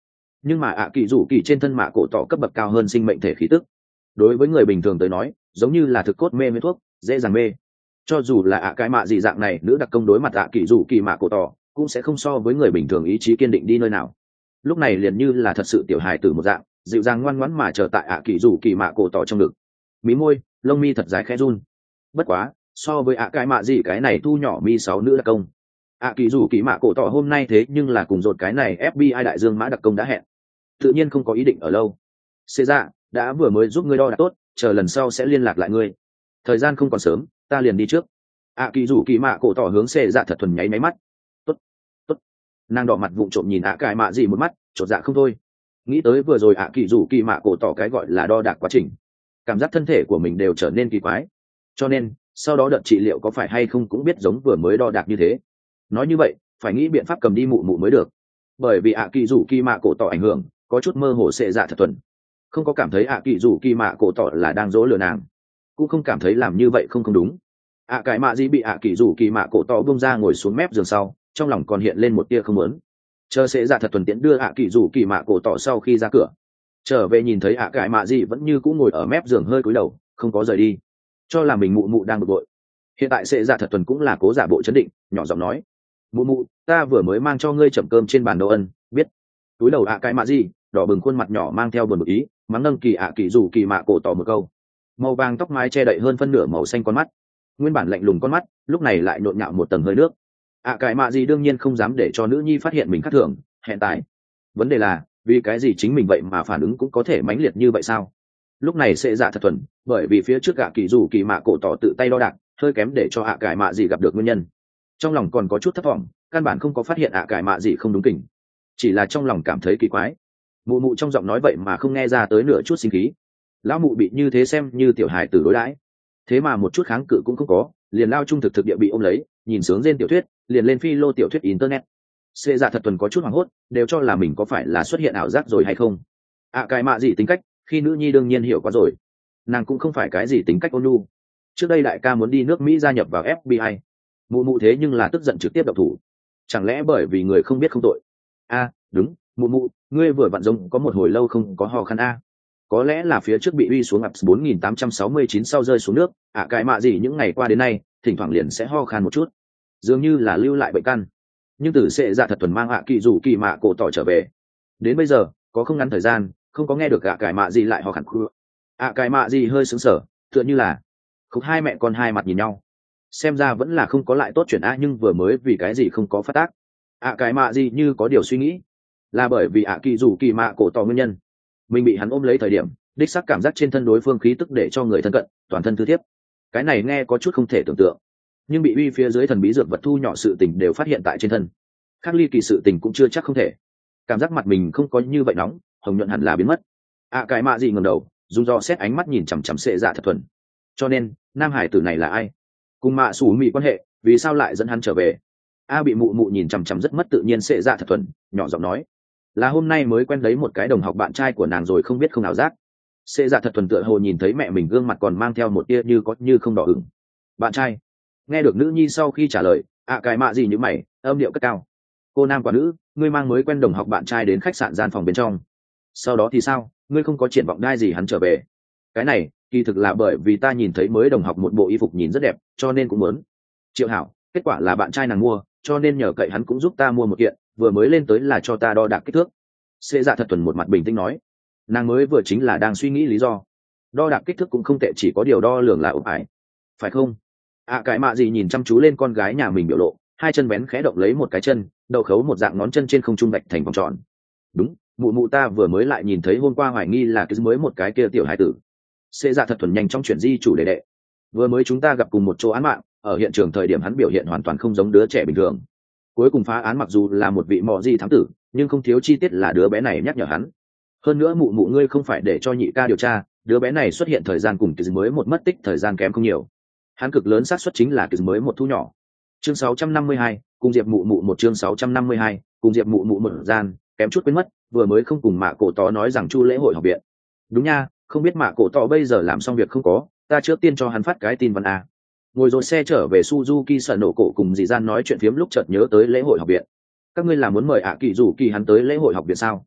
nhưng mà ạ kỳ rủ kỳ trên thân mạ cổ tỏ cấp bậc cao hơn sinh mệnh thể khí tức, đối với người bình thường tới nói giống như là thực cốt mê với thuốc dễ dàng mê. Cho dù là ạ cái mạ dị dạng này nữ đặc công đối mặt ạ kỳ rủ kỳ mạ cổ tỏ cũng sẽ không so với người bình thường ý chí kiên định đi nơi nào. Lúc này liền như là thật sự tiểu hài tử một dạng dịu dàng ngoan ngoãn mà chờ tại ạ kỳ rủ kỳ mạ cổ tỏ trong ngực, mí môi lông mi thật dài khẽ run. Bất quá so với ạ cái mạ dị cái này thu nhỏ mi sáu nữ đặc công, ạ kỳ rủ kỳ mạ cổ tỏ hôm nay thế nhưng là cùng dột cái này ép bi ai đại dương mã đặc công đã hẹn, tự nhiên không có ý định ở lâu. Xê ra đã vừa mới giúp ngươi đo đạc tốt, chờ lần sau sẽ liên lạc lại ngươi, thời gian không còn sớm, ta liền đi trước. ạ kỳ rủ kỳ mạ cổ tỏ hướng xê dạ thật thuần nháy máy mắt. Tốt, tốt. Nàng đỏ mặt vụng trộm nhìn ạ cái mạ dị một mắt, chột dạ không thôi. Nghĩ tới vừa rồi ạ kỳ rủ kỳ mạ cổ tỏ cái gọi là đo đạc quá trình, cảm giác thân thể của mình đều trở nên kỳ quái, cho nên sau đó đợt trị liệu có phải hay không cũng biết giống vừa mới đo đạc như thế. Nói như vậy phải nghĩ biện pháp cầm đi mụ mụ mới được, bởi vì ạ kỳ rủ kỳ mạ cổ tỏ ảnh hưởng có chút mơ hồ xệ dạ thật thuần, không có cảm thấy ạ kỳ rủ kỳ mạ cổ tỏ là đang dỗ lừa nàng, cũng không cảm thấy làm như vậy không không đúng. ạ cái mạ gì bị ạ kỳ rủ kỳ mạ cổ tỏ bung ra ngồi xuống mép giường sau, trong lòng còn hiện lên một tia không muốn. Chờ xệ dạ thật thuần tiễn đưa ạ kỳ rủ kỳ mạ cổ tỏ sau khi ra cửa trở về, nhìn thấy ạ cái mạ gì vẫn như cũng ngồi ở mép giường hơi cúi đầu không có rời đi, cho là mình mụ mụ đang bực bội. Hiện tại xệ dạ thật thuần cũng là cố giả bộ chấn định, nhỏ giọng nói: mụ mụ, ta vừa mới mang cho ngươi chậm cơm trên bàn đồ ân, biết. Túi đầu ạ cái mạ gì đỏ bừng khuôn mặt nhỏ mang theo buồn bực ý mắng nâng kỳ ạ kỳ rủ kỳ mạ cổ tỏ một câu. Màu vàng tóc mái che đậy hơn phân nửa màu xanh con mắt, nguyên bản lạnh lùng con mắt lúc này lại nhộn nhạo một tầng hơi nước. ạ cái mạ gì đương nhiên không dám để cho nữ nhi phát hiện mình khác thường. Hiện tại vấn đề là vì cái gì chính mình vậy mà phản ứng cũng có thể mãnh liệt như vậy sao? Lúc này sẽ dạ thật thuần bởi vì phía trước ạ kỳ rủ kỳ mạ cổ tỏ tự tay đo đạc hơi kém để cho ạ cái mạ gì gặp được nguyên nhân, trong lòng còn có chút thất vọng, căn bản không có phát hiện ạ cái mạ gì không đúng kỉnh, chỉ là trong lòng cảm thấy kỳ quái. Mụ mụ trong giọng nói vậy mà không nghe ra tới nửa chút sinh khí. Lão mụ bị như thế xem như tiểu hài tử đối đãi, thế mà một chút kháng cự cũng không có, liền lao trung thực thực địa bị ôm lấy, nhìn sướng trên tiểu thuyết liền lên phi lô tiểu thuyết internet. Xê dạ thật tuần có chút hoảng hốt, đều cho là mình có phải là xuất hiện ảo giác rồi hay không. ạ cái mạ gì tính cách khi nữ nhi đương nhiên hiểu quá rồi, nàng cũng không phải cái gì tính cách ôn nhu. Trước đây đại ca muốn đi nước Mỹ gia nhập vào ép bi ai, mụ mụ thế nhưng là tức giận trực tiếp độc thủ, chẳng lẽ bởi vì người không biết không tội? A à, đúng, mụ mụ, ngươi vừa vặn giống có một hồi lâu không có ho khan a, có lẽ là phía trước bị uy xuống ập bốn nghìn tám trăm sáu mươi chín sau rơi xuống nước. ạ à, cái mạ gì những ngày qua đến nay thỉnh thoảng liền sẽ ho khan một chút, dường như là lưu lại bệnh căn. Nhưng từ sệ dạ thật thuần mang ạ kỳ rủ kỳ mạ cổ tỏ trở về đến bây giờ có không ngắn thời gian không có nghe được ạ cái mạ gì lại ho khăn khua. ạ cái mạ gì hơi sững sờ, tựa như là không, hai mẹ con hai mặt nhìn nhau, xem ra vẫn là không có lại tốt chuyện a, nhưng vừa mới vì cái gì không có phát tác. ạ cái mạ gì như có điều suy nghĩ, là bởi vì ạ kỳ rủ kỳ mạ cổ tỏ nguyên nhân, mình bị hắn ôm lấy thời điểm đích xác cảm giác trên thân đối phương khí tức để cho người thân cận toàn thân thư thiếp. Cái này nghe có chút không thể tưởng tượng, nhưng bị uy phía dưới thần bí dược vật thu nhỏ sự tình đều phát hiện tại trên thân, khác ly kỳ sự tình cũng chưa chắc không thể. Cảm giác mặt mình không có như vậy nóng hồng nhuận hẳn là biến mất. ạ cái mạ gì ngẩng đầu dùng do xét ánh mắt nhìn chằm chằm sệ dạ thật thuần, cho nên nam hải tử này là ai, cùng mạ xù mị quan hệ, vì sao lại dẫn hắn trở về? A bị mụ mụ nhìn chằm chằm rất mất tự nhiên sệ dạ thật thuần nhỏ giọng nói, là hôm nay mới quen lấy một cái đồng học bạn trai của nàng rồi không biết không nào giác. Sệ dạ thật thuần tựa hồ nhìn thấy mẹ mình gương mặt còn mang theo một tia như có như không đỏ ửng. Bạn trai? Nghe được nữ nhi sau khi trả lời, ạ cái mạ gì như mày âm điệu cất cao, cô nam quả nữ, ngươi mang mới quen đồng học bạn trai đến khách sạn gian phòng bên trong, sau đó thì sao, ngươi không có triển vọng đai gì hắn trở về? Cái này kỳ thực là bởi vì ta nhìn thấy mới đồng học một bộ y phục nhìn rất đẹp cho nên cũng muốn. Triệu hảo, kết quả là bạn trai nàng mua, cho nên nhờ cậy hắn cũng giúp ta mua một kiện, vừa mới lên tới là cho ta đo đạc kích thước. Xê dạ thật thuần một mặt bình tĩnh nói, nàng mới vừa chính là đang suy nghĩ lý do. Đo đạc kích thước cũng không tệ, chỉ có điều đo lường là ổn ải, phải không? ạ cái mạ gì nhìn chăm chú lên con gái nhà mình biểu lộ, hai chân bén khẽ động lấy một cái chân, đậu khấu một dạng ngón chân trên không trung vạch thành vòng tròn. Đúng, mụ mụ ta vừa mới lại nhìn thấy hôm qua hoài nghi là cái mới một cái kia tiểu hải tử. Xê dạ thật thuần nhanh trong chuyển di chủ đề đệ, vừa mới chúng ta gặp cùng một chỗ án mạng, ở hiện trường thời điểm hắn biểu hiện hoàn toàn không giống đứa trẻ bình thường. Cuối cùng phá án mặc dù là một vị mò di thám tử, nhưng không thiếu chi tiết là đứa bé này nhắc nhở hắn. Hơn nữa mụ mụ ngươi không phải để cho nhị ca điều tra, đứa bé này xuất hiện thời gian cùng cái mới một mất tích thời gian kém không nhiều, hắn cực lớn xác suất chính là cái mới một thu nhỏ. Chương sáu trăm năm mươi hai, cùng diệp mụ mụ một chương sáu trăm năm mươi hai, cùng diệp mụ mụ một gian, kém chút quên mất, vừa mới không cùng mạ cổ tỏ nói rằng chu lễ hội học viện. Đúng nha, không biết mạ cổ tỏ bây giờ làm xong việc không có, ta trước tiên cho hắn phát cái tin văn a. Ngồi rồi xe trở về Suzuki sở nổ cổ cùng dì gian nói chuyện phiếm lúc chợt nhớ tới lễ hội học viện. Các ngươi là muốn mời ạ kỳ rủ kỳ hắn tới lễ hội học viện sao?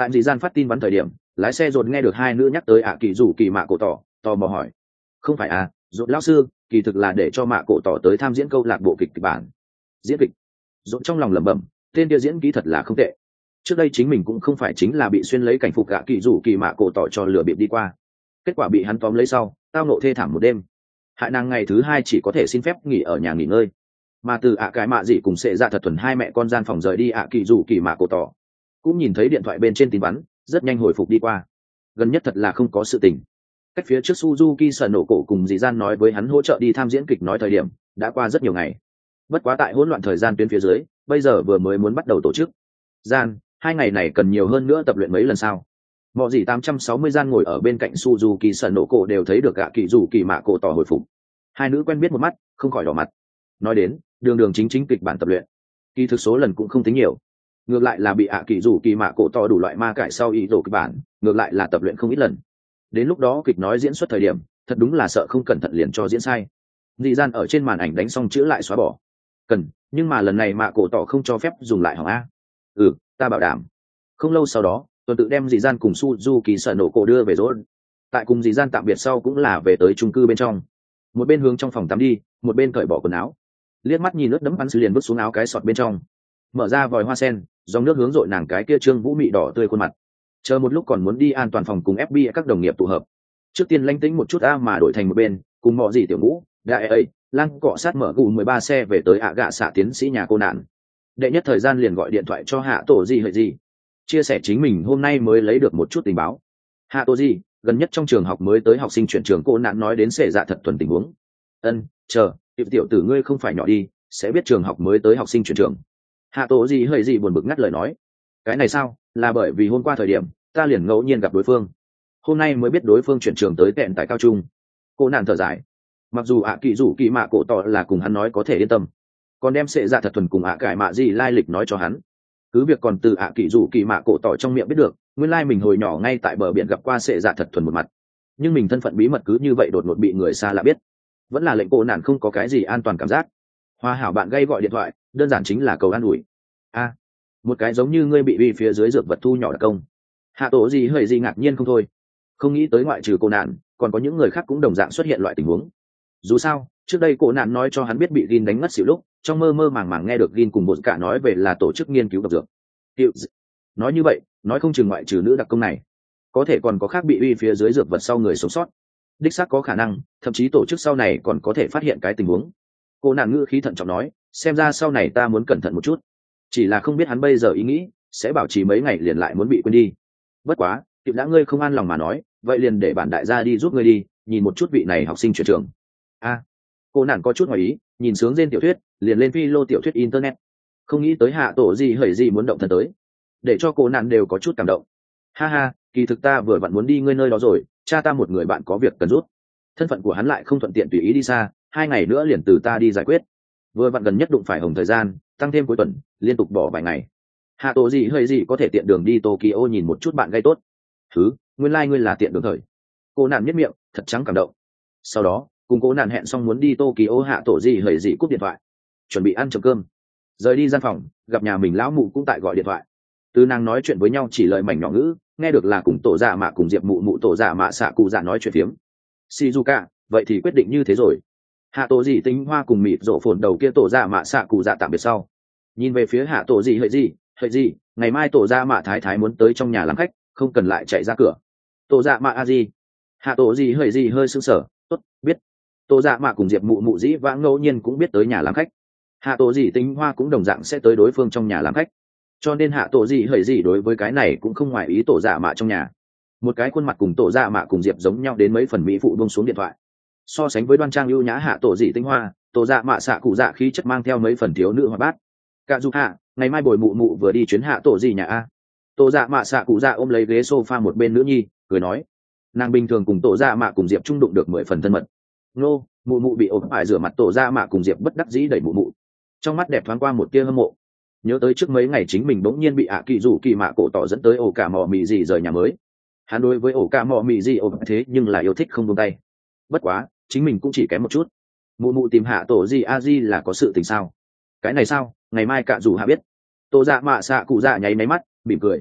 tại dị gian phát tin bắn thời điểm, lái xe dồn nghe được hai nữ nhắc tới ạ kỳ rủ kỳ mạ cổ tỏ, tò mò hỏi: không phải à, dồn lão sư, kỳ thực là để cho mạ cổ tỏ tới tham diễn câu lạc bộ kịch kịch bản. Diễn kịch? Dồn trong lòng lẩm bẩm, tên kia diễn kỹ thật là không tệ. Trước đây chính mình cũng không phải chính là bị xuyên lấy cảnh phục ạ kỳ rủ kỳ mạ cổ tỏ cho lừa bịp đi qua, kết quả bị hắn tóm lấy sau, tao nộ thê thảm một đêm, hại nàng ngày thứ hai chỉ có thể xin phép nghỉ ở nhà nghỉ ngơi. Mà từ ạ cái mạ gì cùng sệ dạ thật thuần hai mẹ con gian phòng rời đi ạ kỳ rủ kỳ mạ cổ tỏ, cũng nhìn thấy điện thoại bên trên tin bắn, rất nhanh hồi phục đi qua. Gần nhất thật là không có sự tình. Cách phía trước Suzuki sợ nổ cổ cùng dì gian nói với hắn hỗ trợ đi tham diễn kịch nói thời điểm, đã qua rất nhiều ngày. Bất quá tại hỗn loạn thời gian tuyến phía dưới, bây giờ vừa mới muốn bắt đầu tổ chức. Gian, hai ngày này cần nhiều hơn nữa tập luyện mấy lần sao? Mọi gì tám trăm sáu mươi gian ngồi ở bên cạnh Suzuki sợ nổ cổ đều thấy được ạ kỳ rủ kỳ mạ cổ tỏ hồi phục. Hai nữ quen biết một mắt, không khỏi đỏ mặt. Nói đến, đường đường chính chính kịch bản tập luyện, kỳ thực số lần cũng không tính nhiều, ngược lại là bị ạ kỳ rủ kỳ mạ cổ to đủ loại ma cải sau ý đồ kịch bản, ngược lại là tập luyện không ít lần. Đến lúc đó kịch nói diễn xuất thời điểm, thật đúng là sợ không cẩn thận liền cho diễn sai. Dị gian ở trên màn ảnh đánh xong chữ lại xóa bỏ. Cần, nhưng mà lần này mạ cổ tỏ không cho phép dùng lại hỏng a. Ừ, ta bảo đảm. Không lâu sau đó, tuần tự đem dị gian cùng Suzuki sợ nổ cổ đưa về rồi. Tại cùng dị gian tạm biệt sau cũng là về tới chung cư bên trong. Một bên hướng trong phòng tắm đi, một bên cởi bỏ quần áo. Liếc mắt nhìn nước đấm bắn sư liền bước xuống áo cái sọt bên trong, mở ra vòi hoa sen, dòng nước hướng dội nàng cái kia trương vũ mị đỏ tươi khuôn mặt. Chờ một lúc còn muốn đi an toàn phòng cùng ép bê i các đồng nghiệp tụ hợp, trước tiên lánh tính một chút a mà đổi thành một bên, cùng mọi gì tiểu ngũ đại ấy lăng cọ sát mở gù mười ba xe về tới ạ gạ xạ tiến sĩ nhà cô nạn. Đệ nhất thời gian liền gọi điện thoại cho hạ tổ gì hợi gì, chia sẻ chính mình hôm nay mới lấy được một chút tình báo. Hạ tổ gì gần nhất trong trường học mới tới học sinh chuyển trường cô nạn nói đến xệ dạ thật thuần tình huống. Ân, chờ tiểu tiểu tử ngươi không phải nhỏ đi, sẽ biết trường học mới tới học sinh chuyển trường. Hạ tổ gì hơi gì buồn bực ngắt lời nói: cái này sao, là bởi vì hôm qua thời điểm ta liền ngẫu nhiên gặp đối phương, hôm nay mới biết đối phương chuyển trường tới tẹn tại cao trung. Cô nàng thở dài, mặc dù ạ kỳ rủ kỳ mạ cổ tỏ là cùng hắn nói có thể yên tâm, còn đem sệ dạ thật thuần cùng ạ cải mạ gì lai lịch nói cho hắn, cứ việc còn từ ạ kỳ rủ kỳ mạ cổ tỏ trong miệng biết được nguyên lai mình hồi nhỏ ngay tại bờ biển gặp qua sệ dạ thật thuần một mặt, nhưng mình thân phận bí mật cứ như vậy đột ngột bị người xa lạ biết, vẫn là lệnh cô nàng không có cái gì an toàn cảm giác. Hoa hảo bạn gây gọi điện thoại, đơn giản chính là cầu an ủi. A, một cái giống như ngươi bị uy phía dưới dược vật thu nhỏ đặc công. Hạ tổ gì hơi gì ngạc nhiên không thôi, không nghĩ tới ngoại trừ cô nạn, còn có những người khác cũng đồng dạng xuất hiện loại tình huống. Dù sao, trước đây cô nạn nói cho hắn biết bị Gin đánh ngất xỉu lúc, trong mơ mơ màng màng nghe được Gin cùng một cả nói về là tổ chức nghiên cứu độc dược. Hiệu... nói như vậy, nói không chừng ngoại trừ nữ đặc công này, có thể còn có khác bị uy phía dưới dược vật sau người sống sót. Đích xác có khả năng, thậm chí tổ chức sau này còn có thể phát hiện cái tình huống. Cô nạn ngữ khí thận trọng nói, xem ra sau này ta muốn cẩn thận một chút, chỉ là không biết hắn bây giờ ý nghĩ sẽ bảo trì mấy ngày liền lại muốn bị quên đi. Bất quá tiệm đã ngươi không an lòng mà nói, vậy liền để bản đại gia đi giúp ngươi đi nhìn một chút vị này học sinh chuyển trường. A, cô nạn có chút ngoài ý, nhìn sướng trên tiểu thuyết liền lên phi lô tiểu thuyết internet, không nghĩ tới hạ tổ gì hởi gì muốn động thân tới, để cho cô nạn đều có chút cảm động. Ha ha, kỳ thực ta vừa vặn muốn đi ngươi nơi đó rồi, cha ta một người bạn có việc cần rút, thân phận của hắn lại không thuận tiện tùy ý đi xa, hai ngày nữa liền từ ta đi giải quyết, vừa vặn gần nhất đụng phải hồng thời gian, tăng thêm cuối tuần liên tục bỏ vài ngày. Hạ tổ gì hơi gì có thể tiện đường đi Tokyo nhìn một chút bạn gây tốt. Thứ, nguyên lai like ngươi là tiện đường thời. Cô nạn nhất miệng, thật trắng cảm động. Sau đó, cùng cô nạn hẹn xong muốn đi Tokyo, hạ tổ gì hơi gì cúp điện thoại, chuẩn bị ăn chấm cơm. Rời đi gian phòng, gặp nhà mình lão mụ cũng tại gọi điện thoại. Từ nàng nói chuyện với nhau chỉ lời mảnh nhỏ ngữ, nghe được là cùng tổ dạ mạ cùng diệp mụ mụ tổ dạ mạ xạ cụ dạ nói chuyện phiếm. Shizuka, vậy thì quyết định như thế rồi. Hạ tổ gì tính hoa cùng mịt rộ phồn đầu kia tổ dạ mạ xạ cụ dạ tạm biệt sau, nhìn về phía hạ tổ gì hơi gì hơi gì ngày mai tổ dạ mạ thái thái muốn tới trong nhà làm khách, không cần lại chạy ra cửa. Tổ dạ mạ a gì hạ tổ gì hơi gì hơi sững sờ, tốt biết. Tổ dạ mạ cùng diệp mụ mụ dĩ vãng ngẫu nhiên cũng biết tới nhà làm khách, hạ tổ gì tính hoa cũng đồng dạng sẽ tới đối phương trong nhà làm khách, cho nên hạ tổ gì hơi gì đối với cái này cũng không ngoài ý tổ dạ mạ trong nhà. Một cái khuôn mặt cùng tổ dạ mạ cùng diệp giống nhau đến mấy phần, mỹ phụ buông xuống điện thoại. So sánh với đoan trang ưu nhã hạ tổ dị tinh hoa, tổ dạ mạ xạ cụ dạ khí chất mang theo mấy phần thiếu nữ hoạt bát. Cả dù hạ, ngày mai bồi mụ mụ vừa đi chuyến hạ tổ dị nhà a. Tổ dạ mạ xạ cụ dạ ôm lấy ghế sofa một bên nữ nhi, cười nói, nàng bình thường cùng tổ dạ mạ cùng diệp trung đụng được mười phần thân mật. Nô, mụ mụ bị ôm phải rửa mặt, tổ dạ mạ cùng diệp bất đắc dĩ đẩy mụ mụ, trong mắt đẹp thoáng qua một tia hâm mộ. Nhớ tới trước mấy ngày chính mình bỗng nhiên bị ạ kỳ rủ kỳ mạ cổ tỏ dẫn tới ổ cả mò mì gì rời nhà mới, hắn đối với ổ cả mò mì gì ôm thế nhưng là yêu thích không buông tay. Bất quá chính mình cũng chỉ kém một chút. Mụ mụ tìm hạ tổ gì a di là có sự tình sao? Cái này sao, ngày mai cả dù hạ biết. Tổ dạ mạ xạ cụ dạ nháy máy mắt mỉm cười,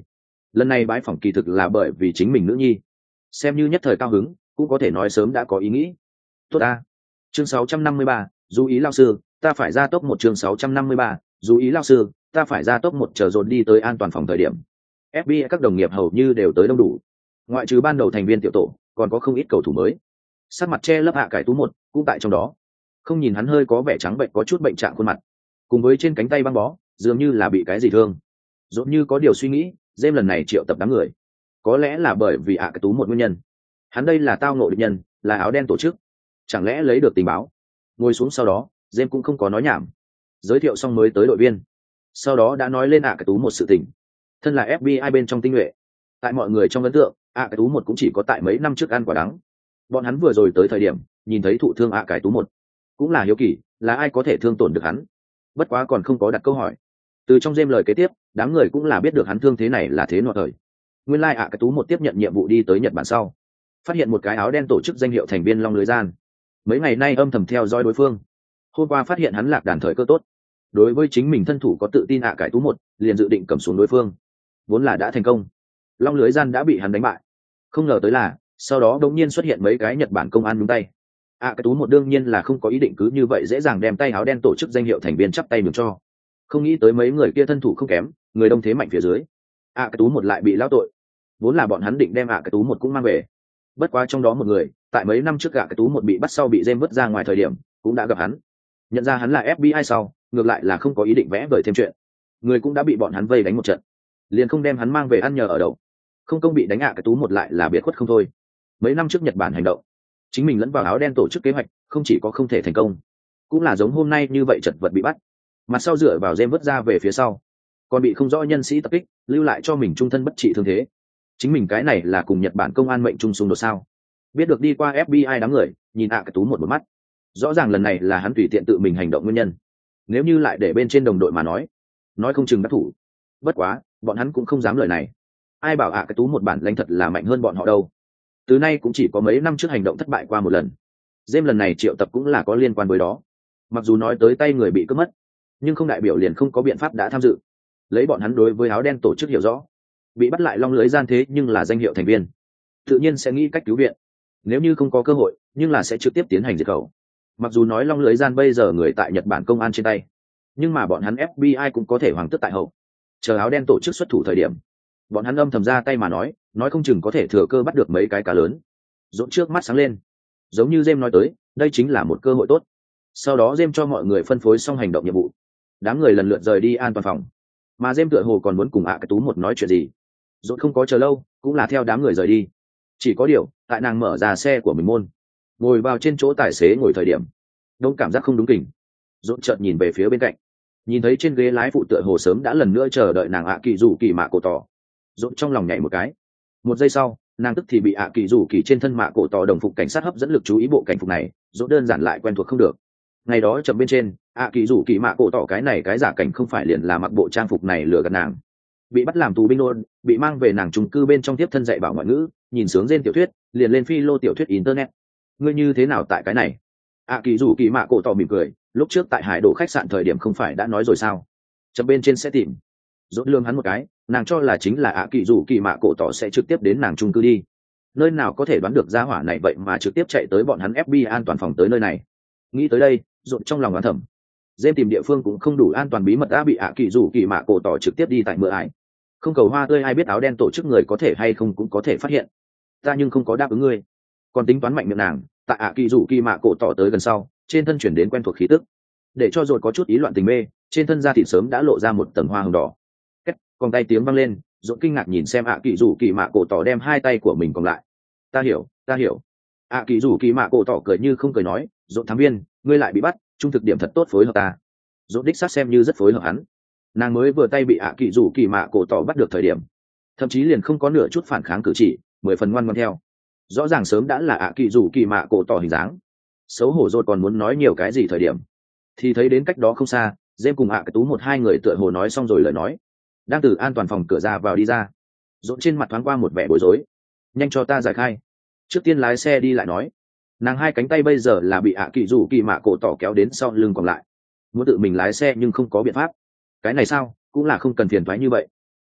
lần này bái phỏng kỳ thực là bởi vì chính mình nữ nhi, xem như nhất thời cao hứng, cũng có thể nói sớm đã có ý nghĩ. Tốt ta. Chương sáu trăm năm mươi ba, chú ý lao sư, ta phải ra tốc một chương sáu trăm năm mươi ba, chú ý lao sư, ta phải ra tốc một chờ dồn đi tới an toàn phòng thời điểm. ép bê i các đồng nghiệp hầu như đều tới đông đủ. Ngoại trừ ban đầu thành viên tiểu tổ, còn có không ít cầu thủ mới. Sắc mặt che lấp Hạ Cải Tú một cũng tại trong đó. Không nhìn hắn hơi có vẻ trắng bệnh có chút bệnh trạng khuôn mặt, cùng với trên cánh tay băng bó, dường như là bị cái gì thương. Dồn như có điều suy nghĩ, James lần này triệu tập đám người, có lẽ là bởi vì Hạ Cải Tú một nguyên nhân. Hắn đây là tao ngộ địch nhân, là áo đen tổ chức, chẳng lẽ lấy được tình báo. Ngồi xuống sau đó, James cũng không có nói nhảm, giới thiệu xong mới tới đội viên, sau đó đã nói lên Hạ Cải Tú một sự tình. Thân là ép bê i bên trong tinh nhuệ, tại mọi người trong ấn tượng, Hạ Cải Tú một cũng chỉ có tại mấy năm trước ăn quả đắng. Bọn hắn vừa rồi tới thời điểm nhìn thấy thụ thương Hạ Cải Tú một, cũng là hiếu kỳ là ai có thể thương tổn được hắn, bất quá còn không có đặt câu hỏi. Từ trong James lời kế tiếp, đám người cũng là biết được hắn thương thế này là thế nào thời. Nguyên lai like Hạ Cải Tú một tiếp nhận nhiệm vụ đi tới Nhật Bản sau, phát hiện một cái áo đen tổ chức danh hiệu thành viên long lưới gian, mấy ngày nay âm thầm theo dõi đối phương. Hôm qua phát hiện hắn lạc đàn thời cơ tốt, đối với chính mình thân thủ có tự tin Hạ Cải Tú một liền dự định cầm xuống đối phương, vốn là đã thành công, long lưới gian đã bị hắn đánh bại. Không ngờ tới là sau đó đột nhiên xuất hiện mấy cái Nhật Bản công an nhúng tay. Hạ Cải Tú một đương nhiên là không có ý định cứ như vậy dễ dàng đem tay áo đen tổ chức danh hiệu thành viên chắp tay mừng cho, không nghĩ tới mấy người kia thân thủ không kém, người đông thế mạnh phía dưới, Hạ Cải Tú một lại bị lao tội. Vốn là bọn hắn định đem Hạ Cải Tú một cũng mang về, bất quá trong đó một người tại mấy năm trước Hạ Cải Tú một bị bắt sau bị James vứt ra ngoài thời điểm cũng đã gặp hắn, nhận ra hắn là ép bê i sau, ngược lại là không có ý định vẽ vời thêm chuyện, người cũng đã bị bọn hắn vây đánh một trận, liền không đem hắn mang về ăn nhờ ở đậu. Không công bị đánh Hạ Cải Tú một lại là biệt khuất không thôi. Mấy năm trước Nhật Bản hành động, chính mình lẫn vào áo đen tổ chức kế hoạch, không chỉ có không thể thành công, cũng là giống hôm nay như vậy chật vật bị bắt, mặt sau dựa vào James vứt ra về phía sau, còn bị không rõ nhân sĩ tập kích, lưu lại cho mình trung thân bất trị thương thế. Chính mình cái này là cùng Nhật Bản công an mệnh trung xung đột sao? Biết được đi qua ép bê i đám người nhìn Hạ Cải Tú một một mắt, rõ ràng lần này là hắn tùy tiện tự mình hành động nguyên nhân. Nếu như lại để bên trên đồng đội mà nói, nói không chừng đắc thủ. Bất quá bọn hắn cũng không dám lời này. Ai bảo Hạ Cải Tú một bản lãnh thật là mạnh hơn bọn họ đâu. Từ nay cũng chỉ có mấy năm trước hành động thất bại qua một lần, James lần này triệu tập cũng là có liên quan với đó. Mặc dù nói tới tay người bị cướp mất, nhưng không đại biểu liền không có biện pháp đã tham dự. Lấy bọn hắn đối với áo đen tổ chức hiểu rõ, bị bắt lại long lưới gian thế nhưng là danh hiệu thành viên, tự nhiên sẽ nghĩ cách cứu viện. Nếu như không có cơ hội, nhưng là sẽ trực tiếp tiến hành diệt khẩu. Mặc dù nói long lưới gian bây giờ người tại Nhật Bản công an trên tay, nhưng mà bọn hắn ép bê i cũng có thể hoàng tước tại hậu. Chờ áo đen tổ chức xuất thủ thời điểm, bọn hắn âm thầm ra tay mà nói, nói không chừng có thể thừa cơ bắt được mấy cái cá lớn. Rộn trước mắt sáng lên, giống như James nói tới, đây chính là một cơ hội tốt. Sau đó James cho mọi người phân phối xong hành động nhiệm vụ, đám người lần lượt rời đi an toàn phòng, mà James tựa hồ còn muốn cùng Hạ Cải Tú một nói chuyện gì. Rộn không có chờ lâu, cũng là theo đám người rời đi. Chỉ có điều, tại nàng mở ra xe của mình môn, ngồi vào trên chỗ tài xế ngồi thời điểm, đông cảm giác không đúng kỉnh. Rộn chợt nhìn về phía bên cạnh, nhìn thấy trên ghế lái phụ tựa hồ sớm đã lần nữa chờ đợi nàng Ạ Kỳ Dù Kỳ Mạ Cổ Tỏ. Rộn trong lòng nhảy một cái. Một giây sau, nàng tức thì bị Ạ Kỳ Dù Kỳ trên thân Mạ Cổ Tỏ đồng phục cảnh sát hấp dẫn lực chú ý. Bộ cảnh phục này Rộn đơn giản lại quen thuộc không được. Ngày đó chậm bên trên, Ạ Kỳ Dù Kỳ Mạ Cổ Tỏ cái này cái giả cảnh không phải liền là mặc bộ trang phục này lừa gạt nàng. Bị bắt làm tù binh luôn, bị mang về nàng chung cư bên trong tiếp thân dạy bảo ngoại ngữ, nhìn sướng rên tiểu thuyết, liền lên phi lô tiểu thuyết internet. Ngươi như thế nào tại cái này? Ạ Kỳ Dù Kỳ Mạ Cổ Tỏ mỉm cười, lúc trước tại hải đồ khách sạn thời điểm không phải đã nói rồi sao? Chậm bên trên sẽ tìm. Rốt lương hắn một cái, nàng cho là chính là Ạ Kỳ Dù Kỳ Mạ Cổ Tỏ sẽ trực tiếp đến nàng chung cư đi. Nơi nào có thể đoán được gia hỏa này vậy mà trực tiếp chạy tới bọn hắn ép bê i an toàn phòng tới nơi này. Nghĩ tới đây, rộn trong lòng oán thầm. Dêm tìm địa phương cũng không đủ an toàn, bí mật đã bị Ạ Kỳ Dù Kỳ Mạ Cổ Tỏ trực tiếp đi tại mưa ải. Không cầu hoa tươi, ai biết áo đen tổ chức người có thể hay không cũng có thể phát hiện. Ta nhưng không có đáp ứng ngươi. Còn tính toán mạnh miệng nàng, tại Ạ Kỳ Dù Kỳ Mạ Cổ Tỏ tới gần sau, trên thân chuyển đến quen thuộc khí tức, để cho rồi có chút ý loạn tình mê, trên thân da thịt sớm đã lộ ra một tầng hoa hồng đỏ. Cách, còn tay tiếng vang lên, Dỗ kinh ngạc nhìn xem Ạ Kỳ Dù Kỳ Mạ Cổ Tỏ đem hai tay của mình còn lại. Ta hiểu, ta hiểu. Ạ Kỳ Dù Kỳ Mạ Cổ Tỏ cười như không cười nói, Dỗ thám viên, ngươi lại bị bắt, trung thực điểm thật tốt phối hợp ta. Dỗ đích xác xem như rất phối hợp hắn. Nàng mới vừa tay bị Ạ Kỳ Dù Kỳ Mạ Cổ Tỏ bắt được thời điểm, thậm chí liền không có nửa chút phản kháng cử chỉ, mười phần ngoan ngoãn theo. Rõ ràng sớm đã là Ạ Kỳ Dù Kỳ Mạ Cổ Tỏ hình dáng. Xấu hổ rồi còn muốn nói nhiều cái gì thời điểm, thì thấy đến cách đó không xa, Dêm cùng Hạ Cái Tú một hai người tựa hồ nói xong rồi lời nói, đang từ an toàn phòng cửa ra vào đi ra. Rộn trên mặt thoáng qua một vẻ bối rối. Nhanh cho ta giải khai. Trước tiên lái xe đi lại nói. Nàng hai cánh tay bây giờ là bị Hạ Kỳ Dù Kỳ Mạ Cổ Tỏ kéo đến sau lưng còn lại, muốn tự mình lái xe nhưng không có biện pháp. Cái này sao, cũng là không cần phiền toái như vậy.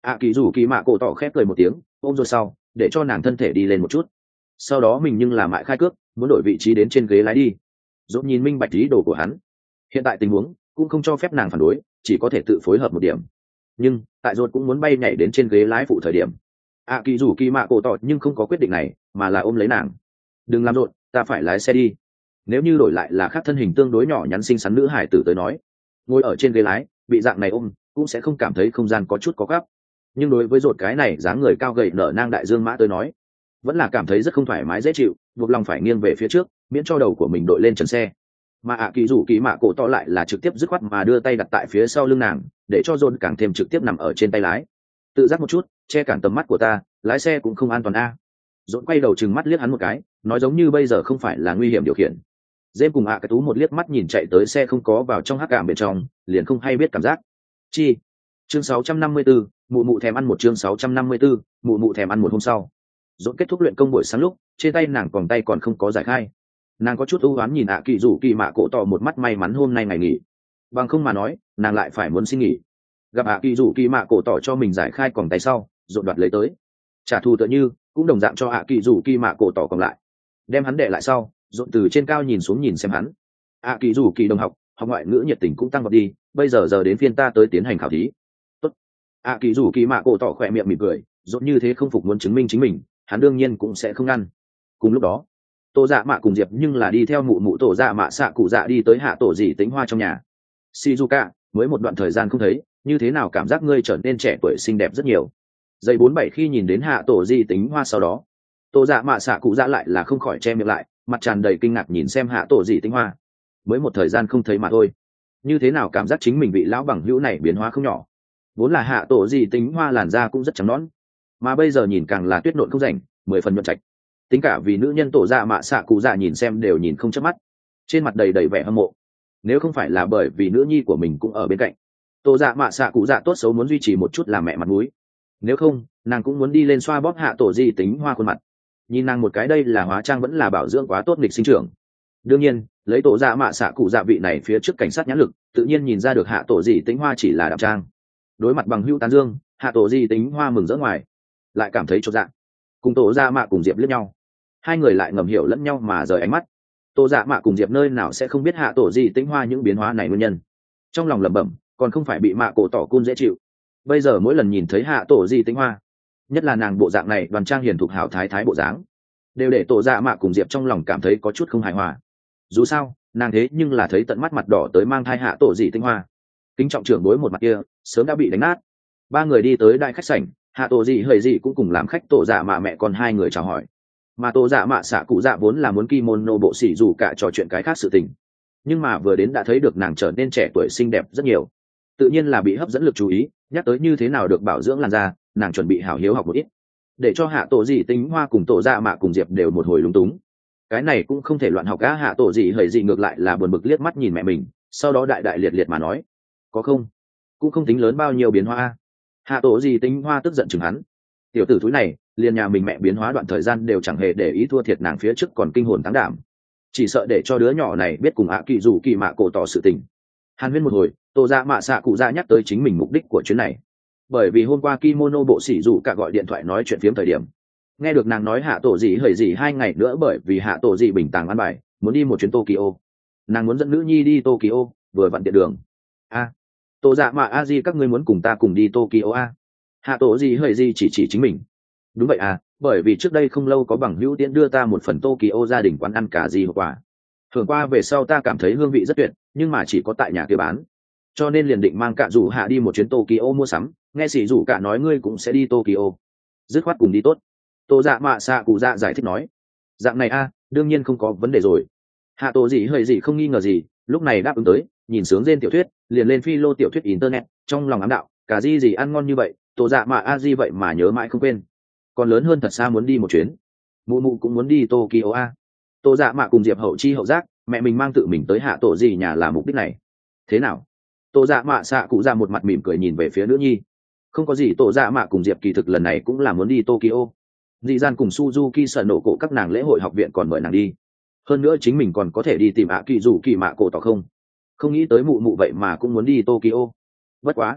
ạ kỳ rủ kỳ mạ cổ tỏ khép cười một tiếng ôm rồi sau để cho nàng thân thể đi lên một chút, sau đó mình nhưng là mại khai cước muốn đổi vị trí đến trên ghế lái đi. Dốt nhìn minh bạch ý đồ của hắn, hiện tại tình huống cũng không cho phép nàng phản đối, chỉ có thể tự phối hợp một điểm. Nhưng tại Dốt cũng muốn bay nhảy đến trên ghế lái phụ thời điểm, ạ kỳ rủ kỳ mạ cổ tỏ nhưng không có quyết định này mà là ôm lấy nàng. Đừng làm rộn, ta phải lái xe đi. Nếu như đổi lại là khác thân hình tương đối nhỏ nhắn xinh xắn nữ hải tử tới nói, ngồi ở trên ghế lái bị dạng này ôm cũng sẽ không cảm thấy không gian có chút có gấp, nhưng đối với Dốt cái này dáng người cao gầy nở nang đại dương mã tới nói vẫn là cảm thấy rất không thoải mái dễ chịu, buộc lòng phải nghiêng về phía trước miễn cho đầu của mình đội lên trần xe. Mà ạ kỳ rủ kỳ mạ cổ to lại là trực tiếp dứt khoát mà đưa tay đặt tại phía sau lưng nàng để cho John càng thêm trực tiếp nằm ở trên tay lái. Tự giác một chút, che cản tầm mắt của ta, lái xe cũng không an toàn a. À. John quay đầu chừng mắt liếc hắn một cái, nói giống như bây giờ không phải là nguy hiểm điều khiển. Dêm cùng ạ cái tú một liếc mắt nhìn chạy tới xe không có vào trong hắc cảm bên trong, liền không hay biết cảm giác. Chi. Chương sáu trăm năm mươi tư, mụ mụ thèm ăn một chương sáu trăm năm mươi tư, mụ mụ thèm ăn một hôm sau. Dốt kết thúc luyện công buổi sáng lúc, trên tay nàng còn tay còn không có giải khai. Nàng có chút ưu ám nhìn ạ kỳ rủ kỳ mạ cổ tỏ một mắt may mắn hôm nay ngày nghỉ. Bằng không mà nói, nàng lại phải muốn xin nghỉ. Gặp ạ kỳ rủ kỳ mạ cổ tỏ cho mình giải khai còn tay sau, dồn đoạt lấy tới. Trả thù tựa như, cũng đồng dạng cho ạ kỳ rủ kỳ mạ cổ tỏ còn lại. Đem hắn đệ lại sau, dồn từ trên cao nhìn xuống nhìn xem hắn. ạ kỳ rủ kỳ đồng học, học ngoại ngữ nhiệt tình cũng tăng vào đi, bây giờ giờ đến phiên ta tới tiến hành khảo thí. Tốt. ạ kỳ rủ kỳ mạ cổ tỏ khỏe miệng mỉm cười, dồn như thế không phục muốn chứng minh chính mình, hắn đương nhiên cũng sẽ không ngăn. Cùng lúc đó tô dạ mạ cùng diệp nhưng là đi theo mụ mụ tổ dạ mạ xạ cụ dạ đi tới hạ tổ dì tính hoa trong nhà. Shizuka, mới một đoạn thời gian không thấy, như thế nào cảm giác ngươi trở nên trẻ tuổi xinh đẹp rất nhiều. Giây bốn bảy khi nhìn đến hạ tổ dì tính hoa sau đó, tô dạ mạ xạ cụ dạ lại là không khỏi che miệng lại, mặt tràn đầy kinh ngạc nhìn xem hạ tổ dì tính hoa. Mới một thời gian không thấy mà thôi, như thế nào cảm giác chính mình bị lão bằng hữu này biến hóa không nhỏ. Vốn là hạ tổ dì tính hoa làn da cũng rất trắng nõn, mà bây giờ nhìn càng là tuyết nộn không rảnh, mười phần nhuận trạch. Tính cả vì nữ nhân tổ dạ mạ xạ cụ dạ nhìn xem đều nhìn không chớp mắt, trên mặt đầy đầy vẻ hâm mộ. Nếu không phải là bởi vì nữ nhi của mình cũng ở bên cạnh, tổ dạ mạ xạ cụ dạ tốt xấu muốn duy trì một chút làm mẹ mặt mũi. Nếu không, nàng cũng muốn đi lên xoa bóp hạ tổ di tính hoa khuôn mặt. Nhìn nàng một cái đây là hóa trang vẫn là bảo dưỡng quá tốt nghịch sinh trưởng. Đương nhiên, lấy tổ dạ mạ xạ cụ dạ vị này phía trước cảnh sát nhãn lực, tự nhiên nhìn ra được hạ tổ di tính hoa chỉ là đạm trang. Đối mặt bằng hữu tán dương, hạ tổ di tính hoa mừng rỡ ngoài, lại cảm thấy chột dạ. Cùng tổ dạ mạ cùng diệp liếc nhau, hai người lại ngầm hiểu lẫn nhau mà rời ánh mắt. Tổ dạ mạ cùng diệp nơi nào sẽ không biết hạ tổ di tính hoa những biến hóa này nguyên nhân, trong lòng lẩm bẩm, còn không phải bị mạ cổ tỏ cun dễ chịu. Bây giờ mỗi lần nhìn thấy hạ tổ di tính hoa, nhất là nàng bộ dạng này đoàn trang hiền thục hảo thái thái bộ dáng, đều để tổ dạ mạ cùng diệp trong lòng cảm thấy có chút không hài hòa. Dù sao nàng thế nhưng là thấy tận mắt mặt đỏ tới mang thai hạ tổ di tính hoa, kính trọng trưởng đối một mặt kia sớm đã bị đánh nát. Ba người đi tới đại khách sảnh, hạ tổ di hời gì cũng cùng làm khách tổ dạ mạ mẹ con hai người chào hỏi. Mà tổ dạ mạ xạ cụ dạ vốn là muốn kimono bộ xỉ dù cả trò chuyện cái khác sự tình, nhưng mà vừa đến đã thấy được nàng trở nên trẻ tuổi xinh đẹp rất nhiều, tự nhiên là bị hấp dẫn lực chú ý. Nhắc tới như thế nào được bảo dưỡng làn da, nàng chuẩn bị hảo hiếu học một ít, để cho hạ tổ dị tính hoa cùng tổ dạ mạ cùng diệp đều một hồi lúng túng. Cái này cũng không thể loạn học cá. Hạ tổ dị hời dị ngược lại là buồn bực liếc mắt nhìn mẹ mình, sau đó đại đại liệt liệt mà nói, có không, cũng không tính lớn bao nhiêu biến hóa. Hạ tổ dị tính hoa tức giận chừng hắn, tiểu tử thúi này liền nhà mình mẹ biến hóa đoạn thời gian đều chẳng hề để ý, thua thiệt nàng phía trước còn kinh hồn táng đảm, chỉ sợ để cho đứa nhỏ này biết cùng ạ kỳ dù kỳ mạ cổ tỏ sự tình. Hàn huyên một hồi, tổ dạ mạ xạ cụ dạ nhắc tới chính mình mục đích của chuyến này, bởi vì hôm qua kimono bộ sĩ dù cả gọi điện thoại nói chuyện phiếm thời điểm, nghe được nàng nói hạ tổ dị hời dị hai ngày nữa bởi vì hạ tổ dị bình tàng ăn bài muốn đi một chuyến Tokyo, nàng muốn dẫn nữ nhi đi Tokyo, vừa vặn tiện đường. A, à, tổ dạ mạ a di các ngươi muốn cùng ta cùng đi Tokyo a? À? Hạ tổ dị hời dị chỉ chỉ chính mình. Đúng vậy à, bởi vì trước đây không lâu có bằng hữu tiễn đưa ta một phần Tokyo gia đình quán ăn cả gì hậu quả, thường qua về sau ta cảm thấy hương vị rất tuyệt, nhưng mà chỉ có tại nhà kia bán, cho nên liền định mang cả rủ hạ đi một chuyến Tokyo mua sắm. Nghe sĩ rủ cả nói ngươi cũng sẽ đi Tokyo, dứt khoát cùng đi tốt. Tô dạ mạ xạ cụ dạ giải thích nói, dạng này a à, đương nhiên không có vấn đề rồi. Hạ tổ gì hơi gì không nghi ngờ gì, lúc này đáp ứng tới, nhìn sướng trên tiểu thuyết liền lên phi lô tiểu thuyết internet, trong lòng ám đạo, cả gì gì ăn ngon như vậy, tổ dạ mạ a di vậy mà nhớ mãi không quên, còn lớn hơn thật xa muốn đi một chuyến. Mụ mụ cũng muốn đi Tokyo a. Tô dạ mạ cùng diệp hậu chi hậu giác, mẹ mình mang tự mình tới hạ tổ gì nhà là mục đích này. Thế nào? Tô dạ mạ xạ cụ ra một mặt mỉm cười nhìn về phía nữ nhi. Không có gì, tổ dạ mạ cùng diệp kỳ thực lần này cũng là muốn đi Tokyo. Dị gian cùng Suzuki sợ nổ cổ các nàng lễ hội học viện còn mời nàng đi, hơn nữa chính mình còn có thể đi tìm ạ kỳ dù kỳ mạ cổ tỏ không. Không nghĩ tới mụ mụ vậy mà cũng muốn đi Tokyo. Bất quá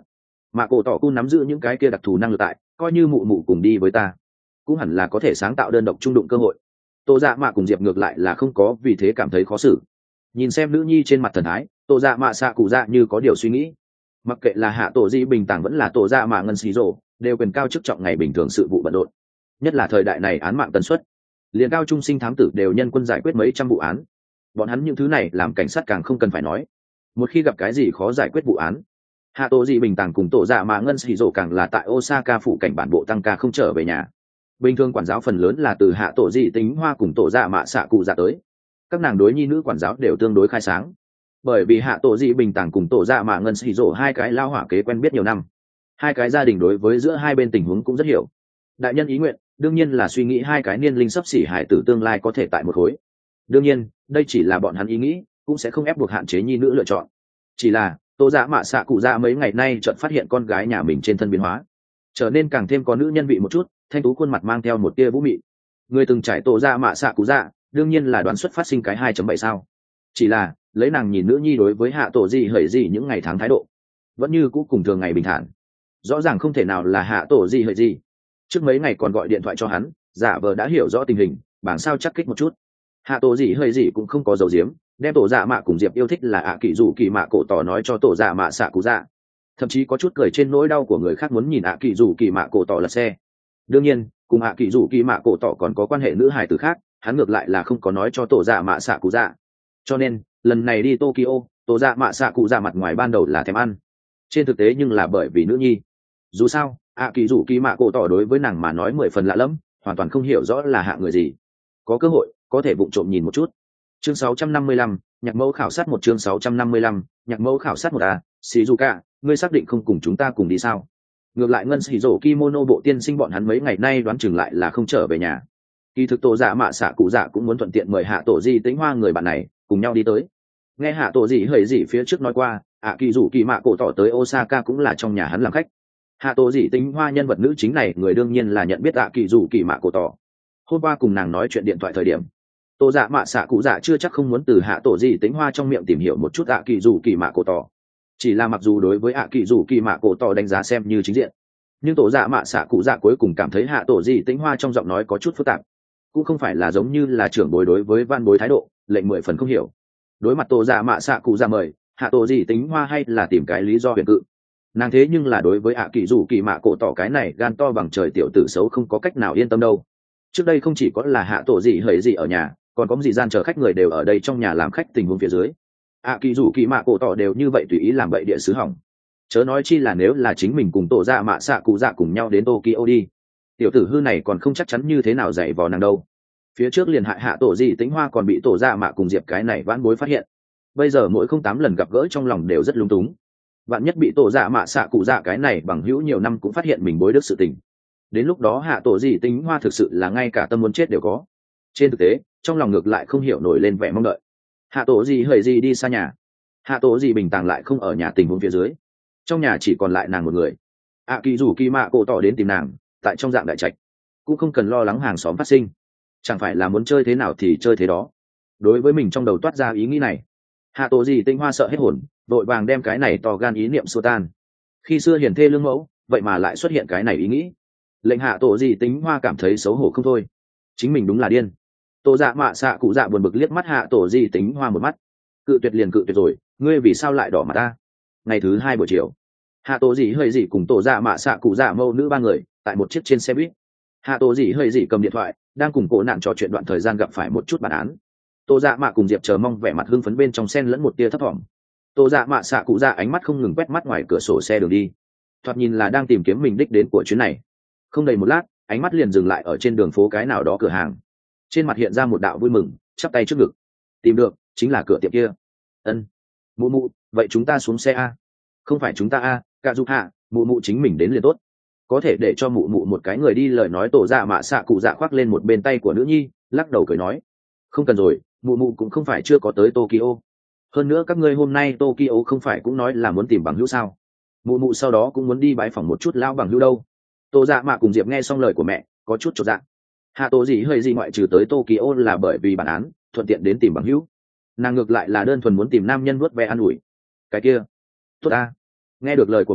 mà cổ tỏ cung nắm giữ những cái kia đặc thù năng lực tại, coi như mụ mụ cùng đi với ta cũng hẳn là có thể sáng tạo đơn độc trung đụng cơ hội. Tô Dạ Mạ cùng Diệp ngược lại là không có vì thế cảm thấy khó xử. Nhìn xem nữ nhi trên mặt thần thái, Tô Dạ Mạ xạ cụ dạ như có điều suy nghĩ. Mặc kệ là hạ tổ di bình tàng vẫn là Tô Dạ Mạ ngân xì rồ, đều quyền cao chức trọng ngày bình thường sự vụ bận rộn. Nhất là thời đại này án mạng tần suất, liền cao trung sinh thám tử đều nhân quân giải quyết mấy trăm vụ án. Bọn hắn những thứ này làm cảnh sát càng không cần phải nói. Một khi gặp cái gì khó giải quyết vụ án, hạ tổ di bình tàng cùng Tô Dạ Mạ ngân xì rồ càng là tại Osaka phủ cảnh bản bộ tăng ca không trở về nhà. Bình thường quản giáo phần lớn là từ hạ tổ di tính hoa cùng Tô Dạ Mạ xạ cụ dạ tới. Các nàng đối nhi nữ quản giáo đều tương đối khai sáng, bởi vì hạ tổ di bình tàng cùng Tô Dạ Mạ ngân xì rồ hai cái lao hỏa kế quen biết nhiều năm, hai cái gia đình đối với giữa hai bên tình huống cũng rất hiểu. Đại nhân ý nguyện đương nhiên là suy nghĩ hai cái niên linh sắp xỉ hải tử tương lai có thể tại một khối. Đương nhiên đây chỉ là bọn hắn ý nghĩ, cũng sẽ không ép buộc hạn chế nhi nữ lựa chọn. Chỉ là Tô Dạ Mạ xạ cụ dạ mấy ngày nay chợt phát hiện con gái nhà mình trên thân biến hóa, trở nên càng thêm có nữ nhân vị một chút, thanh tú khuôn mặt mang theo một tia vũ mị. Người từng trải Tô Dạ Mạ xạ cụ dạ đương nhiên là đoán xuất phát sinh cái hai chấm bảy sao. Chỉ là lấy nàng nhìn nữ nhi đối với hạ tổ gì hởi gì những ngày tháng thái độ vẫn như cũ cùng thường ngày bình thản, rõ ràng không thể nào là hạ tổ gì hởi gì. Trước mấy ngày còn gọi điện thoại cho hắn, giả vờ đã hiểu rõ tình hình, bảng sao chắc kích một chút. Hạ tổ gì hởi gì cũng không có dấu diếm, đem Tổ Dạ Mạ cùng Diệp yêu thích là ạ kỳ dù kỳ mạ cổ tỏ nói cho Tổ Dạ Mạ xạ cụ dạ, thậm chí có chút cười trên nỗi đau của người khác muốn nhìn ạ kỳ dù kỳ mạ cổ tỏ lật xe. Đương nhiên cùng ạ kỳ dù kỳ mạ cổ tỏ còn có quan hệ nữ hài tử khác, hắn ngược lại là không có nói cho Tổ Dạ Mạ xạ cụ dạ. Cho nên lần này đi Tokyo, Tổ Dạ Mạ xạ cụ dạ mặt ngoài ban đầu là thèm ăn, trên thực tế nhưng là bởi vì nữ nhi. Dù sao ạ kỳ dù kỳ mạ cổ tỏ đối với nàng mà nói mười phần lạ lẫm, hoàn toàn không hiểu rõ là hạ người gì. Có cơ hội có thể vụng trộm nhìn một chút. Chương sáu trăm năm mươi lăm, nhạc mẫu khảo sát một. Chương sáu trăm năm mươi lăm, nhạc mẫu khảo sát một. À, Shizuka, ngươi xác định không cùng chúng ta cùng đi sao? Ngược lại ngân xỉ rổ kimono bộ tiên sinh bọn hắn mấy ngày nay đoán chừng lại là không trở về nhà. Kỳ thực Tổ Dạ Mạ xạ cụ dạ cũng muốn thuận tiện mời hạ tổ di tính hoa người bạn này cùng nhau đi tới. Nghe hạ tổ di hời gì phía trước nói qua, ạ kỳ rủ kỳ mạ cổ tỏ tới Osaka cũng là trong nhà hắn làm khách. Hạ tổ di tính hoa nhân vật nữ chính này người đương nhiên là nhận biết ạ kỳ rủ kỳ mạ cổ tỏ. Hôm qua cùng nàng nói chuyện điện thoại thời điểm, Tổ Dạ Mạ xạ cụ dạ chưa chắc không muốn từ hạ tổ di tính hoa trong miệng tìm hiểu một chút ạ kỳ rủ kỳ mạ cổ tỏ. Chỉ là mặc dù đối với ạ kỳ rủ kỳ mạ cổ tỏ đánh giá xem như chính diện, nhưng Tổ Dạ Mạ xạ cụ dạ cuối cùng cảm thấy hạ tổ di tính hoa trong giọng nói có chút phức tạp, cũng không phải là giống như là trưởng bối đối với van bối thái độ lệnh mười phần không hiểu. Đối mặt Tổ Dạ Mạ xạ cụ dạ mời, hạ tổ di tính hoa hay là tìm cái lý do huyền cự. Nàng thế nhưng là đối với ạ kỳ rủ kỳ mạ cổ tỏ cái này gan to bằng trời tiểu tử xấu không có cách nào yên tâm đâu. Trước đây không chỉ có là hạ tổ gì hời gì ở nhà, còn có gì gian chờ khách người đều ở đây trong nhà làm khách tình huống phía dưới, ạ kỳ rủ kỳ mạ cổ tỏ đều như vậy tùy ý làm bậy địa sứ hỏng, chớ nói chi là nếu là chính mình cùng Tổ Dạ Mạ xạ cụ dạ cùng nhau đến Tokyo đi, tiểu tử hư này còn không chắc chắn như thế nào dạy vò nàng đâu. Phía trước liền hại hạ tổ gì tính hoa còn bị Tổ Dạ Mạ cùng Diệp cái này vãn bối phát hiện, bây giờ mỗi không tám lần gặp gỡ trong lòng đều rất lung túng. Vạn nhất bị Tổ Dạ Mạ xạ cụ dạ cái này bằng hữu nhiều năm cũng phát hiện mình bối đức sự tình, đến lúc đó hạ tổ gì tính hoa thực sự là ngay cả tâm muốn chết đều có. Trên thực tế trong lòng ngược lại không hiểu nổi lên vẻ mong đợi. Hạ tổ gì hời gì đi xa nhà, hạ tổ gì bình tàng lại không ở nhà tình huống phía dưới, trong nhà chỉ còn lại nàng một người. ạ kỳ rủ kỳ mạ cổ tỏ đến tìm nàng tại trong dạng đại trạch, cũng không cần lo lắng hàng xóm phát sinh, chẳng phải là muốn chơi thế nào thì chơi thế đó. Đối với mình trong đầu toát ra ý nghĩ này, hạ tổ gì tinh hoa sợ hết hồn, vội vàng đem cái này to gan ý niệm xua tan. Khi xưa hiền thê lương mẫu vậy mà lại xuất hiện cái này ý nghĩ, lệnh hạ tổ gì tính hoa cảm thấy xấu hổ không thôi. Chính mình đúng là điên. Tổ Dạ Mạ xạ cụ dạ buồn bực liếc mắt hạ tổ gì tính hoa một mắt, cự tuyệt liền cự tuyệt rồi, ngươi vì sao lại đỏ mặt ta? Ngày thứ hai buổi chiều, hạ tổ gì hơi gì cùng Tổ Dạ Mạ xạ cụ dạ mâu nữ ba người tại một chiếc trên xe buýt. Hạ tổ gì hơi gì cầm điện thoại đang cùng cổ nạn trò chuyện đoạn thời gian gặp phải một chút bản án. Tổ Dạ Mạ cùng Diệp chờ mong vẻ mặt hưng phấn bên trong sen lẫn một tia thấp thỏm. Tổ Dạ Mạ xạ cụ dạ ánh mắt không ngừng quét mắt ngoài cửa sổ xe đường đi, thoạt nhìn là đang tìm kiếm mình đích đến của chuyến này. Không đầy một lát ánh mắt liền dừng lại ở trên đường phố cái nào đó cửa hàng, trên mặt hiện ra một đạo vui mừng, chắp tay trước ngực. Tìm được, chính là cửa tiệm kia. Ân. Mụ mụ, vậy chúng ta xuống xe a? Không phải chúng ta a, cả dục hạ, mụ mụ chính mình đến liền tốt. Có thể để cho mụ mụ một cái người đi lời nói. Tổ Dạ Mạ xạ cụ dạ khoác lên một bên tay của nữ nhi, lắc đầu cười nói, không cần rồi, mụ mụ cũng không phải chưa có tới Tokyo. Hơn nữa các ngươi hôm nay Tokyo không phải cũng nói là muốn tìm bằng hữu sao? Mụ mụ sau đó cũng muốn đi bái phỏng một chút lão bằng hữu đâu. Tổ Dạ Mạ cùng Diệp nghe xong lời của mẹ có chút chột dạ. Hạ tổ gì hơi gì ngoại trừ tới Tokyo là bởi vì bản án thuận tiện đến tìm bằng hữu, nàng ngược lại là đơn thuần muốn tìm nam nhân vuốt ve an ủi. Cái kia tốt ta. Nghe được lời của mẹ,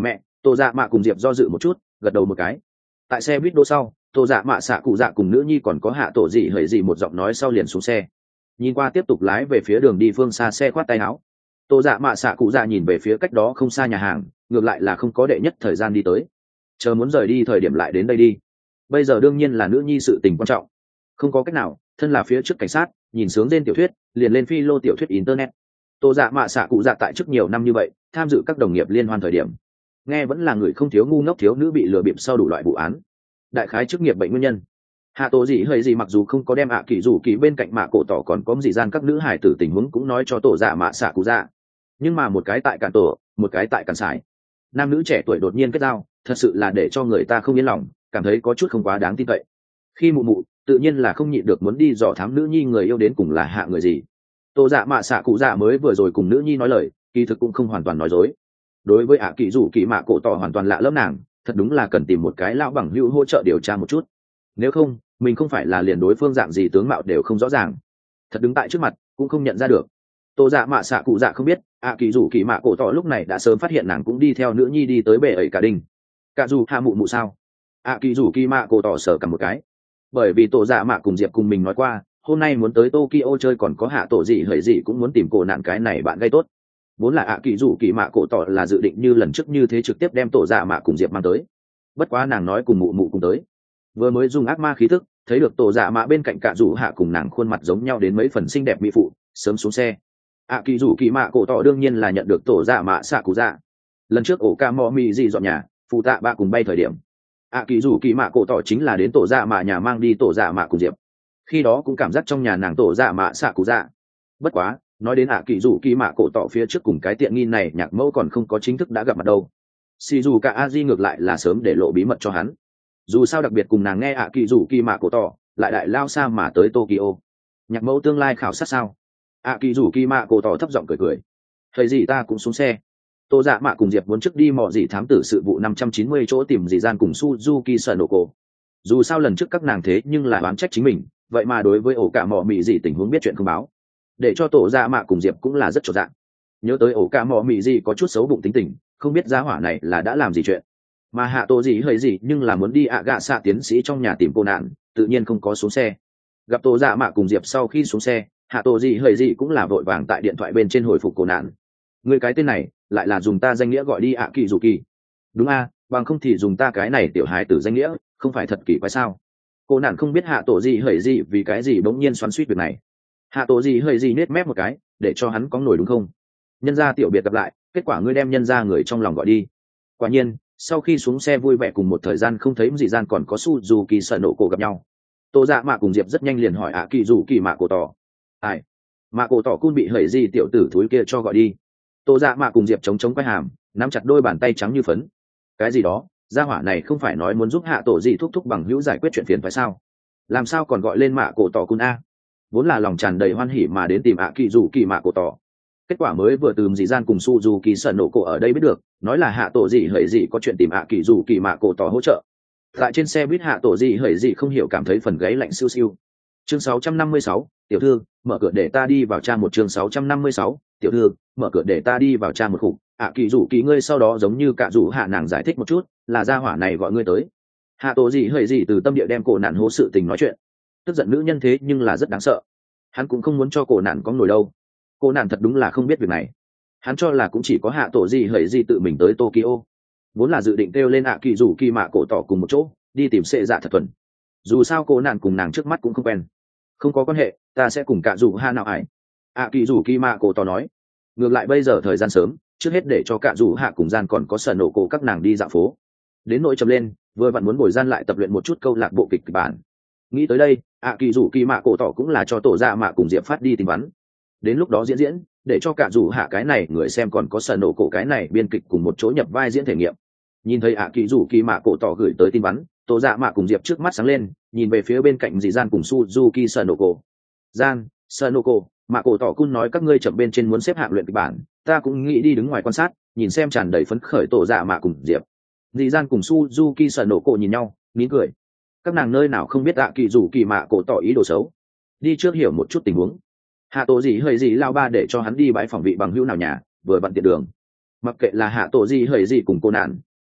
Tô Dạ Mạ cùng Diệp do dự một chút, gật đầu một cái. Tại xe buýt đỗ sau, Tô Dạ Mạ xạ cụ dạ cùng nữ nhi còn có hạ tổ gì hởi gì một giọng nói sau liền xuống xe. Nhìn qua tiếp tục lái về phía đường đi phương xa xe khoát tay áo. Tô Dạ Mạ xạ cụ dạ nhìn về phía cách đó không xa nhà hàng, ngược lại là không có đệ nhất thời gian đi tới. Chờ muốn rời đi thời điểm lại đến đây đi. Bây giờ đương nhiên là nữ nhi sự tình quan trọng. Không có cách nào, thân là phía trước cảnh sát, nhìn sướng trên tiểu thuyết, liền lên phi lô tiểu thuyết internet. Tô Dạ Mạ xạ cụ dạ tại trước nhiều năm như vậy, tham dự các đồng nghiệp liên hoan thời điểm. Nghe vẫn là người không thiếu ngu ngốc thiếu nữ bị lừa bịp sau đủ loại vụ án. Đại khái chức nghiệp bệnh nguyên nhân. Hạ tổ gì hơi gì mặc dù không có đem ạ kỳ rủ kỳ bên cạnh mạ cổ tỏ còn có gì gian các nữ hải tử tình huống cũng nói cho tổ dạ mạ xạ cụ dạ. Nhưng mà một cái tại cản tổ, một cái tại cản sải. Nam nữ trẻ tuổi đột nhiên kết giao, thật sự là để cho người ta không yên lòng, cảm thấy có chút không quá đáng tin cậy. Khi mụ mụ, tự nhiên là không nhịn được muốn đi dò thám nữ nhi người yêu đến cùng là hạ người gì. Tô dạ mạ xạ cụ dạ mới vừa rồi cùng nữ nhi nói lời, kỳ thực cũng không hoàn toàn nói dối. Đối với ạ kỳ rủ kỳ mạ cổ tỏ hoàn toàn lạ lẫm nàng, thật đúng là cần tìm một cái lão bằng hữu hỗ trợ điều tra một chút. Nếu không, mình không phải là liền đối phương dạng gì tướng mạo đều không rõ ràng, thật đứng tại trước mặt cũng không nhận ra được. Tô dạ mạ xạ cụ dạ không biết ạ kỳ rủ kỳ mạ cổ tỏ lúc này đã sớm phát hiện nàng cũng đi theo nữ nhi đi tới bể ấy cả đình. Cả dù hạ mụ mụ sao? ạ kỳ rủ kỳ mạ cổ tỏ sở cầm một cái, bởi vì tổ dạ mạ cùng Diệp cùng mình nói qua hôm nay muốn tới Tokyo chơi, còn có hạ tổ gì hởi gì cũng muốn tìm cổ nạn cái này bạn gây tốt. Vốn là ạ kỳ rủ kỳ mạ cổ tỏ là dự định như lần trước như thế trực tiếp đem tổ dạ mạ cùng Diệp mang tới, bất quá nàng nói cùng mụ mụ cùng tới. Vừa mới dùng ác ma khí thức thấy được tổ dạ mạ bên cạnh cả rủ hạ cùng nàng khuôn mặt giống nhau đến mấy phần xinh đẹp mỹ phụ, sớm xuống xe. ạ kỳ rủ kỳ mạ cổ tỏ đương nhiên là nhận được tổ dạ mạ xạ cụ dạ. Lần trước ổ ca mò mì gì dọn nhà phụ tạ ba cùng bay thời điểm, ạ kỳ rủ kỳ mạ cổ tỏ chính là đến tổ dạ mạ nhà mang đi tổ dạ mạ cùng Diệp. Khi đó cũng cảm giác trong nhà nàng tổ dạ mạ xạ cụ dạ. Bất quá nói đến ạ kỳ rủ kỳ mạ cổ tỏ phía trước cùng cái tiện nghi này nhạc mẫu còn không có chính thức đã gặp mặt đâu. Xì dù cả a di ngược lại là sớm để lộ bí mật cho hắn. Dù sao đặc biệt cùng nàng nghe ạ kỳ rủ kỳ mạ cổ tỏ lại đại lao xa mà tới Tokyo. Nhạc mẫu tương lai khảo sát sao? ạ kỳ rủ kỳ mạ cổ tỏ thấp giọng cười cười. Thầy gì ta cũng xuống xe. Tô dạ mạ cùng Diệp muốn trước đi mò gì thám tử sự vụ năm trăm chín mươi chỗ tìm gì gian cùng Suzuki Sanoko. Dù sao lần trước các nàng thế nhưng là đoán trách chính mình, vậy mà đối với ổ cả mò mị gì tình huống biết chuyện không báo, để cho tổ dạ mạ cùng Diệp cũng là rất chột dạ. Nhớ tới ổ cả mò mị gì có chút xấu bụng tính tình, không biết giá hỏa này là đã làm gì chuyện. Mà hạ tổ gì hơi gì nhưng là muốn đi ạ gạ xạ tiến sĩ trong nhà tìm cô nạn, tự nhiên không có xuống xe. Gặp tổ dạ mạ cùng Diệp sau khi xuống xe, hạ tổ gì hơi gì cũng là vội vàng tại điện thoại bên trên hồi phục cô nạn. Người cái tên này lại là dùng ta danh nghĩa gọi đi ạ kỳ dù kỳ. Đúng a, bằng không thì dùng ta cái này tiểu hài tử danh nghĩa, không phải thật kỳ quái sao? Cô nạn không biết hạ tổ gì hơi gì vì cái gì bỗng nhiên xoắn xuýt việc này. Hạ tổ gì hơi gì nết mép một cái, để cho hắn có nổi đúng không? Nhân gia tiểu biệt gặp lại, kết quả ngươi đem nhân gia người trong lòng gọi đi. Quả nhiên, sau khi xuống xe vui vẻ cùng một thời gian không thấy gì gian còn có Suzuki sợ nổ cổ gặp nhau. Tô dạ mạ cùng Diệp rất nhanh liền hỏi ạ kỳ dù kỳ mạ cổ tỏ. Ai? Mạ cổ tỏ cun bị hởi gì tiểu tử thúi kia cho gọi đi. Tô dạ mạ cùng Diệp chống chống quay hàm, nắm chặt đôi bàn tay trắng như phấn. Cái gì đó, gia hỏa này không phải nói muốn giúp hạ tổ gì thúc thúc bằng hữu giải quyết chuyện phiền phải sao? Làm sao còn gọi lên mạ cổ tỏ cun a? Vốn là lòng tràn đầy hoan hỉ mà đến tìm ạ kỳ dù kỳ mạ cổ tỏ. Kết quả mới vừa từ dì gian cùng Suzuki sợ nổ cổ ở đây biết được, nói là hạ tổ gì hởi gì có chuyện tìm ạ kỳ dù kỳ mạ cổ tỏ hỗ trợ. Tại trên xe buýt hạ tổ gì hởi gì không hiểu cảm thấy phần gáy lạnh siêu siêu. Chương sáu trăm năm mươi sáu, tiểu thư, mở cửa để ta đi vào tra một chương sáu trăm năm mươi sáu, tiểu thư, mở cửa để ta đi vào tra một khủng. ạ kỳ dù kỳ ngươi sau đó giống như cả rủ hạ nàng giải thích một chút, là gia hỏa này gọi ngươi tới. Hạ tổ gì hởi gì từ tâm địa đem cổ nạn hố sự tình nói chuyện. Tức giận nữ nhân thế nhưng là rất đáng sợ. Hắn cũng không muốn cho cổ nạn có nổi đâu. Cô nạn thật đúng là không biết việc này. Hắn cho là cũng chỉ có hạ tổ gì hởi gì tự mình tới Tokyo. Vốn là dự định kêu lên ạ kỳ dù kỳ mạ cổ tỏ cùng một chỗ đi tìm sệ dạ thật thuần. Dù sao cô nạn cùng nàng trước mắt cũng không quen. Không có quan hệ, ta sẽ cùng cả dù ha nào ải. ạ kỳ dù kỳ mạ cổ tỏ nói. Ngược lại bây giờ thời gian sớm, trước hết để cho cả dù hạ cùng gian còn có sở nổ cổ các nàng đi dạo phố. Đến nỗi chấm lên, vừa vặn muốn bồi gian lại tập luyện một chút câu lạc bộ kịch bản. Nghĩ tới đây, ạ kỳ dù kỳ mạ cổ tỏ cũng là cho tổ ra mạ cùng Diệp phát đi tìm bắn. Đến lúc đó diễn diễn, để cho cả dù hạ cái này người xem còn có sở nổ cổ cái này biên kịch cùng một chỗ nhập vai diễn thể nghiệm. Nhìn thấy ạ kỳ dù kỳ mạ cổ tỏ gửi tới tin bắn, tổ dạ mạ cùng Diệp trước mắt sáng lên, nhìn về phía bên cạnh dì gian cùng Suzuki sở nổ cổ. Gian, sở nổ cổ, mạ cổ tỏ cun nói các ngươi chậm bên trên muốn xếp hạng luyện kịch bản, ta cũng nghĩ đi đứng ngoài quan sát, nhìn xem tràn đầy phấn khởi tổ dạ mạ cùng Diệp. Dì gian cùng Suzuki sở nổ cổ nhìn nhau, nín cười. Các nàng nơi nào không biết ạ kỳ dù kỳ mạ cổ tỏ ý đồ xấu. Đi trước hiểu một chút tình huống. Hạ tổ gì hơi gì lao ba để cho hắn đi bãi phòng vị bằng hữu nào nhà, vừa vặn tiện đường. Mặc kệ là hạ tổ gì hơi gì cùng cô nạn,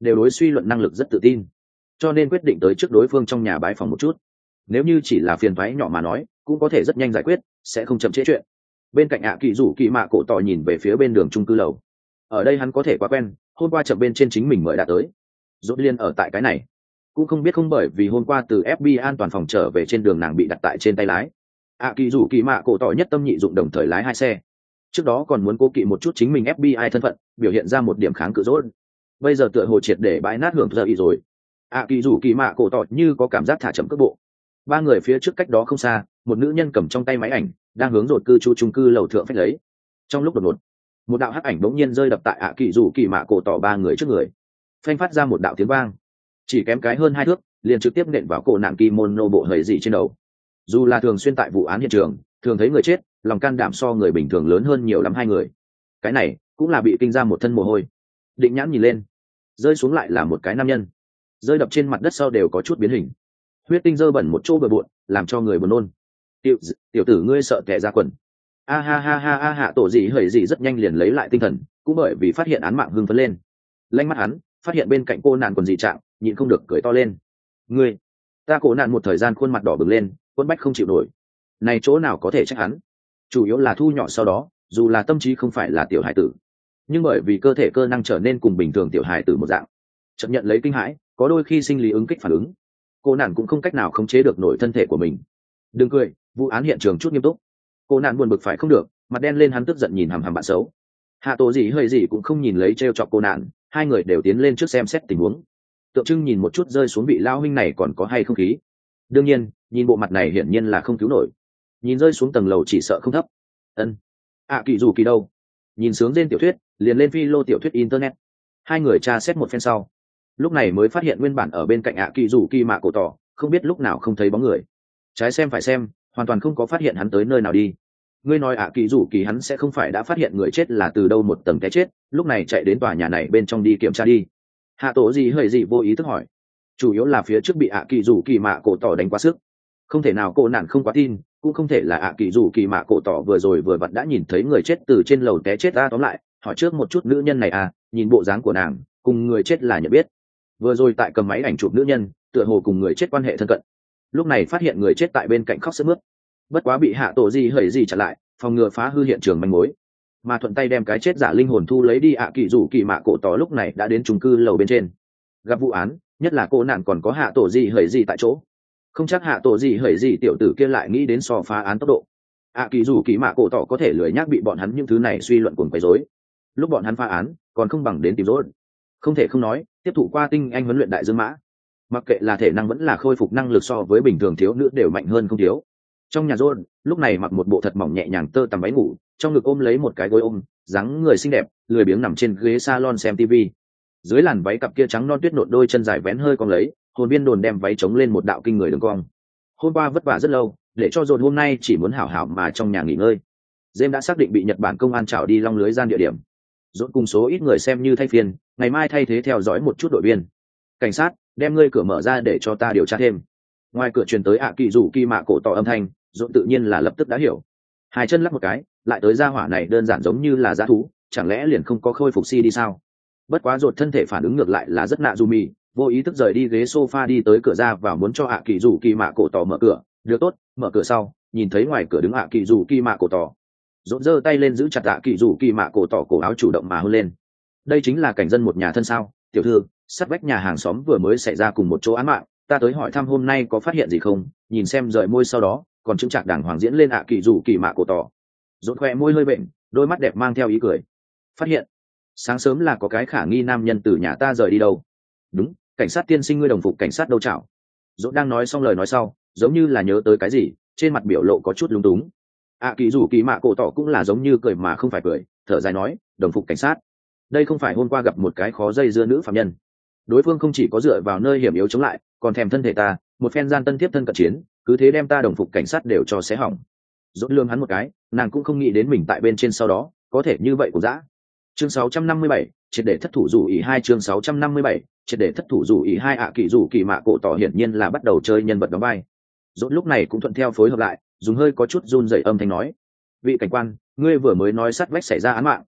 đều đối suy luận năng lực rất tự tin, cho nên quyết định tới trước đối phương trong nhà bái phòng một chút. Nếu như chỉ là phiền toái nhỏ mà nói cũng có thể rất nhanh giải quyết, sẽ không chậm trễ chuyện. Bên cạnh ạ kỳ rủ kỳ mạ cổ tỏ nhìn về phía bên đường chung cư lầu. Ở đây hắn có thể quá quen, hôm qua chậm bên trên chính mình mới đã tới, rốt liên ở tại cái này. Cũng không biết không bởi vì hôm qua từ ép bê i an toàn phòng trở về trên đường nàng bị đặt tại trên tay lái. ạ kỳ rủ kỳ mạ cổ tỏ nhất tâm nhị dụng đồng thời lái hai xe. Trước đó còn muốn cố kỵ một chút chính mình ép bê i thân phận, biểu hiện ra một điểm kháng cự rốt. Bây giờ tựa hồ triệt để bãi nát hưởng giờ ý rồi. ạ kỳ rủ kỳ mạ cổ tỏ như có cảm giác thả chậm cước bộ. Ba người phía trước cách đó không xa, một nữ nhân cầm trong tay máy ảnh đang hướng rột cư trú chung cư lầu thượng phách lấy. Trong lúc đột ngột, một đạo hắc ảnh bỗng nhiên rơi đập tại ạ kỳ rủ kỳ mạ cổ tỏ ba người trước người, phanh phát ra một đạo tiếng vang, chỉ kém cái hơn hai thước liền trực tiếp nện vào cổ nạn kimono bộ hầy dị trên đầu. Dù là thường xuyên tại vụ án hiện trường thường thấy người chết, lòng can đảm so người bình thường lớn hơn nhiều lắm hai người, cái này cũng là bị kinh ra một thân mồ hôi. Định nhãn nhìn lên, rơi xuống lại là một cái nam nhân, rơi đập trên mặt đất sau đều có chút biến hình, huyết tinh dơ bẩn một chỗ bừa bộn, làm cho người buồn nôn. Tiểu, tiểu tử ngươi sợ tè ra quần. A ha ha ha ha hạ tổ dị hởi dị rất nhanh liền lấy lại tinh thần, cũng bởi vì phát hiện án mạng hưng phấn lên. Lanh mắt hắn phát hiện bên cạnh cô nạn quần dị trạng, nhịn không được cười to lên. Ngươi, ta cổ nạn một thời gian khuôn mặt đỏ bừng lên, quân bách không chịu nổi. Này chỗ nào có thể trách hắn, chủ yếu là thu nhỏ sau đó, dù là tâm trí không phải là tiểu hải tử, nhưng bởi vì cơ thể cơ năng trở nên cùng bình thường tiểu hải tử một dạng, chấp nhận lấy kinh hãi, có đôi khi sinh lý ứng kích phản ứng, cô nạn cũng không cách nào khống chế được nổi thân thể của mình. Đừng cười, vụ án hiện trường chút nghiêm túc. Cô nạn buồn bực phải không được, mặt đen lên, hắn tức giận nhìn hằm hằm bạn xấu. Hạ tổ gì hơi gì cũng không nhìn lấy trêu chọc cô nạn, hai người đều tiến lên trước xem xét tình huống, tượng trưng nhìn một chút rơi xuống vị lao huynh này còn có hay không khí. Đương nhiên nhìn bộ mặt này hiển nhiên là không cứu nổi, nhìn rơi xuống tầng lầu chỉ sợ không thấp. Ân, ạ à, kỳ dù kỳ đâu? Nhìn sướng trên tiểu thuyết liền lên phi lô tiểu thuyết internet. Hai người tra xét một phen sau, lúc này mới phát hiện nguyên bản ở bên cạnh ạ kỳ dù kỳ mạ cổ tỏ không biết lúc nào không thấy bóng người. Trái xem phải xem, hoàn toàn không có phát hiện hắn tới nơi nào đi. Ngươi nói ạ kỳ dù kỳ hắn sẽ không phải đã phát hiện người chết là từ đâu một tầng té chết, lúc này chạy đến tòa nhà này bên trong đi kiểm tra đi? Hạ tổ gì hơi gì vô ý thức hỏi. Chủ yếu là phía trước bị ạ kỳ dù kỳ mạ cổ tỏ đánh quá sức, không thể nào cô nạn không quá tin, cũng không thể là ạ kỳ dù kỳ mạ cổ tỏ vừa rồi vừa vặn đã nhìn thấy người chết từ trên lầu té chết. Ta tóm lại hỏi trước một chút nữ nhân này à, nhìn bộ dáng của nàng cùng người chết là nhận biết, vừa rồi tại cầm máy ảnh chụp nữ nhân tựa hồ cùng người chết quan hệ thân cận, lúc này phát hiện người chết tại bên cạnh khóc sướt mướt, bất quá bị hạ tổ gì hởi gì chặn lại, phòng ngừa phá hư hiện trường manh mối, mà thuận tay đem cái chết giả linh hồn thu lấy đi. ạ kỳ dù kỳ mạ cổ tỏ lúc này đã đến chung cư lầu bên trên, gặp vụ án, nhất là cô nạn còn có hạ tổ gì hởi gì tại chỗ, không chắc hạ tổ gì hởi gì tiểu tử kia lại nghĩ đến so phá án tốc độ. ạ kỳ dù kỳ mạ cổ tỏ có thể lười nhác bị bọn hắn những thứ này suy luận cuồng quấy rối, lúc bọn hắn phá án còn không bằng đến tìm rốt. Không thể không nói, tiếp thụ qua tinh anh huấn luyện đại dương mã, mặc kệ là thể năng vẫn là khôi phục năng lực so với bình thường thiếu nữ đều mạnh hơn không thiếu. Trong nhà rốt lúc này mặc một bộ thật mỏng nhẹ nhàng tơ tằm váy ngủ, trong ngực ôm lấy một cái gối ôm, dáng người xinh đẹp, lười biếng nằm trên ghế salon xem tivi. Dưới làn váy cặp kia trắng non tuyết nộn, đôi chân dài vén hơi cong lấy, hồn viên đồn đem váy chống lên một đạo kinh người đường cong. Hôm qua vất vả rất lâu, để cho rốt hôm nay chỉ muốn hảo hảo mà trong nhà nghỉ ngơi. James đã xác định bị Nhật Bản công an trảo đi long lưới gian địa điểm. Rốt cùng số ít người xem như thay phiên, ngày mai thay thế theo dõi một chút đội viên. Cảnh sát, đem ngươi cửa mở ra để cho ta điều tra thêm. Ngoài cửa truyền tới ạ kỳ rủ kỳ mạ cổ tỏ âm thanh, rốt tự nhiên là lập tức đã hiểu. Hai chân lắc một cái, lại tới gia hỏa này đơn giản giống như là dã thú, chẳng lẽ liền không có khôi phục si đi sao? Bất quá rốt thân thể phản ứng ngược lại là rất nạ dù mì, vô ý thức rời đi ghế sofa đi tới cửa ra và muốn cho ạ kỳ rủ kỳ mạ cổ tỏ mở cửa. Được tốt, mở cửa sau, nhìn thấy ngoài cửa đứng ạ kỳ rủ kỳ mạ cổ tỏ, rốt giơ tay lên giữ chặt ạ kỳ rủ kỳ mạ cổ tỏ cổ áo, chủ động mà hôn lên. Đây chính là cảnh dân một nhà thân sao? Tiểu thư, sát vách nhà hàng xóm vừa mới xảy ra cùng một chỗ án mạng, ta tới hỏi thăm hôm nay có phát hiện gì không. Nhìn xem rời môi sau đó còn chứng trạc đàng hoàng diễn lên ạ kỳ rủ kỳ mạ cổ tỏ, rốt khoe môi hơi bệnh, đôi mắt đẹp mang theo ý cười. Phát hiện sáng sớm là có cái khả nghi nam nhân từ nhà ta rời đi đâu? Đúng, cảnh sát tiên sinh, ngươi đồng phục cảnh sát đâu chảo? Rốt đang nói xong lời nói sau, giống như là nhớ tới cái gì, trên mặt biểu lộ có chút lúng túng. ạ kỳ rủ kỳ mạ cổ tỏ cũng là giống như cười mà không phải cười, thở dài nói, đồng phục cảnh sát, đây không phải hôm qua gặp một cái khó dây dưa nữ phạm nhân, đối phương không chỉ có dựa vào nơi hiểm yếu chống lại, còn thèm thân thể ta, một phen gian tân tiếp thân cận chiến, cứ thế đem ta đồng phục cảnh sát đều cho xé hỏng. Rốt lương hắn một cái, nàng cũng không nghĩ đến mình tại bên trên sau đó có thể như vậy của dã. Chương sáu trăm năm mươi bảy, triệt để thất thủ rủ ý hai. Chương sáu trăm năm mươi bảy, triệt để thất thủ rủ ý hai. ạ kỳ rủ kỳ mạ cổ tỏ hiển nhiên là bắt đầu chơi nhân vật đóng vai. Rốt lúc này cũng thuận theo phối hợp lại, dùng hơi có chút run rẩy âm thanh nói, vị cảnh quan, ngươi vừa mới nói sát vách xảy ra án mạng,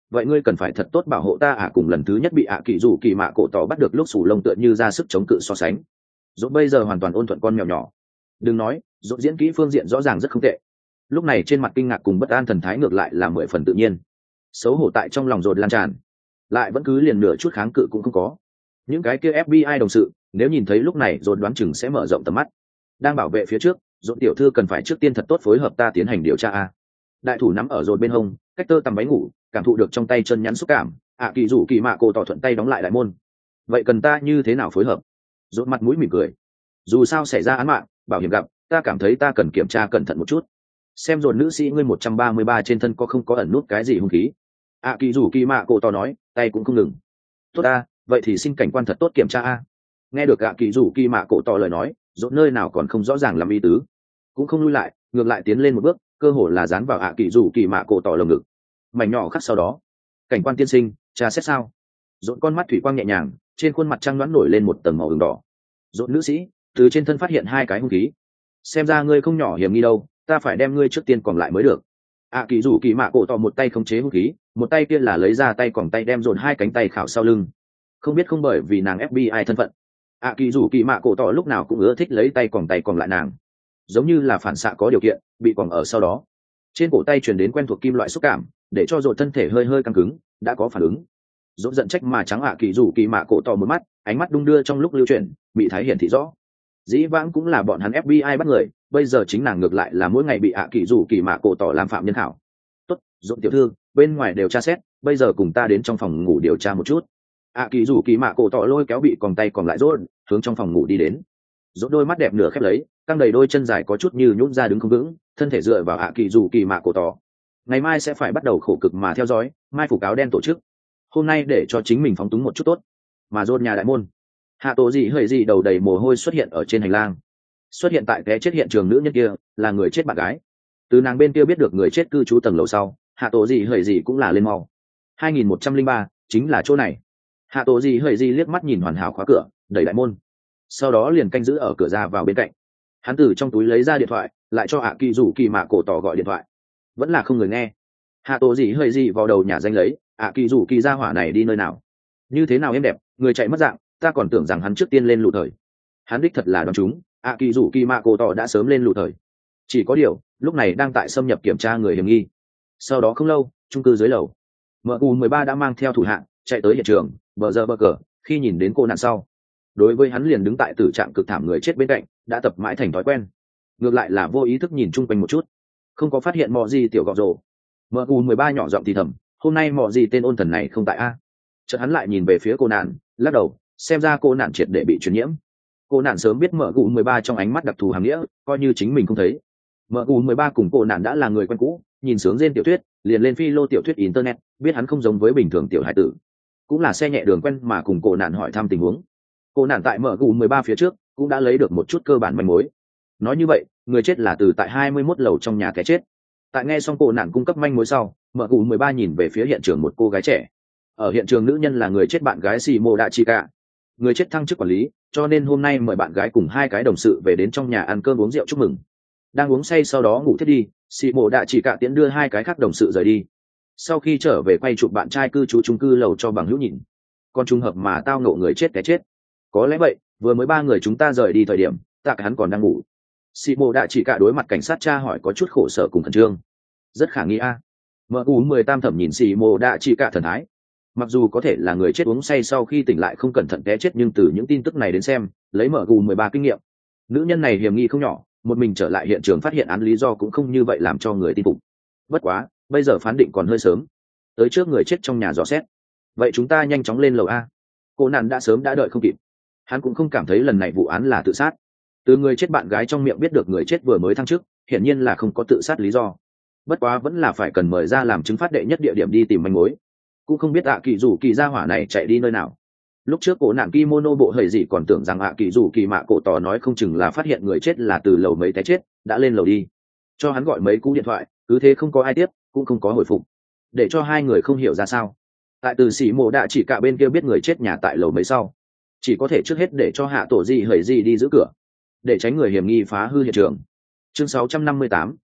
vậy ngươi cần phải thật tốt bảo hộ ta à. Cùng lần thứ nhất bị ạ kỳ dù kỳ mạ cổ tỏ bắt được lúc sủ lông tựa như ra sức chống cự so sánh, dỗ bây giờ hoàn toàn ôn thuận con mèo nhỏ. Đừng nói, dỗ diễn kỹ phương diện rõ ràng rất không tệ. Lúc này trên mặt kinh ngạc cùng bất an thần thái ngược lại là mười phần tự nhiên. Xấu hổ tại trong lòng dột lan tràn, lại vẫn cứ liền nửa chút kháng cự cũng không có. Những cái kia ép bê i đồng sự nếu nhìn thấy lúc này dột đoán chừng sẽ mở rộng tầm mắt. Đang bảo vệ phía trước, dột tiểu thư cần phải trước tiên thật tốt phối hợp ta tiến hành điều tra a. Đại thủ nắm ở dột bên hông, cách tơ tầm váy ngủ, cảm thụ được trong tay chân nhắn xúc cảm. ạ kỳ rủ kỳ mạ cổ tỏ thuận tay đóng lại đại môn. Vậy cần ta như thế nào phối hợp? Dột mặt mũi mỉm cười. Dù sao xảy ra án mạng, bảo hiểm gặp, ta cảm thấy ta cần kiểm tra cẩn thận một chút. Xem dột nữ sĩ ngươi một trăm ba mươi ba trên thân có không có ẩn nút cái gì hung khí. ạ kỳ rủ kỳ mạ cổ tỏ nói, tay cũng không ngừng. Tốt a, vậy thì xin cảnh quan thật tốt kiểm tra a. Nghe được ạ kỳ rủ kỳ mạ cổ tỏ lời nói, dột nơi nào còn không rõ ràng làm ý tứ, cũng không lui lại, ngược lại tiến lên một bước, cơ hồ là dán vào ạ kỳ rủ kỳ mạ cổ tỏ lồng ngực. Mảnh nhỏ khắc sau đó, cảnh quan tiên sinh, tra xét sao? Dột con mắt thủy quang nhẹ nhàng, trên khuôn mặt trăng đoán nổi lên một tầng màu ửng đỏ. Dột nữ sĩ, từ trên thân phát hiện hai cái hung khí, xem ra ngươi không nhỏ hiểm nghi đâu, ta phải đem ngươi trước tiên còn lại mới được. ạ kỳ rủ kỳ mạ cổ tỏ một tay khống chế hung khí, một tay kia là lấy ra tay còn tay đem dồn hai cánh tay khảo sau lưng. Không biết không bởi vì nàng ép bê i thân phận, ạ kỳ rủ kỳ mạ cổ tỏ lúc nào cũng ưa thích lấy tay còn tay còn lại nàng, giống như là phản xạ có điều kiện bị quòng ở sau đó. Trên cổ tay truyền đến quen thuộc kim loại xúc cảm, để cho dồn thân thể hơi hơi căng cứng, đã có phản ứng. Dồn giận trách mà trắng ạ kỳ rủ kỳ mạ cổ tỏ một mắt, ánh mắt đung đưa trong lúc lưu chuyển, bị thái hiển thị rõ. Dĩ vãng cũng là bọn hắn ép bê i bắt người, bây giờ chính nàng ngược lại là mỗi ngày bị ạ kỳ rủ kỳ mạ cổ tỏ làm phạm nhân khảo. Tốt, dồn tiểu thư, bên ngoài đều tra xét, bây giờ cùng ta đến trong phòng ngủ điều tra một chút. ạ kỳ rủ kỳ mạ cổ tỏ lôi kéo bị còn tay còn lại rốt, hướng trong phòng ngủ đi đến. Dốt đôi mắt đẹp nửa khép lấy, căng đầy đôi chân dài có chút như nhũn ra đứng không vững, thân thể dựa vào ạ kỳ rủ kỳ mạ cổ tỏ. Ngày mai sẽ phải bắt đầu khổ cực mà theo dõi, mai phủ cáo đen tổ chức. Hôm nay để cho chính mình phóng túng một chút tốt. Mà rốt nhà đại môn, hạ tổ gì hơi gì đầu đầy mồ hôi xuất hiện ở trên hành lang. Xuất hiện tại cái chết hiện trường nữ nhân kia là người chết bạn gái. Từ nàng bên kia biết được người chết cư trú tầng lầu sau, hạ tổ gì hơi gì cũng là lên mau. hai nghìn một trăm lẻ ba chính là chỗ này. Hạ tổ gì hơi gì liếc mắt nhìn hoàn hảo khóa cửa, đẩy đại môn, sau đó liền canh giữ ở cửa ra vào bên cạnh. Hắn từ trong túi lấy ra điện thoại, lại cho hạ kỳ rủ kỳ mạ cổ tỏ gọi điện thoại, vẫn là không người nghe. Hạ tổ gì hơi gì vào đầu nhà danh lấy, hạ kỳ rủ kỳ gia hỏa này đi nơi nào, như thế nào em đẹp, người chạy mất dạng, ta còn tưởng rằng hắn trước tiên lên lụ thời. Hắn đích thật là đoán chúng, hạ kỳ rủ kỳ mạ cổ tỏ đã sớm lên lụ thời, chỉ có điều lúc này đang tại xâm nhập kiểm tra người hiểm nghi. Sau đó không lâu, chung cư dưới lầu, em u mười ba đã mang theo thủ hạng chạy tới hiện trường. Bờ giờ bờ cờ khi nhìn đến cô nạn sau, đối với hắn liền đứng tại tử trạng cực thảm người chết bên cạnh, đã tập mãi thành thói quen, ngược lại là vô ý thức nhìn chung quanh một chút, không có phát hiện mò gì tiểu gọ rồ. em u mười ba nhỏ giọng thì thầm, hôm nay mò gì tên ôn thần này không tại a. Chợt hắn lại nhìn về phía cô nạn, lắc đầu, xem ra cô nạn triệt để bị truyền nhiễm. Cô nạn sớm biết em u mười ba trong ánh mắt đặc thù hàm nghĩa, coi như chính mình không thấy. em u mười ba cùng cô nạn đã là người quen cũ, nhìn sướng trên tiểu thuyết, liền lên phi lô tiểu thuyết internet, biết hắn không giống với bình thường tiểu hải tử, cũng là xe nhẹ đường quen mà cùng cô nạn hỏi thăm tình huống. Cô nạn tại em u mười ba phía trước cũng đã lấy được một chút cơ bản manh mối. Nói như vậy, người chết là từ tại hai mươi mốt lầu trong nhà cái chết. Tại nghe xong cô nạn cung cấp manh mối sau, em u mười ba nhìn về phía hiện trường một cô gái trẻ. Ở hiện trường nữ nhân là người chết bạn gái Shimo Dachika. Người chết thăng chức quản lý, cho nên hôm nay mời bạn gái cùng hai cái đồng sự về đến trong nhà ăn cơm uống rượu chúc mừng. Đang uống say sau đó ngủ thiết đi, Shimo Dachika tiễn đưa hai cái khác đồng sự rời đi. Sau khi trở về quay chụp bạn trai cư trú chung cư lầu cho bằng hữu nhìn. Còn trùng hợp mà tao ngộ người chết cái chết. Có lẽ vậy, vừa mới ba người chúng ta rời đi thời điểm, tạc hắn còn đang ngủ. Shimo Dachika đối mặt cảnh sát tra hỏi có chút khổ sở cùng khẩn trương. Rất khả nghi a. em u mười tam thẩm nhìn Shimo Dachika thần thái. Mặc dù có thể là người chết uống say sau khi tỉnh lại không cẩn thận té chết, nhưng từ những tin tức này đến xem, lấy em u mười ba kinh nghiệm, nữ nhân này hiểm nghi không nhỏ, một mình trở lại hiện trường phát hiện án lý do cũng không như vậy làm cho người tin phục. Bất quá, bây giờ phán định còn hơi sớm, tới trước người chết trong nhà dò xét. Vậy chúng ta nhanh chóng lên lầu a. Cô nạn đã sớm đã đợi không kịp, hắn cũng không cảm thấy lần này vụ án là tự sát. Từ người chết bạn gái trong miệng biết được người chết vừa mới thăng chức, hiển nhiên là không có tự sát lý do. Bất quá vẫn là phải cần mời ra làm chứng phát đệ nhất địa điểm đi tìm manh mối. Cũng không biết ạ kỳ rủ kỳ gia hỏa này chạy đi nơi nào. Lúc trước cổ nạn kimono bộ hầy gì còn tưởng rằng ạ kỳ rủ kỳ mạ cổ tỏ nói không chừng là phát hiện người chết là từ lầu mấy té chết, đã lên lầu đi. Cho hắn gọi mấy cú điện thoại, cứ thế không có ai tiếp, cũng không có hồi phục, để cho hai người không hiểu ra sao. Tại từ sĩ mộ đã chỉ cả bên kia biết người chết nhà tại lầu mấy sau, chỉ có thể trước hết để cho hạ tổ gì hầy gì đi giữ cửa, để tránh người hiểm nghi phá hư hiện trường. Chương sáu trăm năm mươi tám,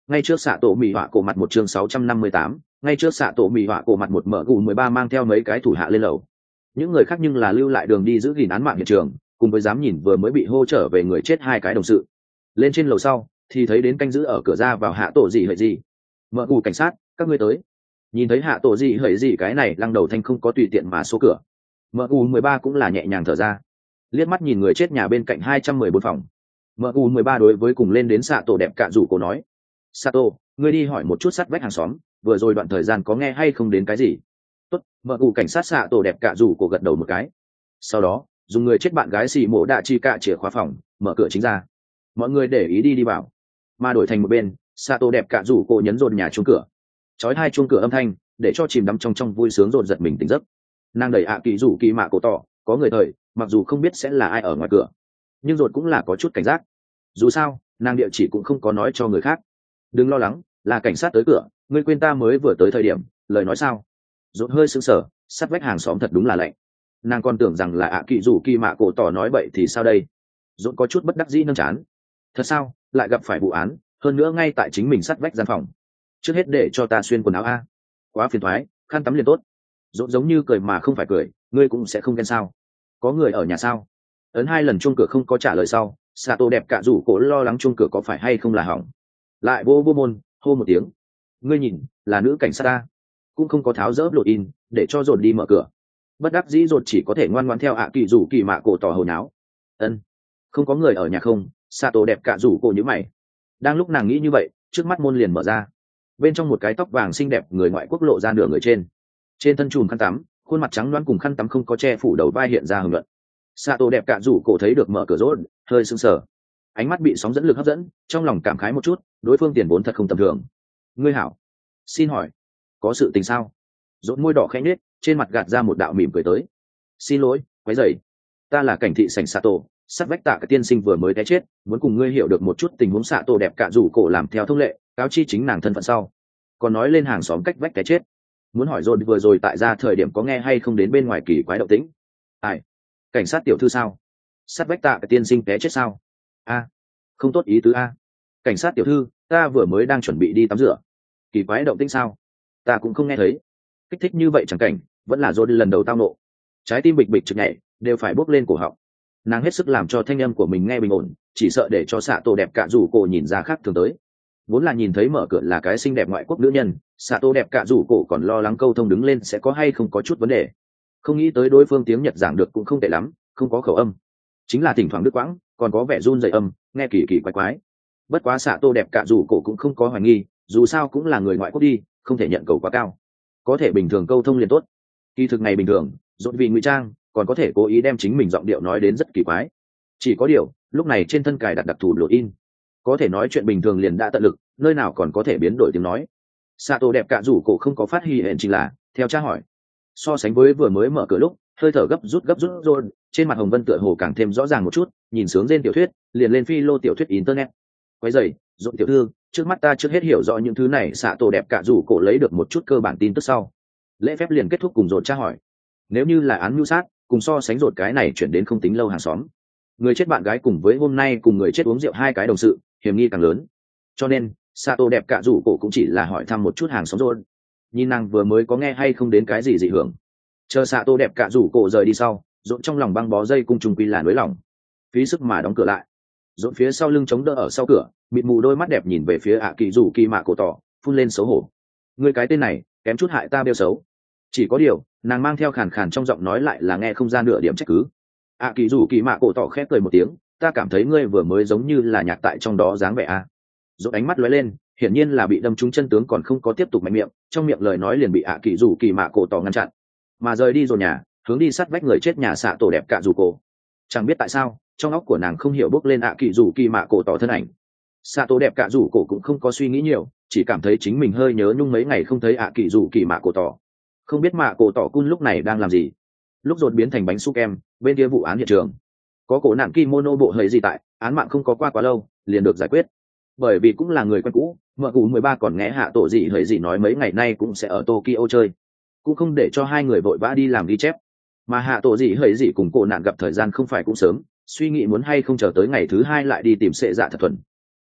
ngay trước xạ tổ mỹ họa cổ mặt một chương sáu trăm năm mươi tám, ngay trước xạ tổ mỹ họa cổ mặt một mở gù mười ba mang theo mấy cái thủ hạ lên lầu. Những người khác nhưng là lưu lại đường đi giữ gìn án mạng hiện trường, cùng với dám nhìn vừa mới bị hô trở về người chết hai cái đồng sự. Lên trên lầu sau thì thấy đến canh giữ ở cửa ra vào hạ tổ gì hỡi gì. Mở gù cảnh sát, các ngươi tới. Nhìn thấy hạ tổ gì hỡi gì cái này lăng đầu thanh không có tùy tiện mà số cửa. Mở gù mười ba cũng là nhẹ nhàng thở ra, liếc mắt nhìn người chết nhà bên cạnh hai trăm mười bốn phòng. Mở gù mười ba đối với cùng lên đến xạ tổ đẹp cạ rủ cổ nói, Sato, ngươi đi hỏi một chút sát vách hàng xóm, vừa rồi đoạn thời gian có nghe hay không đến cái gì. Tốt. Mở gù cảnh sát xạ tổ đẹp cạ rủ cổ gật đầu một cái, sau đó dùng người chết bạn gái xì mổ đạ chi cạ chìa khóa phòng mở cửa chính ra. Mọi người để ý đi đi vào, mà đổi thành một bên Sato đẹp cạ rủ cổ nhấn dồn nhà chuông cửa, chói hai chuông cửa âm thanh để cho chìm đắm trong trong vui sướng dồn giật mình tỉnh giấc. Nàng đẩy ạ kỳ rủ kỳ mạ cổ tỏ, có người thời mặc dù không biết sẽ là ai ở ngoài cửa, nhưng dồn cũng là có chút cảnh giác. Dù sao nàng địa chỉ cũng không có nói cho người khác. Đừng lo lắng, là cảnh sát tới cửa, ngươi quên ta mới vừa tới thời điểm lời nói sao. Dồn hơi sững sờ, sát vách hàng xóm thật đúng là lạnh. Nàng còn tưởng rằng là ạ kỳ rủ kỳ mạ cổ tỏ nói bậy thì sao đây. Dồn có chút bất đắc dĩ nâng chán. Thật sao, lại gặp phải vụ án, hơn nữa ngay tại chính mình sát vách gian phòng. Trước hết để cho ta xuyên quần áo a. Quá phiền thoái, khăn tắm liền tốt. Dồn giống như cười mà không phải cười, ngươi cũng sẽ không ghen sao. Có người ở nhà sao? Ấn hai lần chuông cửa không có trả lời sau, Sato đẹp cạ rủ cổ lo lắng chuông cửa có phải hay không là hỏng, lại vô vô môn hô một tiếng, ngươi nhìn là nữ cảnh sát ta, cũng không có tháo dỡ lột in để cho dồn đi mở cửa. Bất đắc dĩ dồn chỉ có thể ngoan ngoãn theo ạ kỳ rủ kỳ mạ cổ tỏ hồi náo. Ân, không có người ở nhà không? Sato đẹp cạ rủ cổ nhíu mày. Đang lúc nàng nghĩ như vậy, trước mắt môn liền mở ra, bên trong một cái tóc vàng xinh đẹp người ngoại quốc lộ ra nửa người trên, trên thân chùm khăn tắm, khuôn mặt trắng loáng cùng khăn tắm không có che phủ đầu vai hiện ra hưởng luận. Sato đẹp cạ rủ cổ thấy được mở cửa rốt, hơi sưng sờ, ánh mắt bị sóng dẫn lực hấp dẫn, trong lòng cảm khái một chút, đối phương tiền vốn thật không tầm thường. Ngươi hảo, xin hỏi có sự tình sao? Rốt môi đỏ khẽ nhếch, trên mặt gạt ra một đạo mỉm cười tới. Xin lỗi, quấy rầy. Ta là cảnh thị sảnh Sato, sát vách tạ cái tiên sinh vừa mới té chết, muốn cùng ngươi hiểu được một chút tình huống. Sato đẹp cạ rủ cổ làm theo thông lệ, cáo chi chính nàng thân phận sau, còn nói lên hàng xóm cách vách té chết, muốn hỏi rồi vừa rồi tại ra thời điểm có nghe hay không đến bên ngoài kỳ quái động tĩnh. Ai? Cảnh sát tiểu thư sao? Sát vách tạ cái tiên sinh té chết sao? A, không tốt ý tứ a. Cảnh sát tiểu thư, ta vừa mới đang chuẩn bị đi tắm rửa. Kỳ quái động tĩnh sao? Ta cũng không nghe thấy. Kích thích như vậy chẳng cảnh, vẫn là rồi lần đầu tao nộ. Trái tim bịch bịch trực nhảy, đều phải bốc lên cổ họng. Nàng hết sức làm cho thanh âm của mình nghe bình ổn, chỉ sợ để cho Sato đẹp cạ rủ cổ nhìn ra khác thường tới. Vốn là nhìn thấy mở cửa là cái xinh đẹp ngoại quốc nữ nhân, Sato đẹp cạ rủ cổ còn lo lắng câu thông đứng lên sẽ có hay không có chút vấn đề. Không nghĩ tới đối phương tiếng Nhật giảng được cũng không tệ lắm, không có khẩu âm, chính là thỉnh thoảng đứt quãng, còn có vẻ run rẩy âm, nghe kỳ kỳ quái quái. Bất quá Sato đẹp cạ rủ cổ cũng không có hoài nghi, dù sao cũng là người ngoại quốc đi, không thể nhận cầu quá cao, có thể bình thường câu thông liền tốt. Kỳ thực này bình thường, rốt vì ngụy trang, còn có thể cố ý đem chính mình giọng điệu nói đến rất kỳ quái. Chỉ có điều, lúc này trên thân cài đặt đặc thù lộ in, có thể nói chuyện bình thường liền đã tận lực, nơi nào còn có thể biến đổi tiếng nói. Sato đẹp cạ rủ cổ không có phát hi hẹn, chỉ là theo tra hỏi. So sánh với vừa mới mở cửa lúc, hơi thở gấp rút gấp rút rồi, trên mặt hồng vân tựa hồ càng thêm rõ ràng một chút, nhìn sướng trên tiểu thuyết, liền lên phi lô tiểu thuyết internet. Quấy rầy, rộn tiểu thư, trước mắt ta trước hết hiểu rõ những thứ này. Sato đẹp cạ rủ cổ lấy được một chút cơ bản tin tức sau, lễ phép liền kết thúc cùng rộn tra hỏi. Nếu như là án mưu sát, cùng so sánh rộn cái này chuyển đến không tính lâu hàng xóm, người chết bạn gái cùng với hôm nay cùng người chết uống rượu hai cái đồng sự, hiểm nghi càng lớn. Cho nên Sato đẹp cạ rủ cổ cũng chỉ là hỏi thăm một chút hàng xóm rồi, nhìn nàng vừa mới có nghe hay không đến cái gì dị hưởng. Chờ Sato đẹp cạ rủ cổ rời đi sau, rộn trong lòng băng bó dây cung trùng quy là nới lỏng, phí sức mà đóng cửa lại. Rộn phía sau lưng chống đỡ ở sau cửa, mịt mù đôi mắt đẹp nhìn về phía ạ kỳ rủ kỳ mạ cổ tỏ, phun lên xấu hổ. Người cái tên này kém chút hại ta bêu xấu. Chỉ có điều nàng mang theo khàn khàn trong giọng nói lại là nghe không ra nửa điểm trách cứ. ạ kỳ rủ kỳ mạ cổ tỏ khép cười một tiếng, ta cảm thấy ngươi vừa mới giống như là nhạc tại trong đó dáng vẻ a. Rộn ánh mắt lóe lên, hiển nhiên là bị đâm trúng chân tướng, còn không có tiếp tục mạnh miệng, trong miệng lời nói liền bị ạ kỳ rủ kỳ mạ cổ tỏ ngăn chặn, mà rời đi rồi nhà, hướng đi sát vách người chết nhà xạ tổ đẹp cạ rủ cổ. Chẳng biết tại sao, trong óc của nàng không hiểu bước lên ạ kỳ rủ kỳ mạ cổ tỏ thân ảnh. Xạ tổ đẹp cạ rủ cổ cũng không có suy nghĩ nhiều, chỉ cảm thấy chính mình hơi nhớ nhung mấy ngày không thấy ạ kỳ rủ kỳ mạ cổ tỏ. Không biết mạ cổ tỏ cun lúc này đang làm gì. Lúc rột biến thành bánh su kem, bên kia vụ án hiện trường có cổ nạn kimono bộ hơi gì tại, án mạng không có qua quá lâu liền được giải quyết. Bởi vì cũng là người quen cũ, mợ cụ mười ba còn nghe hạ tổ gì hơi gì nói mấy ngày nay cũng sẽ ở Tokyo chơi, cũng không để cho hai người vội vã đi làm ghi chép. Mà hạ tổ gì hơi gì cùng cổ nạn gặp thời gian không phải cũng sớm, suy nghĩ muốn hay không chờ tới ngày thứ hai lại đi tìm sệ dạ thật thuần.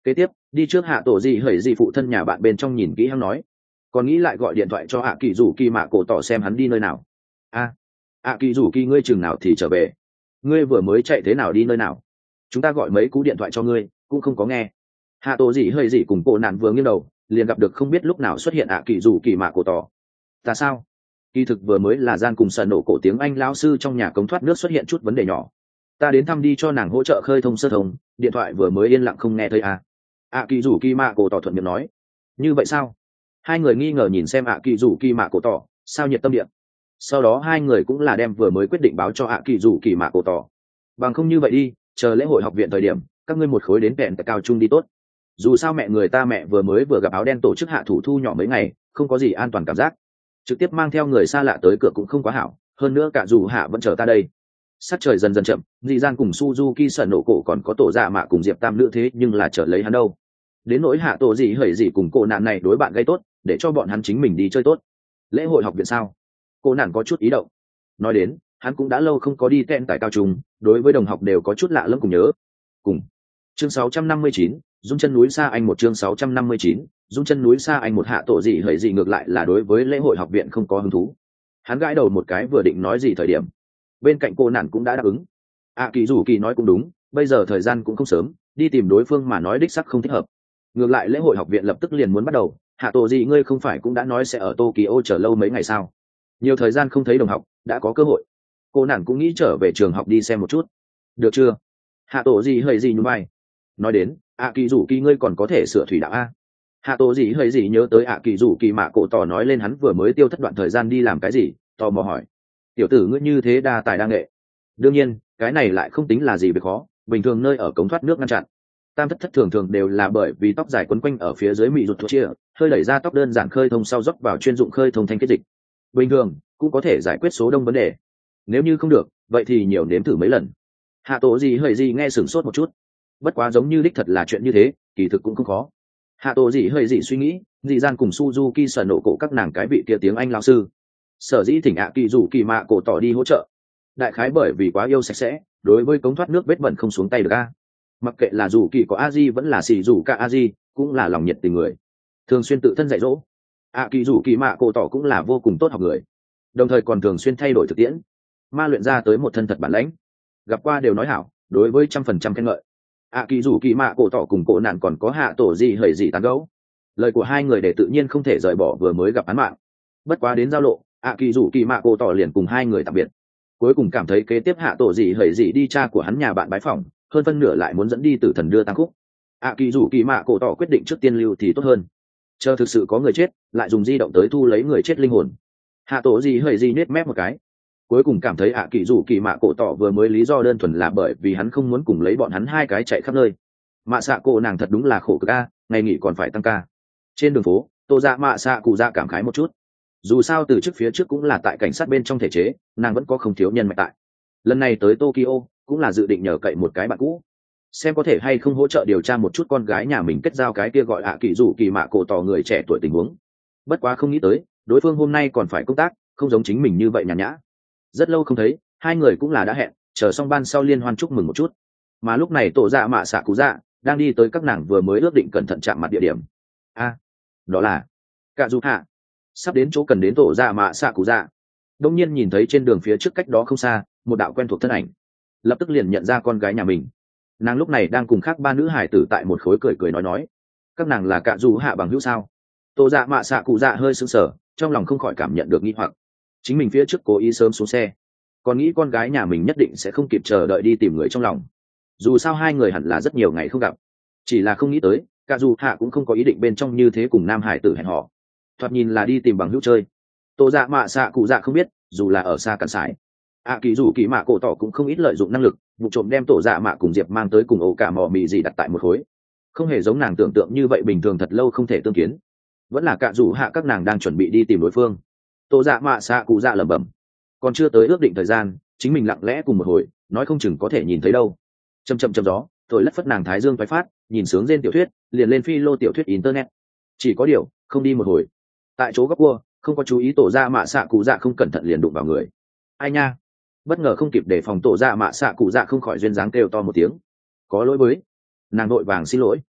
kế tiếp đi trước hạ tổ gì hởi gì phụ thân nhà bạn bên trong nhìn kỹ hắn nói, còn nghĩ lại gọi điện thoại cho hạ kỳ rủ kỳ mạ cổ tỏ xem hắn đi nơi nào. A, hạ kỳ rủ kỳ ngươi chừng nào thì trở về, ngươi vừa mới chạy thế nào đi nơi nào, chúng ta gọi mấy cú điện thoại cho ngươi cũng không có nghe. Hạ tổ gì hơi gì cùng cổ nạn vừa nghiêng đầu liền gặp được không biết lúc nào xuất hiện hạ kỳ rủ kỳ mạ cổ tỏ. Ta sao? Kỳ thực vừa mới là gian cùng sần nổ cổ tiếng Anh lão sư trong nhà cống thoát nước xuất hiện chút vấn đề nhỏ, ta đến thăm đi cho nàng hỗ trợ khơi thông sơ thông, điện thoại vừa mới yên lặng không nghe thấy à. ạ kỳ rủ kỳ mạ cổ tỏ thuận miệng nói. Như vậy sao? Hai người nghi ngờ nhìn xem ạ kỳ rủ kỳ mạ cổ tỏ sao nhiệt tâm điện. Sau đó hai người cũng là đem vừa mới quyết định báo cho ạ kỳ rủ kỳ mạ cổ tỏ. Bằng không như vậy đi, chờ lễ hội học viện thời điểm các ngươi một khối đến vẹn tại cao trung đi tốt. Dù sao mẹ người ta mẹ vừa mới vừa gặp áo đen tổ chức hạ thủ thu nhỏ mấy ngày, không có gì an toàn cảm giác, trực tiếp mang theo người xa lạ tới cửa cũng không quá hảo, hơn nữa cả dù hạ vẫn chờ ta đây. Sắc trời dần dần chậm, dị gian cùng Suzuki sẩn nổ cổ còn có tổ dạ mạ cùng diệp tam nữ thế nhưng là chờ lấy hắn đâu. Đến nỗi hạ tổ gì hởi gì cùng cô nạn này đối bạn gây tốt, để cho bọn hắn chính mình đi chơi tốt. Lễ hội học viện sao? Cô nạn có chút ý động. Nói đến, hắn cũng đã lâu không có đi ten tại cao trung, đối với đồng học đều có chút lạ lẫm cùng nhớ. Cùng. Chương sáu trăm năm mươi chín, dung chân núi xa anh một chương sáu trăm năm mươi chín, dung chân núi xa anh một hạ tổ gì hởi gì ngược lại là đối với lễ hội học viện không có hứng thú. Hắn gãi đầu một cái vừa định nói gì thời điểm, bên cạnh cô nản cũng đã đáp ứng. À kỳ rủ kỳ nói cũng đúng, bây giờ thời gian cũng không sớm, đi tìm đối phương mà nói đích sắc không thích hợp. Ngược lại lễ hội học viện lập tức liền muốn bắt đầu, hạ tổ gì ngươi không phải cũng đã nói sẽ ở Tokyo chờ lâu mấy ngày sao? Nhiều thời gian không thấy đồng học, đã có cơ hội. Cô nản cũng nghĩ trở về trường học đi xem một chút. Được chưa? Hạ tổ gì hơi gì nhún vai. Nói đến, ạ kỳ rủ kỳ ngươi còn có thể sửa thủy đạo a. Hạ tổ gì hơi gì nhớ tới ạ kỳ rủ kỳ mạ cổ tỏ nói lên hắn vừa mới tiêu thất đoạn thời gian đi làm cái gì, tò mò hỏi. Tiểu tử ngươi như thế đa tài đa nghệ. Đương nhiên cái này lại không tính là gì việc khó, bình thường nơi ở cống thoát nước ngăn chặn tam thất thất thường thường đều là bởi vì tóc dài quấn quanh ở phía dưới mị rụt thuốc chia, hơi đẩy ra tóc đơn giản khơi thông sau rót vào chuyên dụng khơi thông thanh kết dịch. Bình thường cũng có thể giải quyết số đông vấn đề, nếu như không được vậy thì nhiều nếm thử mấy lần. Hạ tổ gì hơi gì nghe sửng sốt một chút, bất quá giống như đích thật là chuyện như thế, kỳ thực cũng không khó. Hạ tổ gì hơi gì suy nghĩ, dị gian cùng Suzuki sở nổ cổ các nàng cái vị kia tiếng Anh lão sư, sở dĩ thỉnh ạ kỳ rủ kỳ mạ cổ tỏ đi hỗ trợ, đại khái bởi vì quá yêu sạch sẽ, đối với cống thoát nước vết bẩn không xuống tay được a. Mặc kệ là dù kỳ có a di vẫn là xì dù cả a di, cũng là lòng nhiệt tình người, thường xuyên tự thân dạy dỗ. ạ kỳ rủ kỳ mạ cổ tỏ cũng là vô cùng tốt học người, đồng thời còn thường xuyên thay đổi thực tiễn, ma luyện ra tới một thân thật bản lãnh, gặp qua đều nói hảo, đối với trăm phần trăm khen ngợi. ạ kỳ rủ kỳ mạ cổ tỏ cùng cổ nạn còn có hạ tổ gì hời gì tán gấu, lời của hai người để tự nhiên không thể rời bỏ vừa mới gặp án mạng. Bất quá đến giao lộ, ạ kỳ rủ kỳ mạ cổ tỏ liền cùng hai người tạm biệt, cuối cùng cảm thấy kế tiếp hạ tổ gì hời gì đi cha của hắn nhà bạn bái phỏng, hơn phân nửa lại muốn dẫn đi tử thần đưa tăng khúc. ạ kỳ rủ kỳ mạ cổ tỏ quyết định trước tiên lưu thì tốt hơn, chờ thực sự có người chết lại dùng di động tới thu lấy người chết linh hồn. Hạ tổ gì hời gì nết mép một cái, cuối cùng cảm thấy ạ kỳ rủ kỳ mạ cổ tỏ vừa mới lý do đơn thuần là bởi vì hắn không muốn cùng lấy bọn hắn hai cái chạy khắp nơi. Mạ xạ cổ nàng thật đúng là khổ cực a, ngày nghỉ còn phải tăng ca. Trên đường phố tô dạ mạ xạ cụ dạ cảm khái một chút, dù sao từ trước phía trước cũng là tại cảnh sát bên trong thể chế, nàng vẫn có không thiếu nhân mạch tại. Lần này tới Tokyo cũng là dự định nhờ cậy một cái bạn cũ, xem có thể hay không hỗ trợ điều tra một chút con gái nhà mình kết giao cái kia gọi ạ kỳ rủ kỳ mạ cổ tỏ người trẻ tuổi tình huống. Bất quá không nghĩ tới đối phương hôm nay còn phải công tác, không giống chính mình như vậy nhàn nhã. Rất lâu không thấy, hai người cũng là đã hẹn chờ xong ban sau liên hoan chúc mừng một chút. Mà lúc này tổ dạ mạ xạ cụ dạ đang đi tới các nàng vừa mới ước định cẩn thận chạm mặt địa điểm. A, đó là cạ dù hạ. Sắp đến chỗ cần đến tổ dạ mạ xạ cụ dạ, đông nhiên nhìn thấy trên đường phía trước cách đó không xa một đạo quen thuộc thân ảnh, lập tức liền nhận ra con gái nhà mình. Nàng lúc này đang cùng khác ba nữ hải tử tại một khối cười cười nói nói. Các nàng là cạ dù hạ bằng hữu sao? Tổ dạ mạ xạ cụ dạ hơi sững sờ, trong lòng không khỏi cảm nhận được nghi hoặc. Chính mình phía trước cố ý sớm xuống xe, còn nghĩ con gái nhà mình nhất định sẽ không kịp chờ đợi đi tìm người trong lòng. Dù sao hai người hẳn là rất nhiều ngày không gặp, chỉ là không nghĩ tới cạ dù hạ cũng không có ý định bên trong như thế cùng nam hải tử hẹn hò, thoạt nhìn là đi tìm bằng hữu chơi. Tổ dạ mạ xạ cụ dạ không biết, dù là ở xa cạn sải, ạ kỳ rủ kỳ mạ cổ tỏ cũng không ít lợi dụng năng lực vụ trộm đem tổ dạ mạ cùng diệp mang tới cùng ổ cả mò mì gì đặt tại một khối, không hề giống nàng tưởng tượng như vậy bình thường thật lâu không thể tương kiến. Vẫn là cạ rủ hạ các nàng đang chuẩn bị đi tìm đối phương. Tổ dạ mạ xạ cụ dạ lẩm bẩm, còn chưa tới ước định thời gian, chính mình lặng lẽ cùng một hồi, nói không chừng có thể nhìn thấy đâu. Chầm chầm chầm gió thổi lất phất nàng thái dương phái phát, nhìn sướng trên tiểu thuyết liền lên phi lô tiểu thuyết internet. Chỉ có điều không đi một hồi, tại chỗ góc cua không có chú ý tổ dạ mạ xạ cụ dạ không cẩn thận liền đụng vào người. Ai nha, bất ngờ không kịp để phòng tổ dạ mạ xạ cụ dạ không khỏi duyên dáng kêu to một tiếng, có lỗi với. Nàng đội vàng xin lỗi.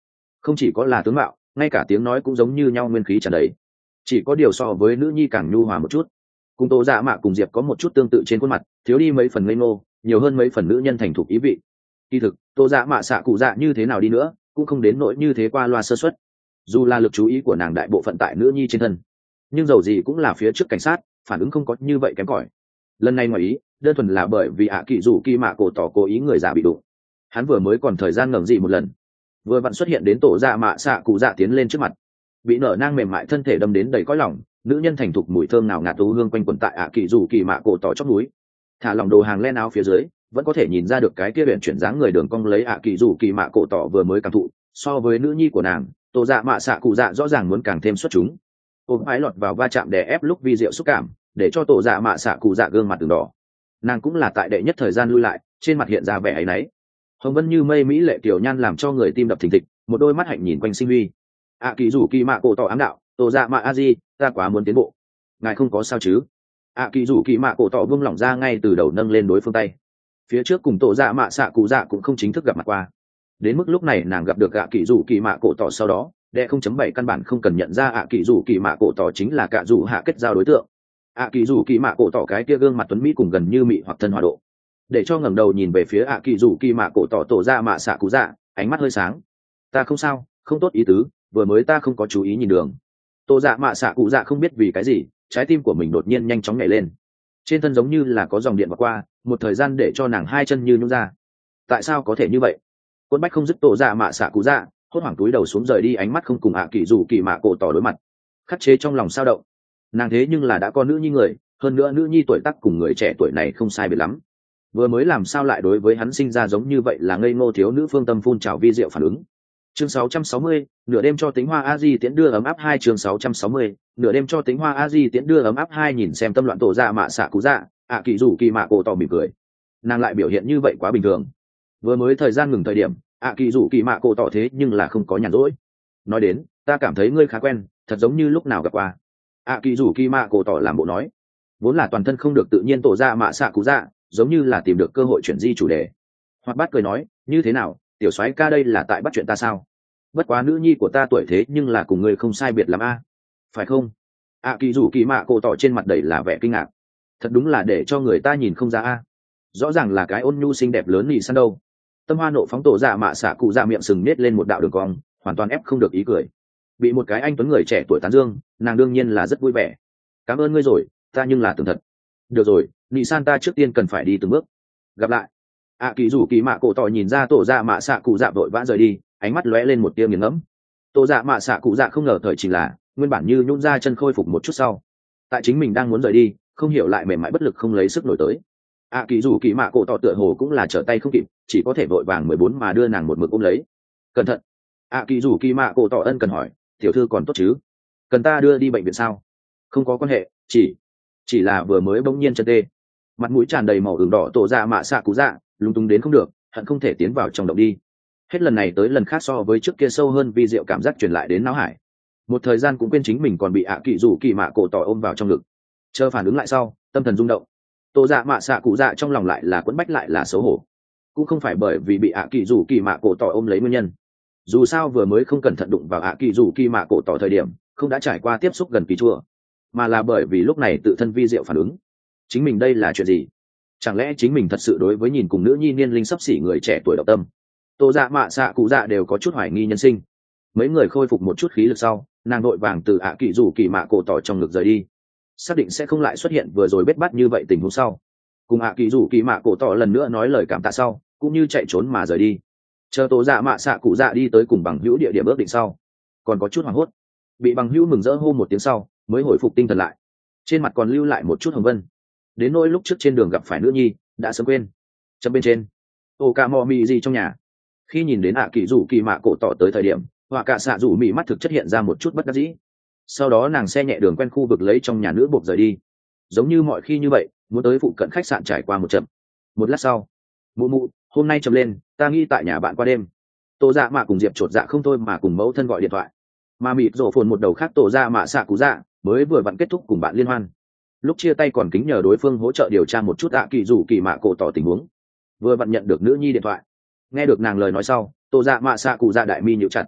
không chỉ có là tướng mạo, ngay cả tiếng nói cũng giống như nhau, nguyên khí tràn đầy, chỉ có điều so với nữ nhi càng nhu hòa một chút. Cùng Tô Dạ Mạ cùng Diệp có một chút tương tự trên khuôn mặt, thiếu đi mấy phần ngây ngô, nhiều hơn mấy phần nữ nhân thành thục ý vị. Kỳ thực Tô Dạ Mạ xạ cụ dạ như thế nào đi nữa cũng không đến nỗi như thế qua loa sơ suất, dù là lực chú ý của nàng đại bộ phận tại nữ nhi trên thân, nhưng dầu gì cũng là phía trước cảnh sát, phản ứng không có như vậy kém cỏi. Lần này ngoài ý đơn thuần là bởi vì ạ kỳ rủ kỳ mạ cổ tỏ cố ý người già bị đụng, hắn vừa mới còn thời gian ngẩng dị một lần, vừa vặn xuất hiện đến Tổ Dạ Mạ xạ cụ dạ tiến lên trước mặt, bị nở nang mềm mại thân thể đâm đến đầy cõi lòng, nữ nhân thành thục mùi thơm nào ngạt tú hương quanh quẩn tại ạ kỳ rủ kỳ mạ cổ tỏ chóp núi. Thả lòng đồ hàng len áo phía dưới, vẫn có thể nhìn ra được cái kia biển chuyển dáng người đường cong lấy ạ kỳ rủ kỳ mạ cổ tỏ vừa mới cảm thụ, so với nữ nhi của nàng Tô Dạ Mạ xạ cụ dạ rõ ràng muốn càng thêm xuất chúng. Ôm ái lọt vào va chạm đè ép lúc vi diệu xúc cảm, để cho Tổ Dạ Mạ xạ cụ dạ gương mặt từng đỏ. Nàng cũng là tại đệ nhất thời gian lui lại, trên mặt hiện ra vẻ áy náy. Hồng vân như mây mỹ lệ tiểu nhan làm cho người tim đập thình thịch, một đôi mắt hạnh nhìn quanh sinh huy. ạ kỳ rủ kỳ mạ cổ tỏ ám đạo, Tổ Dạ Mạ a di, ta quá muốn tiến bộ, ngài không có sao chứ? ạ kỳ rủ kỳ mạ cổ tỏ buông lỏng ra ngay từ đầu nâng lên đối phương tay. Phía trước cùng Tổ Dạ Mạ xạ cụ dạ cũng không chính thức gặp mặt qua, đến mức lúc này nàng gặp được ạ kỳ rủ kỳ mạ cổ tỏ sau đó, đệ không chấm bảy căn bản không cần nhận ra ạ kỳ rủ kỳ mạ cổ tỏ chính là cả rủ hạ kết giao đối tượng. ạ kỳ rủ kỳ mạ cổ tỏ cái kia gương mặt tuấn mỹ cùng gần như mị hoặc thân hòa độ, để cho ngẩng đầu nhìn về phía ạ kỳ rủ kỳ mạ cổ tỏ Tổ Dạ Mạ xạ cụ dạ, ánh mắt hơi sáng. Ta không sao, không tốt ý tứ, vừa mới ta không có chú ý nhìn đường. Tổ Dạ Mạ xạ cụ dạ không biết vì cái gì, trái tim của mình đột nhiên nhanh chóng nhảy lên, trên thân giống như là có dòng điện vượt qua, một thời gian để cho nàng hai chân như nhún ra. Tại sao có thể như vậy? Quân bách không dứt Tổ Dạ Mạ xạ cụ dạ, hốt hoảng túi đầu xuống rời đi, ánh mắt không cùng ạ kỳ rủ kỳ mạ cổ tỏ đối mặt, khắc chế trong lòng sao động. Nàng thế nhưng là đã có nữ nhi người, hơn nữa nữ nhi tuổi tác cùng người trẻ tuổi này không sai biệt lắm, vừa mới làm sao lại đối với hắn sinh ra giống như vậy là ngây ngô thiếu nữ phương tâm phun trào vi diệu phản ứng. Chương sáu trăm sáu mươi, nửa đêm cho tính hoa a di tiễn đưa ấm áp hai. Chương sáu trăm sáu mươi, nửa đêm cho tính hoa a di tiễn đưa ấm áp hai. Nhìn xem tâm loạn Tổ Dạ Mạ xạ cụ dạ, ạ kỳ rủ kỳ mạ cổ tỏ mỉm cười. Nàng lại biểu hiện như vậy quá bình thường. Vừa mới thời gian ngừng thời điểm, ạ kỳ rủ kỳ mạ cổ tỏ thế nhưng là không có nhàn rỗi. Nói đến, ta cảm thấy ngươi khá quen, thật giống như lúc nào gặp qua. ạ kỳ rủ kỳ mạ cổ tỏ làm bộ nói, vốn là toàn thân không được tự nhiên Tổ Dạ Mạ xạ cụ dạ, giống như là tìm được cơ hội chuyển di chủ đề. Hoạt bát cười nói, như thế nào, tiểu soái ca đây là tại bắt chuyện ta sao? Bất quá nữ nhi của ta tuổi thế nhưng là cùng ngươi không sai biệt lắm a, phải không? ạ kỳ rủ kỳ mạ cổ tỏ trên mặt đầy là vẻ kinh ngạc, thật đúng là để cho người ta nhìn không ra a, rõ ràng là cái ôn nhu xinh đẹp lớn nhị san đâu. Tâm hoa nộ phóng Tổ Dạ Mạ xạ cụ dạ miệng sừng nết lên một đạo đường cong, hoàn toàn ép không được ý cười. Bị một cái anh tuấn người trẻ tuổi tán dương, nàng đương nhiên là rất vui vẻ. Cảm ơn ngươi rồi, ta nhưng là tưởng thật. Được rồi, nhị san ta trước tiên cần phải đi từng bước. Gặp lại. ạ kỳ rủ kỳ mạ cổ tỏ nhìn ra Tổ Dạ Mạ xạ cụ dạ vội vã rời đi, ánh mắt lóe lên một tia nghiền ngẫm. Tổ Dạ Mạ xạ cụ dạ không ngờ thời chỉ là nguyên bản như nhún ra chân khôi phục một chút sau, tại chính mình đang muốn rời đi, không hiểu lại mềm mại bất lực không lấy sức nổi tới. ạ kỳ rủ kỳ mạ cổ tỏ tựa hồ cũng là trở tay không kịp, chỉ có thể vội vàng mười bốn mà đưa nàng một mực ôm lấy. Cẩn thận. ạ kỳ rủ kỳ mạ cổ tỏ ân cần hỏi, tiểu thư còn tốt chứ? Cần ta đưa đi bệnh viện sao? Không có quan hệ, chỉ chỉ là vừa mới bỗng nhiên chân tê. Mặt mũi tràn đầy màu ửng đỏ Tổ Dạ Mạ xạ cụ dạ, lúng túng đến không được, hận không thể tiến vào trong động đi. Hết lần này tới lần khác so với trước kia sâu hơn vi diệu cảm giác truyền lại đến não hải, một thời gian cũng quên chính mình còn bị ạ kỳ rủ kỳ mạ cổ tỏ ôm vào trong ngực. Chờ phản ứng lại sau, tâm thần rung động. Tổ Dạ Mạ xạ cụ dạ trong lòng lại là quẫn bách lại là xấu hổ, cũng không phải bởi vì bị ạ kỳ rủ kỳ mạ cổ tỏ ôm lấy nguyên nhân, dù sao vừa mới không cẩn thận đụng vào ạ kỳ rủ kỳ mạ cổ tỏ thời điểm không đã trải qua tiếp xúc gần kỳ chua, mà là bởi vì lúc này tự thân vi diệu phản ứng. Chính mình đây là chuyện gì? Chẳng lẽ chính mình thật sự đối với nhìn cùng nữ nhi niên linh sắp xỉ người trẻ tuổi động tâm? Tổ Dạ Mạ xạ cụ dạ đều có chút hoài nghi nhân sinh. Mấy người khôi phục một chút khí lực sau, nàng vội vàng từ ạ kỳ rủ kỳ mạ cổ tỏ trong ngực rời đi, xác định sẽ không lại xuất hiện vừa rồi bết bát như vậy tình huống sau. Cùng ạ kỳ rủ kỳ mạ cổ tỏ lần nữa nói lời cảm tạ sau, cũng như chạy trốn mà rời đi. Chờ Tổ Dạ Mạ xạ cụ dạ đi tới cùng bằng hữu địa điểm ước định sau, còn có chút hoảng hốt, bị bằng hữu mừng rỡ hô một tiếng sau mới hồi phục tinh thần lại, trên mặt còn lưu lại một chút hồng vân. Đến nỗi lúc trước trên đường gặp phải nữ nhi đã sớm quên. Chấm bên trên ô ca mò mì gì trong nhà, khi nhìn đến ạ kỳ rủ kỳ mạ cổ tỏ tới thời điểm, họa cả xạ rủ mì mắt thực chất hiện ra một chút bất đắc dĩ. Sau đó nàng xe nhẹ đường quen khu vực lấy trong nhà nữ buộc rời đi, giống như mọi khi như vậy, muốn tới phụ cận khách sạn trải qua một chậm. Một lát sau, mụ mụ hôm nay chậm lên, ta nghĩ tại nhà bạn qua đêm. Tổ Dạ Mạ cùng Diệp chột dạ không thôi mà cùng mẫu thân gọi điện thoại, mà mịt rổ phồn một đầu khác Tổ Dạ Mạ xạ cụ dạ mới vừa vặn kết thúc cùng bạn liên hoan, lúc chia tay còn kính nhờ đối phương hỗ trợ điều tra một chút ạ kỳ rủ kỳ mạ cổ tỏ tình huống, vừa vặn nhận được nữ nhi điện thoại. Nghe được nàng lời nói sau, Tổ Dạ Mạ xạ cụ dạ đại mi nhíu chặt,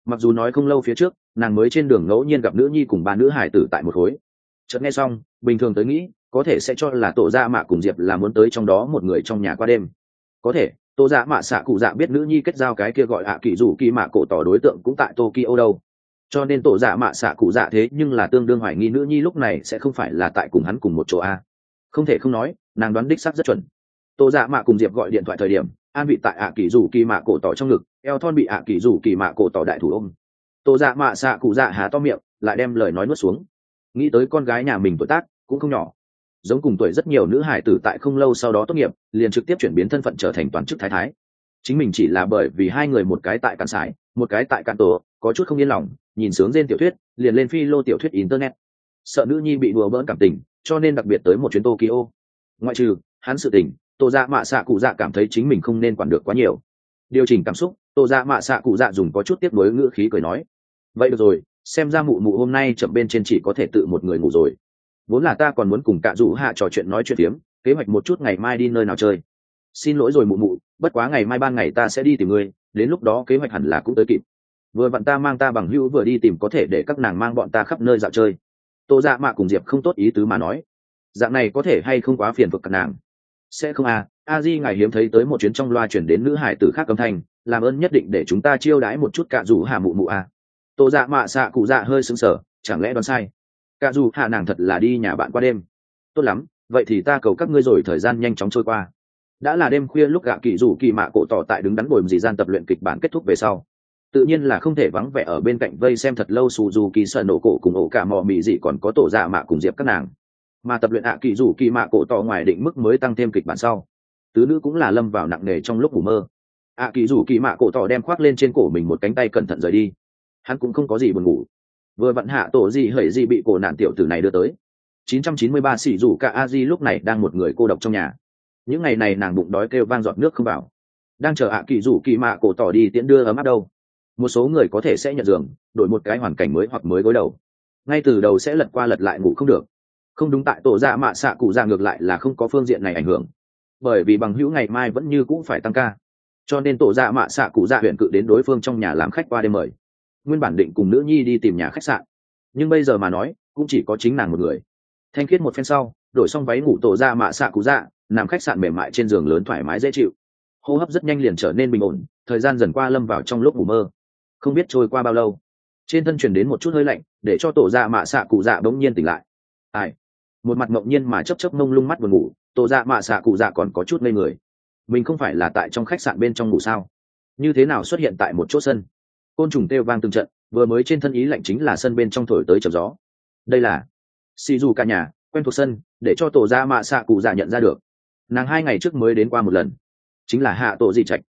Mặc dù nói không lâu phía trước nàng mới trên đường ngẫu nhiên gặp nữ nhi cùng ba nữ hải tử tại một khối, chợt nghe xong bình thường tới nghĩ có thể sẽ cho là tổ dạ mạ cùng diệp là muốn tới trong đó một người trong nhà qua đêm. Có thể tổ dạ mạ xạ cụ dạ biết nữ nhi kết giao cái kia gọi ạ kỳ rủ kỳ mạ cổ tỏ đối tượng cũng tại Tokyo đâu, cho nên tổ dạ mạ xạ cụ dạ thế nhưng là tương đương hoài nghi nữ nhi lúc này sẽ không phải là tại cùng hắn cùng một chỗ a. Không thể không nói nàng đoán đích xác rất chuẩn. Tổ dạ mạ cùng diệp gọi điện thoại thời điểm an vị tại ạ kỳ rủ kỳ mạ cổ tỏ trong ngực, eo thon bị ạ kỳ rủ kỳ mạ cổ tỏ đại thủ ôm. Tổ dạ mạ xạ cụ dạ há to miệng lại đem lời nói nuốt xuống, nghĩ tới con gái nhà mình tuổi tác cũng không nhỏ, giống cùng tuổi rất nhiều nữ hải tử tại không lâu sau đó tốt nghiệp liền trực tiếp chuyển biến thân phận trở thành toàn chức thái thái. Chính mình chỉ là bởi vì hai người một cái tại cạn sải một cái tại cạn tổ có chút không yên lòng, nhìn sướng trên tiểu thuyết liền lên phi lô tiểu thuyết internet, sợ nữ nhi bị đùa bỡn cảm tình cho nên đặc biệt tới một chuyến Tokyo. Ngoại trừ hắn sự tình, tổ dạ mạ xạ cụ dạ cảm thấy chính mình không nên quản được quá nhiều, điều chỉnh cảm xúc. Tổ dạ mạ xạ cụ dạ dùng có chút tiếc nuối ngữ khí cười nói, vậy được rồi, xem ra mụ mụ hôm nay chậm bên trên chỉ có thể tự một người ngủ rồi. Vốn là ta còn muốn cùng cả rủ hạ trò chuyện nói chuyện phiếm, kế hoạch một chút ngày mai đi nơi nào chơi. Xin lỗi rồi mụ mụ, bất quá ngày mai ban ngày ta sẽ đi tìm ngươi, đến lúc đó kế hoạch hẳn là cũng tới kịp. Vừa vặn ta mang ta bằng hữu vừa đi tìm có thể để các nàng mang bọn ta khắp nơi dạo chơi. Tô dạ mạ cùng diệp không tốt ý tứ mà nói, dạng này có thể hay không quá phiền phức các nàng. Sẽ không à, a di ngài hiếm thấy tới một chuyến trong loa chuyển đến nữ hải tử khác âm thanh, làm ơn nhất định để chúng ta chiêu đãi một chút cả rủ hạ mụ mụ à. Tô dạ mạ xạ cụ dạ hơi sững sờ, chẳng lẽ đoán sai? Cả dù hạ nàng thật là đi nhà bạn qua đêm. Tốt lắm, vậy thì ta cầu các ngươi rồi, thời gian nhanh chóng trôi qua. Đã là đêm khuya lúc gạ kỳ rủ kỳ mạ cổ tỏ tại đứng đắn bồi dì gian tập luyện kịch bản kết thúc về sau, tự nhiên là không thể vắng vẻ ở bên cạnh vây xem thật lâu Suzuki sợ nổ cổ cùng ổ cả mò mì dị còn có tổ dạ mạ cùng diệp các nàng. Mà tập luyện ạ kỳ rủ kỳ mạ cổ tỏ ngoài định mức mới tăng thêm kịch bản sau, tứ nữ cũng là lâm vào nặng nề trong lúc ngủ mơ. ạ kỳ rủ kỳ mạ cổ tỏ đem khoác lên trên cổ mình một cánh tay cẩn thận rời đi, hắn cũng không có gì buồn ngủ. Vừa vặn hạ tổ gì hởi gì bị cổ nạn tiểu tử này đưa tới. chín trăm chín mươi ba xỉ rủ cả Aji lúc này đang một người cô độc trong nhà. Những ngày này nàng bụng đói kêu vang giọt nước không vào, đang chờ ạ kỳ rủ kỳ mạ cổ tỏ đi tiễn đưa ấm áp đâu. Một số người có thể sẽ nhận giường, đổi một cái hoàn cảnh mới hoặc mới gối đầu, ngay từ đầu sẽ lật qua lật lại ngủ không được. Không đúng, tại tổ dạ mạ xạ cụ dạ ngược lại là không có phương diện này ảnh hưởng, bởi vì bằng hữu ngày mai vẫn như cũng phải tăng ca, cho nên tổ dạ mạ xạ cụ dạ huyện cự đến đối phương trong nhà làm khách qua đêm mời. Nguyên bản định cùng nữ nhi đi tìm nhà khách sạn, nhưng bây giờ mà nói cũng chỉ có chính nàng một người. Thanh khiết một phen sau, đổi xong váy ngủ tổ dạ mạ xạ cụ dạ nằm khách sạn mềm mại trên giường lớn thoải mái dễ chịu, hô hấp rất nhanh liền trở nên bình ổn. Thời gian dần qua lâm vào trong lúc ngủ mơ, không biết trôi qua bao lâu, trên thân truyền đến một chút hơi lạnh, để cho tổ dạ mạ xạ cụ dạ bỗng nhiên tỉnh lại. Ai? Một mặt ngẫu nhiên mà chớp chớp mông lung mắt buồn ngủ, tổ dạ mạ xạ cụ dạ còn có chút ngây người. Mình không phải là tại trong khách sạn bên trong ngủ sao? Như thế nào xuất hiện tại một chỗ sân? Côn trùng kêu vang từng trận, vừa mới trên thân ý lạnh chính là sân bên trong thổi tới chập gió. Đây là xì dù cả nhà quen thuộc sân, để cho tổ dạ mạ xạ cụ dạ nhận ra được. Nàng hai ngày trước mới đến qua một lần, chính là hạ tổ dị trạch.